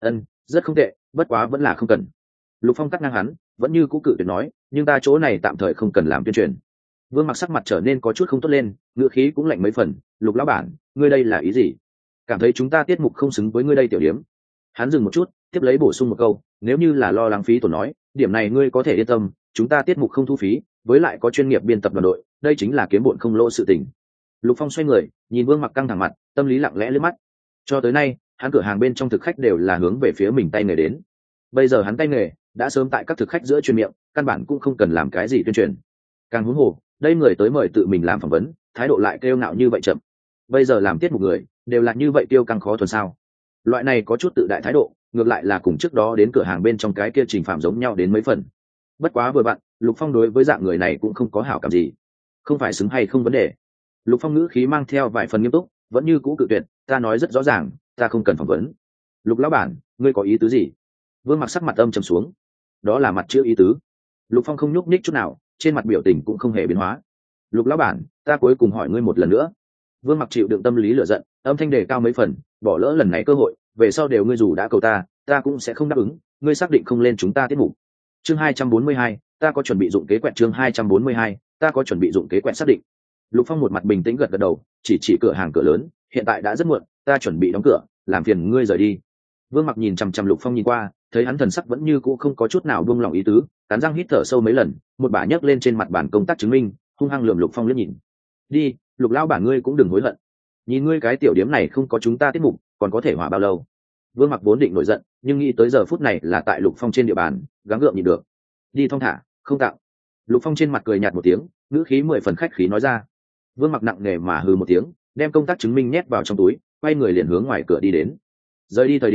Rất không tệ, bất quá vẫn là không cần. Lục Phong cắt ngang hắn, vẫn như cũ cự tuyệt nói, nhưng ta chỗ này tạm thời không cần làm tuyên truyền. Vương Mặc sắc mặt trở nên có chút không tốt lên, ngữ khí cũng lạnh mấy phần. Lục lão bản, ngươi đây là ý gì? Cảm thấy chúng ta tiết mục không xứng với ngươi đây tiểu điếm? Hắn dừng một chút, tiếp lấy bổ sung một câu, nếu như là lo lắng phí tổn nói, điểm này ngươi có thể yên tâm, chúng ta tiết mục không thu phí, với lại có chuyên nghiệp biên tập đoàn đội, đây chính là kiếm bộn không lỗ sự tình. Lục Phong xoay người, nhìn Vương Mặc căng thẳng mặt, tâm lý lặng lẽ lướt mắt. Cho tới nay, hắn cửa hàng bên trong thực khách đều là hướng về phía mình tay nghề đến. Bây giờ hắn tay nghề đã sớm tại các thực khách giữa truyền miệng, căn bản cũng không cần làm cái gì tuyên truyền. Càng huống hồ, đây người tới mời tự mình làm phỏng vấn, thái độ lại kêu ngạo như vậy chậm. Bây giờ làm tiết mục người, đều là như vậy tiêu căng khó thuần sao? Loại này có chút tự đại thái độ, ngược lại là cùng trước đó đến cửa hàng bên trong cái kia Trình Phạm giống nhau đến mấy phần. Bất quá vừa bạn, Lục Phong đối với dạng người này cũng không có hảo cảm gì. Không phải xứng hay không vấn đề. Lục Phong ngữ khí mang theo vài phần nghiêm túc, vẫn như cũ cự tuyệt, ta nói rất rõ ràng, ta không cần phỏng vấn. Lục lão bản, ngươi có ý tứ gì? Vương Mặc sắc mặt âm trầm xuống. Đó là mặt chữ ý tứ. Lục Phong không nhúc nhích chút nào, trên mặt biểu tình cũng không hề biến hóa. Lục lão bản, ta cuối cùng hỏi ngươi một lần nữa. Vương Mặc chịu đựng tâm lý lửa giận, âm thanh đề cao mấy phần, bỏ lỡ lần này cơ hội, về sau đều ngươi dù đã cầu ta cũng sẽ không đáp ứng, ngươi xác định không lên chúng ta tiết mục. Chương 242, ta có chuẩn bị dụng kế quẹt. Chương 242, ta có chuẩn bị dụng kế quẹt xác định. Lục Phong một mặt bình tĩnh gật gật đầu, chỉ cửa hàng cửa lớn, hiện tại đã rất muộn, ta chuẩn bị đóng cửa, làm phiền ngươi rời đi. Vương Mặc nhìn chằm chằm Lục Phong nhìn qua, thấy hắn thần sắc vẫn như cũ không có chút nào buông lòng ý tứ, cắn răng hít thở sâu mấy lần, một bả nhấc lên trên mặt bàn công tác chứng minh, hung hăng lườm Lục Phong liếc nhìn. Đi, Lục lão bản ngươi cũng đừng hối hận. Nhìn ngươi cái tiểu điếm này không có chúng ta tiết mục, còn có thể hỏa bao lâu? Vương Mặc vốn định nổi giận, nhưng nghĩ tới giờ phút này là tại Lục Phong trên địa bàn, gắng gượng nhịn được. Đi thong thả, không tạo. Lục Phong trên mặt cười nhạt một tiếng, ngữ khí 10 phần khách khí nói ra. Vương Mặc nặng nề mà hừ một tiếng, đem công tác chứng minh nhét vào trong túi, quay người liền hướng ngoài cửa đi đến. Rời đi thời điểm,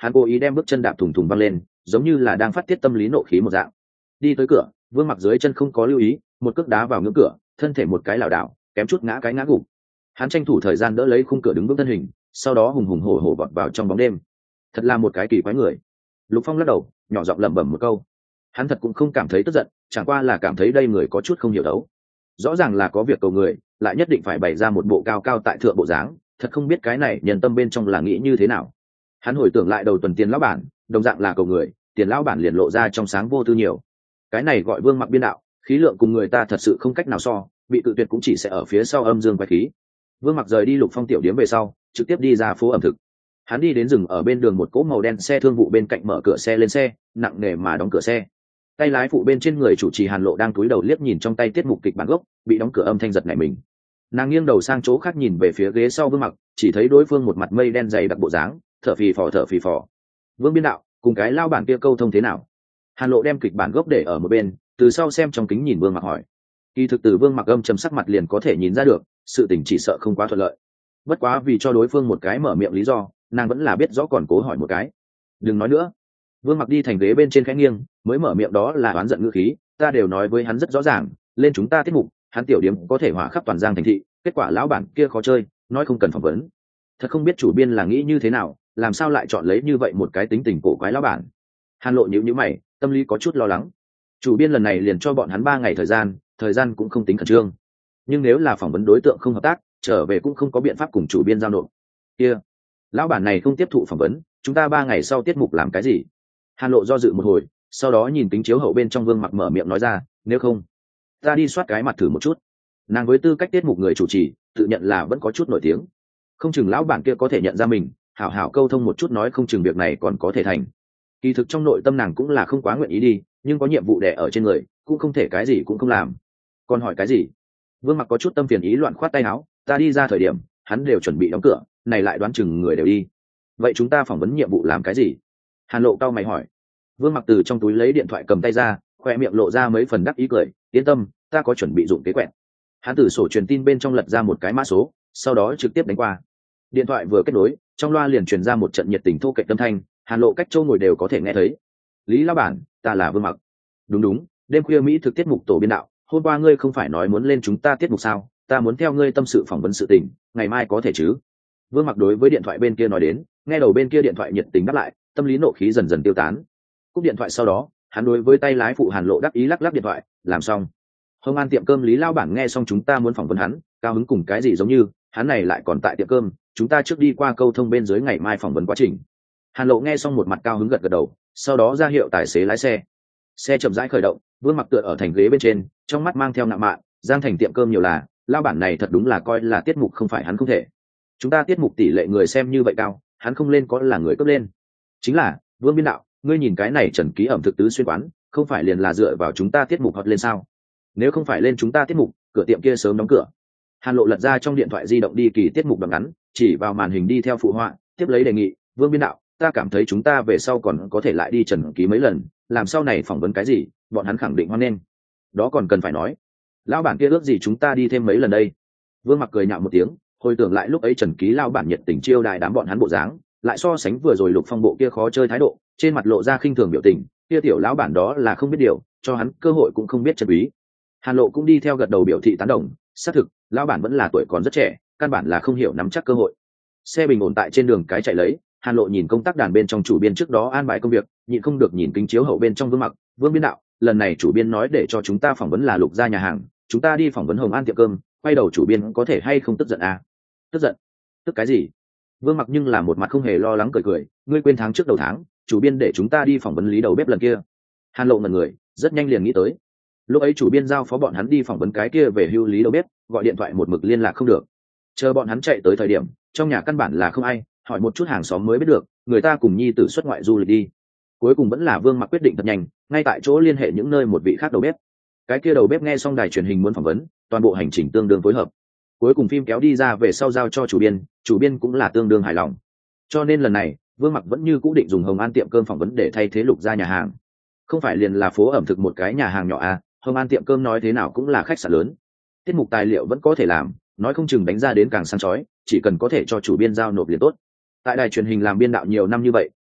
hắn cố ý đem bước chân đạp thùng thùng văng lên, giống như là đang phát tiết tâm lý nộ khí một dạng. Đi tới cửa, Vương Mặc dưới chân không có lưu ý, một cước đá vào ngưỡng cửa, thân thể một cái lảo đảo, kém chút ngã gục. Hắn tranh thủ thời gian đỡ lấy khung cửa đứng vững thân hình, sau đó hùng hùng hổ hổ vọt vào trong bóng đêm. Thật là một cái kỳ quái người. Lục Phong lắc đầu, nhỏ giọng lẩm bẩm một câu. Hắn thật cũng không cảm thấy tức giận, chẳng qua là cảm thấy đây người có chút không hiểu đấu. Rõ ràng là có việc cầu người, lại nhất định phải bày ra một bộ cao cao tại thượng bộ dáng, thật không biết cái này nhân tâm bên trong là nghĩ như thế nào. Hắn hồi tưởng lại đầu tuần tiền lão bản, đồng dạng là cầu người, tiền lão bản liền lộ ra trong sáng vô tư nhiều. Cái này gọi Vương Mặc biên đạo, khí lượng cùng người ta thật sự không cách nào so, bị tự tuyệt cũng chỉ sẽ ở phía sau âm dương quái khí. Vương Mặc rời đi Lục Phong tiểu điếm về sau, trực tiếp đi ra phố ẩm thực. Hắn đi đến rừng ở bên đường một cỗ màu đen xe thương vụ bên cạnh, mở cửa xe lên xe, nặng nề mà đóng cửa xe. Tay lái phụ bên trên người chủ trì Hàn Lộ đang cúi đầu liếc nhìn trong tay tiết mục kịch bản gốc, bị đóng cửa âm thanh giật nảy mình. Nàng nghiêng đầu sang chỗ khác nhìn về phía ghế sau Vương Mặc, chỉ thấy đối phương một mặt mây đen dày đặc bộ dáng, thở phì phò. Vương biên đạo, cùng cái lao bản kia câu thông thế nào? Hàn Lộ đem kịch bản gốc để ở một bên, từ sau xem trong kính nhìn Vương Mặc hỏi. Kỳ thực từ Vương Mặc âm trầm sắc mặt liền có thể nhìn ra được, sự tình chỉ sợ không quá thuận lợi. Bất quá vì cho đối phương một cái mở miệng lý do, nàng vẫn là biết rõ còn cố hỏi một cái. Đừng nói nữa. Vương Mặc đi thành ghế bên trên khẽ nghiêng, mới mở miệng đó là oán giận ngữ khí, ta đều nói với hắn rất rõ ràng, lên chúng ta tiết mục, hắn tiểu điểm có thể hỏa khắp toàn Giang thành thị, kết quả lão bản kia khó chơi, nói không cần phỏng vấn. Thật không biết chủ biên là nghĩ như thế nào, làm sao lại chọn lấy như vậy một cái tính tình cổ quái lão bản. Hàn Lộ nhíu mày, tâm lý có chút lo lắng. Chủ biên lần này liền cho bọn hắn 3 ngày thời gian cũng không tính khẩn trương. Nhưng nếu là phỏng vấn đối tượng không hợp tác, trở về cũng không có biện pháp cùng chủ biên giao nộp. Kia, lão bản này không tiếp thụ phỏng vấn, chúng ta 3 ngày sau tiết mục làm cái gì? Hàn Lộ do dự một hồi, sau đó nhìn kính chiếu hậu bên trong Vương Mặc mở miệng nói ra, nếu không, ta đi soát cái mặt thử một chút. Nàng với tư cách tiết mục người chủ trì, tự nhận là vẫn có chút nổi tiếng, không chừng lão bản kia có thể nhận ra mình, hảo hảo câu thông một chút, nói không chừng việc này còn có thể thành. Kỳ thực trong nội tâm nàng cũng là không quá nguyện ý đi, nhưng có nhiệm vụ đè ở trên người, cũng không thể cái gì cũng không làm. Còn hỏi cái gì? Vương Mặc có chút tâm phiền ý loạn khoát tay áo, ta đi ra thời điểm, hắn đều chuẩn bị đóng cửa, này lại đoán chừng người đều đi. Vậy chúng ta phỏng vấn nhiệm vụ làm cái gì? Hàn Lộ cau mày hỏi. Vương Mặc từ trong túi lấy điện thoại cầm tay ra, khoe miệng lộ ra mấy phần đắc ý cười, yên tâm, ta có chuẩn bị dụng kế quẹt. Hắn từ sổ truyền tin bên trong lật ra một cái mã số, sau đó trực tiếp đánh qua. Điện thoại vừa kết nối, trong loa liền truyền ra một trận nhiệt tình thô kệch âm thanh, Hàn Lộ cách châu ngồi đều có thể nghe thấy. Lý lão bản, ta là Vương Mặc. Đúng, đêm khuya Mỹ thực tiết mục tổ biên đạo, hôm qua ngươi không phải nói muốn lên chúng ta tiết mục sao, ta muốn theo ngươi tâm sự phỏng vấn sự tình, ngày mai có thể chứ? Vương Mặc đối với điện thoại bên kia nói đến, nghe đầu bên kia điện thoại nhiệt tình đáp lại, tâm lý nộ khí dần dần tiêu tán. Cúp điện thoại sau đó, hắn đối với tay lái phụ Hàn Lộ đắc ý lắc lắc điện thoại, làm xong. Hồng An tiệm cơm Lý lão bản nghe xong chúng ta muốn phỏng vấn hắn, cao hứng cùng cái gì giống như, hắn này lại còn tại tiệm cơm, chúng ta trước đi qua câu thông bên dưới ngày mai phỏng vấn quá trình. Hàn Lộ nghe xong một mặt cao hứng gật gật đầu, sau đó ra hiệu tài xế lái xe. Xe chậm rãi khởi động, Vương Mặc tựa ở thành ghế bên trên, trong mắt mang theo nặng mạn, Giang thành tiệm cơm nhiều là, lão bản này thật đúng là coi là tiết mục không phải hắn không thể. Chúng ta tiết mục tỷ lệ người xem như vậy cao, hắn không lên có là người cấp lên. Chính là, Vương biên đạo, ngươi nhìn cái này Trần Ký ẩm thực tứ xuyên quán, không phải liền là dựa vào chúng ta tiết mục hot lên sao? Nếu không phải lên chúng ta tiết mục, cửa tiệm kia sớm đóng cửa. Hàn Lộ lật ra trong điện thoại di động đi kỳ tiết mục đoạn ngắn, chỉ vào màn hình đi theo phụ họa, tiếp lấy đề nghị, Vương biên đạo, ta cảm thấy chúng ta về sau còn có thể lại đi Trần Ký mấy lần, làm sau này phỏng vấn cái gì, bọn hắn khẳng định hoan nghênh. Đó còn cần phải nói. Lão bản kia ước gì chúng ta đi thêm mấy lần đây. Vương Mặc cười nhạo một tiếng, hồi tưởng lại lúc ấy Trần Ký lão bản nhiệt tình chiêu đài đám bọn hắn bộ dáng, lại so sánh vừa rồi Lục Phong bộ kia khó chơi thái độ, trên mặt lộ ra khinh thường biểu tình, kia tiểu lão bản đó là không biết điều, cho hắn cơ hội cũng không biết trân quý. Hàn Lộ cũng đi theo gật đầu biểu thị tán đồng, xác thực, lão bản vẫn là tuổi còn rất trẻ, căn bản là không hiểu nắm chắc cơ hội. Xe bình ổn tại trên đường cái chạy lấy, Hàn Lộ nhìn công tác đàn bên trong chủ biên trước đó an bài công việc, nhịn không được nhìn kính chiếu hậu bên trong Vương Mặc, Vương biên đạo, lần này chủ biên nói để cho chúng ta phỏng vấn là Lục gia nhà hàng, chúng ta đi phỏng vấn Hồng An tiệm cơm, quay đầu chủ biên có thể hay không tức giận à? Tức giận? Tức cái gì? Vương Mặc nhưng là một mặt không hề lo lắng cười, ngươi quên tháng trước đầu tháng, chủ biên để chúng ta đi phỏng vấn Lý đầu bếp lần kia. Hàn Lộ ngẩn người, rất nhanh liền nghĩ tới. Lúc ấy chủ biên giao phó bọn hắn đi phỏng vấn cái kia về hưu Lý đầu bếp, gọi điện thoại một mực liên lạc không được. Chờ bọn hắn chạy tới thời điểm, trong nhà căn bản là không ai, hỏi một chút hàng xóm mới biết được, người ta cùng nhi tử xuất ngoại du lịch đi. Cuối cùng vẫn là Vương Mặc quyết định thật nhanh, ngay tại chỗ liên hệ những nơi một vị khác đầu bếp. Cái kia đầu bếp nghe xong đài truyền hình muốn phỏng vấn, toàn bộ hành trình tương đương phối hợp. Cuối cùng phim kéo đi ra về sau giao cho chủ biên cũng là tương đương hài lòng. Cho nên lần này, Vương Mặc vẫn như cũ định dùng Hồng An tiệm cơm phỏng vấn để thay thế Lục gia nhà hàng. Không phải liền là phố ẩm thực một cái nhà hàng nhỏ à, Hồng An tiệm cơm nói thế nào cũng là khách sạn lớn. Tiết mục tài liệu vẫn có thể làm, nói không chừng đánh ra đến càng sáng chói, chỉ cần có thể cho chủ biên giao nộp liền tốt. Tại đài truyền hình làm biên đạo nhiều năm như vậy,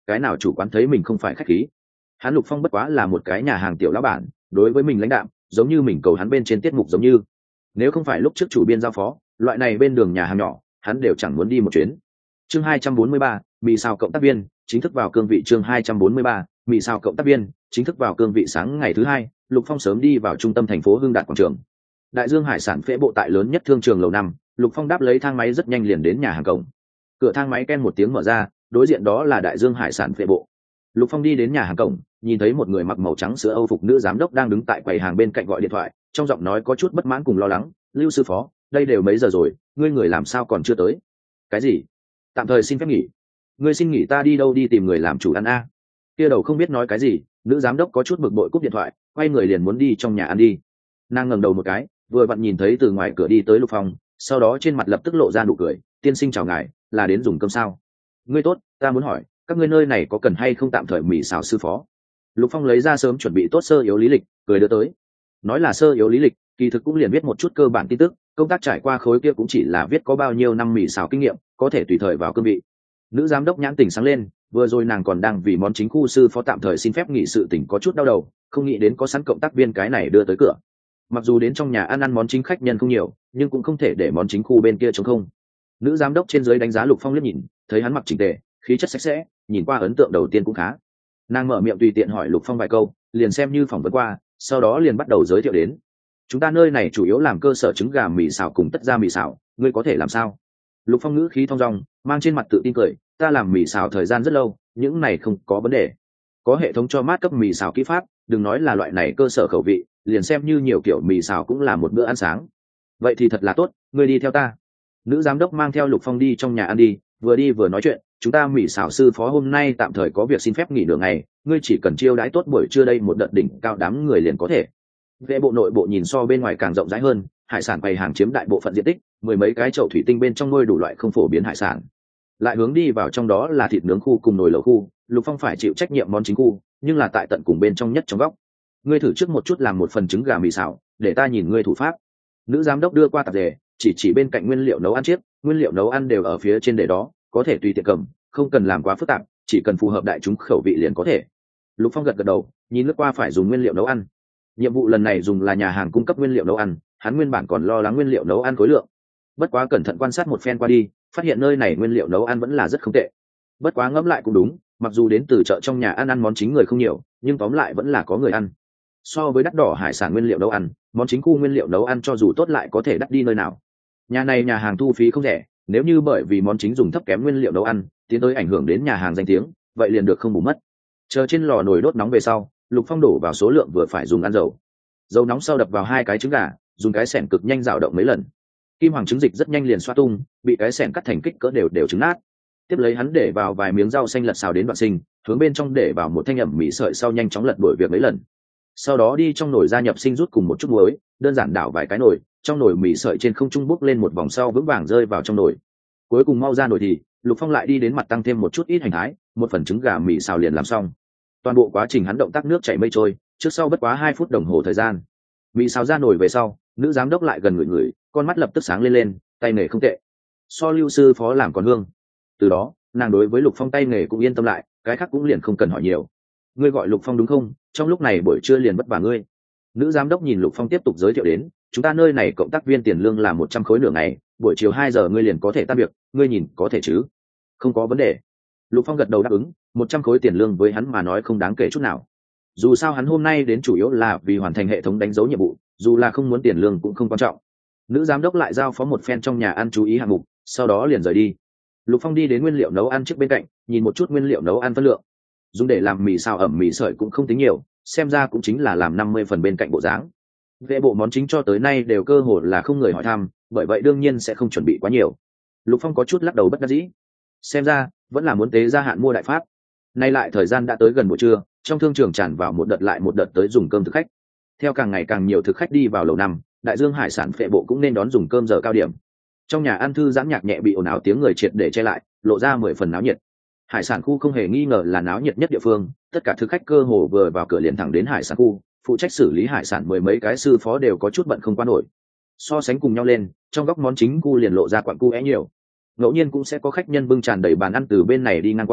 cái nào chủ quán thấy mình không phải khách khí. Hắn Lục Phong bất quá là một cái nhà hàng tiểu lão bản, đối với mình lãnh đạm, giống như mình cầu hắn bên trên tiết mục giống như. Nếu không phải lúc trước chủ biên giao phó, loại này bên đường nhà hàng nhỏ, hắn đều chẳng muốn đi một chuyến. Chương 243, mì xào cộng tác viên, chính thức vào cương vị. Chương 243, mì xào cộng tác viên, chính thức vào cương vị. Sáng ngày thứ hai, Lục Phong sớm đi vào trung tâm thành phố Hưng Đạt quảng trường. Đại Dương Hải sản phễ bộ tại lớn nhất thương trường lầu 5, Lục Phong đáp lấy thang máy rất nhanh liền đến nhà hàng cổng. Cửa thang máy ken một tiếng mở ra, đối diện đó là Đại Dương Hải sản phễ bộ. Lục Phong đi đến nhà hàng cổng, nhìn thấy một người mặc màu trắng sữa Âu phục nữ giám đốc đang đứng tại quầy hàng bên cạnh gọi điện thoại, trong giọng nói có chút bất mãn cùng lo lắng. Lưu sư phó, đây đều mấy giờ rồi, ngươi người làm sao còn chưa tới? Cái gì? Tạm thời xin phép nghỉ. Ngươi xin nghỉ ta đi đâu đi tìm người làm chủ ăn a? Kia đầu không biết nói cái gì, nữ giám đốc có chút bực bội cúp điện thoại, quay người liền muốn đi trong nhà ăn đi. Nàng ngẩng đầu một cái, vừa vặn nhìn thấy từ ngoài cửa đi tới Lục Phong, sau đó trên mặt lập tức lộ ra nụ cười. Tiên sinh chào ngài, là đến dùng cơm sao? Ngươi tốt, ta muốn hỏi, các ngươi nơi này có cần hay không tạm thời mì xào sư phó? Lục Phong lấy ra sớm chuẩn bị tốt sơ yếu lý lịch, cười đưa tới. Nói là sơ yếu lý lịch, kỳ thực cũng liền viết một chút cơ bản tin tức, công tác trải qua khối kia cũng chỉ là viết có bao nhiêu năm mì xào kinh nghiệm, có thể tùy thời vào cương vị. Nữ giám đốc nhãn tỉnh sáng lên, vừa rồi nàng còn đang vì món chính khu sư phó tạm thời xin phép nghỉ sự tỉnh có chút đau đầu, không nghĩ đến có sẵn cộng tác viên cái này đưa tới cửa. Mặc dù đến trong nhà ăn món chính khách nhân không nhiều, nhưng cũng không thể để món chính khu bên kia trống không. Nữ giám đốc trên dưới đánh giá Lục Phong liếc nhìn, thấy hắn mặc chỉnh tề, khí chất sạch sẽ, nhìn qua ấn tượng đầu tiên cũng khá. Nàng mở miệng tùy tiện hỏi Lục Phong vài câu, liền xem như phỏng vấn qua, sau đó liền bắt đầu giới thiệu đến. Chúng ta nơi này chủ yếu làm cơ sở trứng gà mì xào cùng tất gia mì xào, ngươi có thể làm sao? Lục Phong ngữ khí thong dong, mang trên mặt tự tin cười, ta làm mì xào thời gian rất lâu, những này không có vấn đề. Có hệ thống cho mát cấp mì xào kỹ pháp, đừng nói là loại này cơ sở khẩu vị, liền xem như nhiều kiểu mì xào cũng là một bữa ăn sáng. Vậy thì thật là tốt, ngươi đi theo ta. Nữ giám đốc mang theo Lục Phong đi trong nhà ăn đi, vừa đi vừa nói chuyện, chúng ta mì xào sư phó hôm nay tạm thời có việc xin phép nghỉ nửa ngày, ngươi chỉ cần chiêu đãi tốt buổi trưa đây một đợt đỉnh cao đám người liền có thể. Vệ bộ nội bộ nhìn so bên ngoài càng rộng rãi hơn, hải sản bày hàng chiếm đại bộ phận diện tích, mười mấy cái chậu thủy tinh bên trong nuôi đủ loại không phổ biến hải sản. Lại hướng đi vào trong đó là thịt nướng khu cùng nồi lẩu khu, Lục Phong phải chịu trách nhiệm món chính khu, nhưng là tại tận cùng bên trong nhất trong góc. Ngươi thử trước một chút làm một phần trứng gà mì xào, để ta nhìn ngươi thủ pháp. Nữ giám đốc đưa qua tạp dề, chỉ bên cạnh nguyên liệu nấu ăn chiếc, nguyên liệu nấu ăn đều ở phía trên để đó, có thể tùy tiện cầm, không cần làm quá phức tạp, chỉ cần phù hợp đại chúng khẩu vị liền có thể. Lục Phong gật gật đầu, nhìn lướt qua phải dùng nguyên liệu nấu ăn. Nhiệm vụ lần này dùng là nhà hàng cung cấp nguyên liệu nấu ăn, hắn nguyên bản còn lo lắng nguyên liệu nấu ăn khối lượng. Bất quá cẩn thận quan sát một phen qua đi, phát hiện nơi này nguyên liệu nấu ăn vẫn là rất không tệ. Bất quá ngẫm lại cũng đúng, mặc dù đến từ chợ trong nhà ăn món chính người không nhiều, nhưng tóm lại vẫn là có người ăn. So với đắt đỏ hải sản nguyên liệu nấu ăn, món chính khu nguyên liệu nấu ăn cho dù tốt lại có thể đắt đi nơi nào. Nhà này nhà hàng thu phí không rẻ, nếu như bởi vì món chính dùng thấp kém nguyên liệu nấu ăn, tiến tới ảnh hưởng đến nhà hàng danh tiếng, vậy liền được không bù mất. Chờ trên lò nồi đốt nóng về sau, Lục Phong đổ vào số lượng vừa phải dùng ăn dầu. Dầu nóng sau đập vào hai cái trứng gà, dùng cái xẻng cực nhanh dao động mấy lần. Kim hoàng trứng dịch rất nhanh liền xoa tung, bị cái xẻng cắt thành kích cỡ đều trứng nát. Tiếp lấy hắn để vào vài miếng rau xanh lật xào đến đoạn sinh, hướng bên trong để vào một thanh ẩm mì sợi sau nhanh chóng lật đuổi việc mấy lần. Sau đó đi trong nồi gia nhập sinh rút cùng một chút muối, đơn giản đảo vài cái nồi, trong nồi mì sợi trên không trung bốc lên một vòng sau vững vàng rơi vào trong nồi. Cuối cùng mau ra nồi thì Lục Phong lại đi đến mặt tăng thêm một chút ít hành thái, một phần trứng gà mì xào liền làm xong. Toàn bộ quá trình hắn động tác nước chảy mây trôi, trước sau bất quá 2 phút đồng hồ thời gian. Mì xào ra nồi về sau, nữ giám đốc lại gần người, con mắt lập tức sáng lên, tay nghề không tệ. So Lưu sư phó làm còn hương. Từ đó, nàng đối với Lục Phong tay nghề cũng yên tâm lại, cái khác cũng liền không cần hỏi nhiều. Ngươi gọi Lục Phong đúng không? Trong lúc này buổi trưa liền vất vả ngươi. Nữ giám đốc nhìn Lục Phong tiếp tục giới thiệu đến, chúng ta nơi này cộng tác viên tiền lương là 100 khối nửa ngày, buổi chiều 2 giờ ngươi liền có thể tan việc, ngươi nhìn có thể chứ? Không có vấn đề. Lục Phong gật đầu đáp ứng, 100 khối tiền lương với hắn mà nói không đáng kể chút nào. Dù sao hắn hôm nay đến chủ yếu là vì hoàn thành hệ thống đánh dấu nhiệm vụ, dù là không muốn tiền lương cũng không quan trọng. Nữ giám đốc lại giao phó một phen trong nhà ăn chú ý hạng mục, sau đó liền rời đi. Lục Phong đi đến nguyên liệu nấu ăn trước bên cạnh, nhìn một chút nguyên liệu nấu ăn phân lượng. Dùng để làm mì xào ẩm mì sợi cũng không tính nhiều, xem ra cũng chính là làm 50 phần bên cạnh bộ dáng. Vệ bộ món chính cho tới nay đều cơ hồ là không người hỏi thăm, bởi vậy đương nhiên sẽ không chuẩn bị quá nhiều. Lục Phong có chút lắc đầu bất đắc dĩ. Xem ra vẫn là muốn tế gia hạn mua đại pháp. Nay lại thời gian đã tới gần buổi trưa, trong thương trường tràn vào một đợt lại một đợt tới dùng cơm thực khách. Theo càng ngày càng nhiều thực khách đi vào lầu 5, Đại Dương Hải sản phệ bộ cũng nên đón dùng cơm giờ cao điểm. Trong nhà ăn thư giãn nhạc nhẹ bị ồn ào tiếng người triệt để che lại, lộ ra 10 phần náo nhiệt. Hải sản khu không hề nghi ngờ là náo nhiệt nhất địa phương, tất cả thực khách cơ hồ vừa vào cửa liền thẳng đến hải sản khu, phụ trách xử lý hải sản mười mấy cái sư phó đều có chút bận không qua nổi. So sánh cùng nhau lên, trong góc món chính khu liền lộ ra quặng cu é nhiều. Ngẫu nhiên cũng sẽ có khách nhân bưng tràn đầy bàn ăn từ bên này đi ngang qua,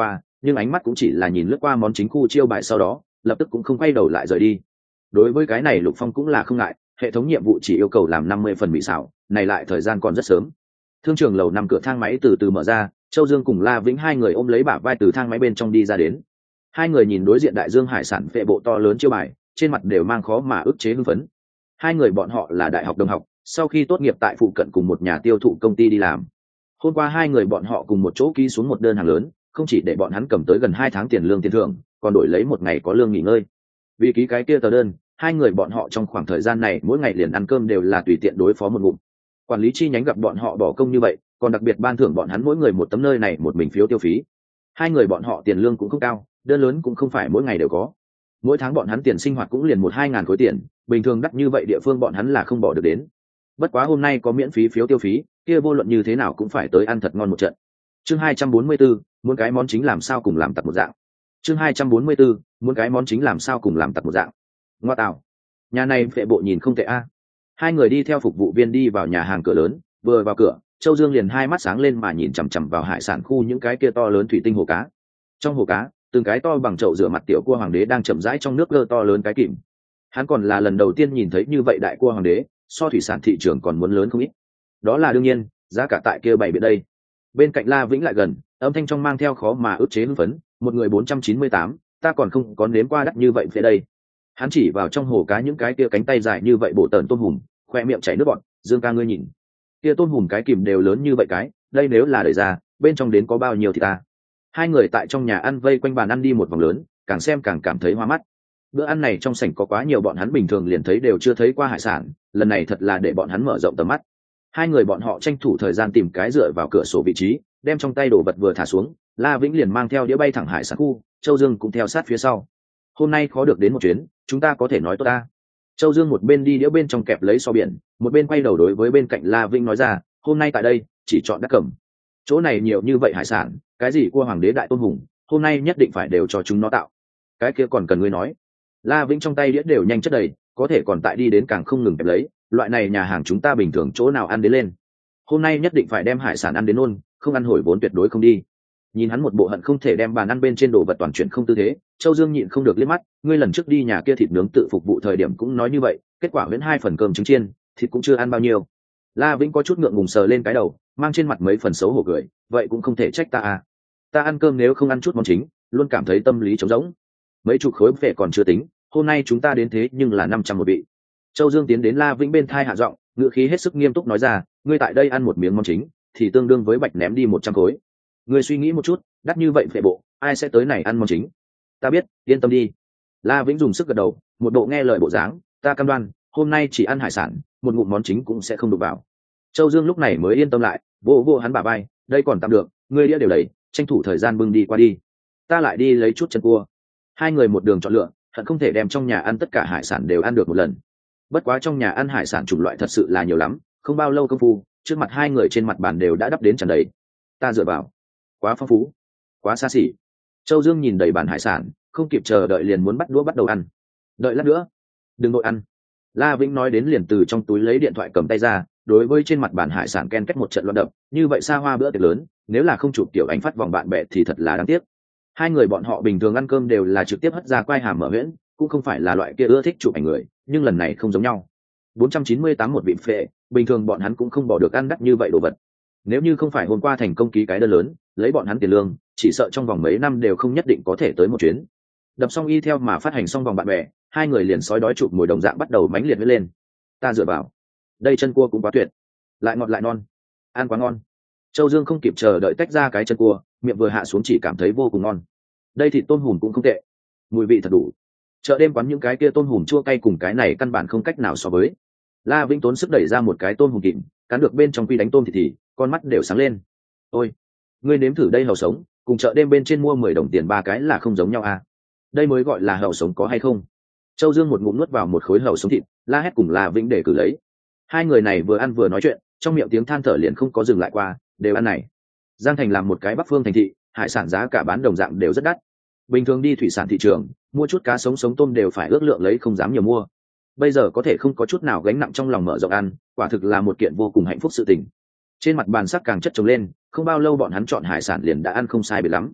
nhưng ánh mắt cũng chỉ là nhìn lướt qua món chính khu chiêu bài sau đó lập tức cũng không quay đầu lại rời đi. Đối với cái này Lục Phong cũng là không ngại, hệ thống nhiệm vụ chỉ yêu cầu làm 50 phần bị xảo, này lại thời gian còn rất sớm. Thương trường lầu 5 cửa thang máy từ từ mở ra, Châu Dương cùng La Vĩnh hai người ôm lấy bả vai từ thang máy bên trong đi ra đến. Hai người nhìn đối diện Đại Dương hải sản vệ bộ to lớn chiêu bài, trên mặt đều mang khó mà ức chế hưng phấn. Hai người bọn họ là đại học đồng học, sau khi tốt nghiệp tại phụ cận cùng một nhà tiêu thụ công ty đi làm. Hôm qua hai người bọn họ cùng một chỗ ký xuống một đơn hàng lớn, không chỉ để bọn hắn cầm tới gần 2 tháng tiền lương tiền thưởng, còn đổi lấy một ngày có lương nghỉ ngơi. Vì ký cái kia tờ đơn, hai người bọn họ trong khoảng thời gian này mỗi ngày liền ăn cơm đều là tùy tiện đối phó một ngụm. Quản lý chi nhánh gặp bọn họ bỏ công như vậy, còn đặc biệt ban thưởng bọn hắn mỗi người một tấm nơi này một mình phiếu tiêu phí. Hai người bọn họ tiền lương cũng không cao, đơn lớn cũng không phải mỗi ngày đều có. Mỗi tháng bọn hắn tiền sinh hoạt cũng liền 1-2 ngàn khối tiền, bình thường đắt như vậy địa phương bọn hắn là không bỏ được đến. Bất quá hôm nay có miễn phí phiếu tiêu phí, kia vô luận như thế nào cũng phải tới ăn thật ngon một trận. Chương 244, muốn cái món chính làm sao cùng làm tặc một dạng. Chương 244, muốn cái món chính làm sao cùng làm tặc một dạng. Ngoa tạo, nhà này vệ bộ nhìn không tệ a. Hai người đi theo phục vụ viên đi vào nhà hàng cửa lớn, vừa vào cửa, Châu Dương liền hai mắt sáng lên mà nhìn chằm chằm vào hải sản khu những cái kia to lớn thủy tinh hồ cá. Trong hồ cá, từng cái to bằng chậu rửa mặt tiểu cua hoàng đế đang chậm rãi trong nước gơ to lớn cái kìm. Hắn còn là lần đầu tiên nhìn thấy như vậy đại cua hoàng đế, so thủy sản thị trường còn muốn lớn không ít. Đó là đương nhiên, giá cả tại kia bày biện đây. Bên cạnh La Vĩnh lại gần, âm thanh trong mang theo khó mà ức chế hưng phấn, một người 498, ta còn không có nếm qua đắt như vậy phía đây. Hắn chỉ vào trong hồ cá những cái kia cánh tay dài như vậy bổ tờn tôm hùm, khoe miệng chảy nước bọt. Dương ca ngươi nhìn, kia tôm hùm cái kìm đều lớn như vậy cái, đây nếu là đẩy ra, bên trong đến có bao nhiêu thì ta. Hai người tại trong nhà ăn vây quanh bàn ăn đi một vòng lớn, càng xem càng cảm thấy hoa mắt. Bữa ăn này trong sảnh có quá nhiều bọn hắn bình thường liền thấy đều chưa thấy qua hải sản, lần này thật là để bọn hắn mở rộng tầm mắt. Hai người bọn họ tranh thủ thời gian tìm cái dựa vào cửa sổ vị trí, đem trong tay đồ vật vừa thả xuống. La Vĩnh liền mang theo đĩa bay thẳng hải sản khu, Châu Dương cũng theo sát phía sau. Hôm nay khó được đến một chuyến, chúng ta có thể nói tốt ta. Châu Dương một bên đi đĩa bên trong kẹp lấy so biển, một bên quay đầu đối với bên cạnh La Vĩnh nói ra, hôm nay tại đây chỉ chọn đắc cẩm. Chỗ này nhiều như vậy hải sản, cái gì cua hoàng đế đại tôn hùng, hôm nay nhất định phải đều cho chúng nó tạo. Cái kia còn cần ngươi nói. La Vĩnh trong tay đĩa đều nhanh chất đầy, có thể còn tại đi đến càng không ngừng kẹp lấy, loại này nhà hàng chúng ta bình thường chỗ nào ăn đến lên. Hôm nay nhất định phải đem hải sản ăn đến nôn, không ăn hồi vốn tuyệt đối không đi. Nhìn hắn một bộ hận không thể đem bàn ăn bên trên đồ vật toàn chuyển không tư thế, Châu Dương nhịn không được liếc mắt, ngươi lần trước đi nhà kia thịt nướng tự phục vụ thời điểm cũng nói như vậy, kết quả vẫn 2 phần cơm trứng chiên, thịt cũng chưa ăn bao nhiêu. La Vĩnh có chút ngượng ngùng sờ lên cái đầu, mang trên mặt mấy phần xấu hổ cười, vậy cũng không thể trách ta à. Ta ăn cơm nếu không ăn chút món chính, luôn cảm thấy tâm lý trống rỗng. Mấy chục khối về còn chưa tính, hôm nay chúng ta đến thế nhưng là 500 một vị. Châu Dương tiến đến La Vĩnh bên thai hạ giọng, ngữ khí hết sức nghiêm túc nói ra, ngươi tại đây ăn một miếng món chính thì tương đương với bạch ném đi 100 khối. Ngươi suy nghĩ một chút, đắt như vậy phệ bộ, ai sẽ tới này ăn món chính? Ta biết, yên tâm đi. La Vĩnh dùng sức gật đầu, một bộ nghe lời bộ dáng, ta cam đoan, hôm nay chỉ ăn hải sản, một ngụm món chính cũng sẽ không đụng vào. Châu Dương lúc này mới yên tâm lại, vô hắn bả vai, đây còn tạm được, ngươi đĩa đều đầy, tranh thủ thời gian bưng đi qua đi. Ta lại đi lấy chút chân cua. Hai người một đường chọn lựa, hận không thể đem trong nhà ăn tất cả hải sản đều ăn được một lần. Bất quá trong nhà ăn hải sản chủng loại thật sự là nhiều lắm, không bao lâu công phu, trước mặt hai người trên mặt bàn đều đã đắp đến tràn đầy. Ta dựa vào, quá phong phú, quá xa xỉ. Châu Dương nhìn đầy bàn hải sản, không kịp chờ đợi liền muốn bắt đũa bắt đầu ăn. Đợi lát nữa, đừng nội ăn. La Vĩnh nói đến liền từ trong túi lấy điện thoại cầm tay ra, đối với trên mặt bàn hải sản ken kết một trận loạn đập, như vậy xa hoa bữa tiệc lớn, nếu là không chụp tiểu ảnh phát vòng bạn bè thì thật là đáng tiếc. Hai người bọn họ bình thường ăn cơm đều là trực tiếp hất ra quai hàm mở huyễn, cũng không phải là loại kia ưa thích chụp ảnh người, nhưng lần này không giống nhau. 498 một vị phệ, bình thường bọn hắn cũng không bỏ được ăn đắt như vậy đồ vật. Nếu như không phải hôm qua thành công ký cái đơn lớn, lấy bọn hắn tiền lương, chỉ sợ trong vòng mấy năm đều không nhất định có thể tới một chuyến. Đập xong y theo mà phát hành xong vòng bạn bè, hai người liền sói đói chụp mồi đồng dạng bắt đầu mãnh liệt lên. Ta dựa vào, đây chân cua cũng quá tuyệt, lại ngọt lại non, ăn quá ngon. Châu Dương không kịp chờ đợi tách ra cái chân cua, miệng vừa hạ xuống chỉ cảm thấy vô cùng ngon. Đây thịt tôm hùm cũng không tệ, mùi vị thật đủ. Chợ đêm quán những cái kia tôm hùm chua cay cùng cái này căn bản không cách nào so với. La Vĩnh tốn sức đẩy ra một cái tôm hùm kịm, cắn được bên trong quy đánh tôm thì con mắt đều sáng lên. Ôi, ngươi nếm thử đây hàu sống, cùng chợ đêm bên trên mua 10 đồng tiền ba cái là không giống nhau à? Đây mới gọi là hàu sống có hay không? Châu Dương một ngụm nuốt vào một khối hàu sống thịt, la hét cùng La Vĩnh để cử lấy. Hai người này vừa ăn vừa nói chuyện, trong miệng tiếng than thở liền không có dừng lại qua, đều ăn này. Giang Thành làm một cái Bắc Phương thành thị, hải sản giá cả bán đồng dạng đều rất đắt. Bình thường đi thủy sản thị trường, mua chút cá sống sống tôm đều phải ước lượng lấy không dám nhiều mua. Bây giờ có thể không có chút nào gánh nặng trong lòng mở rộng ăn, quả thực là một kiện vô cùng hạnh phúc sự tình. Trên mặt bàn sắc càng chất chồng lên, không bao lâu bọn hắn chọn hải sản liền đã ăn không sai biệt lắm.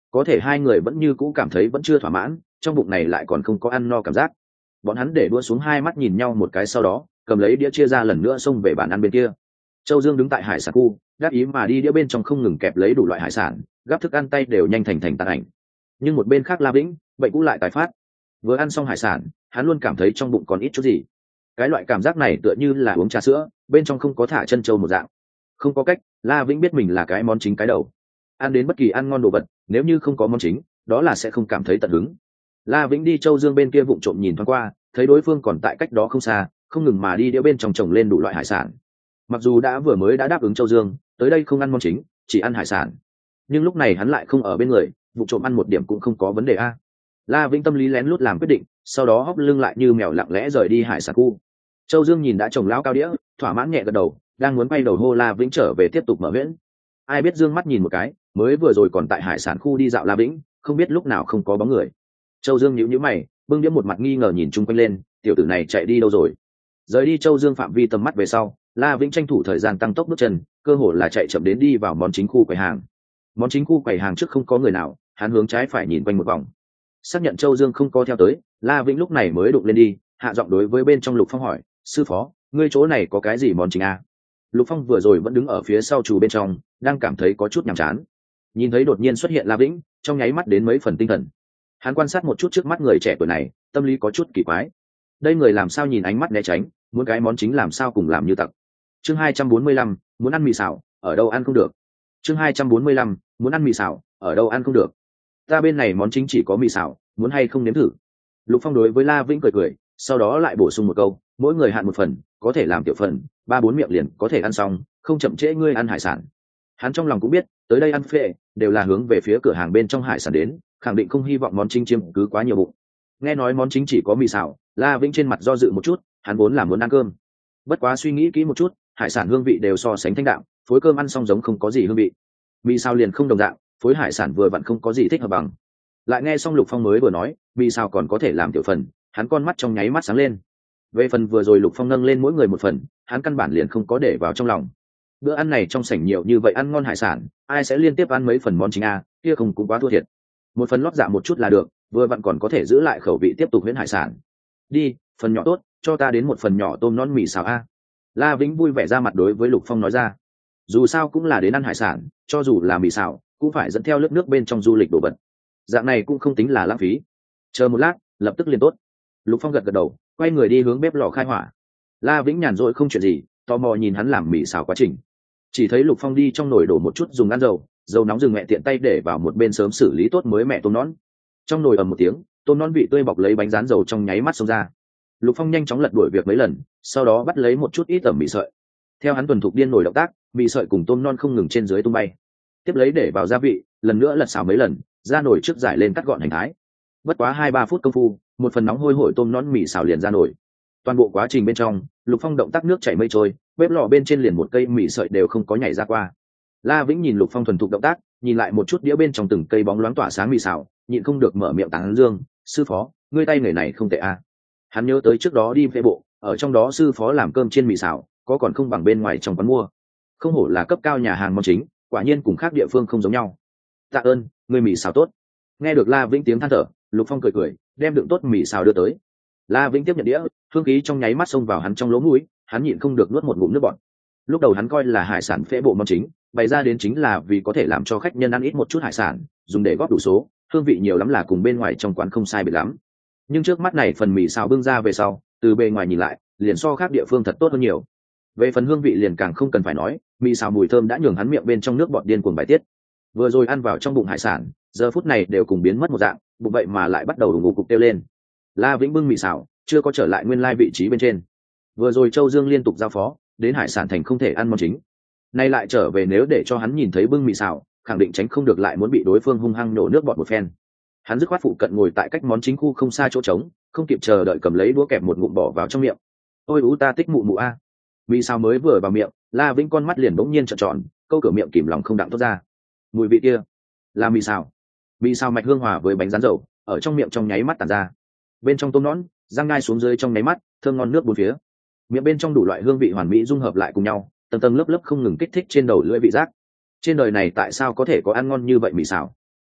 có thể hai người vẫn như cũ cảm thấy vẫn chưa thỏa mãn, trong bụng này lại còn không có ăn no cảm giác. Bọn hắn để đũa xuống, hai mắt nhìn nhau một cái, sau đó cầm lấy đĩa chia ra lần nữa xông về bàn ăn bên kia. Châu Dương đứng tại hải sản khu, đáp ý mà đi đĩa bên trong không ngừng kẹp lấy đủ loại hải sản, gắp thức ăn tay đều nhanh thành tàn ảnh. Nhưng một bên khác La Vĩnh, bệnh cũ lại tái phát. Vừa ăn xong hải sản, hắn luôn cảm thấy trong bụng còn ít chút gì. Cái loại cảm giác này tựa như là uống trà sữa, bên trong không có thả chân trâu một dạng. Không có cách, La Vĩnh biết mình là cái món chính cái đầu. Ăn đến bất kỳ ăn ngon đồ vật, nếu như không có món chính, đó là sẽ không cảm thấy tận hứng. La Vĩnh đi Châu Dương bên kia vụng trộm nhìn thoáng qua, thấy đối phương còn tại cách đó không xa, không ngừng mà đi đĩa bên trong trồng lên đủ loại hải sản. Mặc dù vừa mới đã đáp ứng Châu Dương, tới đây không ăn món chính, chỉ ăn hải sản, nhưng lúc này hắn lại không ở bên người, vụng trộm ăn một điểm cũng không có vấn đề a. La Vĩnh tâm lý lén lút làm quyết định, sau đó hóc lưng lại như mèo lặng lẽ rời đi hải sản khu. Châu Dương nhìn đã trồng lão cao đĩa, thỏa mãn nhẹ gật đầu, đang muốn quay đầu hô La Vĩnh trở về tiếp tục mở miễn. Ai biết Dương mắt nhìn một cái, mới vừa rồi còn tại hải sản khu đi dạo La Vĩnh, không biết lúc nào không có bóng người. Châu Dương nhíu nhíu mày, bưng đĩa một mặt nghi ngờ nhìn chung quanh lên, tiểu tử này chạy đi đâu rồi? Rời đi Châu Dương phạm vi tầm mắt về sau, La Vĩnh tranh thủ thời gian tăng tốc bước chân, cơ hồ là chạy chậm đến đi vào món chính khu quầy hàng. Món chính khu quầy hàng trước không có người nào, hắn hướng trái phải nhìn quanh một vòng, xác nhận Châu Dương không có theo tới, La Vĩnh lúc này mới đụng lên đi, hạ giọng đối với bên trong Lục Phong hỏi, sư phó, ngươi chỗ này có cái gì món chính à? Lục Phong vừa rồi vẫn đứng ở phía sau trù bên trong, đang cảm thấy có chút nhàm chán. Nhìn thấy đột nhiên xuất hiện La Vĩnh, trong nháy mắt đến mấy phần tinh thần. Hắn quan sát một chút trước mắt người trẻ tuổi này, tâm lý có chút kỳ quái. Đây người làm sao nhìn ánh mắt né tránh, muốn cái món chính làm sao cùng làm như tặc. Chương 245, muốn ăn mì xào, ở đâu ăn không được. Chương 245, muốn ăn mì xào, ở đâu ăn không được. Ta bên này món chính chỉ có mì xào, muốn hay không nếm thử. Lục Phong đối với La Vĩnh cười cười, sau đó lại bổ sung một câu, mỗi người hạn một phần, có thể làm tiểu phần, 3-4 miệng liền có thể ăn xong, không chậm trễ ngươi ăn hải sản. Hắn trong lòng cũng biết, tới đây ăn phệ đều là hướng về phía cửa hàng bên trong hải sản đến, khẳng định không hy vọng món chính chiếm cứ quá nhiều bụng. Nghe nói món chính chỉ có mì xào, La Vĩnh trên mặt do dự một chút, hắn vốn là muốn ăn cơm. Bất quá suy nghĩ kỹ một chút, hải sản hương vị đều so sánh thanh đạm, phối cơm ăn xong giống không có gì hương vị. Mì xào liền không đồng dạng, phối hải sản vừa vặn không có gì thích hợp bằng. Lại nghe xong Lục Phong mới vừa nói, mì xào còn có thể làm tiểu phần, hắn con mắt trong nháy mắt sáng lên. Về phần vừa rồi Lục Phong nâng lên mỗi người một phần, hắn căn bản liền không có để vào trong lòng. Bữa ăn này trong sảnh nhiều như vậy ăn ngon hải sản, ai sẽ liên tiếp ăn mấy phần món chính a, kia không cũng quá thua thiệt. Một phần lót dạ một chút là được, vừa vặn còn có thể giữ lại khẩu vị tiếp tục huyễn hải sản. Đi, phần nhỏ tốt, cho ta đến một phần nhỏ tôm non mì xào a. La Vĩnh vui vẻ ra mặt đối với Lục Phong nói ra. Dù sao cũng là đến ăn hải sản, cho dù là mì xào cũng phải dẫn theo lớp nước bên trong du lịch đồ vật, dạng này cũng không tính là lãng phí. Chờ một lát, lập tức liền tốt. Lục Phong gật gật đầu, quay người đi hướng bếp lò khai hỏa. La Vĩnh nhàn rỗi không chuyện gì, tò mò nhìn hắn làm mì xào quá trình. Chỉ thấy Lục Phong đi trong nồi đổ một chút dùng ăn dầu, dầu nóng dừng mẹ tiện tay để vào một bên sớm xử lý tốt mới mẹ tôm nón. Trong nồi ầm một tiếng, tôm nón vị tươi bọc lấy bánh rán dầu trong nháy mắt xông ra. Lục Phong nhanh chóng lật đuổi việc mấy lần, sau đó bắt lấy một chút ít tẩm mì sợi. Theo hắn tuần thục điên nổi động tác, mì sợi cùng tôm non không ngừng trên dưới tung bay. Tiếp lấy để vào gia vị, lần nữa lật xào mấy lần, ra nồi trước giải lên cắt gọn hành thái. Bất quá 2-3 phút công phu, một phần nóng hôi hổi tôm non mì xào liền ra nồi. Toàn bộ quá trình bên trong, Lục Phong động tác nước chảy mây trôi, bếp lò bên trên liền một cây mì sợi đều không có nhảy ra qua. La Vĩnh nhìn Lục Phong thuần thục động tác, nhìn lại một chút đĩa bên trong từng cây bóng loáng tỏa sáng mì xào, nhịn không được mở miệng tán dương, sư phó, ngươi tay nghề này không tệ a. Hắn nhớ tới trước đó đi vệ bộ, ở trong đó sư phó làm cơm chiên mì xào, có còn không bằng bên ngoài trong quán mua. Không hổ là cấp cao nhà hàng món chính, quả nhiên cùng khác địa phương không giống nhau. Tạ ơn, ngươi mì xào tốt. Nghe được La Vĩnh tiếng than thở, Lục Phong cười cười, đem đựng tốt mì xào đưa tới. La Vĩnh tiếp nhận đĩa, hương khí trong nháy mắt xông vào hắn trong lỗ mũi, hắn nhịn không được nuốt một ngụm nước bọt. Lúc đầu hắn coi là hải sản phễ bộ món chính, bày ra đến chính là vì có thể làm cho khách nhân ăn ít một chút hải sản, dùng để góp đủ số, hương vị nhiều lắm là cùng bên ngoài trong quán không sai biệt lắm. Nhưng trước mắt này phần mì xào bưng ra về sau, từ bề ngoài nhìn lại, liền so khác địa phương thật tốt hơn nhiều. Về phần hương vị liền càng không cần phải nói, mì xào mùi thơm đã nhường hắn miệng bên trong nước bọt điên cuồng bài tiết. Vừa rồi ăn vào trong bụng hải sản, giờ phút này đều cùng biến mất một dạng, bụng vậy mà lại bắt đầu ngủ cục tiêu lên. La Vĩnh bưng mì xào, chưa có trở lại nguyên lai vị trí bên trên. Vừa rồi Châu Dương liên tục giao phó, đến hải sản thành không thể ăn món chính. Nay lại trở về, nếu để cho hắn nhìn thấy bưng mì xào, khẳng định tránh không được lại muốn bị đối phương hung hăng nổ nước bọt một phen. Hắn dứt khoát phụ cận ngồi tại cách món chính khu không xa chỗ trống, không kịp chờ đợi cầm lấy đũa kẹp một ngụm bỏ vào trong miệng. Ôi ú ta tích mụ mụ a. Mì xào mới vừa vào miệng, La Vĩnh con mắt liền bỗng nhiên trợn tròn, câu cửa miệng kìm lòng không đặng tốt ra. Mùi vị kia là mì xào. Mì xào mạch hương hòa với bánh rán dầu, ở trong miệng trong nháy mắt tản ra. Bên trong tôm nõn, răng ngai xuống dưới trong nháy mắt, thơm ngon nước bốn phía. Miệng bên trong đủ loại hương vị hoàn mỹ dung hợp lại cùng nhau, tầng tầng lớp lớp không ngừng kích thích trên đầu lưỡi vị giác. Trên đời này tại sao có thể có ăn ngon như vậy mì xào?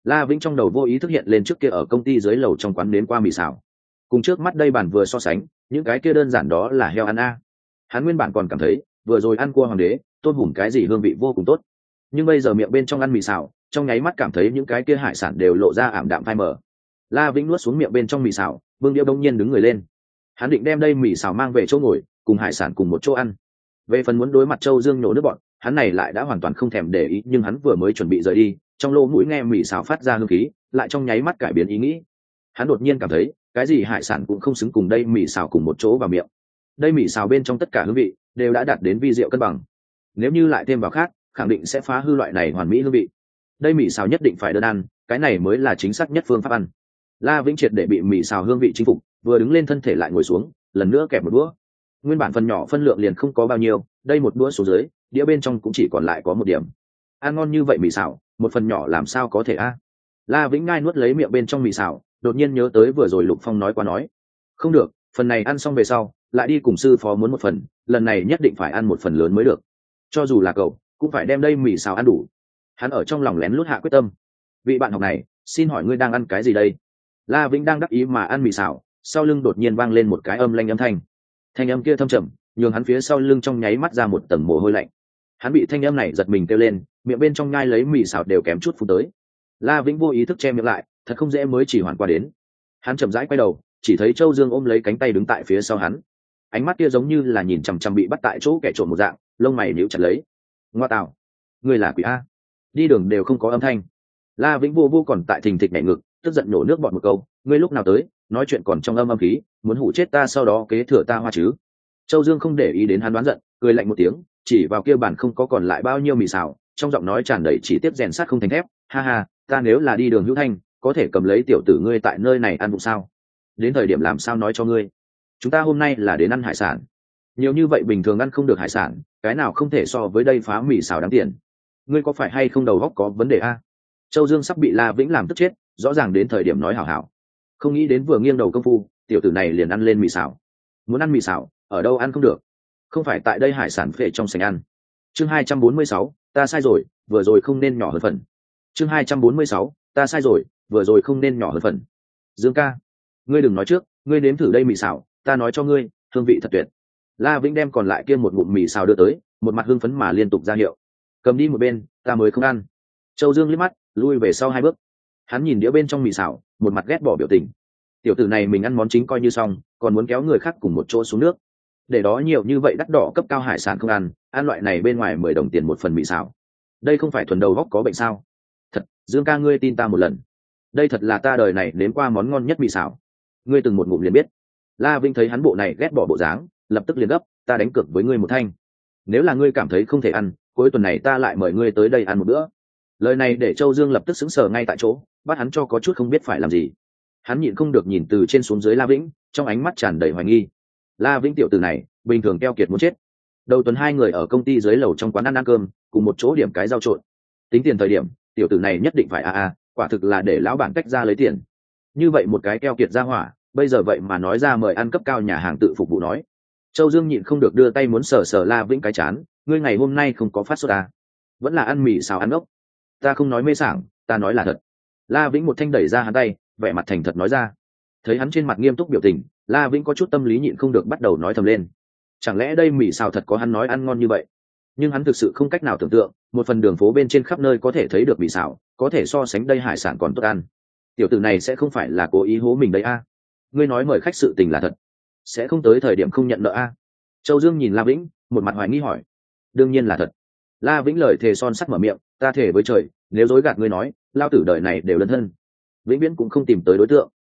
La Vĩnh trong đầu vô ý thức hiện lên trước kia ở công ty dưới lầu trong quán nếm qua mì xào, cùng trước mắt đây bản vừa so sánh, những cái kia đơn giản đó là heo ăn a. Hắn nguyên bản còn cảm thấy vừa rồi ăn cua hoàng đế tôm hùm cái gì hương vị vô cùng tốt, nhưng bây giờ miệng bên trong ăn mì xào, trong nháy mắt cảm thấy những cái kia hải sản đều lộ ra ảm đạm phai mờ. La Vĩnh nuốt xuống miệng bên trong mì xào, Vương Điệu đông nhiên đứng người lên. Hắn định đem đây mì xào mang về chỗ ngồi, cùng hải sản cùng một chỗ ăn. Về phần muốn đối mặt Châu Dương nhổ nước bọn, hắn này lại đã hoàn toàn không thèm để ý, nhưng hắn vừa mới chuẩn bị rời đi, trong lỗ mũi nghe mì xào phát ra hương khí, lại trong nháy mắt cải biến ý nghĩ. Hắn đột nhiên cảm thấy, cái gì hải sản cũng không xứng cùng đây mì xào cùng một chỗ vào miệng. Đây mì xào bên trong tất cả hương vị đều đã đạt đến vi diệu cân bằng. Nếu như lại thêm vào khác, khẳng định sẽ phá hư loại này hoàn mỹ hương vị. Đây mì xào nhất định phải đơn ăn, cái này mới là chính xác nhất phương pháp ăn. La Vĩnh triệt để bị mì xào hương vị chinh phục, vừa đứng lên thân thể lại ngồi xuống, lần nữa kẹp một đũa. Nguyên bản phần nhỏ phân lượng liền không có bao nhiêu, đây một đũa xuống dưới, đĩa bên trong cũng chỉ còn lại có một điểm. Ăn ngon như vậy mì xào, một phần nhỏ làm sao có thể a? La Vĩnh ngai nuốt lấy miệng bên trong mì xào, đột nhiên nhớ tới vừa rồi Lục Phong nói qua nói, không được, phần này ăn xong về sau, lại đi cùng sư phó muốn một phần, lần này nhất định phải ăn một phần lớn mới được. Cho dù là cậu, cũng phải đem đây mì xào ăn đủ. Hắn ở trong lòng lén lút hạ quyết tâm. Vị bạn học này, xin hỏi ngươi đang ăn cái gì đây? La Vĩnh đang đắc ý mà ăn mì xào, sau lưng đột nhiên vang lên một cái âm lanh âm thanh. Thanh âm kia thâm trầm, nhường hắn phía sau lưng trong nháy mắt ra một tầng mồ hôi lạnh. Hắn bị thanh âm này giật mình kêu lên, miệng bên trong nhai lấy mì xào đều kém chút phun tới. La Vĩnh vô ý thức che miệng lại, thật không dễ mới chỉ hoàn qua đến. Hắn chậm rãi quay đầu, chỉ thấy Châu Dương ôm lấy cánh tay đứng tại phía sau hắn. Ánh mắt kia giống như là nhìn chằm chằm bị bắt tại chỗ kẻ trộm một dạng, lông mày nhíu chặt lấy. Ngoa tạo, ngươi là quỷ a? Đi đường đều không có âm thanh. La Vĩnh vô còn tại thình thịch nhảy ngực, tức giận nổ nước bọt một câu, ngươi lúc nào tới, nói chuyện còn trong âm khí, muốn hủ chết ta sau đó kế thừa ta hoa chứ? Châu Dương không để ý đến hắn đoán giận, cười lạnh một tiếng, chỉ vào kia bàn không có còn lại bao nhiêu mì xào, trong giọng nói tràn đầy chỉ tiếp rèn sắt không thành thép, ha ha, ta nếu là đi đường hữu thanh, có thể cầm lấy tiểu tử ngươi tại nơi này ăn bụng sao? Đến thời điểm làm sao nói cho ngươi? Chúng ta hôm nay là đến ăn hải sản, nhiều như vậy bình thường ăn không được hải sản, cái nào không thể so với đây phá mì xào đáng tiền. Ngươi có phải hay không đầu óc có vấn đề a? Châu Dương sắp bị La Vĩnh làm tức chết, rõ ràng đến thời điểm nói hảo hảo, không nghĩ đến vừa nghiêng đầu công phu, tiểu tử này liền ăn lên mì xào. Muốn ăn mì xào, ở đâu ăn không được? Không phải tại đây hải sản phệ trong sành ăn. Chương 246, ta sai rồi, vừa rồi không nên nhỏ hơn phần. Chương 246, ta sai rồi, vừa rồi không nên nhỏ hơn phần. Dương ca, ngươi đừng nói trước, ngươi nếm thử đây mì xào, ta nói cho ngươi, hương vị thật tuyệt. La Vĩnh đem còn lại kia một ngụm mì xào đưa tới, một mặt hưng phấn mà liên tục ra hiệu. Cầm đi một bên, ta mới không ăn. Châu Dương liếc mắt, lui về sau 2 bước. Hắn nhìn đĩa bên trong mì xào, một mặt ghét bỏ biểu tình. Tiểu tử này mình ăn món chính coi như xong, còn muốn kéo người khác cùng một chỗ xuống nước. Để đó nhiều như vậy đắt đỏ cấp cao hải sản không ăn, ăn loại này bên ngoài 10 đồng tiền một phần mì xào. Đây không phải thuần đầu góc có bệnh sao? Thật, Dương ca ngươi tin ta một lần. Đây thật là ta đời này nếm qua món ngon nhất mì xào. Ngươi từng một ngụm liền biết. La Vinh thấy hắn bộ này ghét bỏ bộ dáng, lập tức liền gấp, ta đánh cược với ngươi một thanh. Nếu là ngươi cảm thấy không thể ăn, cuối tuần này ta lại mời ngươi tới đây ăn một bữa. Lời này để Châu Dương lập tức sững sờ ngay tại chỗ, bắt hắn cho có chút không biết phải làm gì. Hắn nhịn không được nhìn từ trên xuống dưới La Vĩnh, trong ánh mắt tràn đầy hoài nghi. La Vĩnh tiểu tử này, bình thường keo kiệt muốn chết. Đầu tuần 2 người ở công ty dưới lầu trong quán ăn cơm, cùng một chỗ điểm cái giao trộn. Tính tiền thời điểm, tiểu tử này nhất định phải quả thực là để lão bản cách ra lấy tiền. Như vậy một cái keo kiệt ra hỏa, bây giờ vậy mà nói ra mời ăn cấp cao nhà hàng tự phục vụ nói. Châu Dương nhịn không được đưa tay muốn sờ sờ La Vĩnh cái chán, ngươi ngày hôm nay không có phát sốt vẫn là ăn mì xào ăn ốc. Ta không nói mê sảng, ta nói là thật. La Vĩnh một thanh đẩy ra hắn tay, vẻ mặt thành thật nói ra. Thấy hắn trên mặt nghiêm túc biểu tình, La Vĩnh có chút tâm lý nhịn không được bắt đầu nói thầm lên. Chẳng lẽ đây mì xào thật có hắn nói ăn ngon như vậy? Nhưng hắn thực sự không cách nào tưởng tượng, một phần đường phố bên trên khắp nơi có thể thấy được mì xào, có thể so sánh đây hải sản còn tốt ăn. Tiểu tử này sẽ không phải là cố ý hố mình đấy Ngươi nói mời khách sự tình là thật, sẽ không tới thời điểm không nhận nợ Châu Dương nhìn La Vĩnh, một mặt hoài nghi hỏi. Đương nhiên là thật. La Vĩnh lời thề son sắt mở miệng, ta thề với trời, nếu dối gạt ngươi nói, lao tử đời này đều lân thân. Vĩnh viễn cũng không tìm tới đối tượng.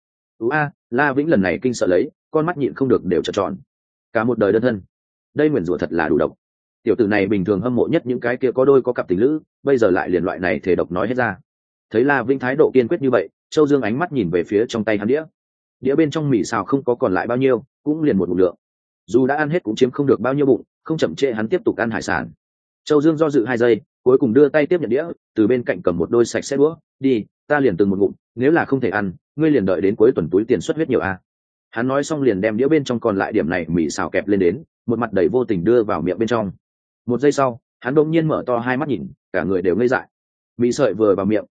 La Vĩnh lần này kinh sợ lấy, con mắt nhịn không được đều trợn tròn. Cả một đời đơn thân, đây nguyền rủa thật là đủ độc. Tiểu tử này bình thường hâm mộ nhất những cái kia có đôi có cặp tình lữ, bây giờ lại liền loại này thể độc nói hết ra. Thấy La Vĩnh thái độ kiên quyết như vậy, Châu Dương ánh mắt nhìn về phía trong tay hắn đĩa bên trong mì xào không có còn lại bao nhiêu, cũng liền một ngụm lượng. Dù đã ăn hết cũng chiếm không được bao nhiêu bụng, không chậm trễ hắn tiếp tục ăn hải sản. Châu Dương do dự 2 giây, cuối cùng đưa tay tiếp nhận đĩa, từ bên cạnh cầm một đôi sạch sẽ đũa, đi, ta liền từng một ngụm, nếu là không thể ăn, ngươi liền đợi đến cuối tuần túi tiền xuất huyết nhiều Hắn nói xong liền đem đĩa bên trong còn lại điểm này mì xào kẹp lên đến, một mặt đầy vô tình đưa vào miệng bên trong. 1 giây sau, hắn đột nhiên mở to 2 mắt nhìn, cả người đều ngây dại. Mì sợi vừa vào miệng,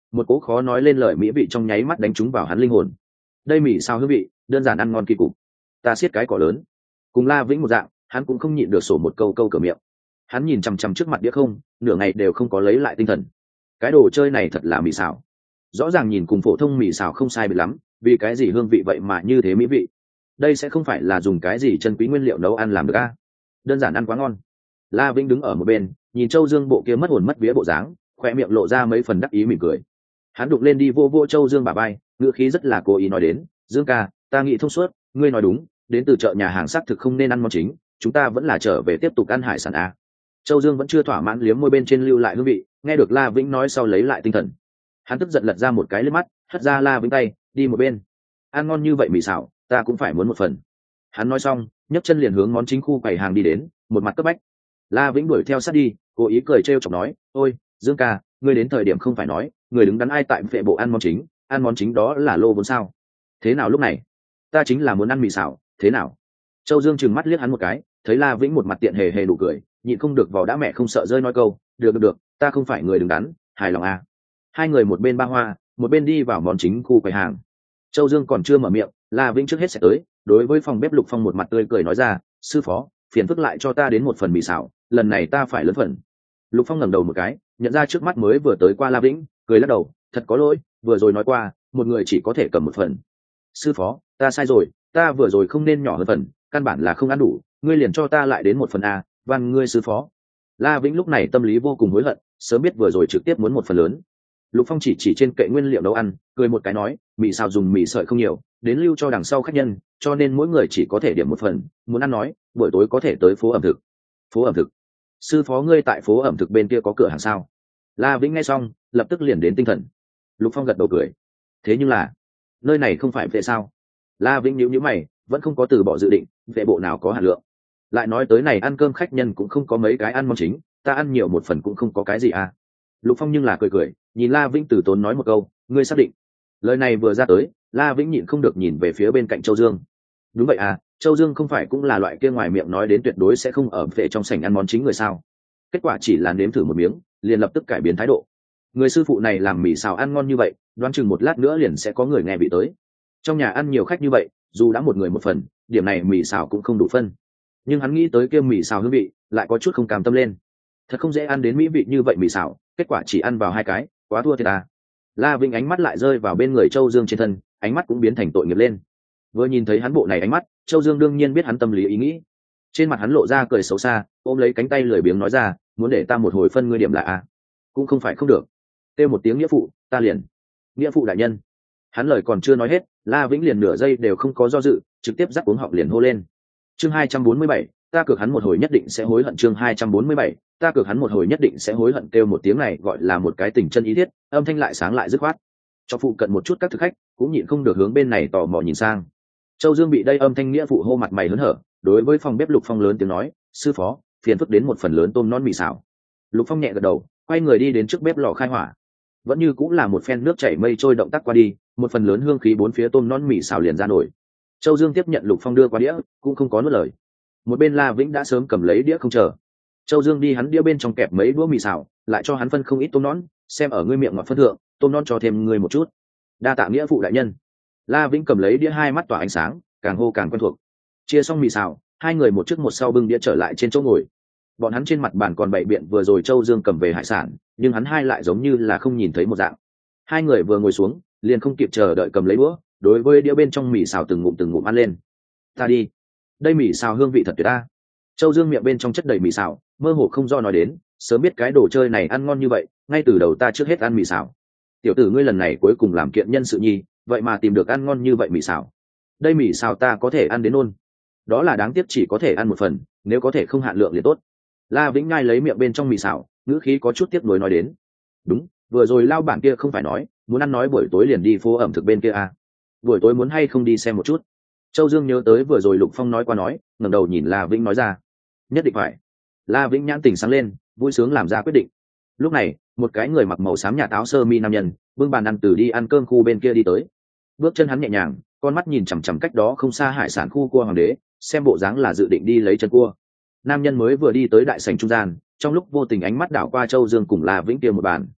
một cỗ khó nói lên lời mỹ vị trong nháy mắt đánh trúng vào hắn linh hồn. Đây mì xào hương vị đơn giản ăn ngon kỳ cục, ta siết cái cỏ lớn. Cùng La Vĩnh một dạng, hắn cũng không nhịn được sổ một câu câu cửa miệng. Hắn nhìn chằm chằm trước mặt đĩa không, nửa ngày đều không có lấy lại tinh thần. Cái đồ chơi này thật là mì xào, rõ ràng nhìn cùng phổ thông mì xào không sai biệt lắm, vì cái gì hương vị vậy mà như thế mỹ vị? Đây sẽ không phải là dùng cái gì chân quý nguyên liệu nấu ăn làm được a? Đơn giản ăn quá ngon. La Vĩnh đứng ở một bên, nhìn Châu Dương bộ kia mất hồn mất vía bộ dáng, khoe miệng lộ ra mấy phần đắc ý mỉm cười. Hắn đụng lên đi vô vô Châu Dương bả vai, ngữ khí rất là cố ý nói đến, Dương ca, ta nghĩ thông suốt, ngươi nói đúng, đến từ chợ nhà hàng xác thực không nên ăn món chính, chúng ta vẫn là trở về tiếp tục ăn hải sản a. Châu Dương vẫn chưa thỏa mãn liếm môi bên trên lưu lại hương vị, nghe được La Vĩnh nói sau lấy lại tinh thần. Hắn tức giận lật ra một cái liếc mắt, hất ra La Vĩnh tay, đi một bên. Ăn ngon như vậy mì xào, ta cũng phải muốn một phần. Hắn nói xong, nhấc chân liền hướng món chính khu quầy hàng đi đến, một mặt cấp bách. La Vĩnh đuổi theo sát đi, cố ý cười trêu chọc nói, ôi Dương ca, ngươi đến thời điểm không phải nói người đứng đắn ai tại vệ bộ ăn món chính đó là lô vốn sao? Thế nào lúc này ta chính là muốn ăn mì xào, thế nào? Châu Dương trừng mắt liếc hắn một cái, thấy La Vĩnh một mặt tiện hề hề đủ cười, nhịn không được vào đã mẹ không sợ rơi nói câu, được, ta không phải người đứng đắn, hài lòng à. Hai người một bên ba hoa, một bên đi vào món chính khu quầy hàng. Châu Dương còn chưa mở miệng, La Vĩnh trước hết sẽ tới, đối với phòng bếp Lục Phong một mặt tươi cười nói ra, sư phó, phiền phức lại cho ta đến một phần mì xào, lần này ta phải lớn phần. Lục Phong ngẩng đầu một cái, nhận ra trước mắt mới vừa tới qua La Vĩnh, cười lắc đầu, thật có lỗi, vừa rồi nói qua, một người chỉ có thể cầm một phần. Sư phó, ta sai rồi, ta vừa rồi không nên nhỏ hơn phần, căn bản là không ăn đủ, ngươi liền cho ta lại đến một phần a, van ngươi sư phó. La Vĩnh lúc này tâm lý vô cùng hối hận, sớm biết vừa rồi trực tiếp muốn một phần lớn. Lục Phong chỉ trên kệ nguyên liệu nấu ăn, cười một cái nói, mì xào dùng mì sợi không nhiều, đến lưu cho đằng sau khách nhân, cho nên mỗi người chỉ có thể điểm một phần, muốn ăn nói, buổi tối có thể tới phố ẩm thực. Phố ẩm thực? Sư phó ngươi tại phố ẩm thực bên kia có cửa hàng sao? La Vĩnh nghe xong, lập tức liền đến tinh thần. Lục Phong gật đầu cười. Thế nhưng là, nơi này không phải vệ sao? La Vĩnh nhíu nhíu mày, vẫn không có từ bỏ dự định, vệ bộ nào có hạt lượng. Lại nói tới này ăn cơm khách nhân cũng không có mấy cái ăn món chính, ta ăn nhiều một phần cũng không có cái gì à. Lục Phong nhưng là cười, nhìn La Vĩnh từ tốn nói một câu, ngươi xác định. Lời này vừa ra tới, La Vĩnh nhịn không được nhìn về phía bên cạnh Châu Dương. Đúng vậy à, Châu Dương không phải cũng là loại kia ngoài miệng nói đến tuyệt đối sẽ không ở vệ trong sảnh ăn món chính người sao? Kết quả chỉ là nếm thử một miếng, liền lập tức cải biến thái độ. Người sư phụ này làm mì xào ăn ngon như vậy, đoán chừng một lát nữa liền sẽ có người nghe vị tới. Trong nhà ăn nhiều khách như vậy, dù đã một người một phần, điểm này mì xào cũng không đủ phân. Nhưng hắn nghĩ tới kia mì xào hương vị, lại có chút không cam tâm lên. Thật không dễ ăn đến mỹ vị như vậy mì xào, kết quả chỉ ăn vào hai cái, quá thua thiệt à. La Vĩnh ánh mắt lại rơi vào bên người Châu Dương trên thân, ánh mắt cũng biến thành tội nghiệp lên. Vừa nhìn thấy hắn bộ này ánh mắt, Châu Dương đương nhiên biết hắn tâm lý ý nghĩ. Trên mặt hắn lộ ra cười xấu xa, ôm lấy cánh tay lười biếng nói ra, muốn để ta một hồi phân ngươi điểm là a? Cũng không phải không được. Kêu một tiếng nghĩa phụ, ta liền. Nghĩa phụ đại nhân. Hắn lời còn chưa nói hết, La Vĩnh liền nửa giây đều không có do dự, trực tiếp giáp uống họng liền hô lên. Chương 247, ta cược hắn một hồi nhất định sẽ hối hận. Chương 247, ta cược hắn một hồi nhất định sẽ hối hận. Kêu một tiếng này gọi là một cái tình chân ý thiết, âm thanh lại sáng lại dứt khoát. Cho phụ cận một chút các thực khách cũng nhịn không được hướng bên này tò mò nhìn sang. Châu Dương bị đây âm thanh nghĩa phụ hô mặt mày hớn hở, đối với phòng bếp Lục Phong lớn tiếng nói, sư phó, phiền phức đến một phần lớn tôm non mì xào. Lục Phong nhẹ gật đầu, quay người đi đến trước bếp lò khai hỏa. Vẫn như cũng là một phen nước chảy mây trôi động tác qua đi, một phần lớn hương khí bốn phía tôm non mì xào liền ra nổi. Châu Dương tiếp nhận Lục Phong đưa qua đĩa, cũng không có nuốt lời. Một bên La Vĩnh đã sớm cầm lấy đĩa không chờ. Châu Dương đi hắn đĩa bên trong kẹp mấy đũa mì xào, lại cho hắn phân không ít tôm non, xem ở ngươi miệng ngọt phân thượng, tôm non cho thêm ngươi một chút. Đa tạ nghĩa phụ đại nhân. La Vĩnh cầm lấy đĩa, hai mắt tỏa ánh sáng, càng hô càng quen thuộc. Chia xong mì xào, hai người một trước một sau bưng đĩa trở lại trên chỗ ngồi. Bọn hắn trên mặt bàn còn bày biện vừa rồi Châu Dương cầm về hải sản, nhưng hắn hai lại giống như là không nhìn thấy một dạng. Hai người vừa ngồi xuống, liền không kịp chờ đợi cầm lấy đũa, đối với đĩa bên trong mì xào từng ngụm ăn lên. Ta đi, đây mì xào hương vị thật tuyệt ta. Châu Dương miệng bên trong chất đầy mì xào, mơ hồ không do nói đến, sớm biết cái đồ chơi này ăn ngon như vậy, ngay từ đầu ta trước hết ăn mì xào. Tiểu tử ngươi lần này cuối cùng làm kiện nhân sự nhi, vậy mà tìm được ăn ngon như vậy mì xào. Đây mì xào ta có thể ăn đến nôn. Đó là đáng tiếc chỉ có thể ăn một phần, nếu có thể không hạn lượng liền tốt. La Vĩnh ngay lấy miệng bên trong mì xào, ngữ khí có chút tiếc nuối nói đến. Đúng, vừa rồi lao bản kia không phải nói muốn ăn nói buổi tối liền đi phố ẩm thực bên kia à? Buổi tối muốn hay không đi xem một chút? Châu Dương nhớ tới vừa rồi Lục Phong nói qua nói, ngẩng đầu nhìn La Vĩnh nói ra. Nhất định phải. La Vĩnh nhãn tình sáng lên, vui sướng làm ra quyết định. Lúc này, một cái người mặc màu xám nhà táo sơ mi nam nhân, bưng bàn ăn từ đi ăn cơm khu bên kia đi tới. Bước chân hắn nhẹ nhàng, con mắt nhìn chằm chằm cách đó không xa hải sản khu cua hoàng đế, xem bộ dáng là dự định đi lấy chân cua. Nam nhân mới vừa đi tới đại sảnh trung gian, trong lúc vô tình ánh mắt đảo qua Châu Dương cùng La Vĩnh kia một bàn.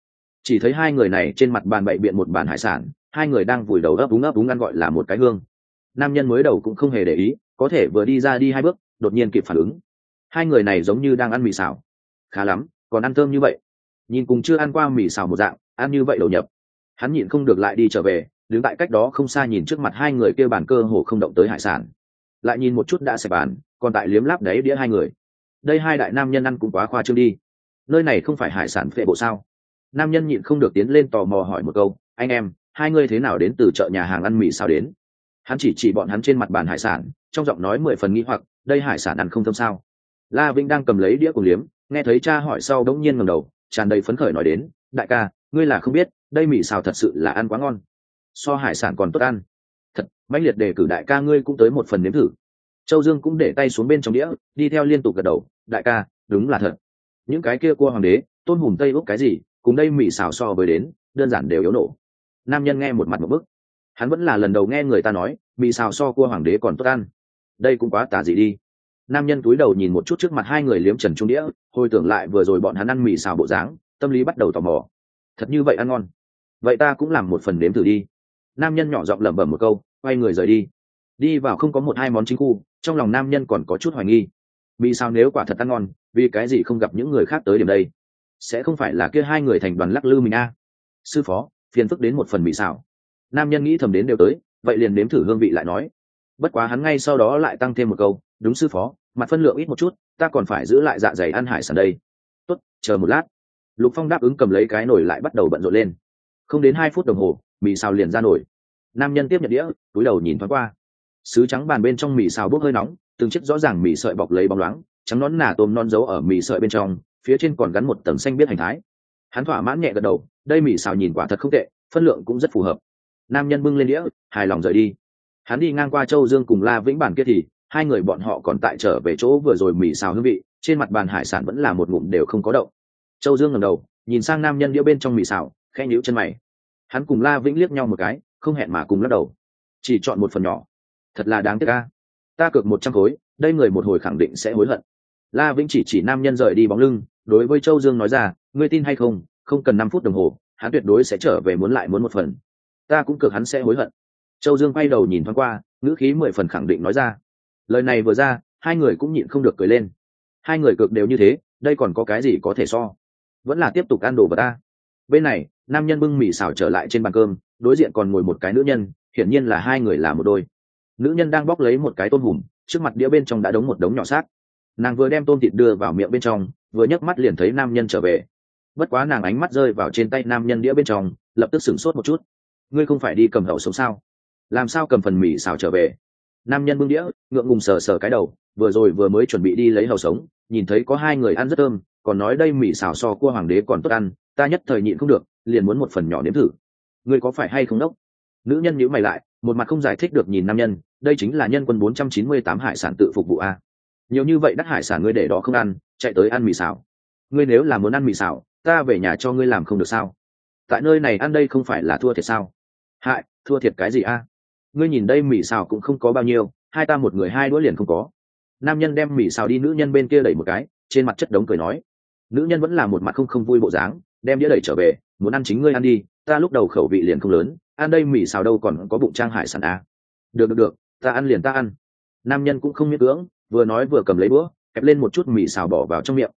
Chỉ thấy hai người này trên mặt bàn bày biện một bàn hải sản, hai người đang vùi đầu ấp úng ăn gọi là một cái hương. Nam nhân mới đầu cũng không hề để ý, có thể vừa đi ra đi hai bước đột nhiên kịp phản ứng. Hai người này giống như đang ăn mì xào. Khá lắm, còn ăn thơm như vậy. Nhìn cùng chưa ăn qua mì xào một dạng, ăn như vậy đầu nhập. Hắn nhịn không được lại đi trở về, đứng tại cách đó không xa nhìn trước mặt hai người kia bàn cơ hồ không động tới hải sản. Lại nhìn một chút đã sạch bàn, còn tại liếm láp đáy đĩa hai người. Đây hai đại nam nhân ăn cũng quá khoa trương đi. Nơi này không phải hải sản phệ bộ sao? Nam nhân nhịn không được tiến lên tò mò hỏi một câu, anh em, hai ngươi thế nào đến từ chợ nhà hàng ăn mì sao đến? Hắn chỉ bọn hắn trên mặt bàn hải sản, trong giọng nói 10 phần nghi hoặc, đây hải sản ăn không thơm sao? La Vĩnh đang cầm lấy đĩa cùng liếm, nghe thấy cha hỏi sau đống nhiên ngẩng đầu, tràn đầy phấn khởi nói đến, đại ca, ngươi là không biết, đây mì xào thật sự là ăn quá ngon, so hải sản còn tốt ăn. Thật, mãnh liệt đề cử đại ca ngươi cũng tới một phần nếm thử. Châu Dương cũng để tay xuống bên trong đĩa, đi theo liên tục gật đầu, đại ca, đúng là thật. Những cái kia cua hoàng đế, tôm hùm tây úc cái gì, cùng đây mì xào so với đến, đơn giản đều yếu nổ. Nam nhân nghe một mặt một bức, hắn vẫn là lần đầu nghe người ta nói mì xào so cua hoàng đế còn tốt ăn, đây cũng quá tà gì đi. Nam nhân cúi đầu nhìn một chút trước mặt hai người liếm trần trung đĩa, hồi tưởng lại vừa rồi bọn hắn ăn mì xào bộ dáng, tâm lý bắt đầu tò mò. Thật như vậy ăn ngon, vậy ta cũng làm một phần nếm thử đi. Nam nhân nhỏ giọng lẩm bẩm một câu, quay người rời đi. Đi vào không có một hai món chính khu, trong lòng nam nhân còn có chút hoài nghi. Mì xào nếu quả thật ăn ngon, vì cái gì không gặp những người khác tới điểm đây? Sẽ không phải là kia hai người thành đoàn lắc lư mình a? Sư phó, phiền phức đến một phần mì xào. Nam nhân nghĩ thầm đến đều tới, vậy liền nếm thử hương vị lại nói. Bất quá hắn ngay sau đó lại tăng thêm một câu, đúng sư phó, mặt phân lượng ít một chút, ta còn phải giữ lại dạ dày ăn hải sản đây. Tốt, chờ một lát. Lục Phong đáp ứng cầm lấy cái nồi lại bắt đầu bận rộn lên. Không đến 2 phút đồng hồ, mì xào liền ra nồi. Nam nhân tiếp nhận đĩa, cúi đầu nhìn thoáng qua. Sứ trắng bàn bên trong mì xào bốc hơi nóng, từng chiếc rõ ràng mì sợi bọc lấy bóng loáng, trắng nón nà tôm non giấu ở mì sợi bên trong, phía trên còn gắn một tầng xanh biết hành thái. Hắn thỏa mãn nhẹ gật đầu, đây mì xào nhìn quả thật không tệ, phân lượng cũng rất phù hợp. Nam nhân bưng lên đĩa, hài lòng rời đi. Hắn đi ngang qua Châu Dương cùng La Vĩnh bàn kia thì hai người bọn họ còn tại trở về chỗ vừa rồi mì xào hương vị, trên mặt bàn hải sản vẫn là một ngụm đều không có động. Châu Dương ngẩng đầu, nhìn sang nam nhân đĩa bên trong mì xào, khẽ nhíu chân mày. Hắn cùng La Vĩnh liếc nhau một cái, không hẹn mà cùng lắc đầu. Chỉ chọn một phần nhỏ, thật là đáng tiếc a. Ta cược 100 khối, đây người một hồi khẳng định sẽ hối hận. La Vĩnh chỉ nam nhân rời đi bóng lưng, đối với Châu Dương nói ra, ngươi tin hay không, không cần 5 phút đồng hồ, hắn tuyệt đối sẽ trở về muốn một phần. Ta cũng cược hắn sẽ hối hận. Châu Dương quay đầu nhìn thoáng qua, ngữ khí 10 phần khẳng định nói ra. Lời này vừa ra, hai người cũng nhịn không được cười lên. Hai người cược đều như thế, đây còn có cái gì có thể so? Vẫn là tiếp tục ăn đồ vật ta. Bên này, nam nhân bưng mì xào trở lại trên bàn cơm, đối diện còn ngồi một cái nữ nhân, hiển nhiên là hai người là một đôi. Nữ nhân đang bóc lấy một cái tôm hùm, trước mặt đĩa bên trong đã đống một đống nhỏ xác. Nàng vừa đem tôm thịt đưa vào miệng bên trong, vừa nhấc mắt liền thấy nam nhân trở về. Bất quá nàng ánh mắt rơi vào trên tay nam nhân đĩa bên trong, lập tức sửng sốt một chút. Ngươi không phải đi cầm hậu sống sao? Làm sao cầm phần mì xào trở về? Nam nhân bưng đĩa, ngượng ngùng sờ sờ cái đầu, vừa rồi vừa mới chuẩn bị đi lấy hậu sống, nhìn thấy có hai người ăn rất thơm, còn nói đây mì xào so cua hoàng đế còn tốt ăn, ta nhất thời nhịn không được, liền muốn một phần nhỏ nếm thử. Ngươi có phải hay không đốc? Nữ nhân nhíu mày lại, một mặt không giải thích được nhìn nam nhân, đây chính là nhân quân 498 hải sản tự phục vụ a. Nhiều như vậy đắt hải sản ngươi để đó không ăn, chạy tới ăn mì xào. Ngươi nếu là muốn ăn mì xào, ta về nhà cho ngươi làm không được sao? Tại nơi này ăn đây không phải là thua thiệt sao? Hại, thua thiệt cái gì a? Ngươi nhìn đây mì xào cũng không có bao nhiêu, hai ta một người hai đũa liền không có. Nam nhân đem mì xào đi nữ nhân bên kia đẩy một cái, trên mặt chất đống cười nói. Nữ nhân vẫn là một mặt không vui bộ dáng, đem đĩa đẩy trở về, muốn ăn chính ngươi ăn đi, ta lúc đầu khẩu vị liền không lớn, ăn đây mì xào đâu còn có bụng trang hải sản à. Được, ta ăn liền ta ăn. Nam nhân cũng không miễn cưỡng, vừa nói vừa cầm lấy búa, kẹp lên một chút mì xào bỏ vào trong miệng,